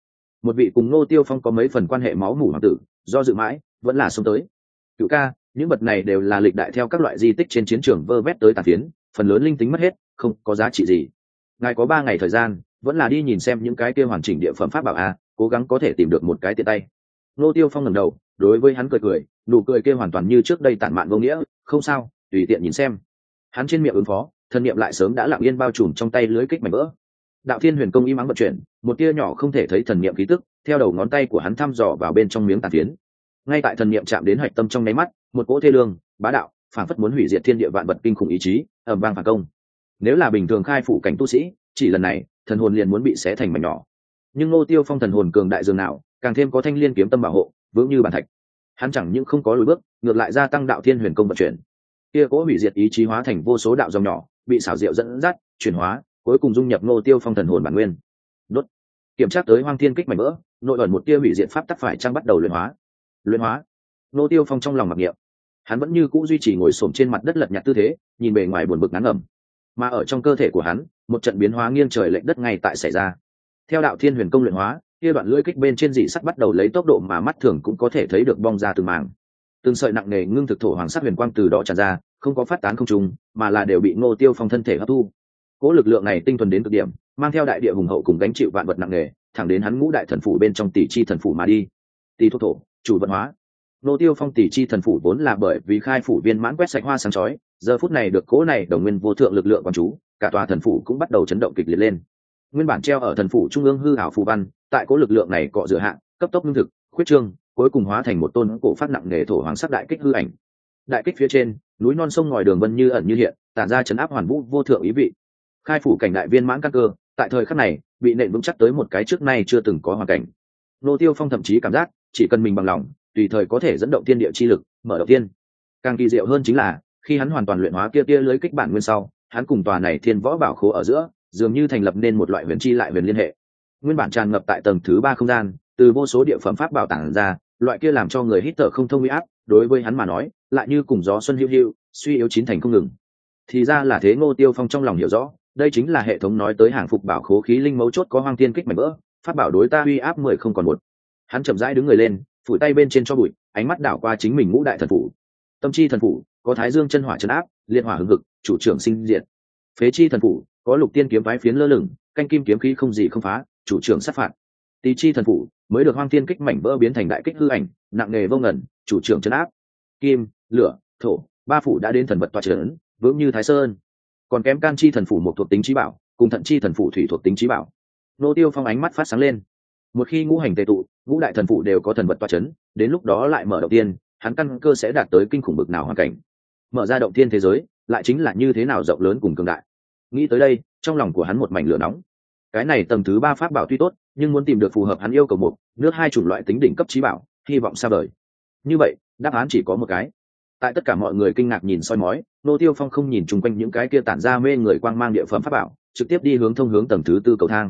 một vị cùng Ngô Tiêu Phong có mấy phần quan hệ máu mủ hoàng tử do dự mãi vẫn là xông tới. Cựu ca, những vật này đều là lịch đại theo các loại di tích trên chiến trường vơ vét tới tàn phiến, phần lớn linh tính mất hết, không có giá trị gì. Ngài có 3 ngày thời gian, vẫn là đi nhìn xem những cái kia hoàn chỉnh địa phẩm pháp bảo a, cố gắng có thể tìm được một cái tiện tay. Ngô Tiêu Phong ngẩng đầu, đối với hắn cười cười, nụ cười kia hoàn toàn như trước đây tản mạn vô nghĩa, không sao, tùy tiện nhìn xem. Hắn trên miệng ứng phó, thân niệm lại sớm đã lặng yên bao trùm trong tay lưới kích mảnh vỡ. Đạo Thiên Huyền Công im ắng vận chuyển, một tia nhỏ không thể thấy thần niệm khí tức, theo đầu ngón tay của hắn thăm dò vào bên trong miếng tàn phiến. Ngay tại thần niệm chạm đến hạch tâm trong nháy mắt, một cỗ thê lương, bá đạo, phảng phất muốn hủy diệt thiên địa vạn vật kinh khủng ý chí, ầm vang phản công. Nếu là bình thường khai phủ cảnh tu sĩ, chỉ lần này, thần hồn liền muốn bị xé thành mảnh nhỏ. Nhưng Ngô Tiêu Phong thần hồn cường đại dường nào, càng thêm có thanh liên kiếm tâm bảo hộ, vững như bàn thạch. Hắn chẳng những không có lùi bước, ngược lại gia tăng đạo Thiên Huyền Công vận chuyển. Kia cỗ hủy diệt ý chí hóa thành vô số đạo dòng nhỏ, bị xảo diệu dẫn dắt, chuyển hóa, cuối cùng dung nhập Ngô Tiêu Phong thần hồn bản nguyên. Đốt. Kiểm tra tới Hoang Thiên Kích mảnh vỡ, nội ẩn một tia hủy diệt pháp tắc phải trang bắt đầu luyện hóa. Luyện hóa. Ngô Tiêu Phong trong lòng mặc niệm. Hắn vẫn như cũ duy trì ngồi xổm trên mặt đất lật nhặt tư thế, nhìn bề ngoài buồn bực ngán ngẩm. Mà ở trong cơ thể của hắn, một trận biến hóa nghiêng trời lệch đất ngay tại xảy ra. Theo đạo Thiên Huyền Công luyện hóa, kia đoạn lưỡi kích bên trên dị sắt bắt đầu lấy tốc độ mà mắt thường cũng có thể thấy được bong ra từng mảng. Từng sợi nặng nề ngưng thực thổ hoàng sắc huyền quang từ đó tràn ra, không có phát tán không trùng, mà là đều bị Ngô Tiêu Phong thân thể hấp thu. Cỗ lực lượng này tinh thuần đến cực điểm, mang theo đại địa hùng hậu cùng gánh chịu vạn vật nặng nề, thẳng đến hắn ngũ đại thần phủ bên trong tỷ chi thần phủ mà đi. Tỷ thuốc thổ, chủ vận hóa. Ngô Tiêu Phong tỷ chi thần phủ vốn là bởi vì khai phủ viên mãn quét sạch hoa sáng chói, giờ phút này được cỗ này đồng nguyên vô thượng lực lượng quan chú, cả tòa thần phủ cũng bắt đầu chấn động kịch liệt lên. Nguyên bản treo ở thần phủ trung ương hư ảo phù văn, tại cỗ lực lượng này cọ rửa hạ, cấp tốc ngưng thực, khuyết trương, cuối cùng hóa thành một tôn cổ phát nặng nề thổ hoàng sắc đại kích hư ảnh. Đại kích phía trên, núi non sông ngòi đường vân như ẩn như hiện, tản ra chấn áp hoàn vũ vô thượng ý vị. Khai phủ cảnh đại viên mãn căn cơ, tại thời khắc này, bị nện vững chắc tới một cái trước nay chưa từng có hoàn cảnh. Ngô Tiêu Phong thậm chí cảm giác, chỉ cần mình bằng lòng, tùy thời có thể dẫn động thiên địa chi lực, mở động thiên. Càng kỳ diệu hơn chính là, khi hắn hoàn toàn luyện hóa kia lưới kích bản nguyên sau, hắn cùng tòa này thiên võ bảo khố ở giữa, dường như thành lập nên một loại huyền chi lại huyền liên hệ. Nguyên bản tràn ngập tại tầng thứ 3 không gian, từ vô số địa phẩm pháp bảo tản ra, loại kia làm cho người hít thở không thông uy áp, đối với hắn mà nói, lại như cùng gió xuân hữu hữu, suy yếu chín thành không ngừng. Thì ra là thế. Ngô Tiêu Phong trong lòng hiểu rõ, đây chính là hệ thống nói tới hàng phục bảo khố khí linh mấu chốt có Hoang Thiên Kích mảnh vỡ, pháp bảo đối ta uy áp 10 không còn một. Hắn chậm rãi đứng người lên, phủi tay bên trên cho bụi, ánh mắt đảo qua chính mình ngũ đại thần phủ. Tâm chi thần phủ có Thái Dương chân hỏa trấn áp, liên hỏa hưng hực, chủ trưởng sinh diệt. Phế chi thần phủ có Lục Tiên kiếm phái phiến lơ lửng, canh kim kiếm khí không gì không phá, chủ trưởng sát phạt. Tý chi thần phủ mới được Hoang Thiên Kích mảnh vỡ biến thành đại kích hư ảnh, nặng nề vô ngần, chủ trưởng trấn áp. Kim, lửa, thổ, ba phủ đã đến thần vật tọa trấn, vững như Thái Sơn. Còn kém Can chi thần phủ một thuộc tính trí bảo, cùng Thận chi thần phủ thủy thuộc tính trí bảo. Ngô Tiêu Phong ánh mắt phát sáng lên. Một khi ngũ hành tề tụ, ngũ đại thần phủ đều có thần vật tọa trấn, đến lúc đó lại mở động tiên, hắn căn cơ sẽ đạt tới kinh khủng bực nào hoàn cảnh. Mở ra động tiên thế giới, lại chính là như thế nào rộng lớn cùng cường đại. Nghĩ tới đây, trong lòng của hắn một mảnh lửa nóng. Cái này tầng thứ 3 pháp bảo tuy tốt, nhưng muốn tìm được phù hợp hắn yêu cầu một nước hai chủng loại tính đỉnh cấp trí bảo, hy vọng xa vời. Như vậy, đáp án chỉ có một cái. Tại tất cả mọi người kinh ngạc nhìn soi mói, Ngô Tiêu Phong không nhìn chung quanh những cái kia tản ra mê người quang mang địa phẩm pháp bảo, trực tiếp đi hướng thông hướng tầng thứ 4 cầu thang.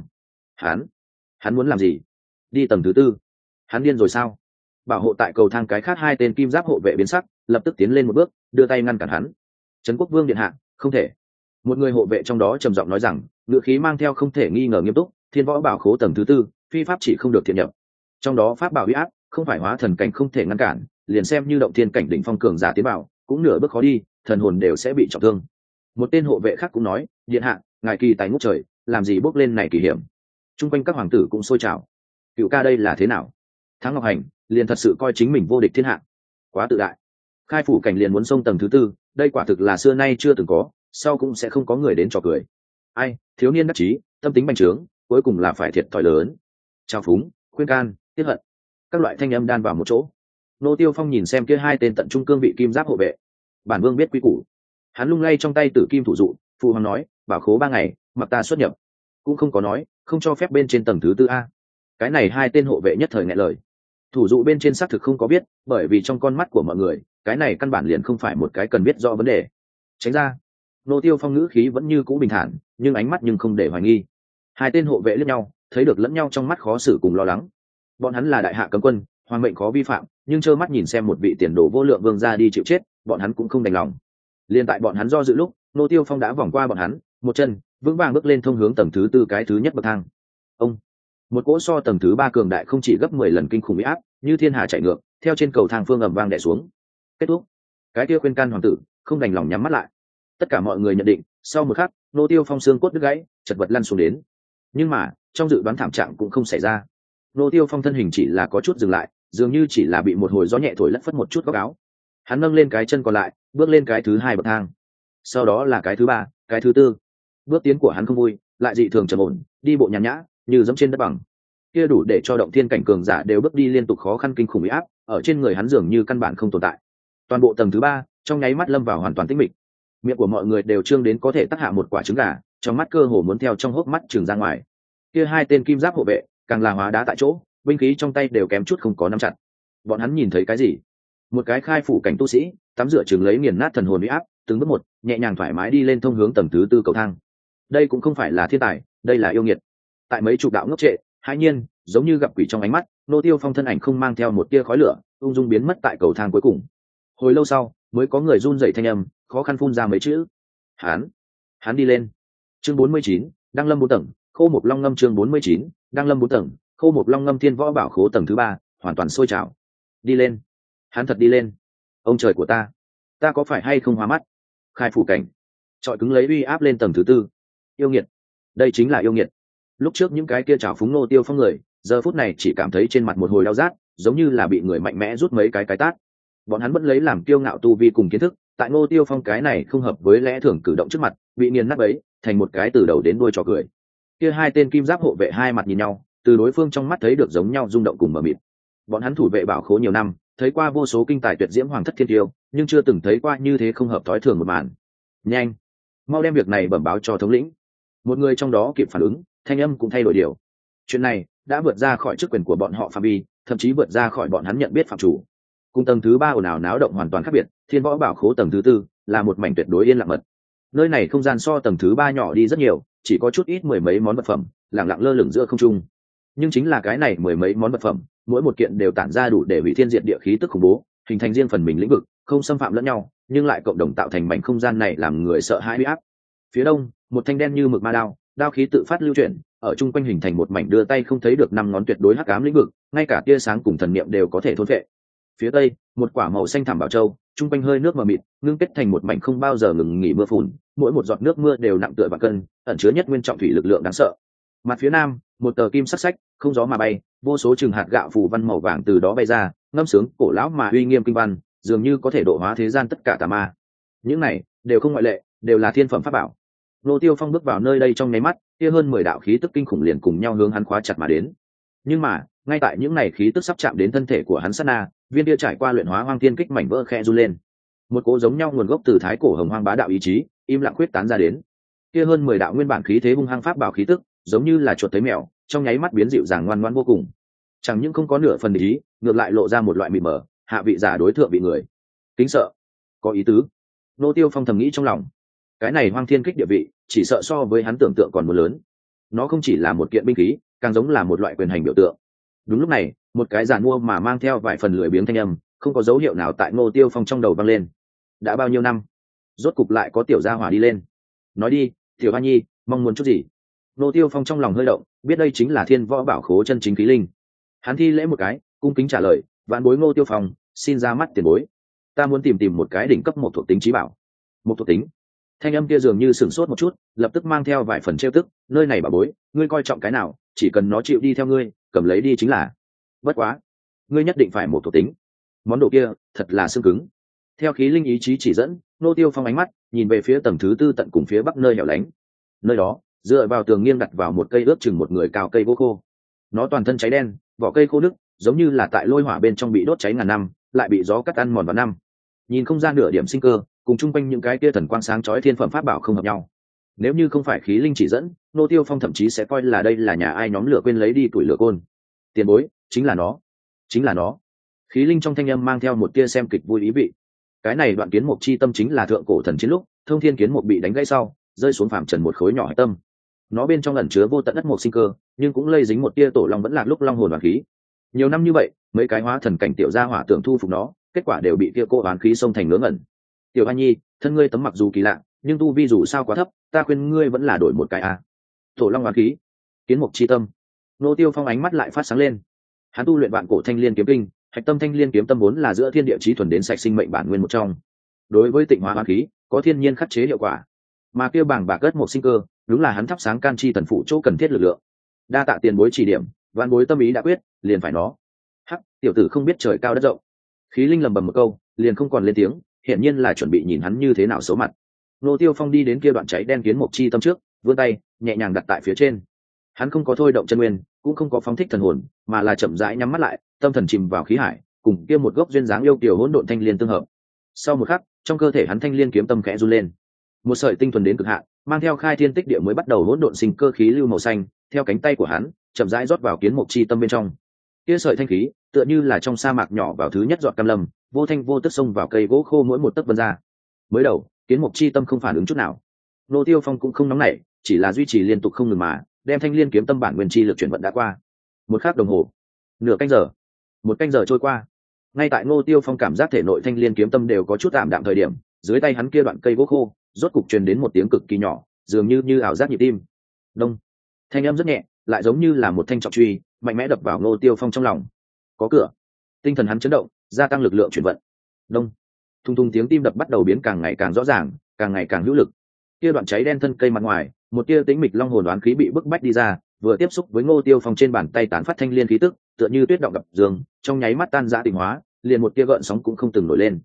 Hắn muốn làm gì? Đi tầng thứ 4? Hắn điên rồi sao? Bảo hộ tại cầu thang cái khác 2 tên kim giáp hộ vệ biến sắc, lập tức tiến lên một bước, đưa tay ngăn cản hắn. Trấn Quốc Vương điện hạ, không thể. Một người hộ vệ trong đó trầm giọng nói rằng, ngữ khí mang theo không thể nghi ngờ nghiêm túc, thiên võ bảo khố tầng thứ 4, phi pháp chỉ không được thiện nhập. Trong đó pháp bảo uy áp, không phải hóa thần cảnh không thể ngăn cản, liền xem như động thiên cảnh đỉnh phong cường giả tiến bảo, cũng nửa bước khó đi, thần hồn đều sẽ bị trọng thương. Một tên hộ vệ khác cũng nói, điện hạ, ngài kỳ tài ngút trời, làm gì bốc lên này kỳ hiểm. Trung quanh các hoàng tử cũng sôi trào. Cựu ca đây là thế nào? Thắng Ngọc Hành liền thật sự coi chính mình vô địch thiên hạ, quá tự đại. Khai phủ cảnh liền muốn xông tầng thứ 4, đây quả thực là xưa nay chưa từng có, sau cũng sẽ không có người đến trò cười. Ai, thiếu niên đắc chí, tâm tính bành trướng, cuối cùng là phải thiệt thòi lớn. Trao phúng, khuyên can, tiết hận, các loại thanh âm đan vào một chỗ. Ngô Tiêu Phong nhìn xem kia 2 tên tận trung cương vị kim giáp hộ vệ. Bản vương biết quy củ. Hắn lung lay trong tay tử kim thủ dụ, phụ hoàng nói, bảo khố 3 ngày, mặc ta xuất nhập. Cũng không có nói, không cho phép bên trên tầng thứ 4 a. Cái này 2 tên hộ vệ nhất thời nghẹn lời. Thủ dụ bên trên xác thực không có biết, bởi vì trong con mắt của mọi người, cái này căn bản liền không phải một cái cần biết rõ vấn đề. Tránh ra. Ngô Tiêu Phong ngữ khí vẫn như cũ bình thản, nhưng ánh mắt nhưng không để hoài nghi. 2 tên hộ vệ liếc nhau, thấy được lẫn nhau trong mắt khó xử cùng lo lắng. Bọn hắn là đại hạ cấm quân, hoàng mệnh khó vi phạm, nhưng trơ mắt nhìn xem một vị tiền đồ vô lượng vương gia đi chịu chết, bọn hắn cũng không đành lòng. Liên tại bọn hắn do dự lúc, Ngô Tiêu Phong đã vòng qua bọn hắn, một chân vững vàng bước lên thông hướng tầng thứ 4 cái thứ nhất bậc thang. Ông Một cỗ so tầng thứ 3 cường đại không chỉ gấp 10 lần kinh khủng uy áp, như thiên hà chạy ngược, theo trên cầu thang phương ầm vang đè xuống. Kết thúc. Cái kia khuyên can hoàng tử không đành lòng nhắm mắt lại. Tất cả mọi người nhận định, sau một khắc, Nô Tiêu Phong xương cốt đứt gãy, chật vật lăn xuống đến. Nhưng mà, trong dự đoán thảm trạng cũng không xảy ra. Nô Tiêu Phong thân hình chỉ là có chút dừng lại, dường như chỉ là bị một hồi gió nhẹ thổi lất phất một chút góc áo. Hắn nâng lên cái chân còn lại, bước lên cái thứ 2 bậc thang. Sau đó là cái thứ 3, cái thứ 4. Bước tiến của hắn không vui, lại dị thường trầm ổn, đi bộ nhàn nhã, như dẫm trên đất bằng. Kia đủ để cho động thiên cảnh cường giả đều bước đi liên tục khó khăn kinh khủng uy áp, ở trên người hắn dường như căn bản không tồn tại. Toàn bộ tầng thứ 3, trong nháy mắt lâm vào hoàn toàn tĩnh mịch. Miệng của mọi người đều trương đến có thể tắc hạ một quả trứng gà, trong mắt cơ hồ muốn theo trong hốc mắt trừng ra ngoài. Kia 2 tên kim giáp hộ vệ càng là hóa đá tại chỗ, binh khí trong tay đều kém chút không có nắm chặt. Bọn hắn nhìn thấy cái gì? Một cái khai phủ cảnh tu sĩ tắm rửa trường lấy nghiền nát thần hồn uy áp, từng bước một nhẹ nhàng thoải mái đi lên thông hướng tầng thứ 4 cầu thang. Đây cũng không phải là thiên tài, đây là yêu nghiệt. Tại mấy chục đạo ngốc trệ, hai nhiên giống như gặp quỷ trong ánh mắt, Nô Tiêu Phong thân ảnh không mang theo một tia khói lửa, ung dung biến mất tại cầu thang cuối cùng. Hồi lâu sau mới có người run rẩy thanh âm, khó khăn phun ra mấy chữ: hắn đi lên. Chương 49, Đăng Lâm 4 tầng, Khô Mộc Long Ngâm. Chương 49, Đăng Lâm 4 tầng, Khô Mộc Long Ngâm. Thiên Võ Bảo Khố tầng thứ 3, hoàn toàn sôi trào. Đi lên, hắn thật đi lên. Ông trời của ta có phải hay không hóa mắt? Khai phủ cảnh trọi cứng lấy uy áp lên tầng thứ 4. Yêu nghiệt, đây chính là yêu nghiệt. Lúc trước những cái kia trào phúng Nô Tiêu Phong người, giờ phút này chỉ cảm thấy trên mặt một hồi đau rát, giống như là bị người mạnh mẽ rút mấy cái tát. Bọn hắn vẫn lấy làm kiêu ngạo tu vi cùng kiến thức, tại Nô Tiêu Phong cái này không hợp với lẽ thường cử động trước mặt, bị nghiền nát bấy, thành một cái từ đầu đến đuôi trò cười. Kia 2 tên kim giáp hộ vệ hai mặt nhìn nhau, từ đối phương trong mắt thấy được giống nhau rung động cùng mờ mịt. Bọn hắn thủ vệ bảo khố nhiều năm, thấy qua vô số kinh tài tuyệt diễm hoàng thất thiên tiêu, nhưng chưa từng thấy qua như thế không hợp thói thường một màn. Nhanh, mau đem việc này bẩm báo cho thống lĩnh. Một người trong đó kịp phản ứng, thanh âm cũng thay đổi điều. Chuyện này đã vượt ra khỏi chức quyền của bọn họ phạm vi, thậm chí vượt ra khỏi bọn hắn nhận biết phạm chủ. Cùng tầng thứ 3 ồn ào náo động hoàn toàn khác biệt, Thiên Võ Bảo Khố tầng thứ 4 là một mảnh tuyệt đối yên lặng mật. Nơi này không gian so tầng thứ 3 nhỏ đi rất nhiều, chỉ có chút ít mười mấy món vật phẩm lặng lặng lơ lửng giữa không trung. Nhưng chính là cái này mười mấy món vật phẩm, mỗi một kiện đều tản ra đủ để hủy thiên diệt địa khí tức khủng bố, hình thành riêng phần mình lĩnh vực, không xâm phạm lẫn nhau, nhưng lại cộng đồng tạo thành mảnh không gian này làm người sợ hãi uy áp. Phía đông, một thanh đen như mực ma đao, đao khí tự phát lưu chuyển, ở trung quanh hình thành một mảnh đưa tay không thấy được 5 ngón tuyệt đối hắc ám lĩnh vực, ngay cả tia sáng cùng thần niệm đều có thể thôn phệ. Phía tây, một quả màu xanh thẳm bảo châu, trung quanh hơi nước mờ mịt, ngưng kết thành một mảnh không bao giờ ngừng nghỉ mưa phùn, mỗi một giọt nước mưa đều nặng tựa vạn cân, ẩn chứa nhất nguyên trọng thủy lực lượng đáng sợ. Mặt phía nam, một tờ kim sắc sách, không gió mà bay, vô số chừng hạt gạo phù văn màu vàng từ đó bay ra, ngâm sướng cổ lão mà uy nghiêm kinh văn, dường như có thể độ hóa thế gian tất cả tà ma. Những này đều không ngoại lệ, đều là thiên phẩm pháp bảo. Nô Tiêu Phong bước vào nơi đây trong nháy mắt, kia hơn 10 đạo khí tức kinh khủng liền cùng nhau hướng hắn khóa chặt mà đến. Nhưng mà, ngay tại những này khí tức sắp chạm đến thân thể của hắn sát na, viên kia trải qua luyện hóa hoang thiên kích mảnh vỡ khẽ run lên. Một cỗ giống nhau nguồn gốc từ thái cổ hồng hoang bá đạo ý chí, im lặng khuyết tán ra đến. Kia hơn 10 đạo nguyên bản khí thế hung hăng pháp bảo khí tức, giống như là chuột thấy mèo, trong nháy mắt biến dịu dàng ngoan ngoãn vô cùng. Chẳng những không có nửa phần ý, ngược lại lộ ra một loại mịt mờ, hạ vị giả đối thượng vị người. Kính sợ, có ý tứ. Nô Tiêu Phong thầm nghĩ trong lòng. Cái này hoang thiên kích địa vị, chỉ sợ so với hắn tưởng tượng còn muốn lớn. Nó không chỉ là một kiện binh khí, càng giống là một loại quyền hành biểu tượng. Đúng lúc này, một cái giàn mua mà mang theo vài phần lười biếng thanh âm, không có dấu hiệu nào tại Nô Tiêu Phong trong đầu vang lên. Đã bao nhiêu năm, rốt cục lại có tiểu gia hỏa đi lên. Nói đi, tiểu hoa nhi, mong muốn chút gì? Nô Tiêu Phong trong lòng hơi động, biết đây chính là Thiên Võ Bảo Khố chân chính khí linh. Hắn thi lễ một cái, cung kính trả lời, vạn bối Ngô Tiêu Phong, xin ra mắt tiền bối. Ta muốn tìm một cái đỉnh cấp một thuộc tính trí bảo. Một thuộc tính? Thanh âm kia dường như sửng sốt một chút, lập tức mang theo vài phần trêu tức, nơi này bảo bối, ngươi coi trọng cái nào, chỉ cần nó chịu đi theo ngươi, cầm lấy đi chính là. Bất quá, ngươi nhất định phải một thuộc tính. Món đồ kia, thật là xương cứng. Theo khí linh ý chí chỉ dẫn, Nô Tiêu Phong ánh mắt nhìn về phía tầng thứ 4 tận cùng phía bắc nơi hẻo lánh. Nơi đó, dựa vào tường nghiêng đặt vào một cây ước chừng một người cao cây vô khô. Nó toàn thân cháy đen, vỏ cây khô nứt, giống như là tại lôi hỏa bên trong bị đốt cháy ngàn năm, lại bị gió cắt ăn mòn vào năm. Nhìn không ra nửa điểm sinh cơ, cùng chung quanh những cái kia thần quang sáng chói thiên phẩm pháp bảo không hợp nhau. Nếu như không phải khí linh chỉ dẫn, Nô Tiêu Phong thậm chí sẽ coi là đây là nhà ai nhóm lửa quên lấy đi tuổi lửa côn. Tiền bối, chính là nó, chính là nó. Khí linh trong thanh âm mang theo một tia xem kịch vui ý vị. Cái này đoạn kiến mục chi tâm chính là thượng cổ thần chiến lúc thông thiên kiến mục bị đánh gãy sau, rơi xuống phàm trần một khối nhỏ hạch tâm. Nó bên trong ẩn chứa vô tận đất mục sinh cơ, nhưng cũng lây dính một tia tổ long vẫn lạc lúc long hồn hoàn khí. Nhiều năm như vậy, mấy cái hóa thần cảnh tiểu gia hỏa tưởng thu phục nó, kết quả đều bị kia cô oán khí xông thành ngớ ngẩn. Tiểu Anh Nhi, thân ngươi tấm mặc dù kỳ lạ, nhưng tu vi dù sao quá thấp, ta khuyên ngươi vẫn là đổi một cái a. Tổ long oán khí, kiến mục chi tâm. Nô Tiêu Phong ánh mắt lại phát sáng lên. Hắn tu luyện vạn cổ thanh liên kiếm kinh, hạch tâm thanh liên kiếm tâm vốn là giữa thiên địa chí thuần đến sạch sinh mệnh bản nguyên một trong. Đối với tịnh hóa hoán khí, có thiên nhiên khắc chế hiệu quả. Mà kia bảng bạc cất một sinh cơ, đúng là hắn thắp sáng can chi thần phụ chỗ cần thiết lực lượng. Đa tạ tiền bối chỉ điểm, vạn bối tâm ý đã quyết, liền phải nó. Hắc, tiểu tử không biết trời cao đất rộng. Khí linh lầm bầm một câu, liền không còn lên tiếng, hiển nhiên là chuẩn bị nhìn hắn như thế nào xấu mặt. Nô Tiêu Phong đi đến kia đoạn cháy đen kiến mộc chi tâm trước, vươn tay nhẹ nhàng đặt tại phía trên. Hắn không có thôi động chân nguyên, cũng không có phóng thích thần hồn, mà là chậm rãi nhắm mắt lại, tâm thần chìm vào khí hải, cùng kia một gốc duyên dáng yêu kiều hỗn độn thanh liên tương hợp. Sau một khắc, trong cơ thể hắn thanh liên kiếm tâm khẽ run lên. Một sợi tinh thuần đến cực hạn, mang theo khai thiên tích địa mới bắt đầu hỗn độn sinh cơ khí lưu màu xanh, theo cánh tay của hắn, chậm rãi rót vào kiến mộc chi tâm bên trong. Kia sợi thanh khí, tựa như là trong sa mạc nhỏ vào thứ nhất giọt cam lâm, vô thanh vô tức xông vào cây gỗ khô mỗi một tấc vân ra. Mới đầu, kiến mộc chi tâm không phản ứng chút nào. Nô Tiêu Phong cũng không nóng nảy, chỉ là duy trì liên tục không ngừng mà đem thanh liên kiếm tâm bản nguyên chi lực chuyển vận đã qua. Một khắc đồng hồ, nửa canh giờ, một canh giờ trôi qua. Ngay tại Ngô Tiêu Phong cảm giác thể nội thanh liên kiếm tâm đều có chút tạm đạm thời điểm, dưới tay hắn kia đoạn cây gỗ khô rốt cục truyền đến một tiếng cực kỳ nhỏ, dường như ảo giác nhịp tim. Đông. Thanh âm rất nhẹ, lại giống như là một thanh trọng truy, mạnh mẽ đập vào Ngô Tiêu Phong trong lòng. Có cửa. Tinh thần hắn chấn động, gia tăng lực lượng chuyển vận. Đông. Thùng thùng tiếng tim đập bắt đầu biến càng ngày càng rõ ràng, càng ngày càng hữu lực. Kia đoạn cháy đen thân cây mặt ngoài, một tia tĩnh mịch long hồn đoán khí bị bức bách đi ra, vừa tiếp xúc với Ngô Tiêu Phong trên bàn tay tán phát thanh liên khí tức, tựa như tuyết động gặp dương, trong nháy mắt tan rã tịnh hóa, liền một tia gợn sóng cũng không từng nổi lên.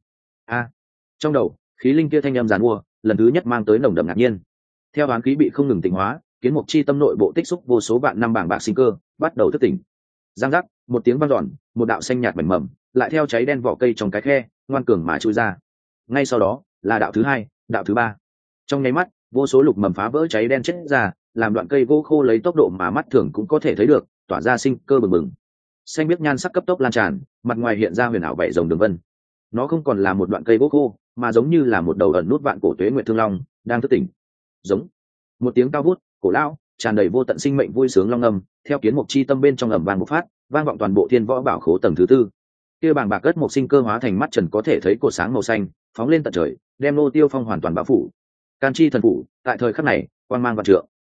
Trong đầu, khí linh kia thanh âm giàn mua, lần thứ nhất mang tới nồng đậm ngạc nhiên. Theo đoán khí bị không ngừng tịnh hóa, kiến mộc chi tâm nội bộ tích xúc vô số vạn năm bảng bạc sinh cơ, bắt đầu thức tỉnh. Giang giác, một tiếng vang dọn, một đạo xanh nhạt mảnh mầm, lại theo cháy đen vỏ cây trong cái khe, ngoan cường mà chui ra. Ngay sau đó, là đạo thứ hai, đạo thứ ba. Trong nháy mắt, vô số lục mầm phá vỡ cháy đen chết ra, làm đoạn cây gỗ khô lấy tốc độ mà mắt thường cũng có thể thấy được, tỏa ra sinh cơ bừng bừng. Xanh biếc nhan sắc cấp tốc lan tràn, mặt ngoài hiện ra huyền ảo vảy rồng đường vân. Nó không còn là một đoạn cây gỗ khô, mà giống như là một đầu ẩn nút vạn cổ tuế nguyệt thương long đang thức tỉnh. Giống một tiếng cao vút, cổ lão, tràn đầy vô tận sinh mệnh vui sướng long âm, theo kiến mộc chi tâm bên trong ầm vang một phát, vang vọng toàn bộ thiên võ bảo khố tầng thứ tư. Kia bàng bạc cất một sinh cơ hóa thành mắt trần có thể thấy cột sáng màu xanh, phóng lên tận trời, đem Ngô Tiêu Phong hoàn toàn bao phủ. Can chi thần phủ, tại thời khắc này, quang mang vạn trượng.